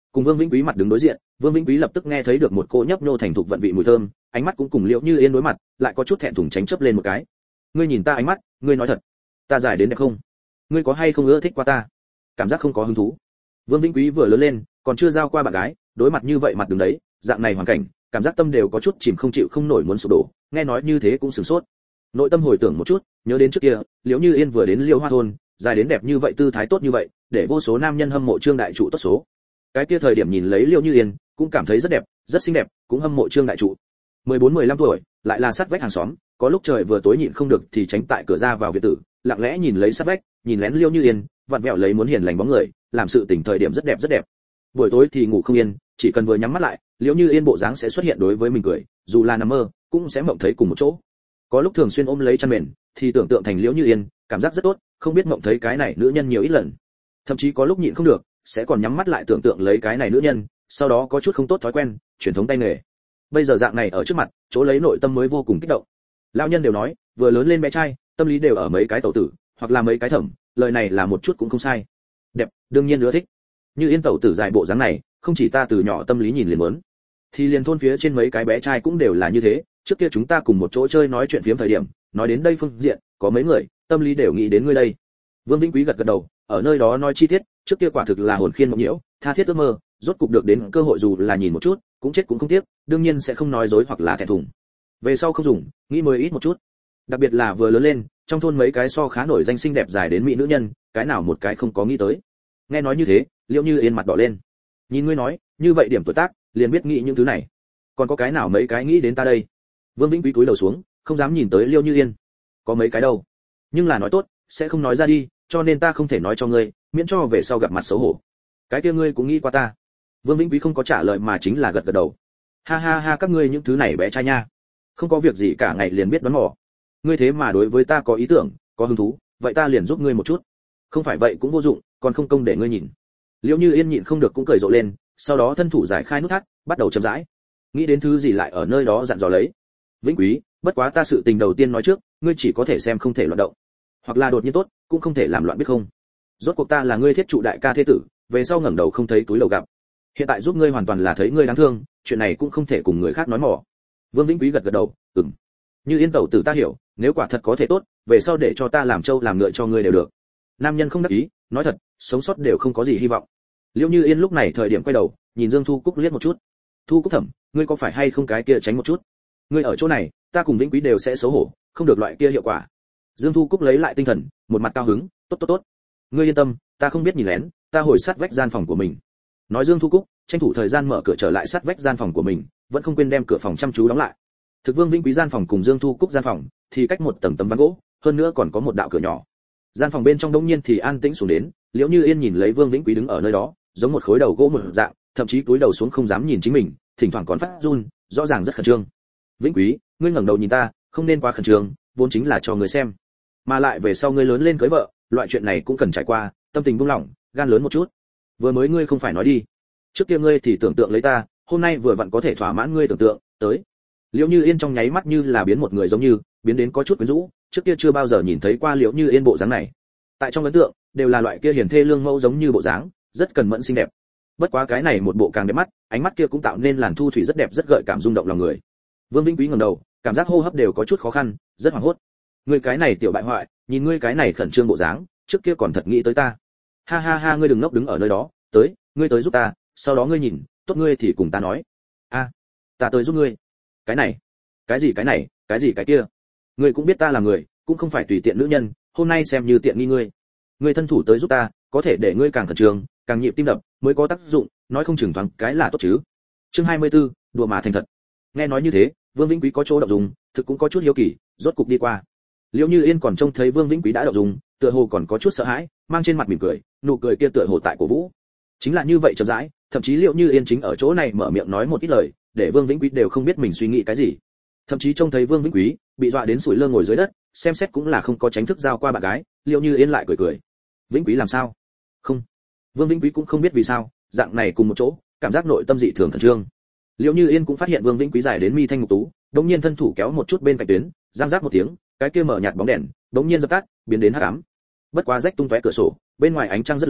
cùng Vương Vĩnh Quý mặt đứng đối diện, Vương Vĩnh Quý lập tức nghe thấy được một cỗ nhấp nhô thành thục vận vị mùi thơm, ánh mắt cũng cùng Liễu Như Yên đối mặt, lại có chút thẹn thùng tránh chớp lên một cái. Ngươi nhìn ta ánh mắt, ngươi nói thật, ta dài đến đẹp không? Ngươi có hay không ưa thích qua ta? Cảm giác không có hứng thú. Vương Vĩnh Quý vừa lớn lên, còn chưa giao qua bạn gái, đối mặt như vậy mặt đứng đấy, dạng này hoàn cảnh, cảm giác tâm đều có chút chìm không chịu không nổi muốn sụp đổ, nghe nói như thế cũng sửng sốt. Nội tâm hồi tưởng một chút, nhớ đến trước kia, Liễu Như Yên vừa đến Liễu Hoa thôn, dài đến đẹp như vậy, tư thái tốt như vậy, để vô số nam nhân hâm mộ Trương đại trụ tốt số. Cái kia thời điểm nhìn lấy Liễu Như Yên, cũng cảm thấy rất đẹp, rất xinh đẹp, cũng hâm mộ Trương đại trụ. mười bốn mười lăm tuổi, lại là sát vách hàng xóm, có lúc trời vừa tối nhịn không được thì tránh tại cửa ra vào viện tử, lặng lẽ nhìn lấy sát vách, nhìn lén Liễu Như Yên, vặn vẹo lấy muốn hiền lành bóng người, làm sự tình thời điểm rất đẹp rất đẹp. Buổi tối thì ngủ không yên, chỉ cần vừa nhắm mắt lại, Liễu Như Yên bộ dáng sẽ xuất hiện đối với mình cười, dù là nằm mơ, cũng sẽ mộng thấy cùng một chỗ. Có lúc thường xuyên ôm lấy chăn mền, thì tưởng tượng thành Liễu Như Yên, cảm giác rất tốt, không biết mộng thấy cái này nữ nhân nhiều ít lần. Thậm chí có lúc nhịn không được, sẽ còn nhắm mắt lại tưởng tượng lấy cái này nữ nhân, sau đó có chút không tốt thói quen, truyền thống tay nghề. Bây giờ dạng này ở trước mặt, chỗ lấy nội tâm mới vô cùng kích động. Lão nhân đều nói, vừa lớn lên bé trai, tâm lý đều ở mấy cái tẩu tử, hoặc là mấy cái thẩm, lời này là một chút cũng không sai. Đẹp, đương nhiên ưa thích. Như Yên tẩu tử dài bộ dáng này, không chỉ ta từ nhỏ tâm lý nhìn liền muốn, thì liền thôn phía trên mấy cái bé trai cũng đều là như thế. Trước kia chúng ta cùng một chỗ chơi nói chuyện phiếm thời điểm, nói đến đây phương diện, có mấy người, tâm lý đều nghĩ đến ngươi đây. Vương Vĩnh Quý gật gật đầu, ở nơi đó nói chi tiết, trước kia quả thực là hồn khiên mộng nhiễu, tha thiết ước mơ, rốt cục được đến cơ hội dù là nhìn một chút, cũng chết cũng không tiếc, đương nhiên sẽ không nói dối hoặc là thẹn thùng. Về sau không dùng, nghĩ mới ít một chút. Đặc biệt là vừa lớn lên, trong thôn mấy cái so khá nổi danh xinh đẹp dài đến mỹ nữ nhân, cái nào một cái không có nghĩ tới. Nghe nói như thế, Liễu Như Yên mặt đỏ lên. Nhìn ngươi nói, như vậy điểm tuổi tác, liền biết nghĩ những thứ này. Còn có cái nào mấy cái nghĩ đến ta đây? Vương Vĩnh Quý cúi đầu xuống, không dám nhìn tới Liễu Như Yên. Có mấy cái đâu, nhưng là nói tốt, sẽ không nói ra đi, cho nên ta không thể nói cho ngươi, miễn cho về sau gặp mặt xấu hổ. Cái kia ngươi cũng nghĩ qua ta. Vương Vĩnh Quý không có trả lời mà chính là gật gật đầu. Ha ha ha, các ngươi những thứ này bé trai nha, không có việc gì cả ngày liền biết đoán mò. Ngươi thế mà đối với ta có ý tưởng, có hứng thú, vậy ta liền giúp ngươi một chút. Không phải vậy cũng vô dụng, còn không công để ngươi nhìn. Liễu Như Yên nhịn không được cũng cười rộ lên, sau đó thân thủ giải khai nút thắt, bắt đầu chậm rãi. Nghĩ đến thứ gì lại ở nơi đó dặn dò lấy. Vĩnh Quý, bất quá ta sự tình đầu tiên nói trước, ngươi chỉ có thể xem không thể loạn động, hoặc là đột nhiên tốt, cũng không thể làm loạn biết không. Rốt cuộc ta là ngươi thiết trụ đại ca thế tử, về sau ngẩng đầu không thấy túi lầu gặp. Hiện tại giúp ngươi hoàn toàn là thấy ngươi đáng thương, chuyện này cũng không thể cùng người khác nói mỏ. Vương Vĩnh Quý gật gật đầu, ừm. Như Yên tẩu tử ta hiểu, nếu quả thật có thể tốt, về sau để cho ta làm trâu làm ngựa cho ngươi đều được. Nam nhân không đắc ý, nói thật, sống sót đều không có gì hy vọng. Liễu Như Yên lúc này thời điểm quay đầu, nhìn Dương Thu Cúc liếc một chút. Thu Cúc thẩm, ngươi có phải hay không cái kia tránh một chút? Ngươi ở chỗ này, ta cùng Vĩnh Quý đều sẽ xấu hổ, không được loại kia hiệu quả. Dương Thu Cúc lấy lại tinh thần, một mặt cao hứng, tốt tốt tốt. Ngươi yên tâm, ta không biết nhìn lén, ta hồi sát vách gian phòng của mình. Nói Dương Thu Cúc, tranh thủ thời gian mở cửa trở lại sát vách gian phòng của mình, vẫn không quên đem cửa phòng chăm chú đóng lại. Thực Vương Vĩnh Quý gian phòng cùng Dương Thu Cúc gian phòng thì cách một tầng tấm ván gỗ, hơn nữa còn có một đạo cửa nhỏ. Gian phòng bên trong đống nhiên thì an tĩnh xuống đến, Liễu Như Yên nhìn lấy Vương Vĩnh Quý đứng ở nơi đó, giống một khối đầu gỗ một dạng, thậm chí cúi đầu xuống không dám nhìn chính mình, thỉnh thoảng còn phát run, rõ ràng rất khẩn trương. Vĩnh Quý, ngươi ngẩng đầu nhìn ta, không nên quá khẩn trương, vốn chính là cho người xem. Mà lại về sau ngươi lớn lên cưới vợ, loại chuyện này cũng cần trải qua, tâm tình buông lỏng, gan lớn một chút. Vừa mới ngươi không phải nói đi, trước kia ngươi thì tưởng tượng lấy ta, hôm nay vừa vặn có thể thỏa mãn ngươi tưởng tượng, tới. Liễu Như Yên trong nháy mắt như là biến một người giống như, biến đến có chút quyến rũ, trước kia chưa bao giờ nhìn thấy qua Liễu Như Yên bộ dáng này. Tại trong ấn tượng, đều là loại kia hiền thê lương mẫu giống như bộ dáng, rất cần mẫn xinh đẹp. Bất quá cái này một bộ càng đẹp mắt, ánh mắt kia cũng tạo nên làn thu thủy rất đẹp rất gợi cảm rung động lòng người. Vương Vĩnh Quý ngẩng đầu, cảm giác hô hấp đều có chút khó khăn, rất hoảng hốt. Ngươi cái này tiểu bại hoại, nhìn ngươi cái này khẩn trương bộ dáng, trước kia còn thật nghĩ tới ta. Ha ha ha, ngươi đừng ngốc đứng ở nơi đó, tới, ngươi tới giúp ta, sau đó ngươi nhìn, tốt ngươi thì cùng ta nói. A, à, ta tới giúp ngươi. Cái này, cái gì cái này, cái gì cái kia. Ngươi cũng biết ta là người, cũng không phải tùy tiện nữ nhân, hôm nay xem như tiện nghi ngươi. Ngươi thân thủ tới giúp ta, có thể để ngươi càng khẩn trương, càng nhịp tim đập, mới có tác dụng, nói không chừng thoáng cái là tốt chứ. Chương hai mươi tư, đùa mà thành thật. Nghe nói như thế, Vương Vĩnh Quý có chỗ động dung, thực cũng có chút hiếu kỳ, rốt cục đi qua. Liễu Như Yên còn trông thấy Vương Vĩnh Quý đã động dung, tựa hồ còn có chút sợ hãi, mang trên mặt mỉm cười, nụ cười kia tựa hồ tại cổ vũ. Chính là như vậy chậm rãi, thậm chí Liễu Như Yên chính ở chỗ này mở miệng nói một ít lời, để Vương Vĩnh Quý đều không biết mình suy nghĩ cái gì. Thậm chí trông thấy Vương Vĩnh Quý bị dọa đến sủi lơ ngồi dưới đất, xem xét cũng là không có tránh thức giao qua bạn gái, Liễu Như Yên lại cười cười. Vĩnh Quý làm sao? Không. Vương Vĩnh Quý cũng không biết vì sao, dạng này cùng một chỗ, cảm giác nội tâm dị thường khẩn trương. Liễu Như Yên cũng phát hiện Vương Vĩnh Quý dài đến mi thanh mục tú, đống nhiên thân thủ kéo một chút bên cạnh tuyến, giang rác một tiếng, cái kia mở nhạt bóng đèn, đống nhiên dập tắt, biến đến hắc ám. Bất quá rách tung tóe cửa sổ, bên ngoài ánh trăng rất lớn,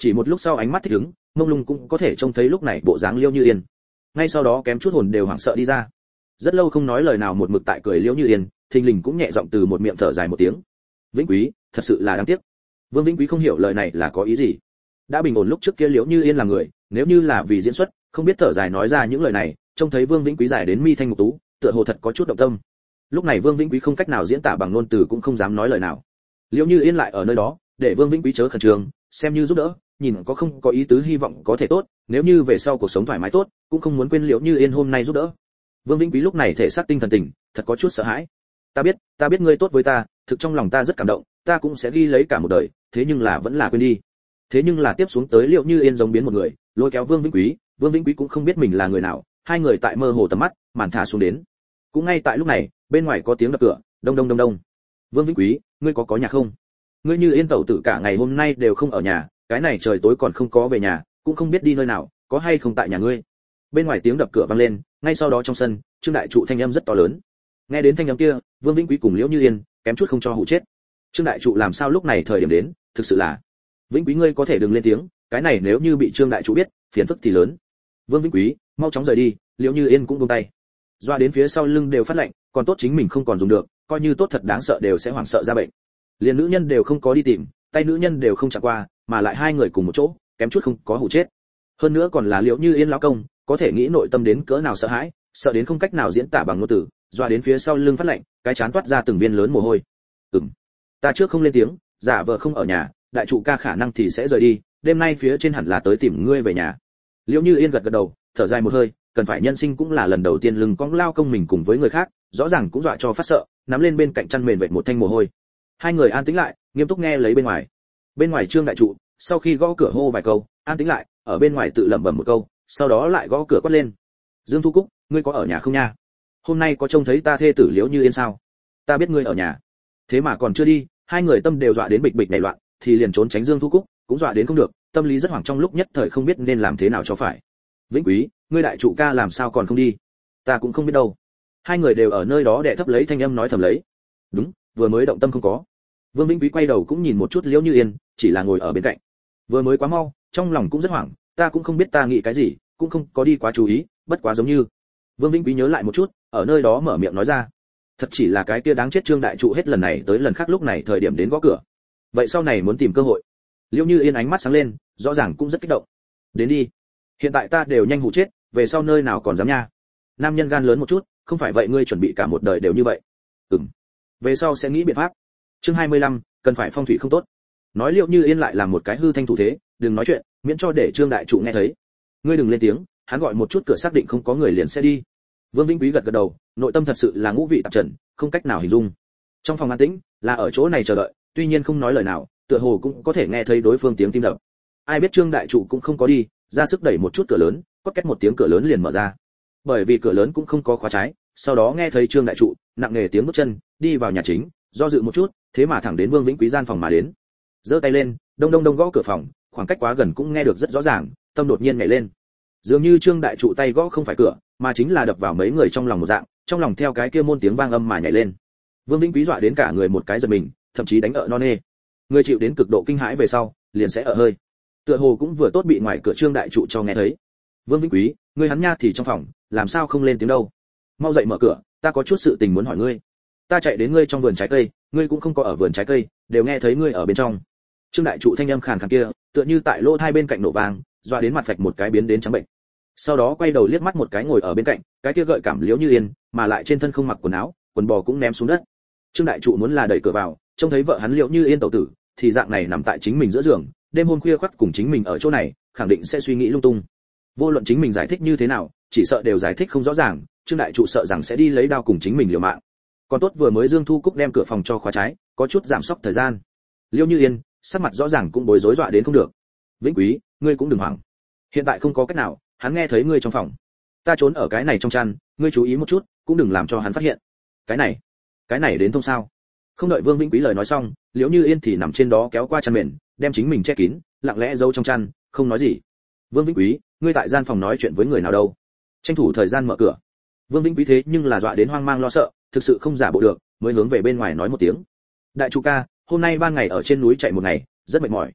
chỉ một lúc sau ánh mắt thích ứng, mông lung cũng có thể trông thấy lúc này bộ dáng Liễu Như Yên. Ngay sau đó kém chút hồn đều hoảng sợ đi ra. Rất lâu không nói lời nào một mực tại cười Liễu Như Yên, thình lình cũng nhẹ giọng từ một miệng thở dài một tiếng. Vĩnh Quý, thật sự là đáng tiếc. Vương Vĩnh Quý không hiểu lời này là có ý gì. Đã bình ổn lúc trước kia Liễu Như Yên là người, nếu như là vì diễn xuất, không biết thở dài nói ra những lời này, trông thấy Vương Vĩnh Quý dài đến mi thanh mục tú, tựa hồ thật có chút động tâm. Lúc này Vương Vĩnh Quý không cách nào diễn tả bằng ngôn từ cũng không dám nói lời nào. Liễu Như Yên lại ở nơi đó, để Vương Vĩnh Quý chớ khẩn trương, xem như giúp đỡ, nhìn có không có ý tứ hy vọng có thể tốt, nếu như về sau cuộc sống thoải mái tốt, cũng không muốn quên Liễu Như Yên hôm nay giúp đỡ. Vương Vĩnh Quý lúc này thể xác tinh thần tỉnh, thật có chút sợ hãi. Ta biết, ta biết ngươi tốt với ta, thực trong lòng ta rất cảm động, ta cũng sẽ ghi lấy cả một đời, thế nhưng là vẫn là quên đi. Thế nhưng là tiếp xuống tới Liễu Như Yên giống biến một người, lôi kéo Vương Vĩnh Quý, Vương Vĩnh Quý cũng không biết mình là người nào, hai người tại mơ hồ tầm mắt, màn thả xuống đến. Cũng ngay tại lúc này, bên ngoài có tiếng đập cửa, đông đông đông đông. Vương Vĩnh Quý, ngươi có có nhà không? Ngươi Như Yên tẩu tử cả ngày hôm nay đều không ở nhà, cái này trời tối còn không có về nhà, cũng không biết đi nơi nào, có hay không tại nhà ngươi. Bên ngoài tiếng đập cửa vang lên, ngay sau đó trong sân, Trương đại trụ thanh âm rất to lớn. Nghe đến thanh âm kia, Vương Vĩnh Quý cùng Liễu Như Yên kém chút không cho hụ chết. Trương đại trụ làm sao lúc này thời điểm đến, thực sự là. Vĩnh Quý ngươi có thể đừng lên tiếng, cái này nếu như bị Trương đại trụ biết, phiền phức thì lớn. Vương Vĩnh Quý, mau chóng rời đi, Liễu Như Yên cũng buông tay. Doa đến phía sau lưng đều phát lạnh, còn tốt chính mình không còn dùng được, coi như tốt thật đáng sợ đều sẽ hoảng sợ ra bệnh. Liền nữ nhân đều không có đi tìm, tay nữ nhân đều không chạm qua, mà lại hai người cùng một chỗ, kém chút không có hù chết. Hơn nữa còn là Liễu Như Yên lão công, có thể nghĩ nội tâm đến cỡ nào sợ hãi, sợ đến không cách nào diễn tả bằng ngôn từ, doa đến phía sau lưng phát lạnh, cái chán toát ra từng viên lớn mồ hôi. Ừm, ta trước không lên tiếng, giả vờ không ở nhà, đại trụ ca khả năng thì sẽ rời đi, đêm nay phía trên hẳn là tới tìm ngươi về nhà. Liễu Như Yên gật gật đầu, thở dài một hơi, cần phải nhân sinh cũng là lần đầu tiên lưng cong lao công mình cùng với người khác, rõ ràng cũng dọa cho phát sợ, nắm lên bên cạnh chăn mền vệt một thanh mồ hôi. Hai người an tĩnh lại, nghiêm túc nghe lấy bên ngoài. Bên ngoài Trương đại trụ, sau khi gõ cửa hô vài câu, an tĩnh lại, ở bên ngoài tự lẩm bẩm một câu, sau đó lại gõ cửa quát lên. Dương Thu Cúc, ngươi có ở nhà không nha? Hôm nay có trông thấy ta thê tử Liễu Như Yên sao? Ta biết ngươi ở nhà, thế mà còn chưa đi. Hai người tâm đều dọa đến bịch bịch nảy loạn, thì liền trốn tránh Dương Thu Cúc, cũng dọa đến không được, tâm lý rất hoảng trong lúc nhất thời không biết nên làm thế nào cho phải. Vĩnh Quý, ngươi đại trụ ca làm sao còn không đi? Ta cũng không biết đâu. Hai người đều ở nơi đó đè thấp lấy thanh âm nói thầm lấy. Đúng, vừa mới động tâm không có. Vương Vĩnh Quý quay đầu cũng nhìn một chút Liễu Như Yên, chỉ là ngồi ở bên cạnh. Vừa mới quá mau, trong lòng cũng rất hoảng, ta cũng không biết ta nghĩ cái gì, cũng không có đi quá chú ý, bất quá giống như. Vương Vĩnh Quý nhớ lại một chút, ở nơi đó mở miệng nói ra. Thật chỉ là cái kia đáng chết Trương đại trụ hết lần này tới lần khác lúc này thời điểm đến gõ cửa. Vậy sau này muốn tìm cơ hội. Liễu Như Yên ánh mắt sáng lên, rõ ràng cũng rất kích động. Đến đi. Hiện tại ta đều nhanh hù chết, về sau nơi nào còn dám nha. Nam nhân gan lớn một chút, không phải vậy ngươi chuẩn bị cả một đời đều như vậy. Ừm. Về sau sẽ nghĩ biện pháp. Chương hai mươi lăm, cần phải phong thủy không tốt. Nói Liễu Như Yên lại làm một cái hư thanh thủ thế, đừng nói chuyện, miễn cho để Trương đại trụ nghe thấy. Ngươi đừng lên tiếng, hắn gọi một chút cửa xác định không có người liền sẽ đi. Vương Vĩnh Quý gật gật đầu, nội tâm thật sự là ngũ vị tạp trần, không cách nào hình dung. Trong phòng an tĩnh, là ở chỗ này chờ đợi, tuy nhiên không nói lời nào, tựa hồ cũng có thể nghe thấy đối phương tiếng tim đập. Ai biết Trương đại trụ cũng không có đi, ra sức đẩy một chút cửa lớn, quát két một tiếng cửa lớn liền mở ra. Bởi vì cửa lớn cũng không có khóa trái, sau đó nghe thấy Trương đại trụ nặng nề tiếng bước chân đi vào nhà chính, do dự một chút, thế mà thẳng đến Vương Vĩnh Quý gian phòng mà đến. Giơ tay lên, đông đông đông gõ cửa phòng, khoảng cách quá gần cũng nghe được rất rõ ràng, tâm đột nhiên nhảy lên. Dường như Trương đại trụ tay gõ không phải cửa, mà chính là đập vào mấy người trong lòng một dạng, trong lòng theo cái kia môn tiếng vang âm mà nhảy lên. Vương Vĩnh Quý dọa đến cả người một cái giật mình, thậm chí đánh ở non nê. Người chịu đến cực độ kinh hãi về sau, liền sẽ ở hơi. Tựa hồ cũng vừa tốt bị ngoài cửa Trương đại trụ cho nghe thấy. Vương Vĩnh Quý, ngươi hắn nha thì trong phòng, làm sao không lên tiếng đâu? Mau dậy mở cửa, ta có chút sự tình muốn hỏi ngươi. Ta chạy đến ngươi trong vườn trái cây, ngươi cũng không có ở vườn trái cây, đều nghe thấy ngươi ở bên trong. Trương đại trụ thanh âm khàn khàn kia, tựa như tại lỗ hai bên cạnh nổ vàng, dọa đến mặt phạch một cái biến đến trắng bệnh. Sau đó quay đầu liếc mắt một cái ngồi ở bên cạnh, cái kia gợi cảm Liễu Như Yên, mà lại trên thân không mặc quần áo, quần bò cũng ném xuống đất. Trương đại trụ muốn là đẩy cửa vào, trông thấy vợ hắn Liễu Như Yên tẩu tử, thì dạng này nằm tại chính mình giữa giường, đêm hôm khuya khoắt cùng chính mình ở chỗ này, khẳng định sẽ suy nghĩ lung tung. Vô luận chính mình giải thích như thế nào, chỉ sợ đều giải thích không rõ ràng, Trương đại trụ sợ rằng sẽ đi lấy đao cùng chính mình liều mạng. Còn tốt vừa mới Dương Thu Cúc đem cửa phòng cho khóa trái, có chút giảm sốc thời gian. Liễu Như Yên, sắc mặt rõ ràng cũng bối rối dọa đến không được. Vĩnh Quý, ngươi cũng đừng hoảng. Hiện tại không có cách nào, hắn nghe thấy ngươi trong phòng. Ta trốn ở cái này trong chăn, ngươi chú ý một chút, cũng đừng làm cho hắn phát hiện. Cái này, cái này đến thông sao? Không đợi Vương Vĩnh Quý lời nói xong, Liễu Như Yên thì nằm trên đó kéo qua chăn mền, đem chính mình che kín, lặng lẽ giấu trong chăn, không nói gì. Vương Vĩnh Quý, ngươi tại gian phòng nói chuyện với người nào đâu? Tranh thủ thời gian mở cửa. Vương Vĩnh Quý thế nhưng là dọa đến hoang mang lo sợ, thực sự không giả bộ được, mới hướng về bên ngoài nói một tiếng. Đại trụ ca, hôm nay ban ngày ở trên núi chạy một ngày, rất mệt mỏi.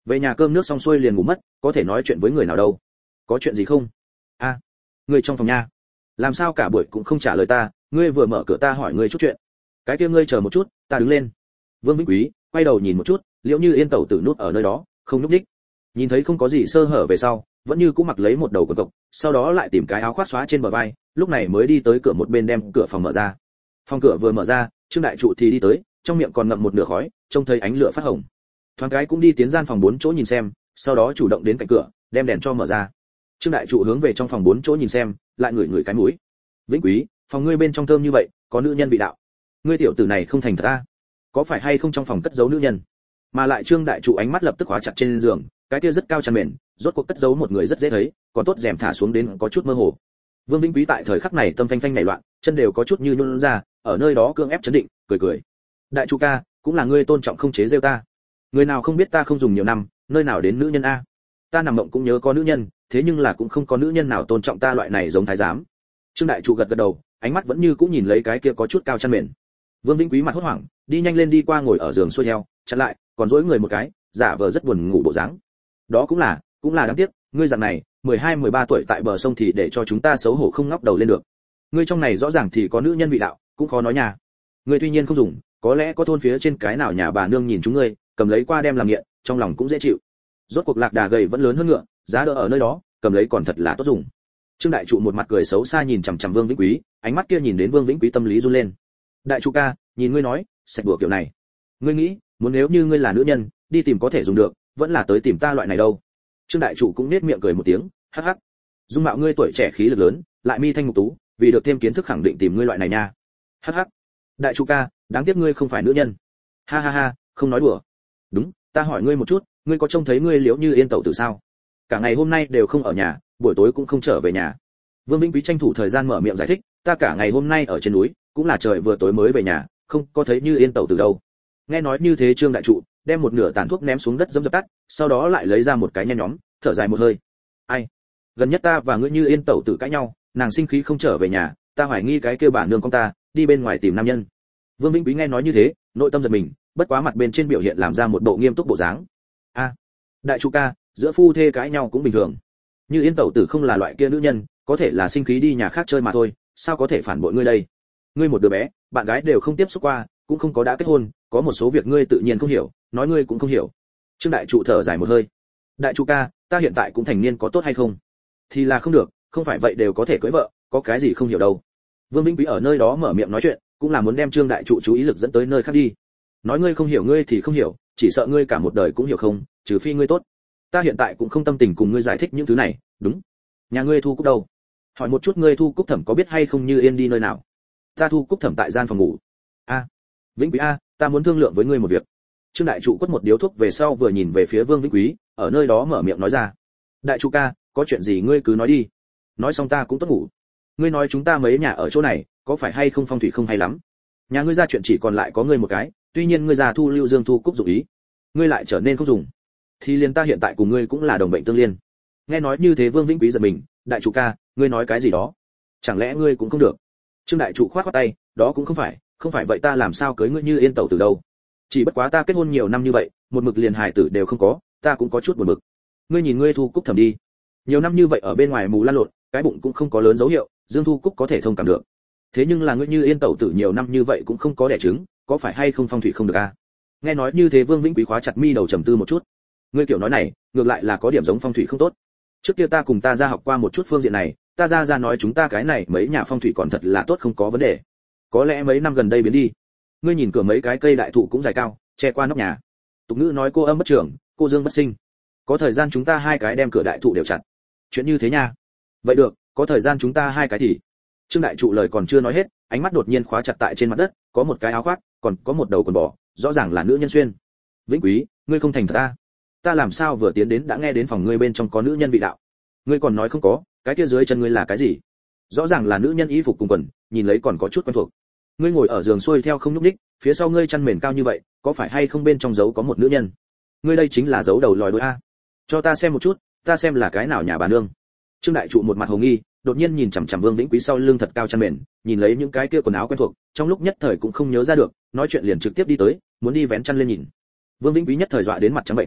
về nhà cơm nước xong xuôi liền ngủ mất, có thể nói chuyện với người nào đâu. Có chuyện gì không? A, à, ngươi trong phòng nha. Làm sao cả buổi cũng không trả lời ta, ngươi vừa mở cửa ta hỏi ngươi chút chuyện. Cái kia ngươi chờ một chút, ta đứng lên. Vương Vĩnh Quý quay đầu nhìn một chút, Liễu Như Yên tẩu tử nút ở nơi đó, không nhúc nhích. Nhìn thấy không có gì sơ hở về sau, vẫn như cũ mặc lấy một đầu quần cộc, sau đó lại tìm cái áo khoác xóa trên bờ vai, lúc này mới đi tới cửa một bên đem cửa phòng mở ra. Phòng cửa vừa mở ra, Trương đại trụ thì đi tới, trong miệng còn ngậm một nửa khói, trông thấy ánh lửa phát hồng. Thoáng cái cũng đi tiến gian phòng bốn chỗ nhìn xem, sau đó chủ động đến cạnh cửa, đem đèn cho mở ra. Trương đại trụ hướng về trong phòng bốn chỗ nhìn xem, lại ngửi ngửi cái mũi. Vĩnh Quý, phòng ngươi bên trong thơm như vậy, có nữ nhân vị đạo. Ngươi tiểu tử này không thành thật a? Có phải hay không trong phòng cất giấu nữ nhân? Mà lại Trương đại trụ ánh mắt lập tức khóa chặt trên giường, cái kia rất cao chăn mền, rốt cuộc cất giấu một người rất dễ thấy, còn tốt rèm thả xuống đến có chút mơ hồ. Vương Vĩnh Quý tại thời khắc này tâm phanh phanh nảy loạn, chân đều có chút như nhũn ra, ở nơi đó cương ép chấn định, cười cười. Đại trụ ca, cũng là ngươi tôn trọng không chế rêu ta. Người nào không biết ta không dùng nhiều năm, nơi nào đến nữ nhân a? Ta nằm mộng cũng nhớ có nữ nhân, thế nhưng là cũng không có nữ nhân nào tôn trọng ta loại này giống thái giám. Trương đại trụ gật gật đầu, ánh mắt vẫn như cũng nhìn lấy cái kia có chút cao chăn mền. Vương Vĩnh Quý mặt hốt hoảng, đi nhanh lên đi qua ngồi ở giường xuôi theo, chặn lại, còn dỗi người một cái, giả vờ rất buồn ngủ bộ dáng. Đó cũng là, cũng là đáng tiếc, ngươi rằng này, mười hai mười ba tuổi tại bờ sông thì để cho chúng ta xấu hổ không ngóc đầu lên được. Ngươi trong này rõ ràng thì có nữ nhân vị đạo, cũng khó nói nhà. Ngươi tuy nhiên không dùng, có lẽ có thôn phía trên cái nào nhà bà nương nhìn chúng ngươi, cầm lấy qua đem làm nghiện, trong lòng cũng dễ chịu. Rốt cuộc lạc đà gầy vẫn lớn hơn ngựa, giá đỡ ở nơi đó, cầm lấy còn thật là tốt dùng. Trương đại trụ một mặt cười xấu xa nhìn chằm chằm Vương Vĩnh Quý, ánh mắt kia nhìn đến Vương Vĩnh Quý tâm lý run lên. Đại trụ ca, nhìn ngươi nói, sạch đùa kiểu này. Ngươi nghĩ, muốn nếu như ngươi là nữ nhân, đi tìm có thể dùng được, vẫn là tới tìm ta loại này đâu. Trương đại trụ cũng nết miệng cười một tiếng, hắc hắc. Dung mạo ngươi tuổi trẻ khí lực lớn, lại mi thanh mục tú, vì được thêm kiến thức khẳng định tìm ngươi loại này nha. Hắc hắc. Đại trụ ca, đáng tiếc ngươi không phải nữ nhân. Ha ha ha, không nói đùa. Đúng, ta hỏi ngươi một chút, ngươi có trông thấy ngươi Liễu Như Yên tẩu tử sao? Cả ngày hôm nay đều không ở nhà, buổi tối cũng không trở về nhà. Vương Vĩnh Quý tranh thủ thời gian mở miệng giải thích, ta cả ngày hôm nay ở trên núi, cũng là trời vừa tối mới về nhà, không có thấy Như Yên tẩu tử đâu. Nghe nói như thế Trương đại trụ đem một nửa tàn thuốc ném xuống đất dẫm dập tắt, sau đó lại lấy ra một cái nhen nhóm, thở dài một hơi. Ai? Gần nhất ta và ngươi Như Yên tẩu tử cãi nhau, nàng sinh khí không trở về nhà, ta hoài nghi cái kêu bà nương con ta đi bên ngoài tìm nam nhân. Vương Vĩnh Quý nghe nói như thế, nội tâm giật mình, bất quá mặt bên trên biểu hiện làm ra một bộ nghiêm túc bộ dáng. A, đại trụ ca, giữa phu thê cãi nhau cũng bình thường. Như Yên tẩu tử không là loại kia nữ nhân, có thể là sinh khí đi nhà khác chơi mà thôi, sao có thể phản bội ngươi đây? Ngươi một đứa bé, bạn gái đều không tiếp xúc qua, cũng không có đã kết hôn, có một số việc ngươi tự nhiên không hiểu, nói ngươi cũng không hiểu. Trương đại trụ thở dài một hơi. Đại trụ ca, ta hiện tại cũng thành niên có tốt hay không? Thì là không được, không phải vậy đều có thể cưới vợ, có cái gì không hiểu đâu. Vương Vĩnh Quý ở nơi đó mở miệng nói chuyện, cũng là muốn đem Trương đại trụ chú ý lực dẫn tới nơi khác đi. Nói ngươi không hiểu ngươi thì không hiểu, chỉ sợ ngươi cả một đời cũng hiểu không, trừ phi ngươi tốt. Ta hiện tại cũng không tâm tình cùng ngươi giải thích những thứ này, đúng? Nhà ngươi Thu Cúc đâu? Hỏi một chút ngươi Thu Cúc thẩm có biết hay không Như Yên đi nơi nào? Ta Thu Cúc thẩm tại gian phòng ngủ. A, Vĩnh Quý a, ta muốn thương lượng với ngươi một việc. Trương đại trụ quất một điếu thuốc về sau vừa nhìn về phía Vương Vĩnh Quý, ở nơi đó mở miệng nói ra. Đại trụ ca, có chuyện gì ngươi cứ nói đi. Nói xong ta cũng tốt ngủ. Ngươi nói chúng ta mấy nhà ở chỗ này, có phải hay không phong thủy không hay lắm? Nhà ngươi ra chuyện chỉ còn lại có ngươi một cái, tuy nhiên ngươi già thu lưu Dương Thu Cúc dụng ý, ngươi lại trở nên không dùng. Thì liền ta hiện tại cùng ngươi cũng là đồng bệnh tương liên. Nghe nói như thế Vương Vĩnh Quý giật mình, đại trụ ca, ngươi nói cái gì đó? Chẳng lẽ ngươi cũng không được? Trương đại trụ khoát khoát tay, đó cũng không phải, không phải vậy ta làm sao cưới ngươi Như Yên tẩu từ đâu? Chỉ bất quá ta kết hôn nhiều năm như vậy, một mực liền hài tử đều không có, ta cũng có chút buồn bực. Ngươi nhìn ngươi Thu Cúc thẩm đi, nhiều năm như vậy ở bên ngoài mù lan lộn, cái bụng cũng không có lớn dấu hiệu, Dương Thu Cúc có thể thông cảm được. Thế nhưng là ngươi Như Yên tẩu tử nhiều năm như vậy cũng không có đẻ trứng, có phải hay không phong thủy không được a? Nghe nói như thế Vương Vĩnh Quý khóa chặt mi đầu trầm tư một chút. Ngươi kiểu nói này, ngược lại là có điểm giống phong thủy không tốt. Trước kia ta cùng ta ra học qua một chút phương diện này, ta ra ra nói chúng ta cái này mấy nhà phong thủy còn thật là tốt không có vấn đề. Có lẽ mấy năm gần đây biến đi. Ngươi nhìn cửa mấy cái cây đại thụ cũng dài cao, che qua nóc nhà. Tục ngữ nói cô âm bất trưởng, cô dương bất sinh. Có thời gian chúng ta hai cái đem cửa đại thụ đều chặt. Chuyện như thế nha. Vậy được, có thời gian chúng ta hai cái thì. Trương đại trụ lời còn chưa nói hết, ánh mắt đột nhiên khóa chặt tại trên mặt đất, có một cái áo khoác, còn có một đầu quần bò, rõ ràng là nữ nhân xuyên. Vĩnh Quý, ngươi không thành thật ta. Ta làm sao vừa tiến đến đã nghe đến phòng ngươi bên trong có nữ nhân vị đạo. Ngươi còn nói không có, cái kia dưới chân ngươi là cái gì? Rõ ràng là nữ nhân y phục cùng quần, nhìn lấy còn có chút quen thuộc. Ngươi ngồi ở giường xuôi theo không nhúc nhích, phía sau ngươi chăn mền cao như vậy, có phải hay không bên trong giấu có một nữ nhân? Ngươi đây chính là giấu đầu lòi đuôi a. Cho ta xem một chút, ta xem là cái nào nhà bà nương. Trương đại trụ một mặt hồ nghi, đột nhiên nhìn chằm chằm Vương Vĩnh Quý sau lưng thật cao chăn mền, nhìn lấy những cái kia quần áo quen thuộc, trong lúc nhất thời cũng không nhớ ra được, nói chuyện liền trực tiếp đi tới, muốn đi vén chăn lên nhìn. Vương Vĩnh Quý nhất thời dọa đến mặt trắng bệch.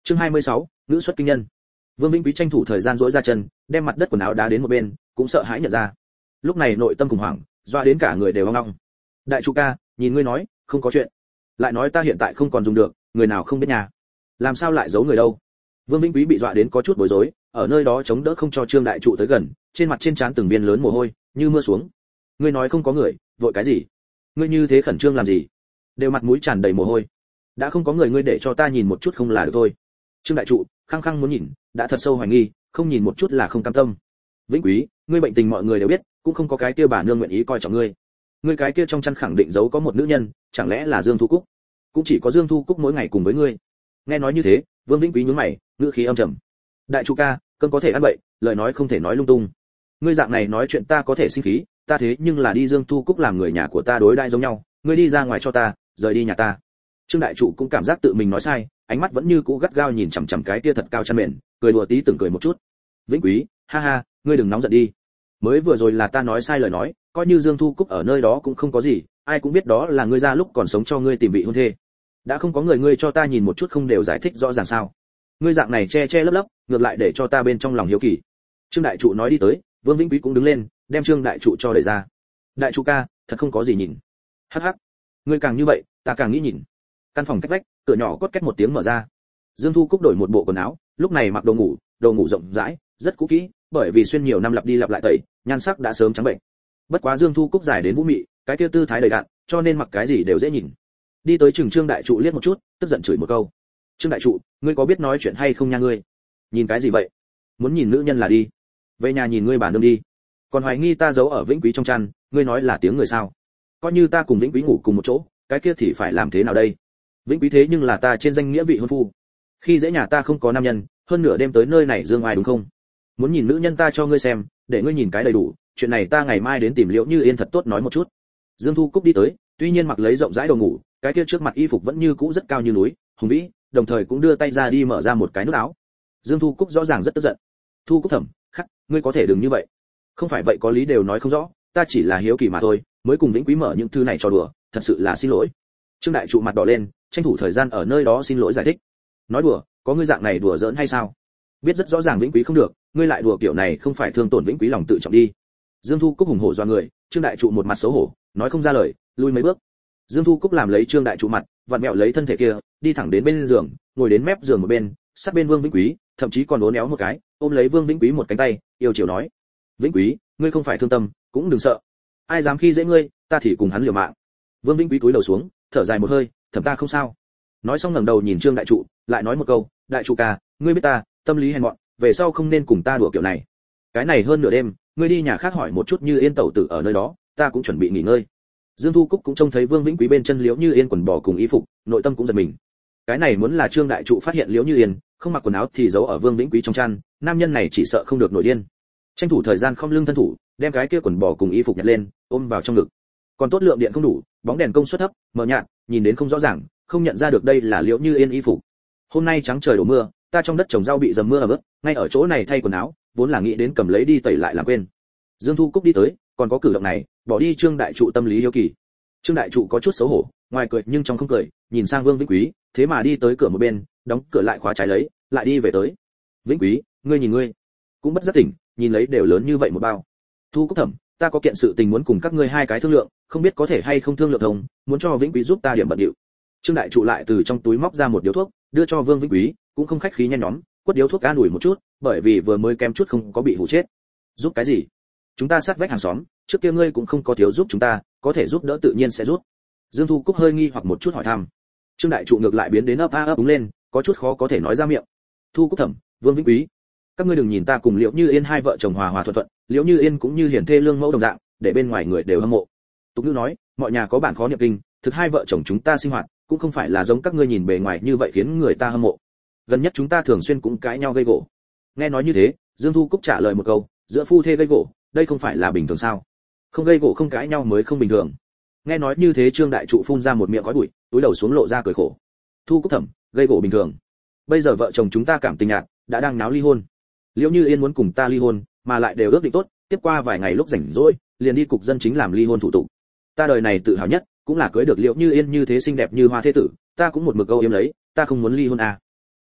Chương hai mươi sáu, ngữ xuất kinh nhân. Vương Vĩnh Quý tranh thủ thời gian duỗi ra chân, đem mặt đất quần áo đá đến một bên, cũng sợ hãi nhận ra. Lúc này nội tâm khủng hoảng, doa đến cả người đều hoang long. Đại chủ ca, nhìn ngươi nói, không có chuyện. Lại nói ta hiện tại không còn dùng được, người nào không biết nhà. Làm sao lại giấu người đâu? Vương Vĩnh Quý bị dọa đến có chút bối rối, ở nơi đó chống đỡ không cho Trương đại trụ tới gần, trên mặt trên trán từng viên lớn mồ hôi, như mưa xuống. Ngươi nói không có người, vội cái gì? Ngươi như thế khẩn trương làm gì? Đều mặt mũi tràn đầy mồ hôi. Đã không có người, ngươi để cho ta nhìn một chút không là được thôi. Trương đại trụ khăng khăng muốn nhìn, đã thật sâu hoài nghi, không nhìn một chút là không cam tâm. Vĩnh Quý, ngươi bệnh tình mọi người đều biết, cũng không có cái kia bà nương nguyện ý coi trọng ngươi. Ngươi cái kia trong chăn khẳng định giấu có một nữ nhân, chẳng lẽ là Dương Thu Cúc? Cũng chỉ có Dương Thu Cúc mỗi ngày cùng với ngươi. Nghe nói như thế, Vương Vĩnh Quý nhướng mày, ngữ khí âm trầm. Đại chủ ca, cơn có thể ăn bậy, lời nói không thể nói lung tung. Ngươi dạng này nói chuyện ta có thể sinh khí, ta thế nhưng là đi Dương Thu Cúc làm người nhà của ta đối đãi giống nhau, ngươi đi ra ngoài cho ta, rời đi nhà ta. Trương đại trụ cũng cảm giác tự mình nói sai, ánh mắt vẫn như cũ gắt gao nhìn chằm chằm cái kia thật cao chăn mền, cười đùa tí từng cười một chút. Vĩnh Quý, ha ha, ngươi đừng nóng giận đi. Mới vừa rồi là ta nói sai lời nói, coi như Dương Thu Cúc ở nơi đó cũng không có gì, ai cũng biết đó là ngươi ra lúc còn sống cho ngươi tìm vị hôn thê. Đã không có người, ngươi cho ta nhìn một chút không đều giải thích rõ ràng sao? Ngươi dạng này che che lấp lấp, ngược lại để cho ta bên trong lòng hiếu kỳ. Trương đại trụ nói đi tới, Vương Vĩnh Quý cũng đứng lên, đem Trương đại trụ cho đẩy ra. Đại trụ ca, thật không có gì nhìn. Hắc hắc, ngươi càng như vậy, ta càng nghĩ nhìn. Căn phòng cách vách, cửa nhỏ cốt két một tiếng mở ra. Dương Thu Cúc đổi một bộ quần áo, lúc này mặc đồ ngủ, đồ ngủ rộng rãi, rất cũ kỹ, bởi vì xuyên nhiều năm lặp đi lặp lại tẩy, nhan sắc đã sớm trắng bệnh. Bất quá Dương Thu Cúc dài đến vũ mị, cái kia tư thái đầy đặn, cho nên mặc cái gì đều dễ nhìn. Đi tới Trừng Trương đại trụ liếc một chút, tức giận chửi một câu. Trương đại trụ, ngươi có biết nói chuyện hay không nha ngươi? Nhìn cái gì vậy? Muốn nhìn nữ nhân là đi. Về nhà nhìn ngươi bà nương đi. Còn hoài nghi ta giấu ở Vĩnh Quý trong chăn, ngươi nói là tiếng người sao? Coi như ta cùng Vĩnh Quý ngủ cùng một chỗ, cái kia thì phải làm thế nào đây? Vĩnh Quý thế nhưng là ta trên danh nghĩa vị hôn phu. Khi dễ nhà ta không có nam nhân, hơn nửa đêm tới nơi này dương ai đúng không? Muốn nhìn nữ nhân ta cho ngươi xem, để ngươi nhìn cái đầy đủ, chuyện này ta ngày mai đến tìm Liễu Như Yên thật tốt nói một chút. Dương Thu Cúc đi tới, tuy nhiên mặc lấy rộng rãi đồ ngủ, cái kia trước mặt y phục vẫn như cũ rất cao như núi, hùng vĩ, đồng thời cũng đưa tay ra đi mở ra một cái nút áo. Dương Thu Cúc rõ ràng rất tức giận. Thu Cúc thầm, khắc, ngươi có thể đừng như vậy. Không phải vậy có lý đều nói không rõ, ta chỉ là hiếu kỳ mà thôi, mới cùng Vĩnh Quý mở những thứ này cho đùa, thật sự là xin lỗi. Trương đại trụ mặt đỏ lên, tranh thủ thời gian ở nơi đó xin lỗi giải thích. Nói đùa, có ngươi dạng này đùa giỡn hay sao? Biết rất rõ ràng Vĩnh Quý không được, ngươi lại đùa kiểu này không phải thương tổn Vĩnh Quý lòng tự trọng đi. Dương Thu Cúc hùng hổ doa người, Trương đại trụ một mặt xấu hổ, nói không ra lời, lui mấy bước. Dương Thu Cúc làm lấy Trương đại trụ mặt, vặn mẹo lấy thân thể kia, đi thẳng đến bên giường, ngồi đến mép giường một bên, sát bên Vương Vĩnh Quý, thậm chí còn uốn éo một cái, ôm lấy Vương Vĩnh Quý một cánh tay, yêu chiều nói: "Vĩnh Quý, ngươi không phải thương tâm, cũng đừng sợ. Ai dám khi dễ ngươi, ta thì cùng hắn liều mạng." Vương Vĩnh Quý cúi đầu xuống, thở dài một hơi, "Thẩm ta không sao." Nói xong ngẩng đầu nhìn Trương đại trụ, lại nói một câu: "Đại trụ ca, ngươi biết ta, tâm lý hèn mọn, về sau không nên cùng ta đùa kiểu này. Cái này hơn nửa đêm, ngươi đi nhà khác hỏi một chút Như Yên tẩu tử ở nơi đó, ta cũng chuẩn bị nghỉ ngơi." Dương Thu Cúc cũng trông thấy Vương Vĩnh Quý bên chân Liễu Như Yên quần bò cùng y phục, nội tâm cũng giật mình. Cái này muốn là Trương đại trụ phát hiện Liễu Như Yên không mặc quần áo thì giấu ở Vương Vĩnh Quý trong chăn, nam nhân này chỉ sợ không được nổi điên. Tranh thủ thời gian không lưng thân thủ, đem cái kia quần bò cùng y phục nhặt lên, ôm vào trong ngực. Còn tốt lượng điện không đủ, bóng đèn công suất thấp, mờ nhạt, nhìn đến không rõ ràng, không nhận ra được đây là Liễu Như Yên y phục. Hôm nay trắng trời đổ mưa, ta trong đất trồng rau bị dầm mưa ẩm ướt, ngay ở chỗ này thay quần áo, vốn là nghĩ đến cầm lấy đi tẩy lại làm quên. Dương Thu Cúc đi tới, còn có cử động này, bỏ đi Trương đại trụ tâm lý hiếu kỳ. Trương đại trụ có chút xấu hổ, ngoài cười nhưng trong không cười, nhìn sang Vương Vĩnh Quý, thế mà đi tới cửa một bên, đóng cửa lại khóa trái lấy, lại đi về tới. "Vĩnh Quý, ngươi nhìn ngươi, cũng bất giác tỉnh, nhìn lấy đều lớn như vậy một bao." "Thu Cúc thẩm, ta có kiện sự tình muốn cùng các ngươi hai cái thương lượng, không biết có thể hay không thương lượng thông, muốn cho Vĩnh Quý giúp ta điểm bận điệu." Trương đại trụ lại từ trong túi móc ra một điếu thuốc, đưa cho Vương Vĩnh Quý, cũng không khách khí nhen nhóm, quất điếu thuốc an ủi một chút, bởi vì vừa mới kém chút không có bị hù chết. "Giúp cái gì? Chúng ta sát vách hàng xóm, trước kia ngươi cũng không có thiếu giúp chúng ta, có thể giúp đỡ tự nhiên sẽ giúp." Dương Thu Cúc hơi nghi hoặc một chút hỏi thăm. Trương đại trụ ngược lại biến đến ấp a ấp úng lên, có chút khó có thể nói ra miệng. "Thu Cúc thẩm, Vương Vĩnh Quý, các ngươi đừng nhìn ta cùng Liễu Như Yên hai vợ chồng hòa hòa thuận thuận, Liễu Như Yên cũng như hiển thê lương mẫu đồng dạng, để bên ngoài người đều hâm mộ. Tục ngữ nói, mọi nhà có bản khó niệm kinh, thực hai vợ chồng chúng ta sinh hoạt, cũng không phải là giống các ngươi nhìn bề ngoài như vậy khiến người ta hâm mộ. Gần nhất chúng ta thường xuyên cũng cãi nhau gây gổ." Nghe nói như thế, Dương Thu Cúc trả lời một câu, giữa phu thê gây gổ, đây không phải là bình thường sao? Không gây gổ không cãi nhau mới không bình thường. Nghe nói như thế, Trương đại trụ phun ra một miệng khói bụi, túi đầu xuống lộ ra cười khổ. "Thu Cúc thẩm, gây gổ bình thường. Bây giờ vợ chồng chúng ta cảm tình nhạt, đã đang náo ly hôn. Liễu Như Yên muốn cùng ta ly hôn, mà lại đều ước định tốt, tiếp qua vài ngày lúc rảnh rỗi, liền đi cục dân chính làm ly hôn thủ tục. Ta đời này tự hào nhất, cũng là cưới được Liễu Như Yên như thế xinh đẹp như hoa thế tử, ta cũng một mực âu yếm lấy, ta không muốn ly hôn à.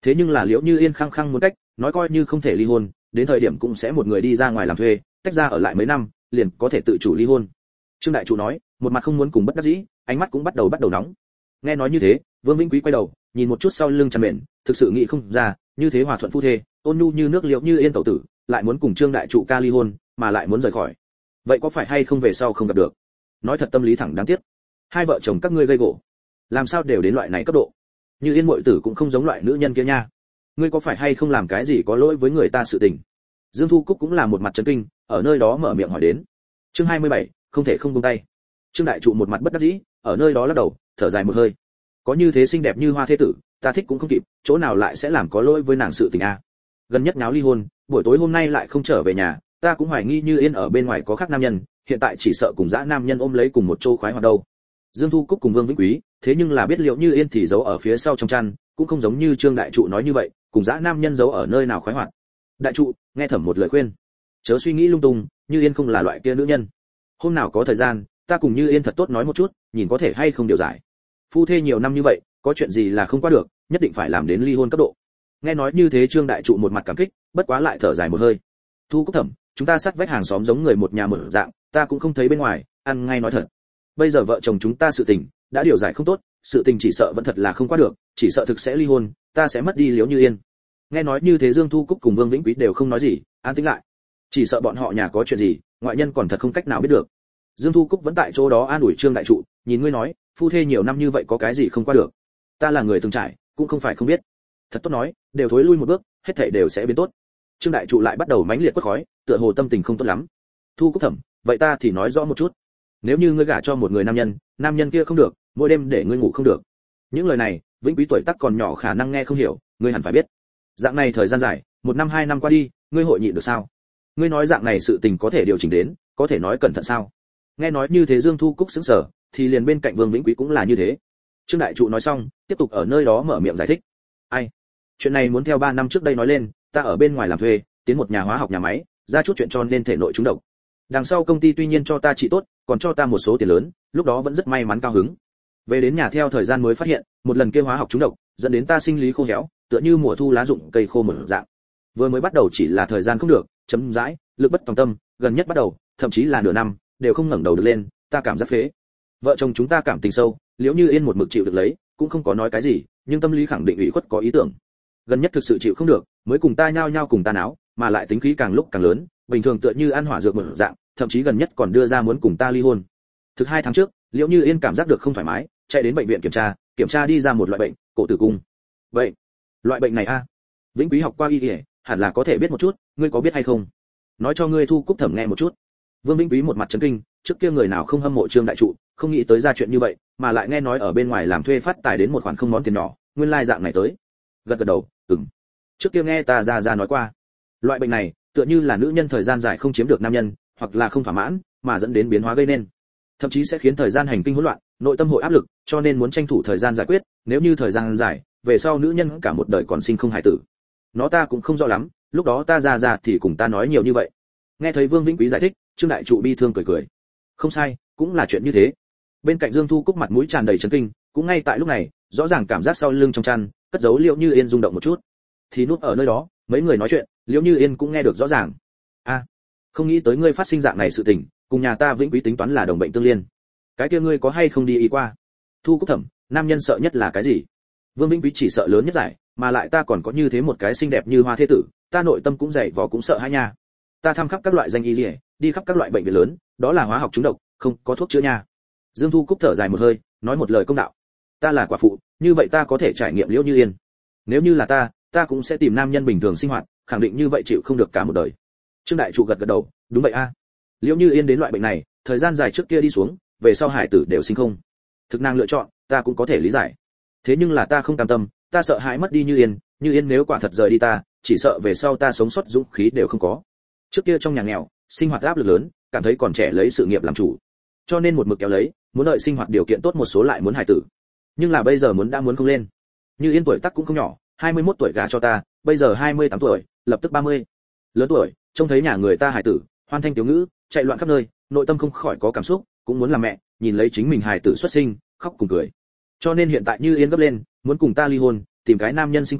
Thế nhưng là Liễu Như Yên khăng khăng muốn cách, nói coi như không thể ly hôn, đến thời điểm cũng sẽ một người đi ra ngoài làm thuê, tách ra ở lại mấy năm, liền có thể tự chủ ly hôn. Trương đại trụ nói, một mặt không muốn cùng bất đắc dĩ, ánh mắt cũng bắt đầu bắt đầu nóng. Nghe nói như thế, Vương Vĩnh Quý quay đầu, nhìn một chút sau lưng chăn mền, thực sự nghĩ không ra, như thế hòa thuận phu thê, ôn nhu như nước Liễu Như Yên tẩu tử, lại muốn cùng Trương đại trụ ca ly hôn, mà lại muốn rời khỏi. Vậy có phải hay không về sau không gặp được? Nói thật tâm lý thẳng đáng tiếc. Hai vợ chồng các ngươi gây gổ, làm sao đều đến loại này cấp độ? Như Yên muội tử cũng không giống loại nữ nhân kia nha. Ngươi có phải hay không làm cái gì có lỗi với người ta sự tình? Dương Thu Cúc cũng là một mặt chấn kinh, ở nơi đó mở miệng hỏi đến. Chương hai mươi bảy, không thể không buông tay. Trương đại trụ một mặt bất đắc dĩ, ở nơi đó lắc đầu, thở dài một hơi. Có như thế xinh đẹp như hoa thế tử, ta thích cũng không kịp, chỗ nào lại sẽ làm có lỗi với nàng sự tình a? Gần nhất nháo ly hôn, buổi tối hôm nay lại không trở về nhà, ta cũng hoài nghi Như Yên ở bên ngoài có khác nam nhân, hiện tại chỉ sợ cùng dã nam nhân ôm lấy cùng một chỗ khoái hoạt đâu. Dương Thu Cúc cùng Vương Vĩnh Quý, thế nhưng là biết Liệu Như Yên thì giấu ở phía sau trong chăn, cũng không giống như Trương đại trụ nói như vậy, cùng dã nam nhân giấu ở nơi nào khoái hoạt. Đại trụ, nghe thẩm một lời khuyên, chớ suy nghĩ lung tung, Như Yên không là loại kia nữ nhân. Hôm nào có thời gian, ta cùng Như Yên thật tốt nói một chút, nhìn có thể hay không điều giải. Phu thê nhiều năm như vậy, có chuyện gì là không qua được, nhất định phải làm đến ly hôn cấp độ. Nghe nói như thế Trương đại trụ một mặt cảm kích, bất quá lại thở dài một hơi. Thu Cúc thẩm, chúng ta sát vách hàng xóm giống người một nhà một dạng, ta cũng không thấy bên ngoài, ăn ngay nói thật. Bây giờ vợ chồng chúng ta sự tình đã điều giải không tốt, sự tình chỉ sợ vẫn thật là không qua được, chỉ sợ thực sẽ ly hôn, ta sẽ mất đi Liễu Như Yên. Nghe nói như thế Dương Thu Cúc cùng Vương Vĩnh Quý đều không nói gì, an tĩnh lại. Chỉ sợ bọn họ nhà có chuyện gì, ngoại nhân còn thật không cách nào biết được. Dương Thu Cúc vẫn tại chỗ đó an ủi Trương đại trụ, nhìn ngươi nói, phu thê nhiều năm như vậy có cái gì không qua được? Ta là người từng trải, cũng không phải không biết. Thật tốt nói, đều thối lui một bước, hết thảy đều sẽ biến tốt. Trương đại trụ lại bắt đầu mãnh liệt quất khói, tựa hồ tâm tình không tốt lắm. Thu Cúc thẩm, vậy ta thì nói rõ một chút. Nếu như ngươi gả cho một người nam nhân, nam nhân kia không được, mỗi đêm để ngươi ngủ không được. Những lời này, Vĩnh Quý tuổi tác còn nhỏ khả năng nghe không hiểu, ngươi hẳn phải biết. Dạng này thời gian dài, một năm hai năm qua đi, ngươi hội nhịn được sao? Ngươi nói dạng này sự tình có thể điều chỉnh đến, có thể nói cẩn thận sao? Nghe nói như thế Dương Thu Cúc sững sờ, thì liền bên cạnh Vương Vĩnh Quý cũng là như thế. Trương đại trụ nói xong, tiếp tục ở nơi đó mở miệng giải thích. Ai? Chuyện này muốn theo ba năm trước đây nói lên, ta ở bên ngoài làm thuê, tiến một nhà hóa học nhà máy, ra chút chuyện cho nên thể nội trúng độc. Đằng sau công ty tuy nhiên cho ta trị tốt, còn cho ta một số tiền lớn, lúc đó vẫn rất may mắn cao hứng. Về đến nhà theo thời gian mới phát hiện, một lần kia hóa học trúng độc, dẫn đến ta sinh lý khô héo, tựa như mùa thu lá rụng cây khô một dạng. Vừa mới bắt đầu chỉ là thời gian không được, chấm dãi, lực bất tòng tâm, gần nhất bắt đầu, thậm chí là nửa năm, đều không ngẩng đầu được lên, ta cảm giác phế. Vợ chồng chúng ta cảm tình sâu, Liễu Như Yên một mực chịu được lấy, cũng không có nói cái gì, nhưng tâm lý khẳng định ủy khuất có ý tưởng. Gần nhất thực sự chịu không được, mới cùng ta nhao nhao cùng ta náo, mà lại tính khí càng lúc càng lớn, bình thường tựa như ăn hỏa dược một dạng, thậm chí gần nhất còn đưa ra muốn cùng ta ly hôn. Thực hai tháng trước, Liễu Như Yên cảm giác được không thoải mái, chạy đến bệnh viện kiểm tra, kiểm tra đi ra một loại bệnh, cổ tử cung. Vậy, loại bệnh này a? Vĩnh Quý học qua y y, hẳn là có thể biết một chút, ngươi có biết hay không? Nói cho ngươi Thu Cúc thẩm nghe một chút. Vương Vĩnh Quý một mặt chấn kinh, trước kia người nào không hâm mộ Trương đại trụ, không nghĩ tới ra chuyện như vậy, mà lại nghe nói ở bên ngoài làm thuê phát tài đến một khoản không món tiền nhỏ, nguyên lai dạng này tới. Gật gật đầu, ừm. Trước kia nghe ta ra ra nói qua, loại bệnh này tựa như là nữ nhân thời gian dài không chiếm được nam nhân, hoặc là không thỏa mãn, mà dẫn đến biến hóa gây nên, thậm chí sẽ khiến thời gian hành kinh hỗn loạn, nội tâm hội áp lực, cho nên muốn tranh thủ thời gian giải quyết, nếu như thời gian dài, về sau nữ nhân cả một đời còn sinh không hài tử. Nó ta cũng không rõ lắm, lúc đó ta ra ra thì cùng ta nói nhiều như vậy. Nghe thấy Vương Vĩnh Quý giải thích, Trương đại trụ bi thương cười cười. Không sai, cũng là chuyện như thế. Bên cạnh Dương Thu Cúc mặt mũi tràn đầy chấn kinh, cũng ngay tại lúc này, rõ ràng cảm giác sau lưng trong chăn, cất giấu Liễu Như Yên rung động một chút. Thì núp ở nơi đó, mấy người nói chuyện, Liễu Như Yên cũng nghe được rõ ràng. A, không nghĩ tới ngươi phát sinh dạng này sự tình, cùng nhà ta Vĩnh Quý tính toán là đồng bệnh tương liên. Cái kia ngươi có hay không đi y qua? Thu Cúc thẩm, nam nhân sợ nhất là cái gì? Vương Vĩnh Quý chỉ sợ lớn nhất giải, mà lại ta còn có như thế một cái xinh đẹp như hoa thế tử, ta nội tâm cũng dày vò cũng sợ hãi nha. Ta thăm khắp các loại danh y liễu, đi khắp các loại bệnh viện lớn, đó là hóa học trúng độc, không có thuốc chữa nha. Dương Thu Cúc thở dài một hơi, nói một lời công đạo. Ta là quả phụ, như vậy ta có thể trải nghiệm Liễu Như Yên. Nếu như là ta, ta cũng sẽ tìm nam nhân bình thường sinh hoạt, khẳng định như vậy chịu không được cả một đời. Trương đại trụ gật gật đầu, đúng vậy a. À. Liễu Như Yên đến loại bệnh này, thời gian dài trước kia đi xuống, về sau hải tử đều sinh không. Thực năng lựa chọn, ta cũng có thể lý giải. Thế nhưng là ta không cam tâm, ta sợ hãi mất đi Như Yên, Như Yên nếu quả thật rời đi ta, chỉ sợ về sau ta sống sót dũng khí đều không có. Trước kia trong nhà nghèo, sinh hoạt áp lực lớn, cảm thấy còn trẻ lấy sự nghiệp làm chủ, cho nên một mực kéo lấy, muốn đợi sinh hoạt điều kiện tốt một số lại muốn hài tử. Nhưng là bây giờ muốn đã muốn không lên. Như Yên tuổi tác cũng không nhỏ, hai mươi mốt tuổi gả cho ta, bây giờ hai mươi tám tuổi, lập tức ba mươi. Lớn tuổi, trông thấy nhà người ta hài tử, hoan thanh tiểu ngữ, chạy loạn khắp nơi, nội tâm không khỏi có cảm xúc, cũng muốn làm mẹ, nhìn lấy chính mình hài tử xuất sinh, khóc cùng cười. Cho nên hiện tại Như Yên gấp lên, muốn cùng ta ly hôn, tìm cái nam nhân sinh con,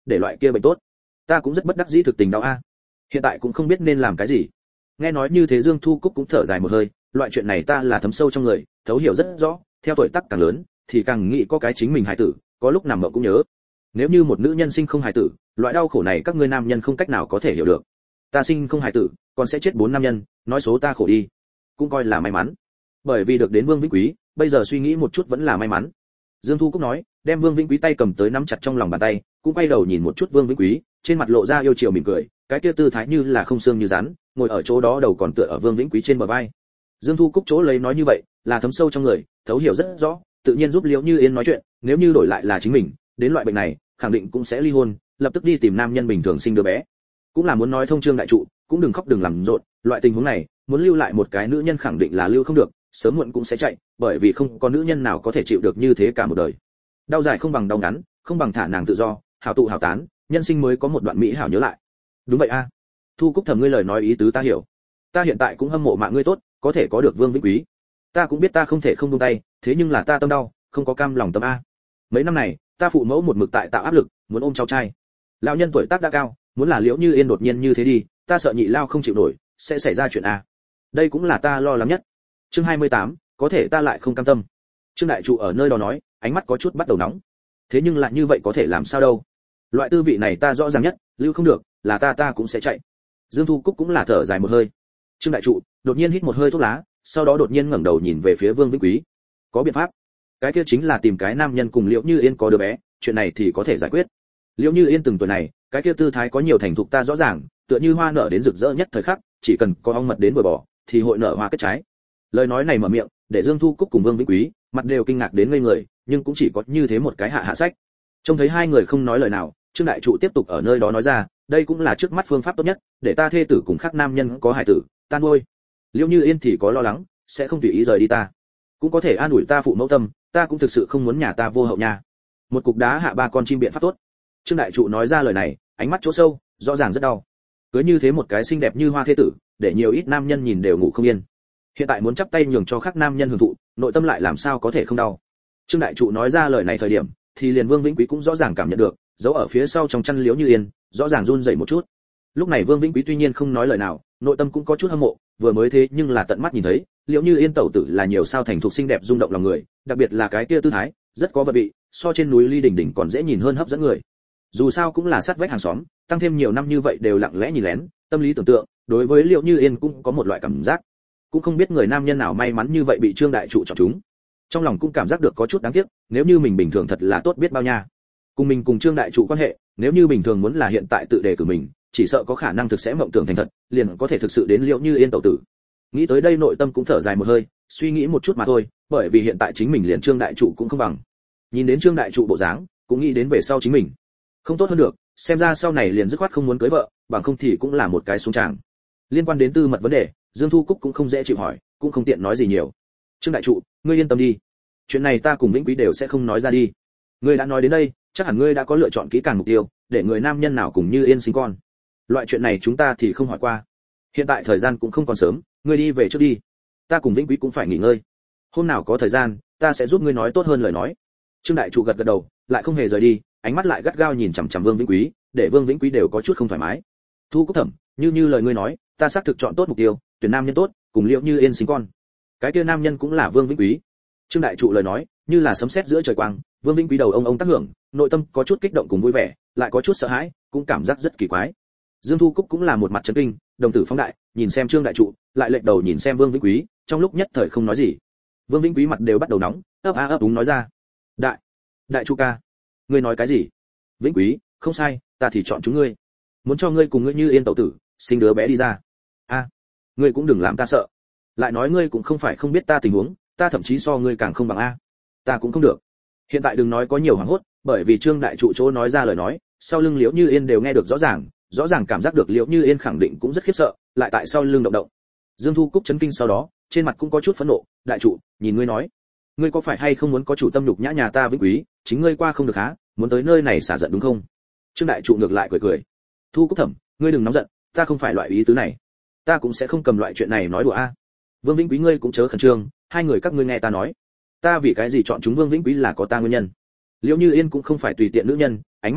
để loại kia bệnh tốt. Ta cũng rất bất đắc dĩ, thực tình đau a. Hiện tại cũng không biết nên làm cái gì. Nghe nói như thế Dương Thu Cúc cũng thở dài một hơi, loại chuyện này ta là thấm sâu trong người, thấu hiểu rất rõ, theo tuổi tác càng lớn thì càng nghĩ có cái chính mình hài tử, có lúc nằm mộng cũng nhớ. Nếu như một nữ nhân sinh không hài tử, loại đau khổ này các ngươi nam nhân không cách nào có thể hiểu được. Ta sinh không hài tử, còn sẽ chết bốn nam nhân, nói số ta khổ đi, cũng coi là may mắn. Bởi vì được đến Vương Vĩnh Quý, bây giờ suy nghĩ một chút vẫn là may mắn. Dương Thu Cúc nói, đem Vương Vĩnh Quý tay cầm tới nắm chặt trong lòng bàn tay, cũng quay đầu nhìn một chút Vương Vĩnh Quý, trên mặt lộ ra yêu chiều mỉm cười, cái kia tư thái như là không xương như rắn, ngồi ở chỗ đó đầu còn tựa ở Vương Vĩnh Quý trên bờ vai. Dương Thu Cúc chỗ lấy nói như vậy, là thấm sâu trong người, thấu hiểu rất rõ, tự nhiên giúp Liễu Như Yên nói chuyện, nếu như đổi lại là chính mình, đến loại bệnh này, khẳng định cũng sẽ ly hôn, lập tức đi tìm nam nhân bình thường sinh đứa bé. Cũng là muốn nói thông Trương đại trụ, cũng đừng khóc đừng làm rộn, loại tình huống này, muốn lưu lại một cái nữ nhân khẳng định là lưu không được, sớm muộn cũng sẽ chạy, bởi vì không có nữ nhân nào có thể chịu được như thế cả một đời. Đau dài không bằng đau ngắn, không bằng thả nàng tự do, hảo tụ hảo tán, nhân sinh mới có một đoạn mỹ hảo nhớ lại. Đúng vậy a. Thu Cúc thầm ngươi lời nói ý tứ ta hiểu. Ta hiện tại cũng hâm mộ mạng ngươi tốt, có thể có được Vương Vĩnh Quý. Ta cũng biết ta không thể không buông tay, thế nhưng là ta tâm đau, không có cam lòng tâm a. Mấy năm này, ta phụ mẫu một mực tại tạo áp lực, muốn ôm cháu trai. Lão nhân tuổi tác đã cao, muốn là Liễu Như Yên đột nhiên như thế đi, ta sợ nhị lao không chịu nổi, sẽ xảy ra chuyện a. Đây cũng là ta lo lắng nhất. Chương hai mươi tám, có thể ta lại không cam tâm. Trương đại trụ ở nơi đó nói, ánh mắt có chút bắt đầu nóng. Thế nhưng lại như vậy có thể làm sao đâu? Loại tư vị này ta rõ ràng nhất, lưu không được, là ta ta cũng sẽ chạy. Dương Thu Cúc cũng là thở dài một hơi. Trương đại trụ đột nhiên hít một hơi thuốc lá, sau đó đột nhiên ngẩng đầu nhìn về phía Vương Vĩnh Quý. Có biện pháp. Cái kia chính là tìm cái nam nhân cùng Liễu Như Yên có đứa bé, chuyện này thì có thể giải quyết. Liễu Như Yên từng tuổi này, cái kia tư thái có nhiều thành thục ta rõ ràng, tựa như hoa nở đến rực rỡ nhất thời khắc, chỉ cần có ong mật đến vừa bỏ, thì hội nở hoa kết trái. Lời nói này mở miệng, để Dương Thu Cúc cùng Vương Vĩnh Quý, mặt đều kinh ngạc đến ngây người, nhưng cũng chỉ có như thế một cái hạ hạ sách. Trông thấy hai người không nói lời nào, Trương đại trụ tiếp tục ở nơi đó nói ra, đây cũng là trước mắt phương pháp tốt nhất, để ta thê tử cùng khác nam nhân có hài tử, ta nuôi. Liễu Như Yên thì có lo lắng, sẽ không tùy ý rời đi ta, cũng có thể an ủi ta phụ mẫu tâm, ta cũng thực sự không muốn nhà ta vô hậu nha. Một cục đá hạ ba con chim biện pháp tốt. Trương đại trụ nói ra lời này, ánh mắt chỗ sâu, rõ ràng rất đau. Cưới như thế một cái xinh đẹp như hoa thê tử, để nhiều ít nam nhân nhìn đều ngủ không yên. Hiện tại muốn chắp tay nhường cho khác nam nhân hưởng thụ, nội tâm lại làm sao có thể không đau. Trương đại trụ nói ra lời này thời điểm, thì liền Vương Vĩnh Quý cũng rõ ràng cảm nhận được, giấu ở phía sau trong chăn Liễu Như Yên, rõ ràng run rẩy một chút. Lúc này Vương Vĩnh Quý tuy nhiên không nói lời nào, nội tâm cũng có chút hâm mộ, vừa mới thế nhưng là tận mắt nhìn thấy, Liễu Như Yên tẩu tử là nhiều sao thành thục xinh đẹp rung động lòng người, đặc biệt là cái kia tư thái, rất có vật vị, so trên núi Ly Đỉnh Đỉnh còn dễ nhìn hơn hấp dẫn người. Dù sao cũng là sát vách hàng xóm, tăng thêm nhiều năm như vậy đều lặng lẽ nhìn lén, tâm lý tưởng tượng, đối với Liễu Như Yên cũng có một loại cảm giác. Cũng không biết người nam nhân nào may mắn như vậy bị Trương đại trụ chọn chúng. Trong lòng cũng cảm giác được có chút đáng tiếc, nếu như mình bình thường thật là tốt biết bao nha. Cùng mình cùng Trương đại trụ quan hệ, nếu như bình thường muốn là hiện tại tự đề cử mình, chỉ sợ có khả năng thực sẽ mộng tưởng thành thật, liền có thể thực sự đến Liễu Như Yên tẩu tử. Nghĩ tới đây nội tâm cũng thở dài một hơi, suy nghĩ một chút mà thôi, bởi vì hiện tại chính mình liền Trương đại trụ cũng không bằng. Nhìn đến Trương đại trụ bộ dáng, cũng nghĩ đến về sau chính mình. Không tốt hơn được, xem ra sau này liền dứt khoát không muốn cưới vợ, bằng không thì cũng là một cái xuống tràng. Liên quan đến tư mật vấn đề, Dương Thu Cúc cũng không dễ chịu hỏi, cũng không tiện nói gì nhiều. Trương đại trụ, ngươi yên tâm đi, chuyện này ta cùng Vĩnh Quý đều sẽ không nói ra đi. Ngươi đã nói đến đây, chắc hẳn ngươi đã có lựa chọn kỹ càng mục tiêu, để người nam nhân nào cùng Như Yên sinh con. Loại chuyện này chúng ta thì không hỏi qua. Hiện tại thời gian cũng không còn sớm, ngươi đi về trước đi. Ta cùng Vĩnh Quý cũng phải nghỉ ngơi. Hôm nào có thời gian, ta sẽ giúp ngươi nói tốt hơn lời nói. Trương đại trụ gật gật đầu, lại không hề rời đi, ánh mắt lại gắt gao nhìn chằm chằm Vương Vĩnh Quý, để Vương Vĩnh Quý đều có chút không thoải mái. Thu Cúc thẩm, như như lời ngươi nói, ta xác thực chọn tốt mục tiêu, tuyển nam nhân tốt, cùng Liễu Như Yên sinh con. Cái kia nam nhân cũng là Vương Vĩnh Quý. Trương đại trụ lời nói, như là sấm sét giữa trời quang, Vương Vĩnh Quý đầu ông ông tác hưởng, nội tâm có chút kích động cùng vui vẻ, lại có chút sợ hãi, cũng cảm giác rất kỳ quái. Dương Thu Cúc cũng là một mặt chấn kinh, đồng tử phóng đại, nhìn xem Trương đại trụ, lại lệch đầu nhìn xem Vương Vĩnh Quý, trong lúc nhất thời không nói gì. Vương Vĩnh Quý mặt đều bắt đầu nóng, ấp a ấp đúng nói ra. Đại, đại trụ ca, ngươi nói cái gì? Vĩnh Quý, không sai, ta thì chọn chúng ngươi, muốn cho ngươi cùng ngươi Như Yên tẩu tử, sinh đứa bé đi ra. A, ngươi cũng đừng làm ta sợ. Lại nói ngươi cũng không phải không biết ta tình huống, ta thậm chí so ngươi càng không bằng a. Ta cũng không được. Hiện tại đừng nói có nhiều hoảng hốt, bởi vì Trương đại trụ chỗ nói ra lời nói, sau lưng Liễu Như Yên đều nghe được rõ ràng, rõ ràng cảm giác được Liễu Như Yên khẳng định cũng rất khiếp sợ, lại tại sau lưng động động. Dương Thu Cúc chấn kinh sau đó, trên mặt cũng có chút phẫn nộ, đại trụ, nhìn ngươi nói, ngươi có phải hay không muốn có chủ tâm nhục nhã nhà ta Vĩnh Quý, chính ngươi qua không được há, muốn tới nơi này xả giận đúng không? Trương đại trụ ngược lại cười cười. Thu Cúc thẩm, ngươi đừng nóng giận, ta không phải loại ý tứ này, ta cũng sẽ không cầm loại chuyện này nói đùa a. Vương Vĩnh Quý ngươi cũng chớ khẩn trương, hai người các ngươi nghe ta nói, ta vì cái gì chọn chúng Vương Vĩnh Quý là có ta nguyên nhân. Liễu Như Yên cũng không phải tùy tiện nữ nhân, ánh mắt cao,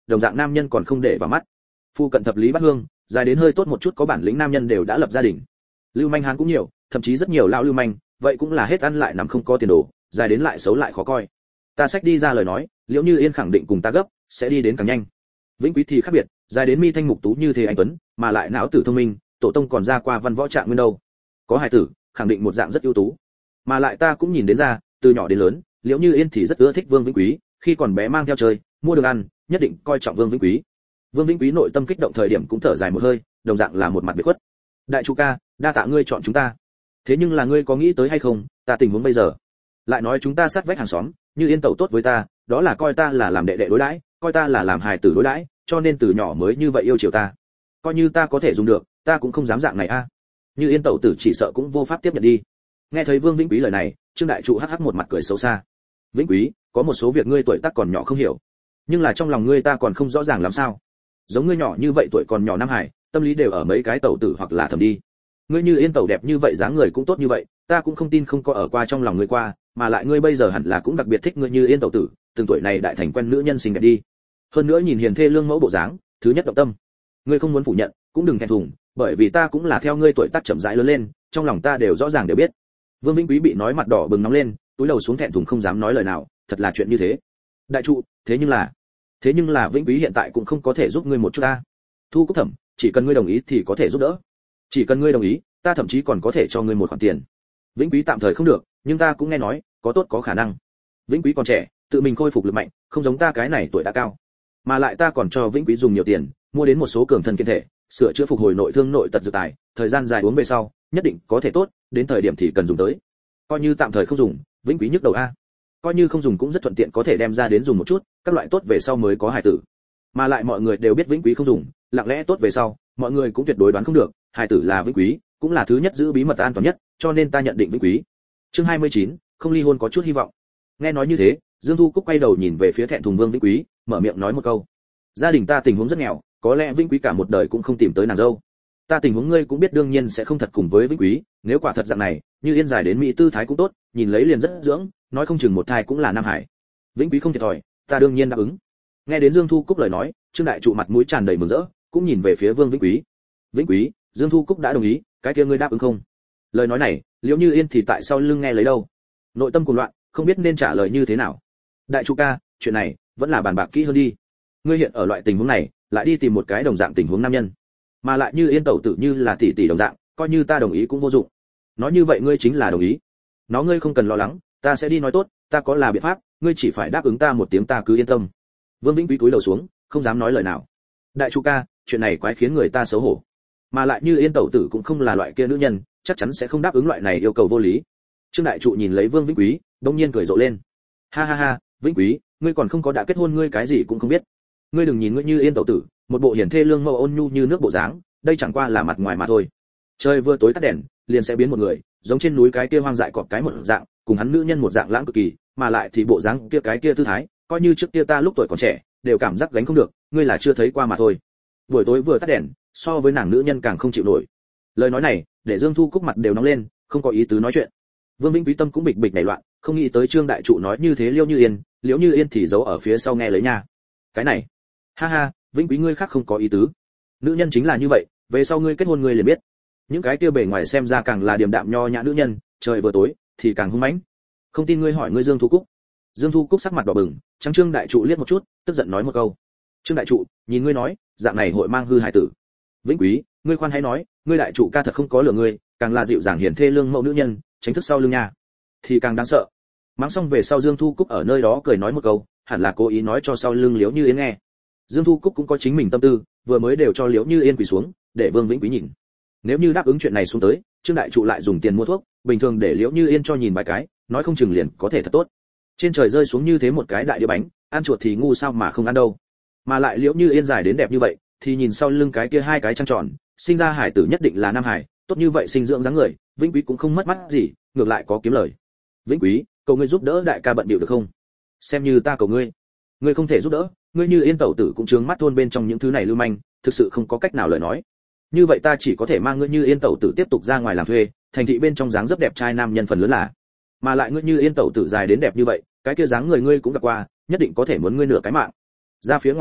đồng dạng nam nhân còn không để vào mắt. Phu cận thập lý bát hương, dài đến hơi tốt một chút có bản lĩnh nam nhân đều đã lập gia đình. Lưu manh hán cũng nhiều, thậm chí rất nhiều lão lưu manh, vậy cũng là hết ăn lại nằm không có tiền đồ, dài đến lại xấu lại khó coi. Ta xách đi ra lời nói, Liễu Như Yên khẳng định cùng ta gấp, sẽ đi đến càng nhanh. Vĩnh Quý thì khác biệt, dài đến mi thanh mục tú như thế anh tuấn, mà lại não tử thông minh, tổ tông còn ra qua văn võ trạng nguyên đâu. Có hài tử, khẳng định một dạng rất ưu tú. Mà lại ta cũng nhìn đến ra, từ nhỏ đến lớn, Liễu Như Yên thì rất ưa thích Vương Vĩnh Quý, khi còn bé mang theo chơi, mua đường ăn, nhất định coi trọng Vương Vĩnh Quý. Vương Vĩnh Quý nội tâm kích động thời điểm cũng thở dài một hơi, đồng dạng là một mặt biệt khuất. Đại chủ ca, đa tạ ngươi chọn chúng ta. Thế nhưng là ngươi có nghĩ tới hay không, ta tình huống bây giờ. Lại nói chúng ta sát vách hàng xóm, Như Yên tẩu tốt với ta, đó là coi ta là làm đệ đệ đối đãi, coi ta là làm hài tử đối đãi, cho nên từ nhỏ mới như vậy yêu chiều ta. Coi như ta có thể dùng được, ta cũng không dám dạng này a. Như Yên tẩu tử chỉ sợ cũng vô pháp tiếp nhận đi. Nghe thấy Vương Vĩnh Quý lời này, Trương đại trụ hắc hắc một mặt cười xấu xa. Vĩnh Quý, có một số việc ngươi tuổi tác còn nhỏ không hiểu, nhưng là trong lòng ngươi ta còn không rõ ràng làm sao. Giống ngươi nhỏ như vậy tuổi còn nhỏ nam hải, tâm lý đều ở mấy cái tẩu tử hoặc là thầm đi. Ngươi Như Yên tẩu đẹp như vậy dáng người cũng tốt như vậy, ta cũng không tin không có ở qua trong lòng ngươi qua, mà lại ngươi bây giờ hẳn là cũng đặc biệt thích ngươi Như Yên tẩu tử, từng tuổi này đại thành quen nữ nhân xinh đẹp đi. Hơn nữa nhìn hiền thê lương mẫu bộ dáng, thứ nhất động tâm. Ngươi không muốn phủ nhận, cũng đừng thẹn thùng, bởi vì ta cũng là theo ngươi tuổi tác chậm rãi lớn lên, trong lòng ta đều rõ ràng đều biết. Vương Vĩnh Quý bị nói mặt đỏ bừng nóng lên, túi đầu xuống thẹn thùng không dám nói lời nào, thật là chuyện như thế. Đại trụ, thế nhưng là, thế nhưng là Vĩnh Quý hiện tại cũng không có thể giúp ngươi một chút ta. Thu Cúc Thẩm, chỉ cần ngươi đồng ý thì có thể giúp đỡ. Chỉ cần ngươi đồng ý, ta thậm chí còn có thể cho ngươi một khoản tiền. Vĩnh Quý tạm thời không được, nhưng ta cũng nghe nói, có tốt có khả năng. Vĩnh Quý còn trẻ, tự mình khôi phục lực mạnh, không giống ta cái này tuổi đã cao. Mà lại ta còn cho Vĩnh Quý dùng nhiều tiền, mua đến một số cường thân kiện thể, sửa chữa phục hồi nội thương nội tật dược tài, thời gian dài uống về sau, nhất định có thể tốt, đến thời điểm thì cần dùng tới. Coi như tạm thời không dùng, Vĩnh Quý nhức đầu a. Coi như không dùng cũng rất thuận tiện có thể đem ra đến dùng một chút, các loại tốt về sau mới có hài tử. Mà lại mọi người đều biết Vĩnh Quý không dùng, lặng lẽ tốt về sau, mọi người cũng tuyệt đối đoán không được, hài tử là Vĩnh Quý, cũng là thứ nhất giữ bí mật an toàn nhất, cho nên ta nhận định Vĩnh Quý. Chương hai mươi chín, không ly hôn có chút hy vọng. Nghe nói như thế, Dương Thu Cúc quay đầu nhìn về phía thẹn thùng Vương Vĩnh Quý, mở miệng nói một câu. Gia đình ta tình huống rất nghèo, có lẽ Vĩnh Quý cả một đời cũng không tìm tới nàng dâu. Ta tình huống ngươi cũng biết đương nhiên sẽ không thật cùng với Vĩnh Quý, nếu quả thật dạng này, Như Yên dài đến mỹ tư thái cũng tốt, nhìn lấy liền rất dưỡng, nói không chừng một thai cũng là nam hải. Vĩnh Quý không thiệt thòi, ta đương nhiên đáp ứng. Nghe đến Dương Thu Cúc lời nói, Trương đại trụ mặt mũi tràn đầy mừng rỡ, cũng nhìn về phía Vương Vĩnh Quý. Vĩnh Quý, Dương Thu Cúc đã đồng ý, cái kia ngươi đáp ứng không? Lời nói này, Liễu Như Yên thì tại sao lưng nghe lấy đâu? Nội tâm cuồng loạn, không biết nên trả lời như thế nào. Đại trụ ca, chuyện này vẫn là bàn bạc kỹ hơn đi. Ngươi hiện ở loại tình huống này, lại đi tìm một cái đồng dạng tình huống nam nhân, mà lại Như Yên tẩu tử như là tỷ tỷ đồng dạng, coi như ta đồng ý cũng vô dụng. Nói như vậy ngươi chính là đồng ý. Nó ngươi không cần lo lắng, ta sẽ đi nói tốt, ta có là biện pháp, ngươi chỉ phải đáp ứng ta một tiếng ta cứ yên tâm. Vương Vĩnh Quý cúi đầu xuống, không dám nói lời nào. Đại trụ ca, chuyện này quái khiến người ta xấu hổ. Mà lại Như Yên tẩu tử cũng không là loại kia nữ nhân, chắc chắn sẽ không đáp ứng loại này yêu cầu vô lý. Trương đại trụ nhìn lấy Vương Vĩnh Quý, đột nhiên cười rộ lên. Ha ha ha, Vĩnh Quý, ngươi còn không có đã kết hôn ngươi cái gì cũng không biết. Ngươi đừng nhìn ngươi Như Yên tẩu tử, một bộ hiển thê lương mẫu ôn nhu như nước bộ dáng, đây chẳng qua là mặt ngoài mà thôi. Trời vừa tối tắt đèn, liền sẽ biến một người, giống trên núi cái kia hoang dại cọp cái một dạng, cùng hắn nữ nhân một dạng lãng cực kỳ, mà lại thì bộ dáng kia cái kia tư thái, coi như trước kia ta lúc tuổi còn trẻ, đều cảm giác gánh không được, ngươi là chưa thấy qua mà thôi. Buổi tối vừa tắt đèn, so với nàng nữ nhân càng không chịu nổi. Lời nói này, để Dương Thu Cúc mặt đều nóng lên, không có ý tứ nói chuyện. Vương Vĩnh Quý tâm cũng bịch bịch nảy loạn, không nghĩ tới Trương đại trụ nói như thế Liễu Như Yên, Liễu Như Yên thì giấu ở phía sau nghe lấy nha. Cái này, ha ha, Vĩnh Quý ngươi khác không có ý tứ. Nữ nhân chính là như vậy, về sau ngươi kết hôn ngươi liền biết. Những cái kia bề ngoài xem ra càng là điềm đạm nho nhã nữ nhân, trời vừa tối thì càng hung mãnh. Không tin ngươi hỏi ngươi Dương Thu Cúc. Dương Thu Cúc sắc mặt đỏ bừng, trắng Trương đại trụ liếc một chút, tức giận nói một câu. Trương đại trụ, nhìn ngươi nói, dạng này hội mang hư hài tử. Vĩnh Quý, ngươi khoan hãy nói, ngươi đại trụ ca thật không có lừa ngươi, càng là dịu dàng hiền thê lương mẫu nữ nhân, tránh thức sau lưng nha, thì càng đáng sợ. Mắng xong về sau Dương Thu Cúc ở nơi đó cười nói một câu, hẳn là cố ý nói cho sau lưng Liễu Như Yên nghe. Dương Thu Cúc cũng có chính mình tâm tư, vừa mới đều cho Liễu Như Yên quỳ xuống, để Vương Vĩnh Quý nhìn. Nếu như đáp ứng chuyện này xuống tới, Trương đại trụ lại dùng tiền mua thuốc, bình thường để Liễu Như Yên cho nhìn vài cái, nói không chừng liền có thể thật tốt. Trên trời rơi xuống như thế một cái đại đĩa bánh, ăn chuột thì ngu sao mà không ăn đâu. Mà lại Liễu Như Yên dài đến đẹp như vậy, thì nhìn sau lưng cái kia hai cái trăng tròn, sinh ra hải tử nhất định là nam hải, tốt như vậy sinh dưỡng dáng người, Vĩnh Quý cũng không mất mắt gì, ngược lại có kiếm lời. Vĩnh Quý, cầu ngươi giúp đỡ đại ca bận điệu được không? Xem như ta cầu ngươi. Ngươi không thể giúp đỡ, ngươi Như Yên tẩu tử cũng trướng mắt thôn bên trong những thứ này lưu manh, thực sự không có cách nào lời nói. Như vậy ta chỉ có thể mang ngươi Như Yên tẩu tử tiếp tục ra ngoài làm thuê, thành thị bên trong dáng dấp đẹp trai nam nhân phần lớn là. Mà lại ngươi Như Yên tẩu tử dài đến đẹp như vậy, cái kia dáng người ngươi cũng gặp qua, nhất định có thể muốn ngươi nửa cái mạng. Ra phía ngoài đi,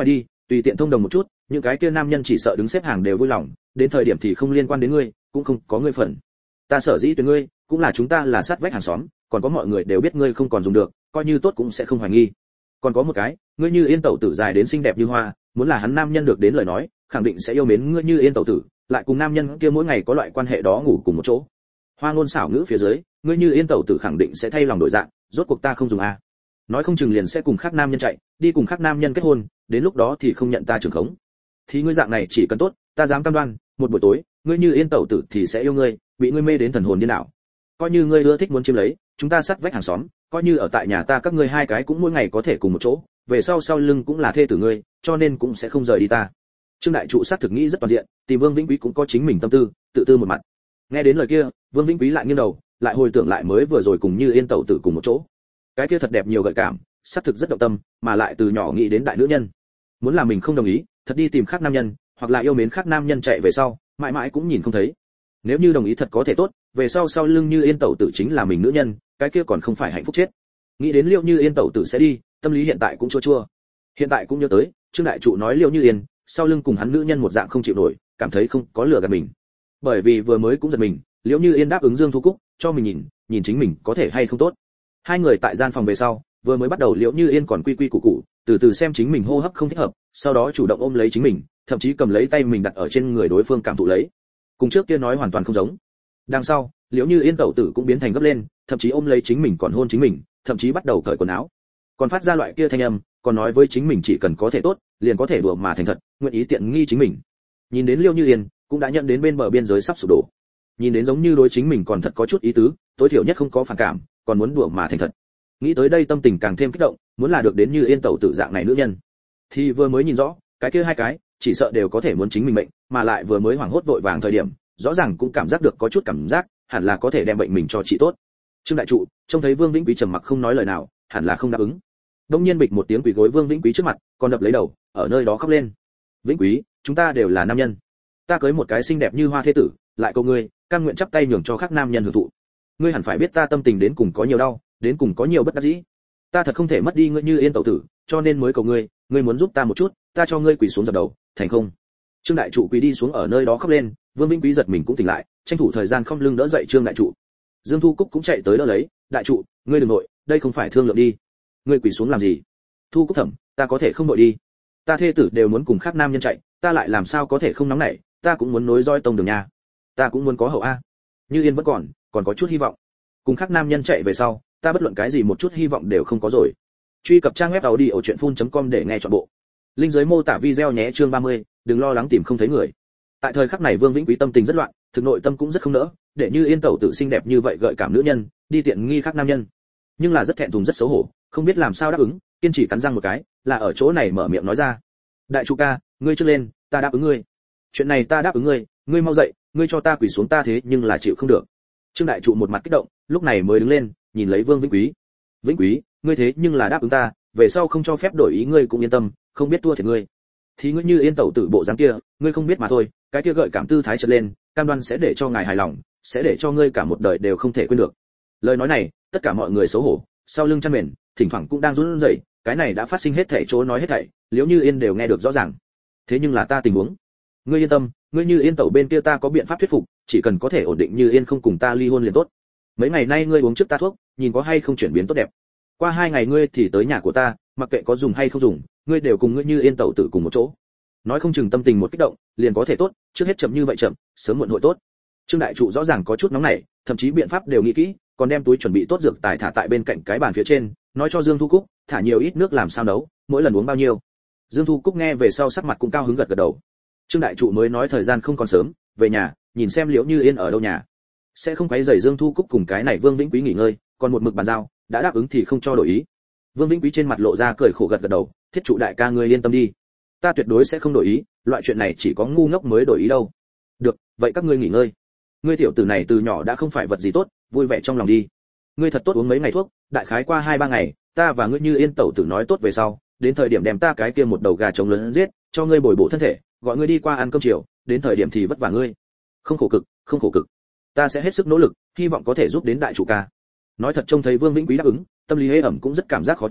tùy tiện thông đồng một chút, những cái kia nam nhân chỉ sợ đứng xếp hàng đều vui lòng, đến thời điểm thì không liên quan đến ngươi, cũng không có ngươi phần. Ta sở dĩ tuyển ngươi, cũng là chúng ta là sát vách hàng xóm, còn có mọi người đều biết ngươi không còn dùng được, coi như tốt cũng sẽ không hoài nghi. Còn có một cái, ngươi Như Yên tẩu tử dài đến xinh đẹp như hoa, muốn là hắn nam nhân được đến lời nói, khẳng định sẽ yêu mến ngươi Như Yên tẩu tử, lại cùng nam nhân kia mỗi ngày có loại quan hệ đó ngủ cùng một chỗ. Hoa ngôn xảo ngữ phía dưới, ngươi Như Yên tẩu tử khẳng định sẽ thay lòng đổi dạng, rốt cuộc ta không dùng a. Nói không chừng liền sẽ cùng khác nam nhân chạy, đi cùng khác nam nhân kết hôn, đến lúc đó thì không nhận ta trưởng khống. Thì ngươi dạng này chỉ cần tốt, ta dám cam đoan, một buổi tối, ngươi Như Yên tẩu tử thì sẽ yêu ngươi, bị ngươi mê đến thần hồn điên đảo. Coi như ngươi ưa thích muốn chiếm lấy, chúng ta sát vách hàng xóm, coi như ở tại nhà ta các ngươi hai cái cũng mỗi ngày có thể cùng một chỗ, về sau sau lưng cũng là thê tử ngươi, cho nên cũng sẽ không rời đi ta. Trương đại trụ sát thực nghĩ rất toàn diện, tìm Vương Vĩnh Quý cũng có chính mình tâm tư, tự tư một mặt. Nghe đến lời kia, Vương Vĩnh Quý lại nghiêng đầu, lại hồi tưởng lại mới vừa rồi cùng Như Yên tẩu tử cùng một chỗ. Cái kia thật đẹp nhiều gợi cảm, sát thực rất động tâm, mà lại từ nhỏ nghĩ đến đại nữ nhân. Muốn là mình không đồng ý, thật đi tìm khác nam nhân, hoặc là yêu mến khác nam nhân chạy về sau, mãi mãi cũng nhìn không thấy. Nếu như đồng ý thật có thể tốt, về sau sau lưng Như Yên tẩu tử chính là mình nữ nhân, cái kia còn không phải hạnh phúc chết. Nghĩ đến Liêu Như Yên tẩu tử sẽ đi, tâm lý hiện tại cũng chua chua. Hiện tại cũng nhớ tới, Trương đại trụ nói Liêu Như Yên, sau lưng cùng hắn nữ nhân một dạng không chịu nổi, cảm thấy không có lừa gạt mình. Bởi vì vừa mới cũng giật mình, Liêu Như Yên đáp ứng Dương Thu Cúc, cho mình nhìn, nhìn chính mình có thể hay không tốt. Hai người tại gian phòng về sau, vừa mới bắt đầu Liễu Như Yên còn quy quy củ củ, từ từ xem chính mình hô hấp không thích hợp, sau đó chủ động ôm lấy chính mình, thậm chí cầm lấy tay mình đặt ở trên người đối phương cảm thụ lấy. Cùng trước kia nói hoàn toàn không giống. Đằng sau, Liễu Như Yên tẩu tử cũng biến thành gấp lên, thậm chí ôm lấy chính mình còn hôn chính mình, thậm chí bắt đầu cởi quần áo. Còn phát ra loại kia thanh âm, còn nói với chính mình chỉ cần có thể tốt, liền có thể đùa mà thành thật, nguyện ý tiện nghi chính mình. Nhìn đến Liễu Như Yên, cũng đã nhận đến bên bờ biên giới sắp sụp đổ. Nhìn đến giống như đối chính mình còn thật có chút ý tứ, tối thiểu nhất không có phản cảm, còn muốn đùa mà thành thật. Nghĩ tới đây tâm tình càng thêm kích động, muốn là được đến Như Yên tẩu tử dạng này nữ nhân, thì vừa mới nhìn rõ, cái kia hai cái, chỉ sợ đều có thể muốn chính mình mệnh, mà lại vừa mới hoảng hốt vội vàng thời điểm, rõ ràng cũng cảm giác được có chút cảm giác, hẳn là có thể đem bệnh mình cho trị tốt. Trương đại trụ, trông thấy Vương Vĩnh Quý trầm mặc không nói lời nào, hẳn là không đáp ứng. Đông nhiên bịch một tiếng quỳ gối Vương Vĩnh Quý trước mặt, còn đập lấy đầu, ở nơi đó khóc lên. Vĩnh Quý, chúng ta đều là nam nhân, ta cưới một cái xinh đẹp như hoa thế tử, lại cầu ngươi, cam nguyện chắp tay nhường cho khác nam nhân hưởng thụ. Ngươi hẳn phải biết ta tâm tình đến cùng có nhiều đau, đến cùng có nhiều bất đắc dĩ. Ta thật không thể mất đi ngươi Như Yên tẩu tử, cho nên mới cầu ngươi, ngươi muốn giúp ta một chút, ta cho ngươi quỳ xuống dập đầu, thành không? Trương đại trụ quỳ đi xuống ở nơi đó khóc lên, Vương Vĩnh Quý giật mình cũng tỉnh lại, tranh thủ thời gian không lưng đỡ dậy Trương đại trụ. Dương Thu Cúc cũng chạy tới đỡ lấy, đại trụ, ngươi đừng nội, đây không phải thương lượng đi. Ngươi quỳ xuống làm gì? Thu Cúc thẩm, ta có thể không nội đi. Ta thê tử đều muốn cùng khác nam nhân chạy, ta lại làm sao có thể không nóng nảy, ta cũng muốn nối dõi tông đường nhà. Ta cũng muốn có hậu a. Như Yên vẫn còn, còn có chút hy vọng. Cùng khác nam nhân chạy về sau, ta bất luận cái gì một chút hy vọng đều không có rồi. Truy cập trang web audiochuyenphun chấm com để nghe trọn bộ. Link dưới mô tả video nhé. Chương ba mươi, đừng lo lắng tìm không thấy người. Tại thời khắc này Vương Vĩnh Quý tâm tình rất loạn, thực nội tâm cũng rất không nỡ, để Như Yên tẩu tử xinh đẹp như vậy gợi cảm nữ nhân, đi tiện nghi khác nam nhân. Nhưng là rất thẹn thùng rất xấu hổ, không biết làm sao đáp ứng, kiên trì cắn răng một cái, là ở chỗ này mở miệng nói ra. Đại trụ ca, ngươi trước lên, ta đáp ứng ngươi. Chuyện này ta đáp ứng ngươi, ngươi mau dậy, ngươi cho ta quỳ xuống ta thế nhưng là chịu không được. Trương đại trụ một mặt kích động, lúc này mới đứng lên, nhìn lấy Vương Vĩnh Quý. Vĩnh Quý, ngươi thế nhưng là đáp ứng ta, về sau không cho phép đổi ý ngươi cũng yên tâm, không biết thua thiệt ngươi. Thì ngươi Như Yên tẩu tử bộ dáng kia, ngươi không biết mà thôi, cái kia gợi cảm tư thái trật lên, cam đoan sẽ để cho ngài hài lòng, sẽ để cho ngươi cả một đời đều không thể quên được. Lời nói này, tất cả mọi người xấu hổ, sau lưng chăn mền, thỉnh thoảng cũng đang run rẩy, cái này đã phát sinh hết thảy chỗ nói hết thảy, Liễu Như Yên đều nghe được rõ ràng. Thế nhưng là ta tình huống, ngươi yên tâm, ngươi Như Yên tẩu bên kia ta có biện pháp thuyết phục, chỉ cần có thể ổn định Như Yên không cùng ta ly hôn liền tốt. Mấy ngày nay ngươi uống trước ta thuốc, nhìn có hay không chuyển biến tốt đẹp. Qua hai ngày ngươi thì tới nhà của ta, mặc kệ có dùng hay không dùng, ngươi đều cùng ngươi Như Yên tẩu tử cùng một chỗ. Nói không chừng tâm tình một kích động, liền có thể tốt, trước hết chậm như vậy chậm, sớm muộn hội tốt. Trương đại trụ rõ ràng có chút nóng nảy, thậm chí biện pháp đều nghĩ kỹ, còn đem túi chuẩn bị tốt dược tài thả tại bên cạnh cái bàn phía trên, nói cho Dương Thu Cúc, thả nhiều ít nước làm sao nấu, mỗi lần uống bao nhiêu. Dương Thu Cúc nghe về sau sắc mặt cũng cao hứng gật gật đầu. Trương đại trụ mới nói thời gian không còn sớm, về nhà, nhìn xem Liễu Như Yên ở đâu nhà. Sẽ không quấy rầy Dương Thu Cúc cùng cái này Vương Vĩnh Quý nghỉ ngơi, còn một mực bàn giao, đã đáp ứng thì không cho đổi ý. Vương Vĩnh Quý trên mặt lộ ra cười khổ gật gật đầu, thiết trụ đại ca ngươi yên tâm đi, ta tuyệt đối sẽ không đổi ý, loại chuyện này chỉ có ngu ngốc mới đổi ý đâu. Được, vậy các ngươi nghỉ ngơi. Ngươi tiểu tử này từ nhỏ đã không phải vật gì tốt, vui vẻ trong lòng đi. Ngươi thật tốt uống mấy ngày thuốc, đại khái qua hai ba ngày, ta và ngươi Như Yên tẩu tử nói tốt về sau, đến thời điểm đem ta cái kia một đầu gà trống lớn giết, cho ngươi bồi bổ thân thể, gọi ngươi đi qua ăn cơm chiều, đến thời điểm thì vất vả ngươi. Không khổ cực, không khổ cực. Ta sẽ hết sức nỗ lực, hy vọng có thể giúp đến đại chủ ca. Nói thật trông thấy Vương Vĩnh Quý đáp ứng, tâm lý hế ẩm cũng rất cảm giác khó chịu,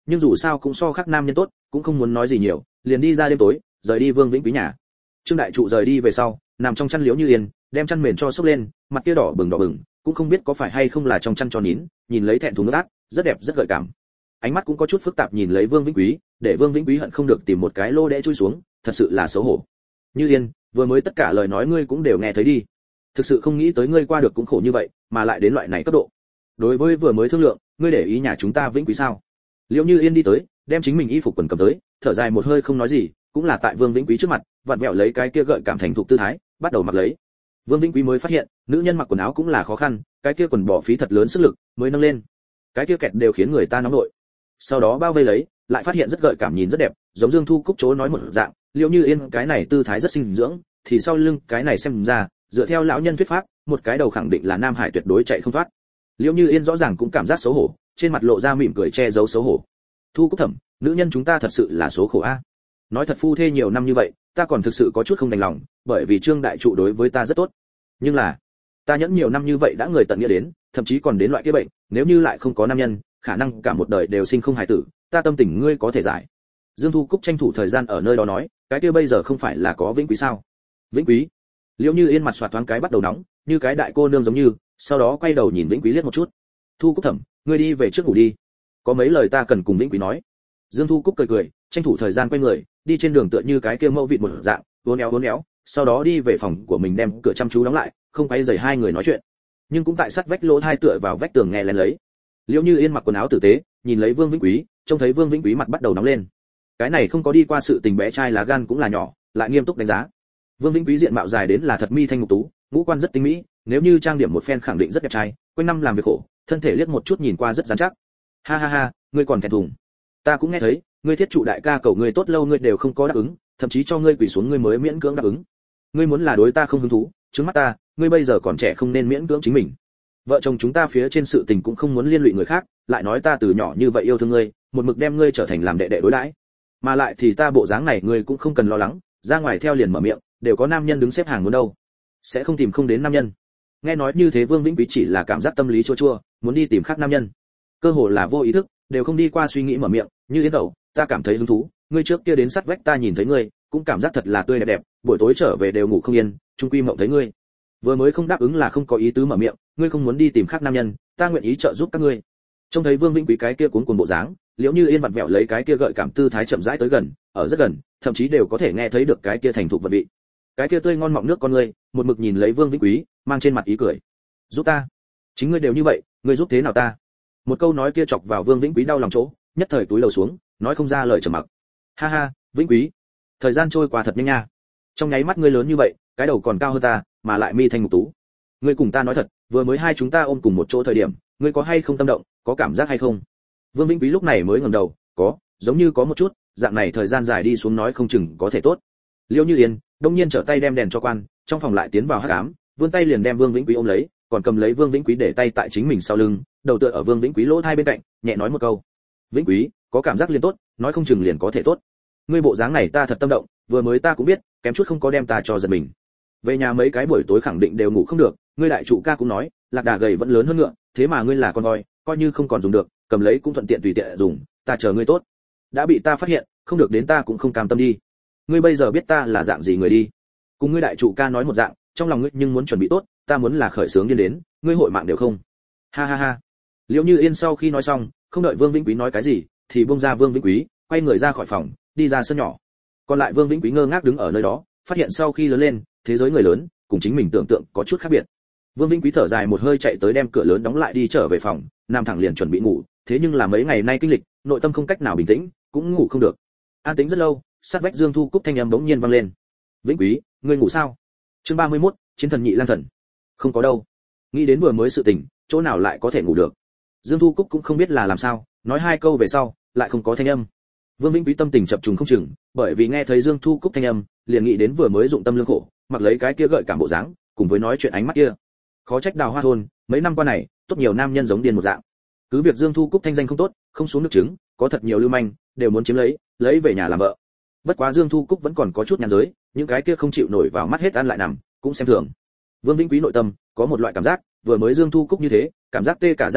nhưng dù sao cũng so khác nam nhân tốt, cũng không muốn nói gì nhiều, liền đi ra đêm tối, rời đi Vương Vĩnh Quý nhà. Trương đại trụ rời đi về sau, nằm trong chăn Liễu Như Yên, đem chăn mền cho xốc lên, mặt kia đỏ bừng đỏ bừng, cũng không biết có phải hay không là trong chăn cho nín, nhìn lấy thẹn thùng nước ác, rất đẹp rất gợi cảm. Ánh mắt cũng có chút phức tạp nhìn lấy Vương Vĩnh Quý, để Vương Vĩnh Quý hận không được tìm một cái lô đẽ chui xuống, thật sự là xấu hổ. Như Yên, vừa mới tất cả lời nói ngươi cũng đều nghe thấy đi. Thực sự không nghĩ tới ngươi qua được cũng khổ như vậy, mà lại đến loại này cấp độ. Đối với vừa mới thương lượng, ngươi để ý nhà chúng ta Vĩnh Quý sao? Liễu Như Yên đi tới, đem chính mình y phục quần cầm tới, thở dài một hơi không nói gì, cũng là tại Vương Vĩnh Quý trước mặt, vặn vẹo lấy cái kia gợi cảm thành thục tư thái, bắt đầu mặc lấy. Vương Vĩnh Quý mới phát hiện, nữ nhân mặc quần áo cũng là khó khăn, cái kia quần bỏ phí thật lớn sức lực mới nâng lên, cái kia kẹt đều khiến người ta nóng nổi. Sau đó bao vây lấy, lại phát hiện rất gợi cảm nhìn rất đẹp, giống Dương Thu Cúc chố nói một dạng, Liễu Như Yên cái này tư thái rất xinh dưỡng, thì sau lưng cái này xem ra, dựa theo lão nhân thuyết pháp, một cái đầu khẳng định là nam hải tuyệt đối chạy không thoát. Liễu Như Yên rõ ràng cũng cảm giác xấu hổ, trên mặt lộ ra mỉm cười che giấu xấu hổ. Thu Cúc thẩm, nữ nhân chúng ta thật sự là số khổ a. Nói thật phu thê nhiều năm như vậy, ta còn thực sự có chút không đành lòng, bởi vì Trương đại trụ đối với ta rất tốt. Nhưng là, ta nhẫn nhiều năm như vậy đã người tận nghĩa đến, thậm chí còn đến loại kia bệnh, nếu như lại không có nam nhân, khả năng cả một đời đều sinh không hài tử, ta tâm tình ngươi có thể giải. Dương Thu Cúc tranh thủ thời gian ở nơi đó nói, cái kia bây giờ không phải là có Vĩnh Quý sao? Vĩnh Quý? Liễu Như Yên mặt xoạt thoáng cái bắt đầu nóng, như cái đại cô nương giống như, sau đó quay đầu nhìn Vĩnh Quý liếc một chút. Thu Cúc thẩm, ngươi đi về trước ngủ đi, có mấy lời ta cần cùng Vĩnh Quý nói. Dương Thu Cúc cười cười, tranh thủ thời gian quay người, đi trên đường tựa như cái kia mẫu vịt một dạng, uốn éo uốn éo, sau đó đi về phòng của mình đem cửa chăm chú đóng lại, không quay rầy hai người nói chuyện. Nhưng cũng tại sát vách lỗ hai tựa vào vách tường nghe lén lấy. Liễu Như Yên mặc quần áo tử tế, nhìn lấy Vương Vĩnh Quý, trông thấy Vương Vĩnh Quý mặt bắt đầu nóng lên. Cái này không có đi qua sự tình bé trai lá gan cũng là nhỏ, lại nghiêm túc đánh giá. Vương Vĩnh Quý diện mạo dài đến là thật mi thanh mục tú, ngũ quan rất tinh mỹ, nếu như trang điểm một phen khẳng định rất đẹp trai, quanh năm làm việc khổ, thân thể liếc một chút nhìn qua rất rắn chắc. Ha ha ha, ngươi còn thẹn thùng. Ta cũng nghe thấy, ngươi thiết trụ đại ca cầu ngươi tốt lâu ngươi đều không có đáp ứng, thậm chí cho ngươi quỳ xuống ngươi mới miễn cưỡng đáp ứng. Ngươi muốn là đối ta không hứng thú, trước mắt ta, ngươi bây giờ còn trẻ không nên miễn cưỡng chính mình. Vợ chồng chúng ta phía trên sự tình cũng không muốn liên lụy người khác, lại nói ta từ nhỏ như vậy yêu thương ngươi, một mực đem ngươi trở thành làm đệ đệ đối đãi. Mà lại thì ta bộ dáng này ngươi cũng không cần lo lắng, ra ngoài theo liền mở miệng, đều có nam nhân đứng xếp hàng muốn đâu. Sẽ không tìm không đến nam nhân. Nghe nói như thế Vương Vĩnh Quý chỉ là cảm giác tâm lý chua chua, muốn đi tìm khác nam nhân. Cơ hồ là vô ý thức, đều không đi qua suy nghĩ mở miệng, như Yến Đậu, ta cảm thấy hứng thú, ngươi trước kia đến sát vách ta nhìn thấy ngươi, cũng cảm giác thật là tươi đẹp đẹp, buổi tối trở về đều ngủ không yên, chung quy mộng thấy ngươi. Vừa mới không đáp ứng là không có ý tứ mở miệng, ngươi không muốn đi tìm khác nam nhân, ta nguyện ý trợ giúp các ngươi. Trông thấy Vương Vĩnh Quý cái kia cuống cuồng bộ dáng, Liễu Như Yên vặn vẹo lấy cái kia gợi cảm tư thái chậm rãi tới gần, ở rất gần, thậm chí đều có thể nghe thấy được cái kia thành thục vật vị. Cái kia tươi ngon mọng nước con ngươi, một mực nhìn lấy Vương Vĩnh Quý, mang trên mặt ý cười. Giúp ta? Chính ngươi đều như vậy, ngươi giúp thế nào ta? Một câu nói kia chọc vào Vương Vĩnh Quý đau lòng chỗ, nhất thời túi lầu xuống, nói không ra lời trầm mặc. Ha ha, Vĩnh Quý, thời gian trôi qua thật nhanh nha. Trong nháy mắt ngươi lớn như vậy, cái đầu còn cao hơn ta, mà lại mi thanh mục tú. Ngươi cùng ta nói thật, vừa mới hai chúng ta ôm cùng một chỗ thời điểm, ngươi có hay không tâm động, có cảm giác hay không? Vương Vĩnh Quý lúc này mới ngẩng đầu, có, giống như có một chút, dạng này thời gian dài đi xuống nói không chừng có thể tốt. Liễu Như Yên đông nhiên trở tay đem đèn cho quan, trong phòng lại tiến vào hắc ám, vươn tay liền đem Vương Vĩnh Quý ôm lấy, còn cầm lấy Vương Vĩnh Quý để tay tại chính mình sau lưng, đầu tựa ở Vương Vĩnh Quý lỗ tai bên cạnh, nhẹ nói một câu. Vĩnh Quý, có cảm giác liền tốt, nói không chừng liền có thể tốt. Ngươi bộ dáng này ta thật tâm động, vừa mới ta cũng biết, kém chút không có đem ta cho giật mình. Về nhà mấy cái buổi tối khẳng định đều ngủ không được, ngươi đại trụ ca cũng nói, lạc đà gầy vẫn lớn hơn ngựa, thế mà ngươi là con voi, coi như không còn dùng được, cầm lấy cũng thuận tiện tùy tiện dùng, ta chờ ngươi tốt. Đã bị ta phát hiện, không được đến ta cũng không cam tâm đi. Ngươi bây giờ biết ta là dạng gì người đi. Cùng ngươi đại trụ ca nói một dạng, trong lòng ngươi nhưng muốn chuẩn bị tốt, ta muốn là khởi sướng điên đến, ngươi hội mạng đều không. Ha ha ha. Liễu Như Yên sau khi nói xong, không đợi Vương Vĩnh Quý nói cái gì, thì buông ra Vương Vĩnh Quý, quay người ra khỏi phòng, đi ra sân nhỏ. Còn lại Vương Vĩnh Quý ngơ ngác đứng ở nơi đó, phát hiện sau khi lớn lên, thế giới người lớn, cùng chính mình tưởng tượng có chút khác biệt. Vương Vĩnh Quý thở dài một hơi chạy tới đem cửa lớn đóng lại đi trở về phòng, nằm thẳng liền chuẩn bị ngủ, thế nhưng là mấy ngày nay kinh lịch, nội tâm không cách nào bình tĩnh, cũng ngủ không được. An tĩnh rất lâu, sát vách Dương Thu Cúc thanh âm bỗng nhiên vang lên. "Vĩnh Quý, ngươi ngủ sao?" Chương ba mươi mốt, Chiến thần nhị lang thần. "Không có đâu." Nghĩ đến vừa mới sự tình, chỗ nào lại có thể ngủ được. Dương Thu Cúc cũng không biết là làm sao, nói hai câu về sau, lại không có thanh âm. Vương Vĩnh Quý tâm tình chập trùng không chừng, bởi vì nghe thấy Dương Thu Cúc thanh âm, liền nghĩ đến vừa mới dụng tâm lương khổ, mặc lấy cái kia gợi cảm bộ dáng, cùng với nói chuyện ánh mắt kia. Khó trách Đào Hoa thôn, mấy năm qua này, tốt nhiều nam nhân giống điên một dạng. Cứ việc Dương Thu Cúc thanh danh không tốt, không xuống nước trứng, có thật nhiều lưu manh, đều muốn chiếm lấy, lấy về nhà làm vợ. Bất quá Dương Thu Cúc vẫn còn có chút nhàn giới, những cái kia không chịu nổi vào mắt hết ăn lại nằm, cũng xem thường. Vương Vĩnh Quý nội tâm có một loại cảm giác, vừa mới Dương Thu Cúc như thế, cảm giác tê cả da đầu,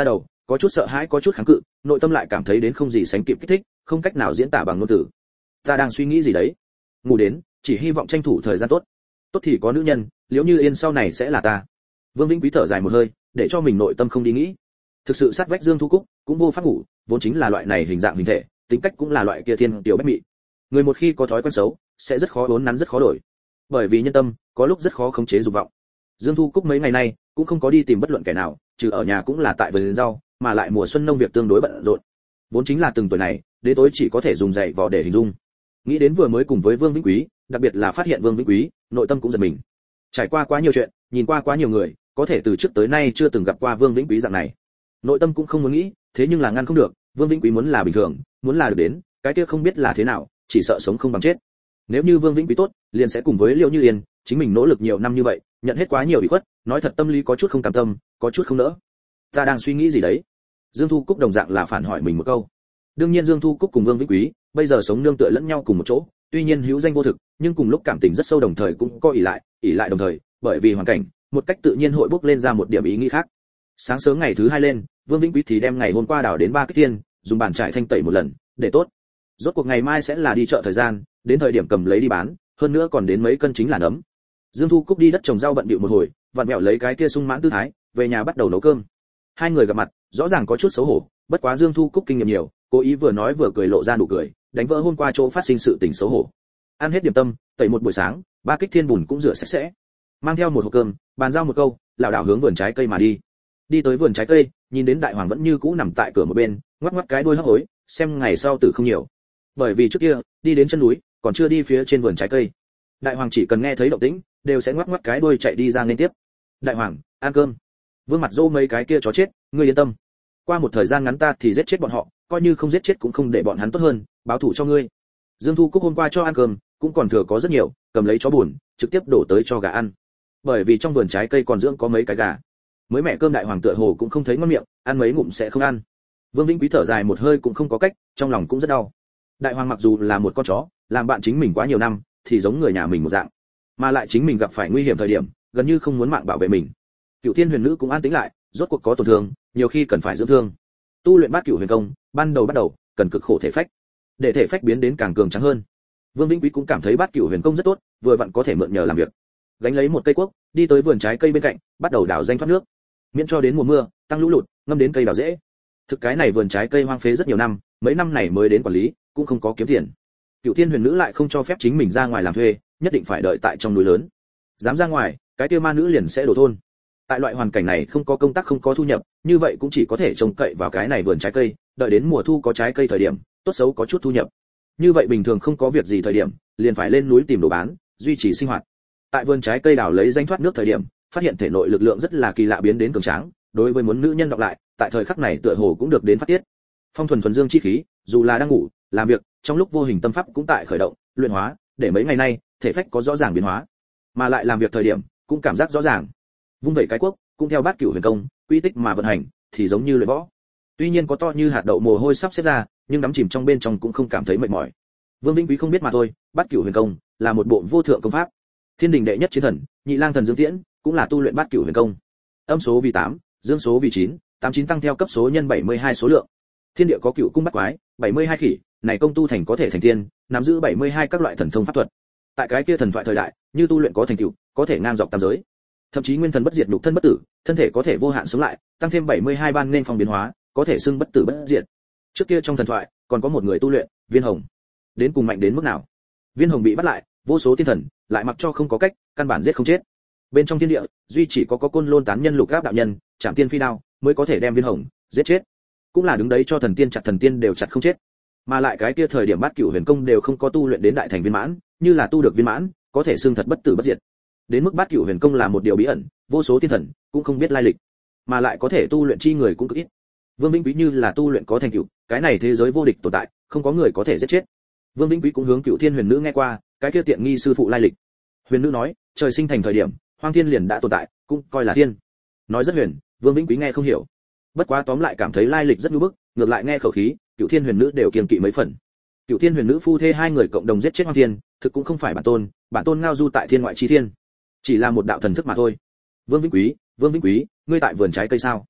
có chút sợ hãi có chút kháng cự, nội tâm lại cảm thấy đến không gì sánh kịp kích thích, không cách nào diễn tả bằng ngôn từ. Ta đang suy nghĩ gì đấy? Ngủ đến, chỉ hy vọng tranh thủ thời gian tốt. Tốt thì có nữ nhân, liễu như yên sau này sẽ là ta. Vương Vĩnh Quý thở dài một hơi, để cho mình nội tâm không đi nghĩ. Thực sự sát vách Dương Thu Cúc, cũng vô pháp ngủ, vốn chính là loại này hình dạng hình thể, tính cách cũng là loại kia thiên tiểu bách mị. Người một khi có thói quen xấu, sẽ rất khó uốn nắn rất khó đổi. Bởi vì nhân tâm, có lúc rất khó khống chế dục vọng. Dương Thu Cúc mấy ngày nay cũng không có đi tìm bất luận kẻ nào, trừ ở nhà cũng là tại vườn rau, mà lại mùa xuân nông việc tương đối bận rộn. Vốn chính là từng tuổi này, đến tối chỉ có thể dùng giày vò để hình dung. Nghĩ đến vừa mới cùng với Vương Vĩnh Quý, đặc biệt là phát hiện Vương Vĩnh Quý, nội tâm cũng giật mình. Trải qua quá nhiều chuyện, nhìn qua quá nhiều người, có thể từ trước tới nay chưa từng gặp qua Vương Vĩnh Quý dạng này. Nội tâm cũng không muốn nghĩ, thế nhưng là ngăn không được, Vương Vĩnh Quý muốn là bình thường, muốn là được đến, cái kia không biết là thế nào, chỉ sợ sống không bằng chết. Nếu như Vương Vĩnh Quý tốt, liền sẽ cùng với Liễu Như Yên, chính mình nỗ lực nhiều năm như vậy, nhận hết quá nhiều ủy khuất, nói thật tâm lý có chút không cam tâm, có chút không nỡ. Ta đang suy nghĩ gì đấy? Dương Thu Cúc đồng dạng là phản hỏi mình một câu. Đương nhiên Dương Thu Cúc cùng Vương Vĩnh Quý, bây giờ sống nương tựa lẫn nhau cùng một chỗ, tuy nhiên hữu danh vô thực, nhưng cùng lúc cảm tình rất sâu đồng thời cũng có ỷ lại, ỷ lại đồng thời, bởi vì hoàn cảnh, một cách tự nhiên hội bốc lên ra một điểm ý nghĩ khác. Sáng sớm ngày thứ hai lên, Vương Vĩnh Quý thì đem ngày hôm qua đào đến ba cái thiên, dùng bàn trải thanh tẩy một lần, để tốt. Rốt cuộc ngày mai sẽ là đi chợ thời gian, đến thời điểm cầm lấy đi bán, hơn nữa còn đến mấy cân chính là nấm. Dương Thu Cúc đi đất trồng rau bận bịu một hồi, vặn vẹo lấy cái kia sung mãn tư thái, về nhà bắt đầu nấu cơm. Hai người gặp mặt, rõ ràng có chút xấu hổ, bất quá Dương Thu Cúc kinh nghiệm nhiều, cố ý vừa nói vừa cười lộ ra nụ cười, đánh vỡ hôm qua chỗ phát sinh sự tình xấu hổ. Ăn hết điểm tâm, tẩy một buổi sáng, ba kích thiên bùn cũng rửa sạch sẽ. Mang theo một hộp cơm, bàn giao một câu, lảo đảo hướng vườn trái cây mà đi. Đi tới vườn trái cây, nhìn đến đại hoàng vẫn như cũ nằm tại cửa một bên, ngoắc ngoắc cái đuôi hấp hối, xem ngày sau tử không nhiều. Bởi vì trước kia, đi đến chân núi, còn chưa đi phía trên vườn trái cây. Đại hoàng chỉ cần nghe thấy động tĩnh, đều sẽ ngoắc ngoắc cái đuôi chạy đi ra liên tiếp. Đại hoàng, ăn cơm. Vương Mặt Dô mấy cái kia chó chết, ngươi yên tâm. Qua một thời gian ngắn ta thì giết chết bọn họ, coi như không giết chết cũng không để bọn hắn tốt hơn, báo thù cho ngươi. Dương Thu Cúc hôm qua cho ăn cơm, cũng còn thừa có rất nhiều, cầm lấy chó buồn, trực tiếp đổ tới cho gà ăn. Bởi vì trong vườn trái cây còn dưỡng có mấy cái gà. Mới mẹ cơm đại hoàng tựa hồ cũng không thấy ngon miệng, ăn mấy ngụm sẽ không ăn. Vương Vĩnh Quý thở dài một hơi cũng không có cách, trong lòng cũng rất đau. Đại hoàng mặc dù là một con chó, làm bạn chính mình quá nhiều năm, thì giống người nhà mình một dạng, mà lại chính mình gặp phải nguy hiểm thời điểm, gần như không muốn mạng bảo vệ mình. Cựu Thiên Huyền Nữ cũng an tĩnh lại, rốt cuộc có tổn thương, nhiều khi cần phải dưỡng thương. Tu luyện Bát Cửu Huyền Công, ban đầu bắt đầu, cần cực khổ thể phách, để thể phách biến đến càng cường tráng hơn. Vương Vĩnh Quý cũng cảm thấy Bát Cửu Huyền Công rất tốt, vừa vặn có thể mượn nhờ làm việc. Gánh lấy một cây cuốc, đi tới vườn trái cây bên cạnh, bắt đầu đào danh thoát nước. Miễn cho đến mùa mưa, tăng lũ lụt, ngâm đến cây đào dễ. Thực cái này vườn trái cây hoang phế rất nhiều năm, mấy năm này mới đến quản lý, cũng không có kiếm tiền. Cựu Thiên Huyền Nữ lại không cho phép chính mình ra ngoài làm thuê, nhất định phải đợi tại trong núi lớn. Dám ra ngoài, cái kia ma nữ liền sẽ đổ thôn. Tại loại hoàn cảnh này không có công tác không có thu nhập, như vậy cũng chỉ có thể trông cậy vào cái này vườn trái cây, đợi đến mùa thu có trái cây thời điểm, tốt xấu có chút thu nhập. Như vậy bình thường không có việc gì thời điểm, liền phải lên núi tìm đồ bán, duy trì sinh hoạt. Tại vườn trái cây đào lấy danh thoát nước thời điểm, phát hiện thể nội lực lượng rất là kỳ lạ biến đến cường tráng, đối với muốn nữ nhân đọc lại, tại thời khắc này tựa hồ cũng được đến phát tiết. Phong thuần thuần dương chi khí, dù là đang ngủ, làm việc, trong lúc vô hình tâm pháp cũng tại khởi động, luyện hóa, để mấy ngày nay, thể phách có rõ ràng biến hóa, mà lại làm việc thời điểm, cũng cảm giác rõ ràng. Vung vẩy cái cuốc, cũng theo Bát Cửu Huyền Công, quy tích mà vận hành, thì giống như luyện võ. Tuy nhiên có to như hạt đậu mồ hôi sắp xếp ra, nhưng đắm chìm trong bên trong cũng không cảm thấy mệt mỏi. Vương Vĩnh Quý không biết mà thôi, Bát Cửu Huyền Công là một bộ vô thượng công pháp. Thiên đình đệ nhất chiến thần, Nhị Lang thần Dương Tiễn, cũng là tu luyện Bát Cửu Huyền Công. Âm số vì tám, dương số vì chín, tám chín tăng theo cấp số nhân bảy mươi hai số lượng. Thiên địa có cửu cung bát quái, bảy mươi hai khỉ, này công tu thành có thể thành tiên, nắm giữ bảy mươi hai các loại thần thông pháp thuật. Tại cái kia thần thoại thời đại, như tu luyện có thành tựu, có thể ngang dọc tam giới. Thậm chí nguyên thần bất diệt nhục thân bất tử, thân thể có thể vô hạn sống lại, tăng thêm bảy mươi hai ban nên phong biến hóa, có thể xưng bất tử bất diệt. Trước kia trong thần thoại, còn có một người tu luyện, Viên Hồng. Đến cùng mạnh đến mức nào? Viên Hồng bị bắt lại, vô số tiên thần, lại mặc cho không có cách, căn bản giết không chết. Bên trong thiên địa, duy chỉ có có Côn Lôn tán nhân Lục Áp đạo nhân, chạm tiên phi đao, mới có thể đem Viên Hồng giết chết. Cũng là đứng đấy cho thần tiên chặt thần tiên đều chặt không chết. Mà lại cái kia thời điểm Bát Cửu Huyền Công đều không có tu luyện đến đại thành viên mãn, như là tu được viên mãn, có thể xưng thật bất tử bất diệt. Đến mức Bát Cửu Huyền Công là một điều bí ẩn, vô số tiên thần cũng không biết lai lịch, mà lại có thể tu luyện chi người cũng cực ít. Vương Vĩnh Quý như là tu luyện có thành tựu, cái này thế giới vô địch tồn tại, không có người có thể giết chết. Vương Vĩnh Quý cũng hướng Cửu Thiên Huyền Nữ nghe qua, cái kia tiện nghi sư phụ lai lịch. Huyền Nữ nói, trời sinh thành thời điểm, hoang thiên liền đã tồn tại, cũng coi là thiên. Nói rất huyền, Vương Vĩnh Quý nghe không hiểu. Bất quá tóm lại cảm thấy lai lịch rất nhu bức, ngược lại nghe khẩu khí, Cửu Thiên Huyền Nữ đều kiêng kỵ mấy phần. Cửu Thiên Huyền Nữ phu thê hai người cộng đồng giết chết hoang thiên, thực cũng không phải bản tôn, bản tôn ngao du tại thiên ngoại chi thiên, chỉ là một đạo thần thức mà thôi. Vương Vĩnh Quý, Vương Vĩnh Quý, ngươi tại vườn trái cây sao?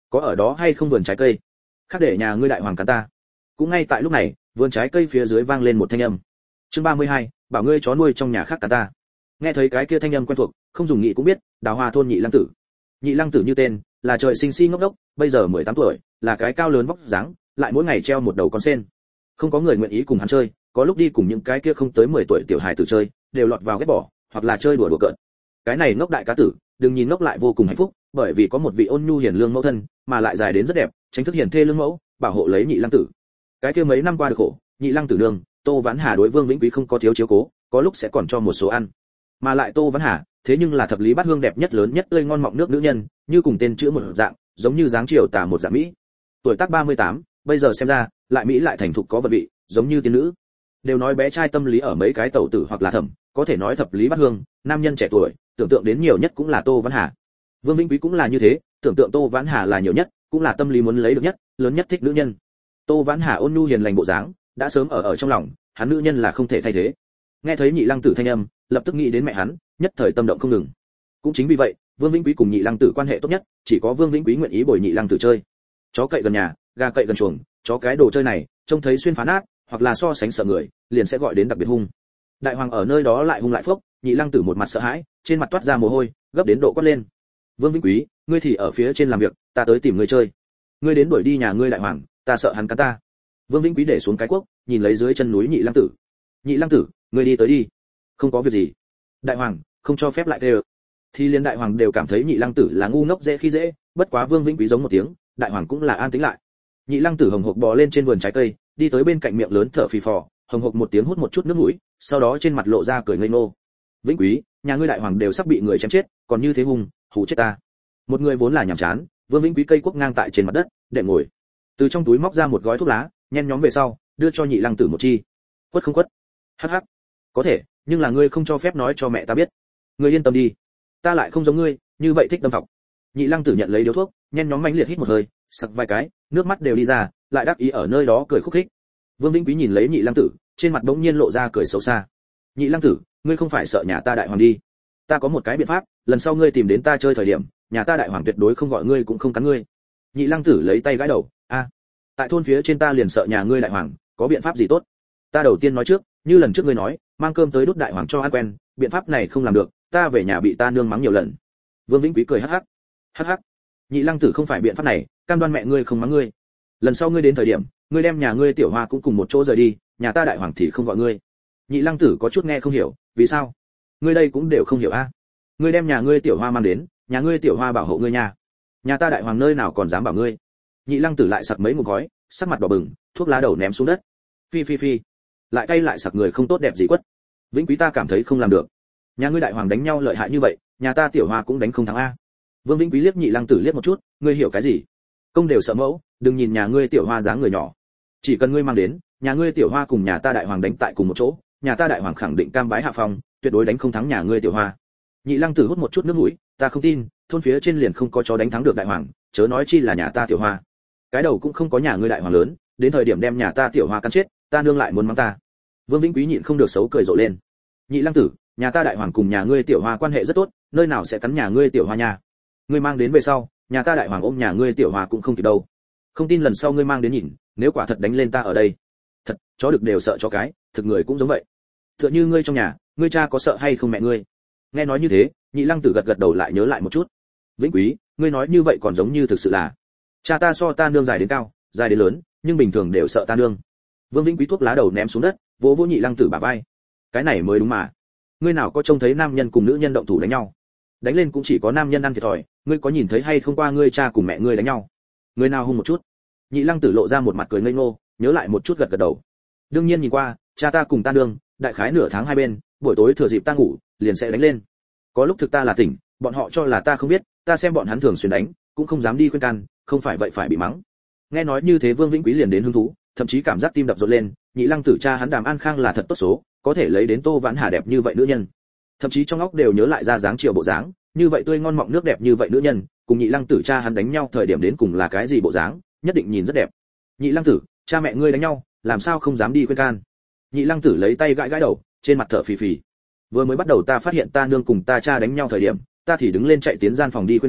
có ở đó hay không vườn trái cây? Khác để nhà ngươi đại hoàng cắn ta. Cũng ngay tại lúc này, vườn trái cây phía dưới vang lên một thanh âm. Chương ba mươi hai, bảo ngươi chó nuôi trong nhà khác cắn ta. Nghe thấy cái kia thanh âm quen thuộc, không dùng nghĩ cũng biết, Đào Hoa thôn Nhị Lăng Tử. Nhị Lăng Tử như tên, là trời sinh si ngốc đốc, bây giờ mười tám tuổi, là cái cao lớn vóc dáng, lại mỗi ngày treo một đầu con sen. Không có người nguyện ý cùng hắn chơi, có lúc đi cùng những cái kia không tới mười tuổi tiểu hài tử chơi, đều lọt vào ghét bỏ, hoặc là chơi đùa đùa cợt. Cái này ngốc đại cá tử, đừng nhìn ngốc lại vô cùng hạnh phúc, bởi vì có một vị ôn nhu hiền lương mẫu thân, mà lại dài đến rất đẹp, tránh thức hiền thê lương mẫu, bảo hộ lấy Nhị Lăng Tử. Cái kia mấy năm qua được khổ, Nhị Lăng Tử nương, Tô Vãn Hà đối Vương Vĩnh Quý không có thiếu chiếu cố, có lúc sẽ còn cho một số ăn. Mà lại Tô Vãn Hà, thế nhưng là thập lý bát hương đẹp nhất lớn nhất tươi ngon mọng nước nữ nhân, như cùng tên chữ một dạng, giống như dáng chiều tà một dạng mỹ. Tuổi tác ba mươi tám, bây giờ xem ra, lại mỹ lại thành thục có vật vị, giống như tiên nữ. Đều nói bé trai tâm lý ở mấy cái tẩu tử hoặc là thẩm, có thể nói thập lý bát hương, nam nhân trẻ tuổi, tưởng tượng đến nhiều nhất cũng là Tô Vãn Hà. Vương Vĩnh Quý cũng là như thế, tưởng tượng Tô Vãn Hà là nhiều nhất, cũng là tâm lý muốn lấy được nhất, lớn nhất thích nữ nhân. Tô Vãn Hà ôn nhu hiền lành bộ dáng, đã sớm ở ở trong lòng, hắn nữ nhân là không thể thay thế. Nghe thấy Nhị Lăng Tử thanh âm, lập tức nghĩ đến mẹ hắn, nhất thời tâm động không ngừng. Cũng chính vì vậy, Vương Vĩnh Quý cùng Nhị Lăng Tử quan hệ tốt nhất, chỉ có Vương Vĩnh Quý nguyện ý bồi Nhị Lăng Tử chơi. Chó cậy gần nhà, gà cậy gần chuồng, chó cái đồ chơi này, trông thấy xuyên phá nát, hoặc là so sánh sợ người, liền sẽ gọi đến đặc biệt hung. Đại hoàng ở nơi đó lại hung lại phốc, Nhị Lăng Tử một mặt sợ hãi, trên mặt toát ra mồ hôi, gấp đến độ quát lên. Vương Vĩnh Quý, ngươi thì ở phía trên làm việc, ta tới tìm ngươi chơi. Ngươi đến đuổi đi nhà ngươi đại hoàng, ta sợ hắn cắn ta. Vương Vĩnh Quý để xuống cái cuốc, nhìn lấy dưới chân núi Nhị Lăng Tử. Nhị Lăng Tử, ngươi đi tới đi. Không có việc gì. Đại hoàng, không cho phép lại đều. Thì liên đại hoàng đều cảm thấy Nhị Lăng Tử là ngu ngốc dễ khi dễ, bất quá Vương Vĩnh Quý giống một tiếng, đại hoàng cũng là an tĩnh lại. Nhị Lăng Tử hồng hộc bò lên trên vườn trái cây, đi tới bên cạnh miệng lớn thở phì phò, hồng hộc một tiếng hút một chút nước mũi, sau đó trên mặt lộ ra cười ngây ngô. Vĩnh Quý, nhà ngươi đại hoàng đều sắp bị người chém chết, còn như thế hung, hù chết ta. Một người vốn là nhàm chán, Vương Vĩnh Quý cây cuốc ngang tại trên mặt đất, đệm ngồi. Từ trong túi móc ra một gói thuốc lá, nhen nhóm về sau, đưa cho Nhị Lăng Tử một chi. Quất không quất? Hắc hắc. Có thể, nhưng là ngươi không cho phép nói cho mẹ ta biết. Ngươi yên tâm đi, ta lại không giống ngươi, như vậy thích đâm học. Nhị Lăng Tử nhận lấy điếu thuốc, nhen nhóm mãnh liệt hít một hơi, sặc vài cái, nước mắt đều đi ra, lại đắc ý ở nơi đó cười khúc khích. Vương Vĩnh Quý nhìn lấy Nhị Lăng Tử, trên mặt bỗng nhiên lộ ra cười xấu xa. Nhị Lăng Tử, ngươi không phải sợ nhà ta đại hoàng đi? Ta có một cái biện pháp, lần sau ngươi tìm đến ta chơi thời điểm, nhà ta đại hoàng tuyệt đối không gọi ngươi cũng không cắn ngươi. Nhị Lăng Tử lấy tay gãi đầu, a, tại thôn phía trên ta liền sợ nhà ngươi đại hoàng, có biện pháp gì tốt? Ta đầu tiên nói trước, như lần trước ngươi nói, mang cơm tới đút đại hoàng cho ăn quen, biện pháp này không làm được, ta về nhà bị ta nương mắng nhiều lần. Vương Vĩnh Quý cười hắc hắc, hắc hắc. Nhị Lăng Tử không phải biện pháp này, cam đoan mẹ ngươi không mắng ngươi. Lần sau ngươi đến thời điểm, ngươi đem nhà ngươi tiểu hoa cũng cùng một chỗ rời đi, nhà ta đại hoàng thì không gọi ngươi. Nhị Lăng Tử có chút nghe không hiểu, vì sao? Ngươi đây cũng đều không hiểu a? Ngươi đem nhà ngươi tiểu hoa mang đến, nhà ngươi tiểu hoa bảo hộ ngươi nhà. Nhà ta đại hoàng nơi nào còn dám bảo ngươi? Nhị Lăng Tử lại sặc mấy một gói, sắc mặt đỏ bừng, thuốc lá đầu ném xuống đất. Phi phi phi. Lại cay lại sặc người không tốt đẹp gì quất. Vĩnh Quý ta cảm thấy không làm được. Nhà ngươi đại hoàng đánh nhau lợi hại như vậy, nhà ta tiểu hoa cũng đánh không thắng a. Vương Vĩnh Quý liếc Nhị Lăng Tử liếc một chút, ngươi hiểu cái gì? Công đều sợ mẫu, đừng nhìn nhà ngươi tiểu hoa dáng người nhỏ. Chỉ cần ngươi mang đến, nhà ngươi tiểu hoa cùng nhà ta đại hoàng đánh tại cùng một chỗ, nhà ta đại hoàng khẳng định cam bái hạ phong, tuyệt đối đánh không thắng nhà ngươi tiểu hoa. Nhị Lăng Tử hút một chút nước mũi, ta không tin, thôn phía trên liền không có chó đánh thắng được đại hoàng, chớ nói chi là nhà ta tiểu hoa. Cái đầu cũng không có nhà ngươi đại hoàng lớn, đến thời điểm đem nhà ta tiểu hoa cắn chết, ta nương lại muốn mắng ta. Vương Vĩnh Quý nhịn không được xấu cười rộ lên. Nhị Lăng Tử, nhà ta đại hoàng cùng nhà ngươi tiểu hoa quan hệ rất tốt, nơi nào sẽ cắn nhà ngươi tiểu hoa nha? Ngươi mang đến về sau, nhà ta đại hoàng ôm nhà ngươi tiểu hoa cũng không kịp đâu. Không tin lần sau ngươi mang đến nhìn, nếu quả thật đánh lên ta ở đây. Thật, chó được đều sợ chó cái, thực người cũng giống vậy. Tựa như ngươi trong nhà, ngươi cha có sợ hay không mẹ ngươi? Nghe nói như thế, Nhị Lăng Tử gật gật đầu lại nhớ lại một chút. Vĩnh Quý, ngươi nói như vậy còn giống như thực sự là, cha ta so ta nương dài đến cao, dài đến lớn, nhưng bình thường đều sợ ta nương. Vương Vĩnh Quý thuốc lá đầu ném xuống đất, vỗ vỗ Nhị Lăng Tử bả vai. Cái này mới đúng mà. Ngươi nào có trông thấy nam nhân cùng nữ nhân động thủ đánh nhau? Đánh lên cũng chỉ có nam nhân ăn thiệt thòi, ngươi có nhìn thấy hay không qua ngươi cha cùng mẹ ngươi đánh nhau? Ngươi nào hung một chút? Nhị Lăng Tử lộ ra một mặt cười ngây ngô, nhớ lại một chút gật gật đầu. Đương nhiên nhìn qua, cha ta cùng ta nương, đại khái nửa tháng hai bên, buổi tối thừa dịp ta ngủ, liền sẽ đánh lên. Có lúc thực ta là tỉnh, bọn họ cho là ta không biết, ta xem bọn hắn thường xuyên đánh, cũng không dám đi khuyên can, không phải vậy phải bị mắng. Nghe nói như thế Vương Vĩnh Quý liền đến hứng thú, thậm chí cảm giác tim đập rộn lên, Nhị Lăng Tử cha hắn Đàm An Khang là thật tốt số, có thể lấy đến Tô Vãn Hà đẹp như vậy nữ nhân. Thậm chí trong óc đều nhớ lại ra dáng chiều bộ dáng, như vậy tươi ngon mọng nước đẹp như vậy nữ nhân, cùng Nhị Lăng Tử cha hắn đánh nhau thời điểm đến cùng là cái gì bộ dáng, nhất định nhìn rất đẹp. Nhị Lăng Tử, cha mẹ ngươi đánh nhau, làm sao không dám đi khuyên can? Nhị Lăng Tử lấy tay gãi gãi đầu, trên mặt thở phì phì. Vừa mới bắt đầu ta phát hiện ta nương cùng ta cha đánh nhau thời điểm, ta thì đứng lên chạy tiến gian phòng đi khuyên can,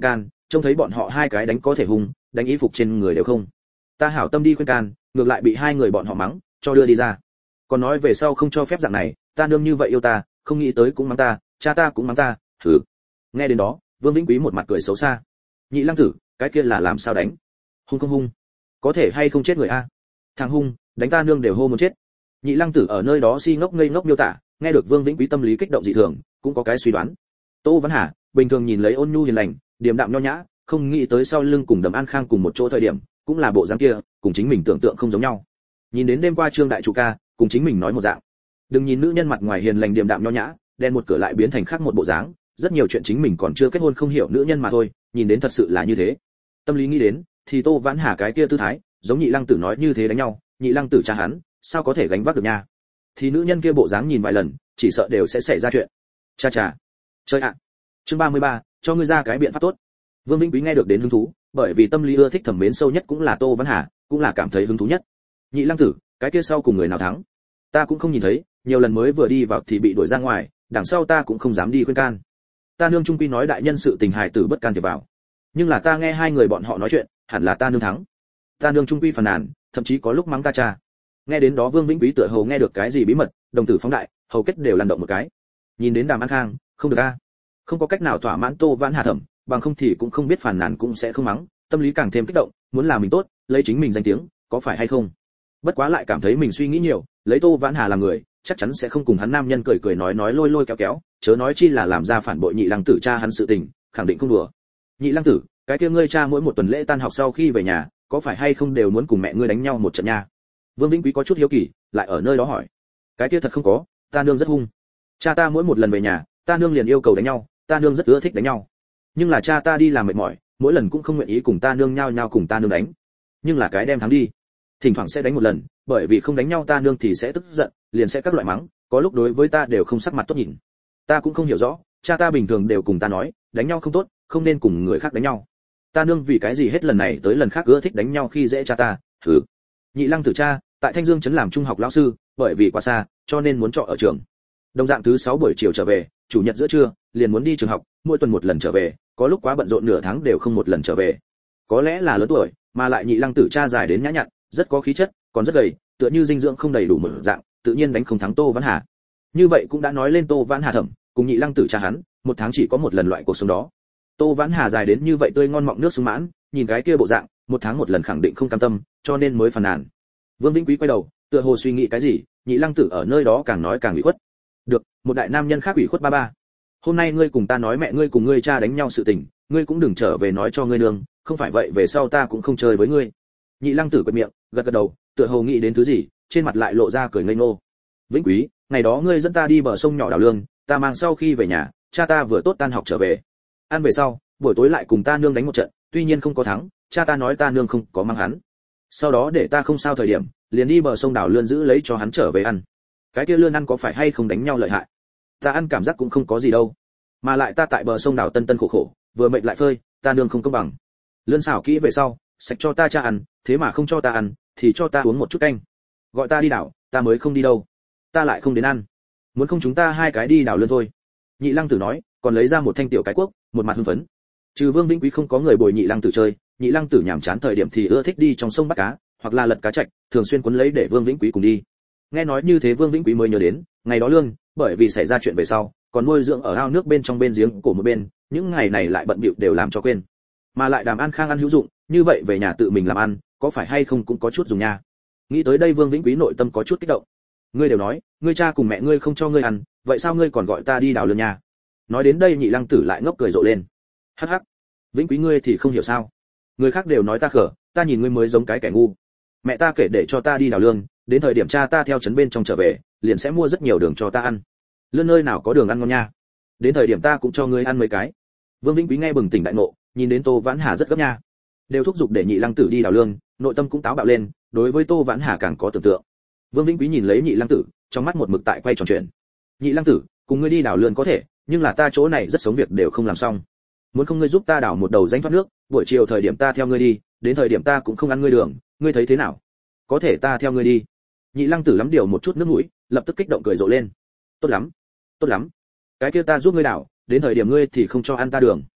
trông thấy bọn họ hai cái đánh có thể hung, đánh y phục trên người đều không. Ta hảo tâm đi khuyên can, ngược lại bị hai người bọn họ mắng, cho đưa đi ra. Còn nói về sau không cho phép dạng này, ta nương như vậy yêu ta, không nghĩ tới cũng mắng ta, cha ta cũng mắng ta, thử. Nghe đến đó, Vương Vĩnh Quý một mặt cười xấu xa. Nhị Lăng Tử, cái kia là làm sao đánh? Hung không hung? Có thể hay không chết người a? Thằng hung, đánh ta nương đều hô muốn chết. Nhị Lăng Tử ở nơi đó si ngốc ngây ngốc miêu tả, nghe được Vương Vĩnh Quý tâm lý kích động dị thường, cũng có cái suy đoán. Tô Văn Hà, bình thường nhìn lấy ôn nhu hiền lành, điềm đạm nho nhã, không nghĩ tới sau lưng cùng Đầm An Khang cùng một chỗ thời điểm, cũng là bộ dáng kia, cùng chính mình tưởng tượng không giống nhau. Nhìn đến đêm qua Trương đại chủ ca, cùng chính mình nói một dạng. Đừng nhìn nữ nhân mặt ngoài hiền lành điềm đạm nho nhã, đen một cửa lại biến thành khác một bộ dáng, rất nhiều chuyện chính mình còn chưa kết hôn không hiểu nữ nhân mà thôi, nhìn đến thật sự là như thế. Tâm lý nghĩ đến, thì Tô Vãn Hà cái kia tư thái, giống Nhị Lăng Tử nói như thế đánh nhau, Nhị Lăng Tử cha hắn, sao có thể gánh vác được nha. Thì nữ nhân kia bộ dáng nhìn vài lần, chỉ sợ đều sẽ xảy ra chuyện. Cha cha. Chơi ạ. À. Chương ba mươi ba, cho ngươi ra cái biện pháp tốt. Vương Vĩnh Quý nghe được đến hứng thú, bởi vì tâm lý ưa thích thẩm mến sâu nhất cũng là Tô Vãn Hà, cũng là cảm thấy hứng thú nhất. Nhị Lăng Tử, cái kia sau cùng người nào thắng? Ta cũng không nhìn thấy, nhiều lần mới vừa đi vào thì bị đuổi ra ngoài, đằng sau ta cũng không dám đi khuyên can. Ta nương trung quy nói đại nhân sự tình hài tử bất can thiệp vào. Nhưng là ta nghe hai người bọn họ nói chuyện, hẳn là ta nương thắng. Ta nương trung quy phàn nàn, thậm chí có lúc mắng ta cha. Nghe đến đó Vương Vĩnh Quý tựa hồ nghe được cái gì bí mật, đồng tử phóng đại, hầu kết đều lăn động một cái. Nhìn đến Đàm An Khang, không được a. Không có cách nào thỏa mãn Tô Vãn Hà thẩm, bằng không thì cũng không biết phàn nàn cũng sẽ không mắng, tâm lý càng thêm kích động, muốn làm mình tốt, lấy chính mình danh tiếng, có phải hay không? Bất quá lại cảm thấy mình suy nghĩ nhiều, lấy Tô Vãn Hà làm người, chắc chắn sẽ không cùng hắn nam nhân cười cười nói nói lôi lôi kéo kéo, chớ nói chi là làm ra phản bội Nhị Lăng Tử cha hắn sự tình, khẳng định không đùa. Nhị Lăng Tử, cái kia ngươi cha mỗi một tuần lễ tan học sau khi về nhà, có phải hay không đều muốn cùng mẹ ngươi đánh nhau một trận nha? Vương Vĩnh Quý có chút hiếu kỳ, lại ở nơi đó hỏi. Cái kia thật không có, ta nương rất hung. Cha ta mỗi một lần về nhà, ta nương liền yêu cầu đánh nhau, ta nương rất ưa thích đánh nhau. Nhưng là cha ta đi làm mệt mỏi, mỗi lần cũng không nguyện ý cùng ta nương nhau nhau cùng ta nương đánh. Nhưng là cái đem thắng đi. Thỉnh thoảng sẽ đánh một lần, bởi vì không đánh nhau ta nương thì sẽ tức giận, liền sẽ các loại mắng, có lúc đối với ta đều không sắc mặt tốt nhìn. Ta cũng không hiểu rõ, cha ta bình thường đều cùng ta nói, đánh nhau không tốt, không nên cùng người khác đánh nhau. Ta nương vì cái gì hết lần này tới lần khác ưa thích đánh nhau khi dễ cha ta, thử. Nhị Lăng Tử cha, tại Thanh Dương trấn làm trung học lão sư, bởi vì quá xa, cho nên muốn trọ ở trường. Đồng dạng thứ sáu buổi chiều trở về, chủ nhật giữa trưa, liền muốn đi trường học, mỗi tuần một lần trở về, có lúc quá bận rộn nửa tháng đều không một lần trở về. Có lẽ là lớn tuổi, mà lại Nhị Lăng Tử cha dài đến nhã nhặn, rất có khí chất, còn rất gầy, tựa như dinh dưỡng không đầy đủ một dạng, tự nhiên đánh không thắng Tô Vãn Hà. Như vậy cũng đã nói lên Tô Vãn Hà thẩm, cùng Nhị Lăng Tử cha hắn, một tháng chỉ có một lần loại cuộc sống đó. Tô Vãn Hà dài đến như vậy tươi ngon mọng nước sung mãn, nhìn cái kia bộ dạng, một tháng một lần khẳng định không cam tâm, cho nên mới phàn nàn. Vương Vĩnh Quý quay đầu, tựa hồ suy nghĩ cái gì, Nhị Lăng Tử ở nơi đó càng nói càng ủy khuất. Được, một đại nam nhân khác ủy khuất ba ba. Hôm nay ngươi cùng ta nói mẹ ngươi cùng ngươi cha đánh nhau sự tình, ngươi cũng đừng trở về nói cho ngươi nương, không phải vậy về sau ta cũng không chơi với ngươi. Nhị Lăng Tử quệt miệng, gật gật đầu, tựa hồ nghĩ đến thứ gì, trên mặt lại lộ ra cười ngây ngô. Vĩnh Quý, ngày đó ngươi dẫn ta đi bờ sông nhỏ đào lương, ta mang sau khi về nhà, cha ta vừa tốt tan học trở về. Ăn về sau, buổi tối lại cùng ta nương đánh một trận, tuy nhiên không có thắng, cha ta nói ta nương không có mang hắn. Sau đó để ta không sao thời điểm, liền đi bờ sông đào lươn giữ lấy cho hắn trở về ăn. Cái kia lươn ăn có phải hay không đánh nhau lợi hại? Ta ăn cảm giác cũng không có gì đâu. Mà lại ta tại bờ sông đào tân tân khổ khổ, vừa mệt lại phơi, ta nương không công bằng. Lươn xào kỹ về sau, sạch cho ta cha ăn, thế mà không cho ta ăn, thì cho ta uống một chút canh. Gọi ta đi đảo, ta mới không đi đâu. Ta lại không đến ăn. Muốn không chúng ta hai cái đi đảo lươn thôi. Nhị Lăng Tử nói, còn lấy ra một thanh tiểu cái cuốc, một mặt hưng phấn. Trừ Vương Vĩnh Quý không có người bồi Nhị Lăng Tử chơi, Nhị Lăng Tử nhàm chán thời điểm thì ưa thích đi trong sông bắt cá, hoặc là lật cá trạch, thường xuyên cuốn lấy để Vương Vĩnh Quý cùng đi. Nghe nói như thế Vương Vĩnh Quý mới nhớ đến, ngày đó lương, bởi vì xảy ra chuyện về sau, còn nuôi dưỡng ở ao nước bên trong bên giếng cổ một bên, những ngày này lại bận bịu đều làm cho quên. Mà lại Đàm An Khang ăn hữu dụng, như vậy về nhà tự mình làm ăn, có phải hay không cũng có chút dùng nha. Nghĩ tới đây Vương Vĩnh Quý nội tâm có chút kích động. Ngươi đều nói, ngươi cha cùng mẹ ngươi không cho ngươi ăn, vậy sao ngươi còn gọi ta đi đào lươn nha? Nói đến đây Nhị Lăng Tử lại ngốc cười rộ lên. Hắc hắc, Vĩnh Quý ngươi thì không hiểu sao? Người khác đều nói ta khở, ta nhìn ngươi mới giống cái kẻ ngu. Mẹ ta kể để cho ta đi đào lương, đến thời điểm cha ta theo trấn bên trong trở về, liền sẽ mua rất nhiều đường cho ta ăn. Lươn nơi nào có đường ăn ngon nha? Đến thời điểm ta cũng cho ngươi ăn mấy cái. Vương Vĩnh Quý nghe bừng tỉnh đại ngộ, nhìn đến Tô Vãn Hà rất gấp nha. Đều thúc giục để Nhị Lăng Tử đi đào lương, nội tâm cũng táo bạo lên, đối với Tô Vãn Hà càng có tưởng tượng. Vương Vĩnh Quý nhìn lấy Nhị Lăng Tử, trong mắt một mực tại quay tròn chuyện. Nhị Lăng Tử, cùng ngươi đi đào lươn có thể, nhưng là ta chỗ này rất sống việc đều không làm xong. Muốn không ngươi giúp ta đào một đầu rãnh thoát nước, buổi chiều thời điểm ta theo ngươi đi, đến thời điểm ta cũng không ăn ngươi đường, ngươi thấy thế nào? Có thể ta theo ngươi đi. Nhị Lăng Tử lắm điều một chút nước mũi, lập tức kích động cười rộ lên. Tốt lắm, tốt lắm. Cái kia ta giúp ngươi đào, đến thời điểm ngươi thì không cho ăn ta đường.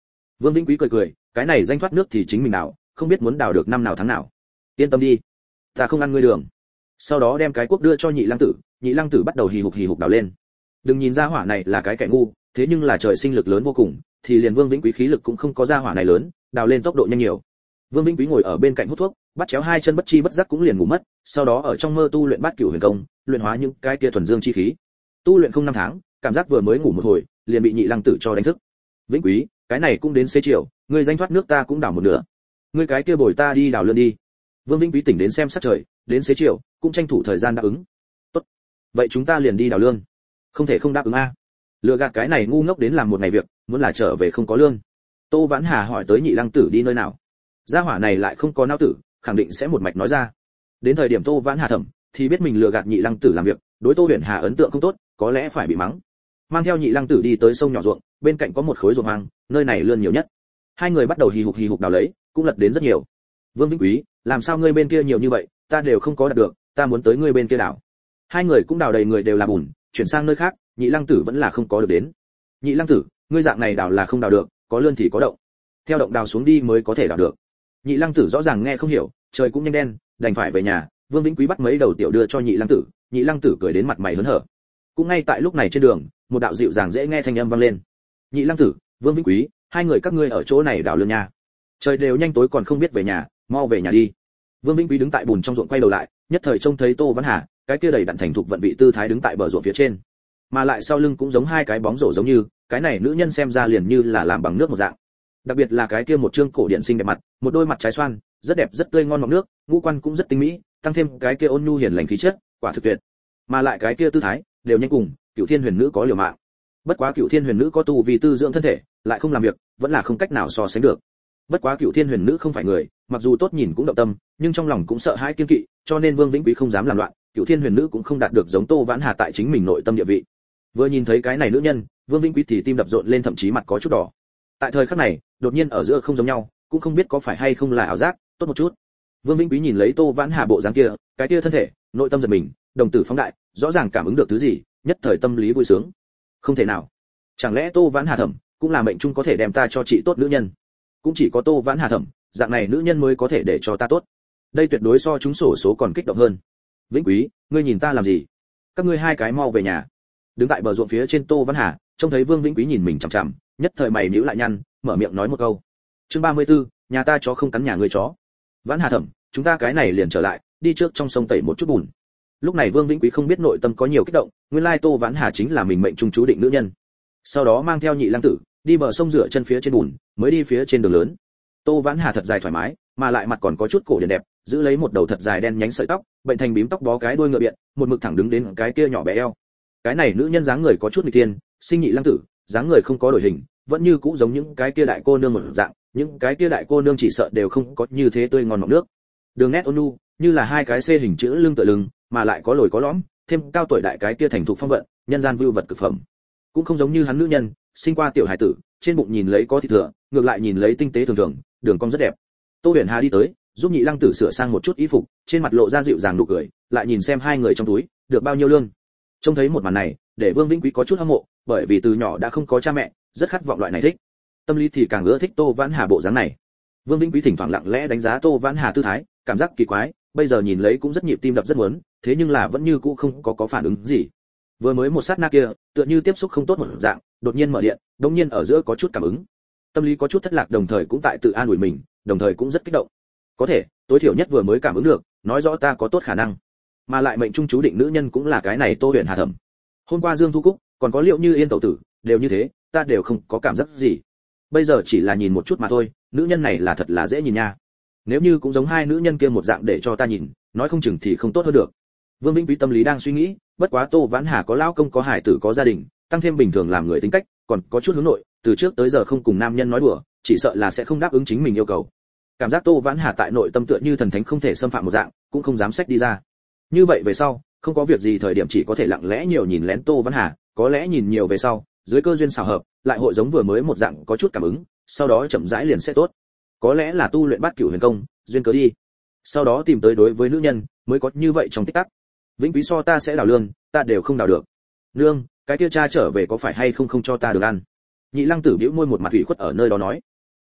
Vương Vĩnh Quý cười cười, cái này danh thoát nước thì chính mình đào, không biết muốn đào được năm nào tháng nào. Yên tâm đi, ta không ăn ngươi đường. Sau đó đem cái cuốc đưa cho Nhị Lăng Tử, Nhị Lăng Tử bắt đầu hì hục hì hục đào lên. Đừng nhìn ra hỏa này là cái kẻ ngu, thế nhưng là trời sinh lực lớn vô cùng, thì liền Vương Vĩnh Quý khí lực cũng không có ra hỏa này lớn, đào lên tốc độ nhanh nhiều. Vương Vĩnh Quý ngồi ở bên cạnh hút thuốc, bắt chéo hai chân bất chi bất giác cũng liền ngủ mất, sau đó ở trong mơ tu luyện Bát Cửu Huyền Công, luyện hóa những cái kia thuần dương chi khí. Tu luyện không năm tháng, cảm giác vừa mới ngủ một hồi, liền bị Nhị Lăng Tử cho đánh thức. Vĩnh Quý, cái này cũng đến xế chiều, ngươi danh thoát nước ta cũng đào một nửa. Ngươi cái kia bồi ta đi đào lươn đi. Vương Vĩnh Quý tỉnh đến xem sắc trời, đến xế chiều, cũng tranh thủ thời gian đáp ứng. Tốt. Vậy chúng ta liền đi đào lươn. Không thể không đáp ứng a. Lừa gạt cái này ngu ngốc đến làm một ngày việc, muốn là trở về không có lương. Tô Vãn Hà hỏi tới Nhị Lăng Tử đi nơi nào. Gia hỏa này lại không có não tử, khẳng định sẽ một mạch nói ra. Đến thời điểm Tô Vãn Hà thẩm thì biết mình lừa gạt Nhị Lăng Tử làm việc, đối Tô Huyền Hà ấn tượng không tốt, có lẽ phải bị mắng. Mang theo Nhị Lăng Tử đi tới sông nhỏ ruộng, bên cạnh có một khối ruộng hoang, nơi này lươn nhiều nhất. Hai người bắt đầu hì hục hì hục đào lấy, cũng lật đến rất nhiều. Vương Vĩnh Quý, làm sao ngươi bên kia nhiều như vậy, ta đều không có đạt được, ta muốn tới ngươi bên kia đào. Hai người cũng đào đầy người đều là bùn, chuyển sang nơi khác, Nhị Lăng Tử vẫn là không có được đến. Nhị Lăng Tử, ngươi dạng này đào là không đào được, có lươn thì có động. Theo động đào xuống đi mới có thể đào được. Nhị Lăng Tử rõ ràng nghe không hiểu, trời cũng nhanh đen, đành phải về nhà. Vương Vĩnh Quý bắt mấy đầu tiểu đưa cho Nhị Lăng Tử, Nhị Lăng Tử cười đến mặt mày hớn hở. Cũng ngay tại lúc này trên đường, một đạo dịu dàng dễ nghe thanh âm vang lên. Nhị Lăng Tử, Vương Vĩnh Quý, hai người các ngươi ở chỗ này đào lươn nhà. Trời đều nhanh tối còn không biết về nhà, mau về nhà đi. Vương Vĩnh Quý đứng tại bùn trong ruộng quay đầu lại, nhất thời trông thấy Tô Vãn Hà, cái kia đầy đặn thành thục vận vị tư thái đứng tại bờ ruộng phía trên, mà lại sau lưng cũng giống hai cái bóng rổ giống như, cái này nữ nhân xem ra liền như là làm bằng nước một dạng. Đặc biệt là cái kia một trương cổ điện xinh đẹp mặt, một đôi mặt trái xoan, rất đẹp rất tươi ngon mọng nước, ngũ quan cũng rất tinh mỹ, tăng thêm cái kia ôn nhu hiền lành khí chất, quả thực tuyệt. Mà lại cái kia tư thái, đều nhanh cùng Cửu Thiên Huyền Nữ có liều mạng. Bất quá Cửu Thiên Huyền Nữ có tu vì tư dưỡng thân thể, lại không làm việc, vẫn là không cách nào so sánh được. Bất quá Cửu Thiên Huyền Nữ không phải người, mặc dù tốt nhìn cũng động tâm, nhưng trong lòng cũng sợ hãi kiêng kỵ, cho nên Vương Vĩnh Quý không dám làm loạn, Cửu Thiên Huyền Nữ cũng không đạt được giống Tô Vãn Hà tại chính mình nội tâm địa vị. Vừa nhìn thấy cái này nữ nhân, Vương Vĩnh Quý thì tim đập rộn lên, thậm chí mặt có chút đỏ. Tại thời khắc này, đột nhiên ở giữa không giống nhau, cũng không biết có phải hay không là ảo giác, tốt một chút. Vương Vĩnh Quý nhìn lấy Tô Vãn Hà bộ dáng kia, cái kia thân thể, nội tâm giật mình, đồng tử phóng đại, rõ ràng cảm ứng được thứ gì, nhất thời tâm lý vui sướng. Không thể nào, chẳng lẽ Tô Vãn Hà thẩm cũng là mệnh trung có thể đem ta cho chị tốt nữ nhân? Cũng chỉ có Tô Vãn Hà thẩm, dạng này nữ nhân mới có thể để cho ta tốt. Đây tuyệt đối so chúng sổ số còn kích động hơn. Vĩnh Quý, ngươi nhìn ta làm gì? Các ngươi hai cái mau về nhà. Đứng tại bờ ruộng phía trên Tô Vãn Hà, trông thấy Vương Vĩnh Quý nhìn mình chằm chằm, nhất thời mày nhíu lại nhăn, mở miệng nói một câu. Chương ba mươi tư, nhà ta chó không cắn nhà ngươi chó. Vãn Hà thẩm, chúng ta cái này liền trở lại, đi trước trong sông tẩy một chút bùn. Lúc này Vương Vĩnh Quý không biết nội tâm có nhiều kích động, nguyên lai Tô Vãn Hà chính là mình mệnh trung chú định nữ nhân. Sau đó mang theo Nhị Lăng Tử, đi bờ sông rửa chân phía trên bùn, mới đi phía trên đường lớn. Tô Vãn Hà thật dài thoải mái, mà lại mặt còn có chút cổ điển đẹp, giữ lấy một đầu thật dài đen nhánh sợi tóc, bệnh thành bím tóc bó cái đuôi ngựa biện, một mực thẳng đứng đến cái kia nhỏ bé eo. Cái này nữ nhân dáng người có chút nghịch thiên, sinh Nhị Lăng Tử, dáng người không có đổi hình, vẫn như cũ giống những cái kia đại cô nương một dạng, những cái kia đại cô nương chỉ sợ đều không có như thế tươi ngon ngọt nước. Đường nét ôn nhu, như là hai cái xê hình chữ lưng tựa lưng, mà lại có lồi có lõm, thêm cao tuổi đại cái kia thành thục phong vận, nhân gian vưu vật cực phẩm. Cũng không giống như hắn nữ nhân, sinh qua tiểu hải tử, trên bụng nhìn lấy có thịt thừa, ngược lại nhìn lấy tinh tế thường thường, đường cong rất đẹp. Tô Huyền Hà đi tới, giúp Nhị Lăng Tử sửa sang một chút y phục, trên mặt lộ ra dịu dàng nụ cười, lại nhìn xem hai người trong túi, được bao nhiêu lương. Trông thấy một màn này, để Vương Vĩnh Quý có chút hâm mộ, bởi vì từ nhỏ đã không có cha mẹ, rất khát vọng loại này thích. Tâm lý thì càng ưa thích Tô Vãn Hà bộ dáng này. Vương Vĩnh Quý thỉnh thoảng lặng lẽ đánh giá Tô Vãn Hà tư thái, cảm giác kỳ quái, bây giờ nhìn lấy cũng rất nhịp tim đập rất muốn, thế nhưng là vẫn như cũ không có có phản ứng gì. Vừa mới một sát na kia, tựa như tiếp xúc không tốt một dạng, đột nhiên mở điện, đột nhiên ở giữa có chút cảm ứng. Tâm lý có chút thất lạc, đồng thời cũng tại tự an ủi mình, đồng thời cũng rất kích động. Có thể, tối thiểu nhất vừa mới cảm ứng được, nói rõ ta có tốt khả năng. Mà lại mệnh trung chú định nữ nhân cũng là cái này Tô Huyền Hà thẩm. Hôm qua Dương Thu Cúc, còn có Liệu Như Yên tẩu tử, đều như thế, ta đều không có cảm giác gì. Bây giờ chỉ là nhìn một chút mà thôi, nữ nhân này là thật là dễ nhìn nha. Nếu như cũng giống hai nữ nhân kia một dạng để cho ta nhìn, nói không chừng thì không tốt hơn được. Vương Vĩnh Quý tâm lý đang suy nghĩ, bất quá Tô Vãn Hà có lão công có hài tử có gia đình, tăng thêm bình thường làm người tính cách, còn có chút hướng nội, từ trước tới giờ không cùng nam nhân nói đùa, chỉ sợ là sẽ không đáp ứng chính mình yêu cầu. Cảm giác Tô Vãn Hà tại nội tâm tựa như thần thánh không thể xâm phạm một dạng, cũng không dám xách đi ra. Như vậy về sau, không có việc gì thời điểm chỉ có thể lặng lẽ nhiều nhìn lén Tô Vãn Hà, có lẽ nhìn nhiều về sau, dưới cơ duyên xảo hợp, lại hội giống vừa mới một dạng có chút cảm ứng, sau đó chậm rãi liền sẽ tốt. Có lẽ là tu luyện Bát Cửu Huyền Công, duyên cớ đi. Sau đó tìm tới đối với nữ nhân, mới có như vậy trong tích tắc. Vĩnh Quý so ta sẽ đào lương, ta đều không đào được. Nương, cái kia cha trở về có phải hay không không cho ta được ăn? Nhị Lăng Tử bĩu môi một mặt ủy khuất ở nơi đó nói.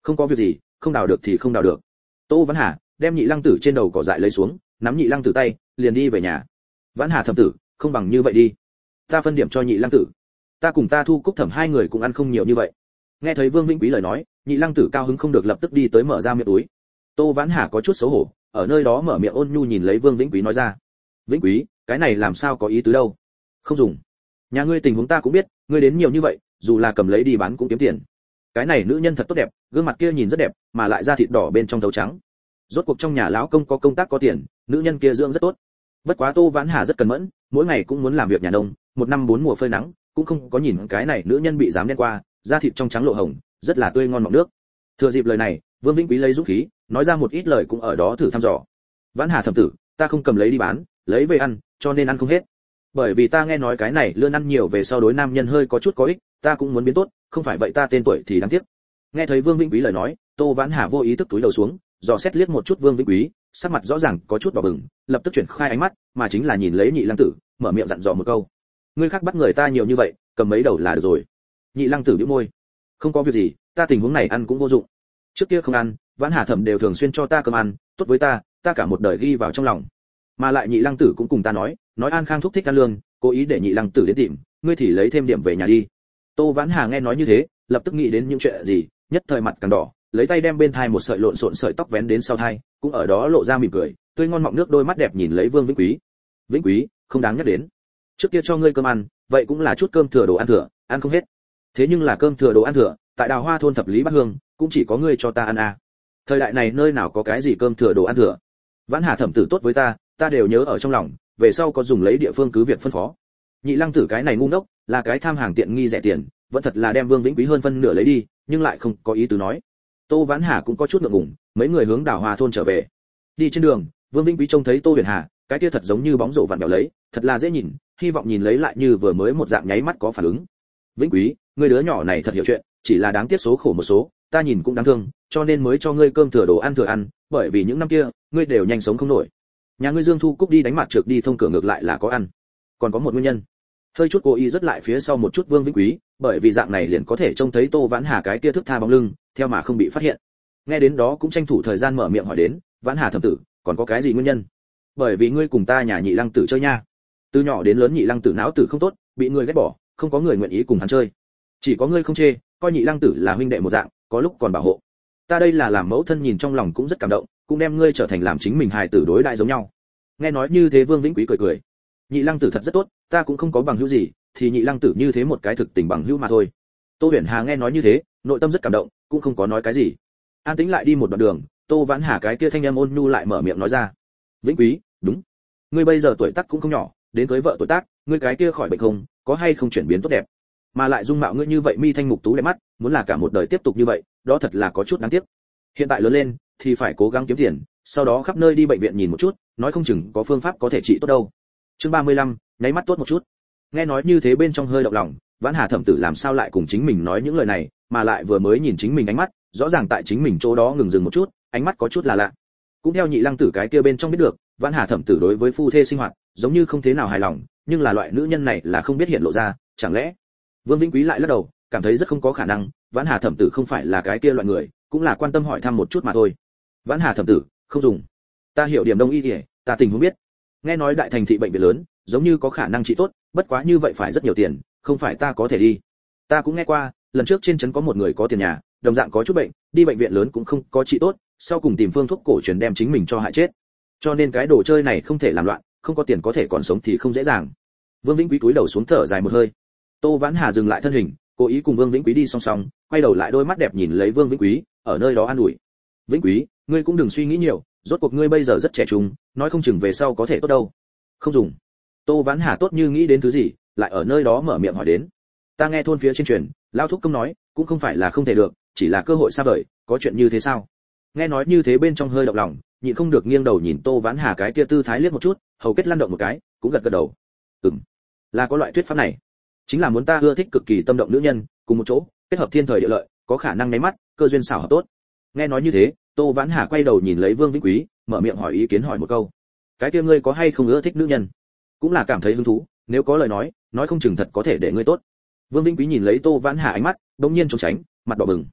Không có việc gì, không đào được thì không đào được. Tô Vãn Hà đem Nhị Lăng Tử trên đầu cỏ dại lấy xuống, nắm Nhị Lăng Tử tay, liền đi về nhà. Vãn Hà thẩm tử, không bằng như vậy đi, ta phân điểm cho Nhị Lăng Tử, ta cùng ta Thu Cúc thẩm hai người cũng ăn không nhiều như vậy. Nghe thấy Vương Vĩnh Quý lời nói, Nhị Lăng Tử cao hứng không được, lập tức đi tới mở ra miệng túi. Tô Vãn Hà có chút xấu hổ, ở nơi đó mở miệng ôn nhu nhìn lấy Vương Vĩnh Quý nói ra. Vĩnh Quý, cái này làm sao có ý tứ đâu? Không dùng. Nhà ngươi tình huống ta cũng biết, ngươi đến nhiều như vậy, dù là cầm lấy đi bán cũng kiếm tiền. Cái này nữ nhân thật tốt đẹp, gương mặt kia nhìn rất đẹp, mà lại da thịt đỏ bên trong thấu trắng. Rốt cuộc trong nhà lão công có công tác có tiền, nữ nhân kia dưỡng rất tốt. Bất quá Tô Vãn Hà rất cần mẫn, mỗi ngày cũng muốn làm việc nhà nông, một năm bốn mùa phơi nắng, cũng không có nhìn cái này nữ nhân bị dám đen qua, da thịt trong trắng lộ hồng, rất là tươi ngon mọng nước. Thừa dịp lời này, Vương Vĩnh Quý lấy dũng khí, nói ra một ít lời cũng ở đó thử thăm dò. Vãn Hà thẩm tử, ta không cầm lấy đi bán, lấy về ăn, cho nên ăn không hết. Bởi vì ta nghe nói cái này lươn ăn nhiều về sau đối nam nhân hơi có chút có ích, ta cũng muốn biến tốt, không phải vậy ta tên tuổi thì đáng tiếc. Nghe thấy Vương Vĩnh Quý lời nói, Tô Vãn Hà vô ý thức túi đầu xuống, dò xét liếc một chút Vương Vĩnh Quý, sắc mặt rõ ràng có chút đỏ bừng, lập tức chuyển khai ánh mắt, mà chính là nhìn lấy Nhị Lăng Tử, mở miệng dặn dò một câu. Ngươi khác bắt người ta nhiều như vậy, cầm mấy đầu là được rồi. Nhị Lăng Tử bĩu môi. Không có việc gì, ta tình huống này ăn cũng vô dụng. Trước kia không ăn, Vãn Hà thẩm đều thường xuyên cho ta cơm ăn, tốt với ta, ta cả một đời ghi vào trong lòng. Mà lại Nhị Lăng Tử cũng cùng ta nói, nói An Khang thúc thích ăn lương, cố ý để Nhị Lăng Tử đến tìm, ngươi thì lấy thêm điểm về nhà đi. Tô Vãn Hà nghe nói như thế, lập tức nghĩ đến những chuyện gì, nhất thời mặt càng đỏ, lấy tay đem bên thai một sợi lộn xộn sợi tóc vén đến sau thai, cũng ở đó lộ ra mỉm cười, tươi ngon mọng nước đôi mắt đẹp nhìn lấy Vương Vĩnh Quý. Vĩnh Quý, không đáng nhắc đến. Trước kia cho ngươi cơm ăn, vậy cũng là chút cơm thừa đồ ăn thừa, ăn không hết. Thế nhưng là cơm thừa đồ ăn thừa, tại Đào Hoa thôn thập lý bát hương, cũng chỉ có ngươi cho ta ăn à. Thời đại này nơi nào có cái gì cơm thừa đồ ăn thừa. Vãn Hà thẩm tử tốt với ta, ta đều nhớ ở trong lòng, về sau có dùng lấy địa phương cứ việc phân phó. Nhị Lăng Tử cái này ngu ngốc, là cái tham hàng tiện nghi rẻ tiền, vẫn thật là đem Vương Vĩnh Quý hơn phân nửa lấy đi, nhưng lại không có ý tứ nói. Tô Vãn Hà cũng có chút ngượng ngùng, mấy người hướng Đào Hoa thôn trở về. Đi trên đường, Vương Vĩnh Quý trông thấy Tô Huyền Hà, cái kia thật giống như bóng rổ vặn vẹo lấy, thật là dễ nhìn, hy vọng nhìn lấy lại như vừa mới một dạng nháy mắt có phản ứng. Vĩnh Quý, ngươi đứa nhỏ này thật hiểu chuyện, chỉ là đáng tiếc số khổ một số, ta nhìn cũng đáng thương, cho nên mới cho ngươi cơm thừa đồ ăn thừa ăn, bởi vì những năm kia, ngươi đều nhanh sống không nổi. Nhà ngươi Dương Thu Cúc đi đánh mặt trược đi thông cửa ngược lại là có ăn. Còn có một nguyên nhân. Hơi chút cố ý rất lại phía sau một chút Vương Vĩnh Quý, bởi vì dạng này liền có thể trông thấy Tô Vãn Hà cái kia thức tha bóng lưng, theo mà không bị phát hiện. Nghe đến đó cũng tranh thủ thời gian mở miệng hỏi đến, Vãn Hà thẩm tử, còn có cái gì nguyên nhân? Bởi vì ngươi cùng ta nhà Nhị Lăng Tử chơi nha. Từ nhỏ đến lớn Nhị Lăng Tử não tử không tốt, bị người ghét bỏ, không có người nguyện ý cùng hắn chơi. Chỉ có ngươi không chê, coi Nhị Lăng Tử là huynh đệ một dạng, có lúc còn bảo hộ. Ta đây là làm mẫu thân nhìn trong lòng cũng rất cảm động, cũng đem ngươi trở thành làm chính mình hài tử đối đại giống nhau. Nghe nói như thế Vương Vĩnh Quý cười cười. Nhị Lăng Tử thật rất tốt, ta cũng không có bằng hữu gì, thì Nhị Lăng Tử như thế một cái thực tình bằng hữu mà thôi. Tô Huyền Hà nghe nói như thế, nội tâm rất cảm động, cũng không có nói cái gì. An tĩnh lại đi một đoạn đường, Tô Vãn Hà cái kia thanh âm ôn nhu lại mở miệng nói ra. Vĩnh Quý, đúng, ngươi bây giờ tuổi tác cũng không nhỏ, đến cưới vợ tuổi tác, ngươi cái kia khỏi bệnh không, có hay không chuyển biến tốt đẹp, mà lại dung mạo ngươi như vậy mi thanh mục tú đẹp mắt, muốn là cả một đời tiếp tục như vậy, đó thật là có chút đáng tiếc. Hiện tại lớn lên, thì phải cố gắng kiếm tiền, sau đó khắp nơi đi bệnh viện nhìn một chút, nói không chừng có phương pháp có thể trị tốt đâu. Chương ba mươi lăm, nháy mắt tốt một chút. Nghe nói như thế bên trong hơi động lòng, Vãn Hà thẩm tử làm sao lại cùng chính mình nói những lời này, mà lại vừa mới nhìn chính mình ánh mắt, rõ ràng tại chính mình chỗ đó ngừng dừng một chút, ánh mắt có chút là lạ. Cũng theo Nhị Lăng Tử cái kia bên trong biết được, Vãn Hà thẩm tử đối với phu thê sinh hoạt, giống như không thế nào hài lòng, nhưng là loại nữ nhân này là không biết hiện lộ ra, chẳng lẽ? Vương Vĩnh Quý lại lắc đầu, cảm thấy rất không có khả năng, Vãn Hà thẩm tử không phải là cái kia loại người, cũng là quan tâm hỏi thăm một chút mà thôi. Vãn Hà thẩm tử, không dùng. Ta hiểu điểm đông y thì, ta tình huống biết. Nghe nói đại thành thị bệnh viện lớn, giống như có khả năng trị tốt, bất quá như vậy phải rất nhiều tiền, không phải ta có thể đi. Ta cũng nghe qua, lần trước trên trấn có một người có tiền nhà, đồng dạng có chút bệnh, đi bệnh viện lớn cũng không có trị tốt, sau cùng tìm phương thuốc cổ truyền đem chính mình cho hại chết. Cho nên cái đồ chơi này không thể làm loạn, không có tiền có thể còn sống thì không dễ dàng. Vương Vĩnh Quý cúi đầu xuống thở dài một hơi. Tô Vãn Hà dừng lại thân hình, cố ý cùng Vương Vĩnh Quý đi song song, quay đầu lại đôi mắt đẹp nhìn lấy Vương Vĩnh Quý, ở nơi đó an ủi. Vĩnh Quý, ngươi cũng đừng suy nghĩ nhiều, rốt cuộc ngươi bây giờ rất trẻ trung, nói không chừng về sau có thể tốt đâu. Không dùng. Tô Vãn Hà tốt như nghĩ đến thứ gì, lại ở nơi đó mở miệng hỏi đến. Ta nghe thôn phía trên truyền, lão thúc công nói, cũng không phải là không thể được, chỉ là cơ hội xa vời, có chuyện như thế sao? Nghe nói như thế bên trong hơi động lòng, nhịn không được nghiêng đầu nhìn Tô Vãn Hà cái kia tư thái liếc một chút, hầu kết lăn động một cái, cũng gật gật đầu. Ừm, là có loại thuyết pháp này, chính là muốn ta ưa thích cực kỳ tâm động nữ nhân, cùng một chỗ, kết hợp thiên thời địa lợi, có khả năng nháy mắt, cơ duyên xảo hợp tốt. Nghe nói như thế, Tô Vãn Hà quay đầu nhìn lấy Vương Vĩnh Quý, mở miệng hỏi ý kiến hỏi một câu. Cái kia ngươi có hay không ưa thích nữ nhân? Cũng là cảm thấy hứng thú, nếu có lời nói, nói không chừng thật có thể để ngươi tốt. Vương Vĩnh Quý nhìn lấy Tô Vãn Hà ánh mắt, đột nhiên trốn tránh, mặt đỏ bừng.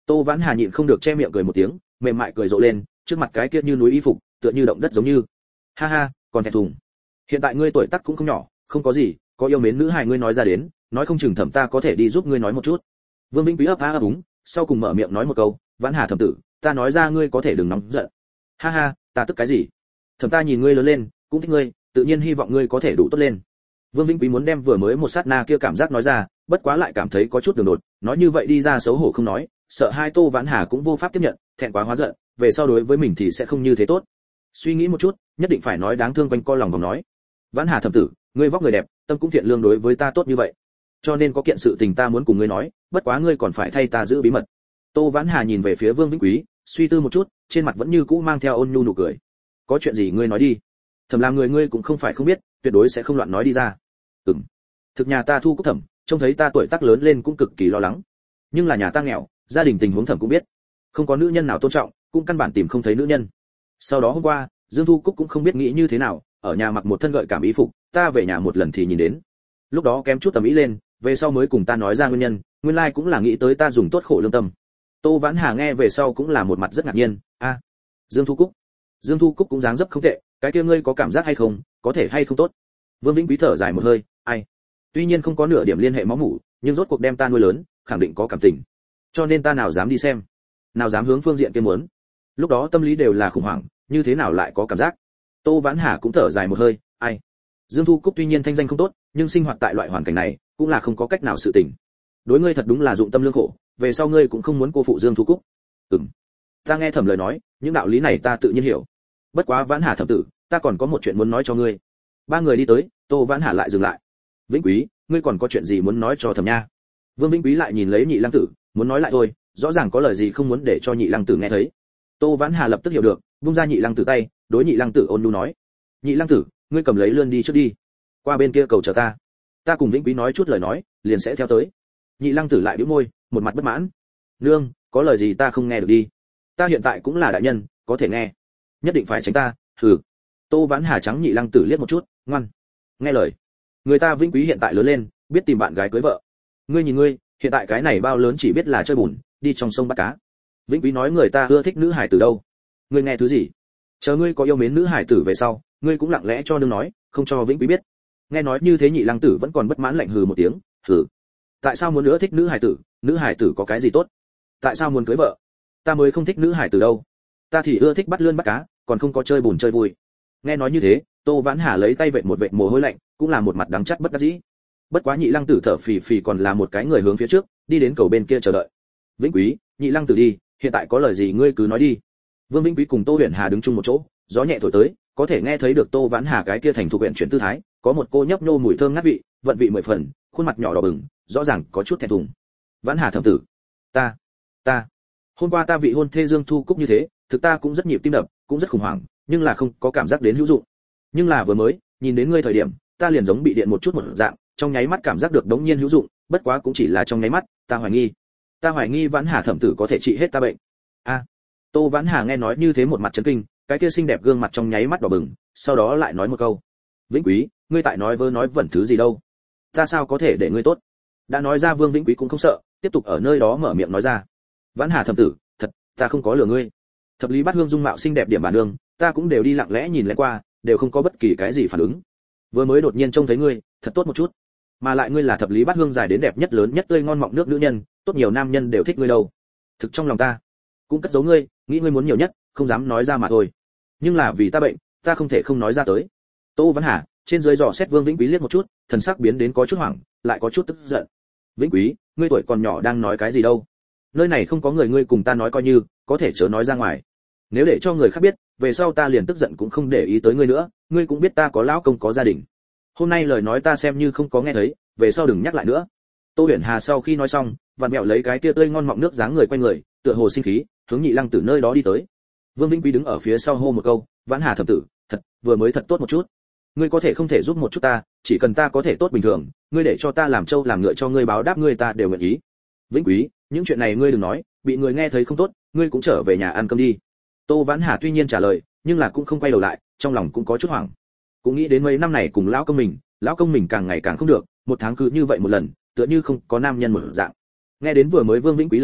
Tô Vãn Hà nhịn không được che miệng cười một tiếng, mềm mại cười rộ lên, trước mặt cái kia như núi y phục, tựa như động đất giống như. Ha ha, còn thẹn thùng. Hiện tại ngươi tuổi tác cũng không nhỏ, không có gì, có yêu mến nữ hài ngươi nói ra đến, nói không chừng thẩm ta có thể đi giúp ngươi nói một chút. Vương Vĩnh Quý ấp á ấp úng, sau cùng mở miệng nói một câu, Vãn Hà thẩm tử, ta nói ra ngươi có thể đừng nóng giận. Ha ha, ta tức cái gì? Thẩm ta nhìn ngươi lớn lên, cũng thích ngươi, tự nhiên hy vọng ngươi có thể đủ tốt lên. Vương Vĩnh Quý muốn đem vừa mới một sát na kia cảm giác nói ra, bất quá lại cảm thấy có chút đường đột, nói như vậy đi ra xấu hổ không nói, sợ hai Tô Vãn Hà cũng vô pháp tiếp nhận, thẹn quá hóa giận, về sau đối với mình thì sẽ không như thế tốt. Suy nghĩ một chút, nhất định phải nói đáng thương quanh co lòng vòng nói. Vãn Hà thẩm tử, ngươi vóc người đẹp, tâm cũng thiện lương đối với ta tốt như vậy, cho nên có kiện sự tình ta muốn cùng ngươi nói, bất quá ngươi còn phải thay ta giữ bí mật. Tô Vãn Hà nhìn về phía Vương Vĩnh Quý, suy tư một chút, trên mặt vẫn như cũ mang theo ôn nhu nụ cười. Có chuyện gì ngươi nói đi. Thẩm làm người ngươi cũng không phải không biết, tuyệt đối sẽ không loạn nói đi ra. Ừm. Thực nhà ta thu cúc thẩm, trông thấy ta tuổi tác lớn lên cũng cực kỳ lo lắng. Nhưng là nhà ta nghèo, gia đình tình huống thẩm cũng biết, không có nữ nhân nào tôn trọng, cũng căn bản tìm không thấy nữ nhân. Sau đó hôm qua, Dương Thu Cúc cũng không biết nghĩ như thế nào, ở nhà mặc một thân gợi cảm ý phục, ta về nhà một lần thì nhìn đến. Lúc đó kém chút tầm ý lên, về sau mới cùng ta nói ra nguyên nhân, nguyên lai like cũng là nghĩ tới ta dùng tốt khổ lương tâm. Tô Vãn Hà nghe về sau cũng là một mặt rất ngạc nhiên, a, à, Dương Thu Cúc. Dương Thu Cúc cũng dáng dấp không tệ, cái kia ngươi có cảm giác hay không, có thể hay không tốt. Vương Vĩnh Quý thở dài một hơi, ai, tuy nhiên không có nửa điểm liên hệ máu mủ, nhưng rốt cuộc đem ta nuôi lớn, khẳng định có cảm tình, cho nên ta nào dám đi xem, nào dám hướng phương diện kia muốn. Lúc đó tâm lý đều là khủng hoảng, như thế nào lại có cảm giác. Tô Vãn Hà cũng thở dài một hơi, ai, Dương Thu Cúc tuy nhiên thanh danh không tốt, nhưng sinh hoạt tại loại hoàn cảnh này cũng là không có cách nào sự tình. Đối ngươi thật đúng là dụng tâm lương khổ, về sau ngươi cũng không muốn cô phụ Dương Thu Cúc. Ừm, ta nghe thẩm lời nói, những đạo lý này ta tự nhiên hiểu. Bất quá Vãn Hà thẩm tử, ta còn có một chuyện muốn nói cho ngươi. Ba người đi tới, Tô Vãn Hà lại dừng lại. Vĩnh Quý, ngươi còn có chuyện gì muốn nói cho thẩm nha? Vương Vĩnh Quý lại nhìn lấy Nhị Lăng Tử, muốn nói lại thôi, rõ ràng có lời gì không muốn để cho Nhị Lăng Tử nghe thấy. Tô Vãn Hà lập tức hiểu được, buông ra Nhị Lăng Tử tay, đối Nhị Lăng Tử ôn nhu nói: Nhị Lăng Tử, ngươi cầm lấy lươn đi trước đi, qua bên kia cầu chờ ta, ta cùng Vĩnh Quý nói chút lời nói, liền sẽ theo tới. Nhị Lăng Tử lại bĩu môi, một mặt bất mãn: nương, có lời gì ta không nghe được đi, ta hiện tại cũng là đại nhân, có thể nghe, nhất định phải tránh ta. Hừ. Tô Vãn Hà trắng Nhị Lăng Tử liếc một chút, ngoan, nghe lời. Người ta Vĩnh Quý hiện tại lớn lên, biết tìm bạn gái cưới vợ. Ngươi nhìn ngươi, hiện tại cái này bao lớn chỉ biết là chơi bùn, đi trong sông bắt cá. Vĩnh Quý nói người ta ưa thích nữ hải tử đâu, ngươi nghe thứ gì? Chờ ngươi có yêu mến nữ hải tử về sau, ngươi cũng lặng lẽ cho nương nói, không cho Vĩnh Quý biết. Nghe nói như thế Nhị Lăng Tử vẫn còn bất mãn lạnh hừ một tiếng, hừ. Tại sao muốn nữa thích nữ hải tử, nữ hải tử có cái gì tốt? Tại sao muốn cưới vợ? Ta mới không thích nữ hải tử đâu, ta thì ưa thích bắt lươn bắt cá, còn không có chơi bùn chơi vui. Nghe nói như thế, Tô Vãn Hà lấy tay vệt một vệt mồ hôi lạnh, cũng là một mặt đắng chát bất đắc dĩ. Bất quá Nhị Lăng Tử thở phì phì còn là một cái người hướng phía trước, đi đến cầu bên kia chờ đợi. Vĩnh Quý, Nhị Lăng Tử đi, hiện tại có lời gì ngươi cứ nói đi. Vương Vĩnh Quý cùng Tô Huyền Hà đứng chung một chỗ, gió nhẹ thổi tới, có thể nghe thấy được Tô Vãn Hà cái kia thành thục huyện chuyển tư thái, có một cô nhấp nhô mùi thơm ngát vị, vận vị mười phần, khuôn mặt nhỏ đỏ bừng, rõ ràng có chút thẹn thùng. Vãn Hà thẩm tử, ta, ta, hôm qua ta vị hôn thê Dương Thu Cúc như thế, thực ta cũng rất nhịp tim đập, cũng rất khủng hoảng, nhưng là không có cảm giác đến hữu dụng. Nhưng là vừa mới, nhìn đến ngươi thời điểm, ta liền giống bị điện một chút một dạng, trong nháy mắt cảm giác được đống nhiên hữu dụng, bất quá cũng chỉ là trong nháy mắt, ta hoài nghi, ta hoài nghi Vãn Hà thẩm tử có thể trị hết ta bệnh. A. À, Tô Vãn Hà nghe nói như thế một mặt chấn kinh, cái kia xinh đẹp gương mặt trong nháy mắt đỏ bừng, sau đó lại nói một câu: Vĩnh Quý, ngươi tại nói vớ nói vẩn thứ gì đâu? Ta sao có thể để ngươi tốt? Đã nói ra Vương Vĩnh Quý cũng không sợ, tiếp tục ở nơi đó mở miệng nói ra: Vãn Hà thẩm tử, thật, ta không có lừa ngươi. Thập lý bát hương dung mạo xinh đẹp điểm bản nương, ta cũng đều đi lặng lẽ nhìn lén qua, đều không có bất kỳ cái gì phản ứng. Vừa mới đột nhiên trông thấy ngươi, thật tốt một chút. Mà lại ngươi là thập lý bát hương dài đến đẹp nhất lớn nhất tươi ngon mọng nước nữ nhân, tốt nhiều nam nhân đều thích ngươi đâu. Thực trong lòng ta cũng cất giấu ngươi, nghĩ ngươi muốn nhiều nhất, không dám nói ra mà thôi. Nhưng là vì ta bệnh, ta không thể không nói ra tới. Tô Vãn Hà trên dưới dò xét Vương Vĩnh Quý liếc một chút, thần sắc biến đến có chút hoảng, lại có chút tức giận. Vĩnh Quý, ngươi tuổi còn nhỏ đang nói cái gì đâu? Nơi này không có người ngươi cùng ta nói coi như, có thể chớ nói ra ngoài. Nếu để cho người khác biết, về sau ta liền tức giận cũng không để ý tới ngươi nữa, ngươi cũng biết ta có lão công có gia đình. Hôm nay lời nói ta xem như không có nghe thấy, về sau đừng nhắc lại nữa. Tô Huyền Hà sau khi nói xong, vặn vẹo lấy cái tia tươi ngon mọng nước dáng người quay người, tựa hồ sinh khí, hướng Nhị Lăng Tử nơi đó đi tới. Vương Vĩnh Quý đứng ở phía sau hô một câu: Vãn Hà thẩm tử, thật, vừa mới thật tốt một chút. Ngươi có thể không thể giúp một chút ta, chỉ cần ta có thể tốt bình thường, ngươi để cho ta làm trâu làm ngựa cho ngươi báo đáp ngươi ta đều nguyện ý. Vĩnh Quý, những chuyện này ngươi đừng nói, bị người nghe thấy không tốt, ngươi cũng trở về nhà ăn cơm đi. Tô Vãn Hà tuy nhiên trả lời, nhưng là cũng không quay đầu lại, trong lòng cũng có chút hoảng. Cũng nghĩ đến mấy năm này cùng lão công mình, lão công mình càng ngày càng không được, một tháng cứ như vậy một lần, tựa như không có nam nhân một dạng. Nghe đến vừa mới Vương Vĩnh Quý lời nói,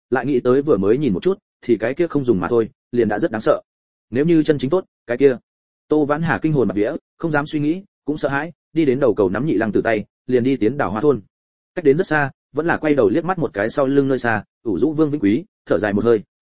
lại nghĩ tới vừa mới nhìn một chút thì cái kia không dùng mà thôi liền đã rất đáng sợ. Nếu như chân chính tốt cái kia, Tô Vãn Hà kinh hồn bạt vía, không dám suy nghĩ, cũng sợ hãi, đi đến đầu cầu nắm Nhị Lăng Tử tay, liền đi tiến Đào Hoa thôn. Cách đến rất xa, vẫn là quay đầu liếc mắt một cái sau lưng nơi xa, ủ rũ Vương Vĩnh Quý, thở dài một hơi,